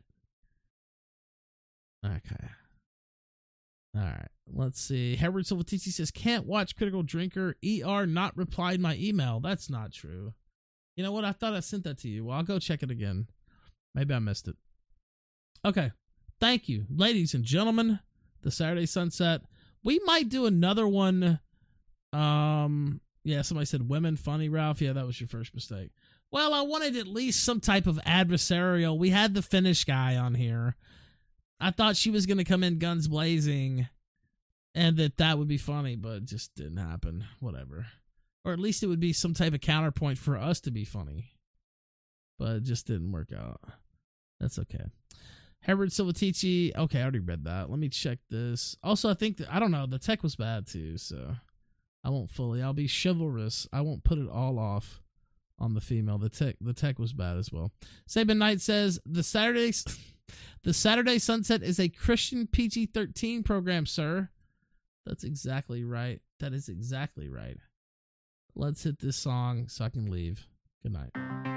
Speaker 1: Okay. All right. Let's see. Harold Silvatici says, can't watch Critical Drinker. E R not replied my email. That's not true. You know what? I thought I sent that to you. Well, I'll go check it again. Maybe I missed it. Okay. Thank you, ladies and gentlemen. The Saturday Sunset. We might do another one. Um, yeah, somebody said women funny, Ralph. Yeah, that was your first mistake. Well, I wanted at least some type of adversarial. We had the Finnish guy on here. I thought she was going to come in guns blazing and that that would be funny, but it just didn't happen. Whatever. Or at least it would be some type of counterpoint for us to be funny. But it just didn't work out. That's okay. Herbert Silvatici. Okay, I already read that. Let me check this. Also, I think, that, I don't know, the tech was bad too, so I won't fully. I'll be chivalrous. I won't put it all off on the female. The tech the tech was bad as well. Sabin Knight says, the Saturday, the Saturday Sunset is a Christian P G thirteen program, sir. That's exactly right. That is exactly right. Let's hit this song so I can leave. Good night.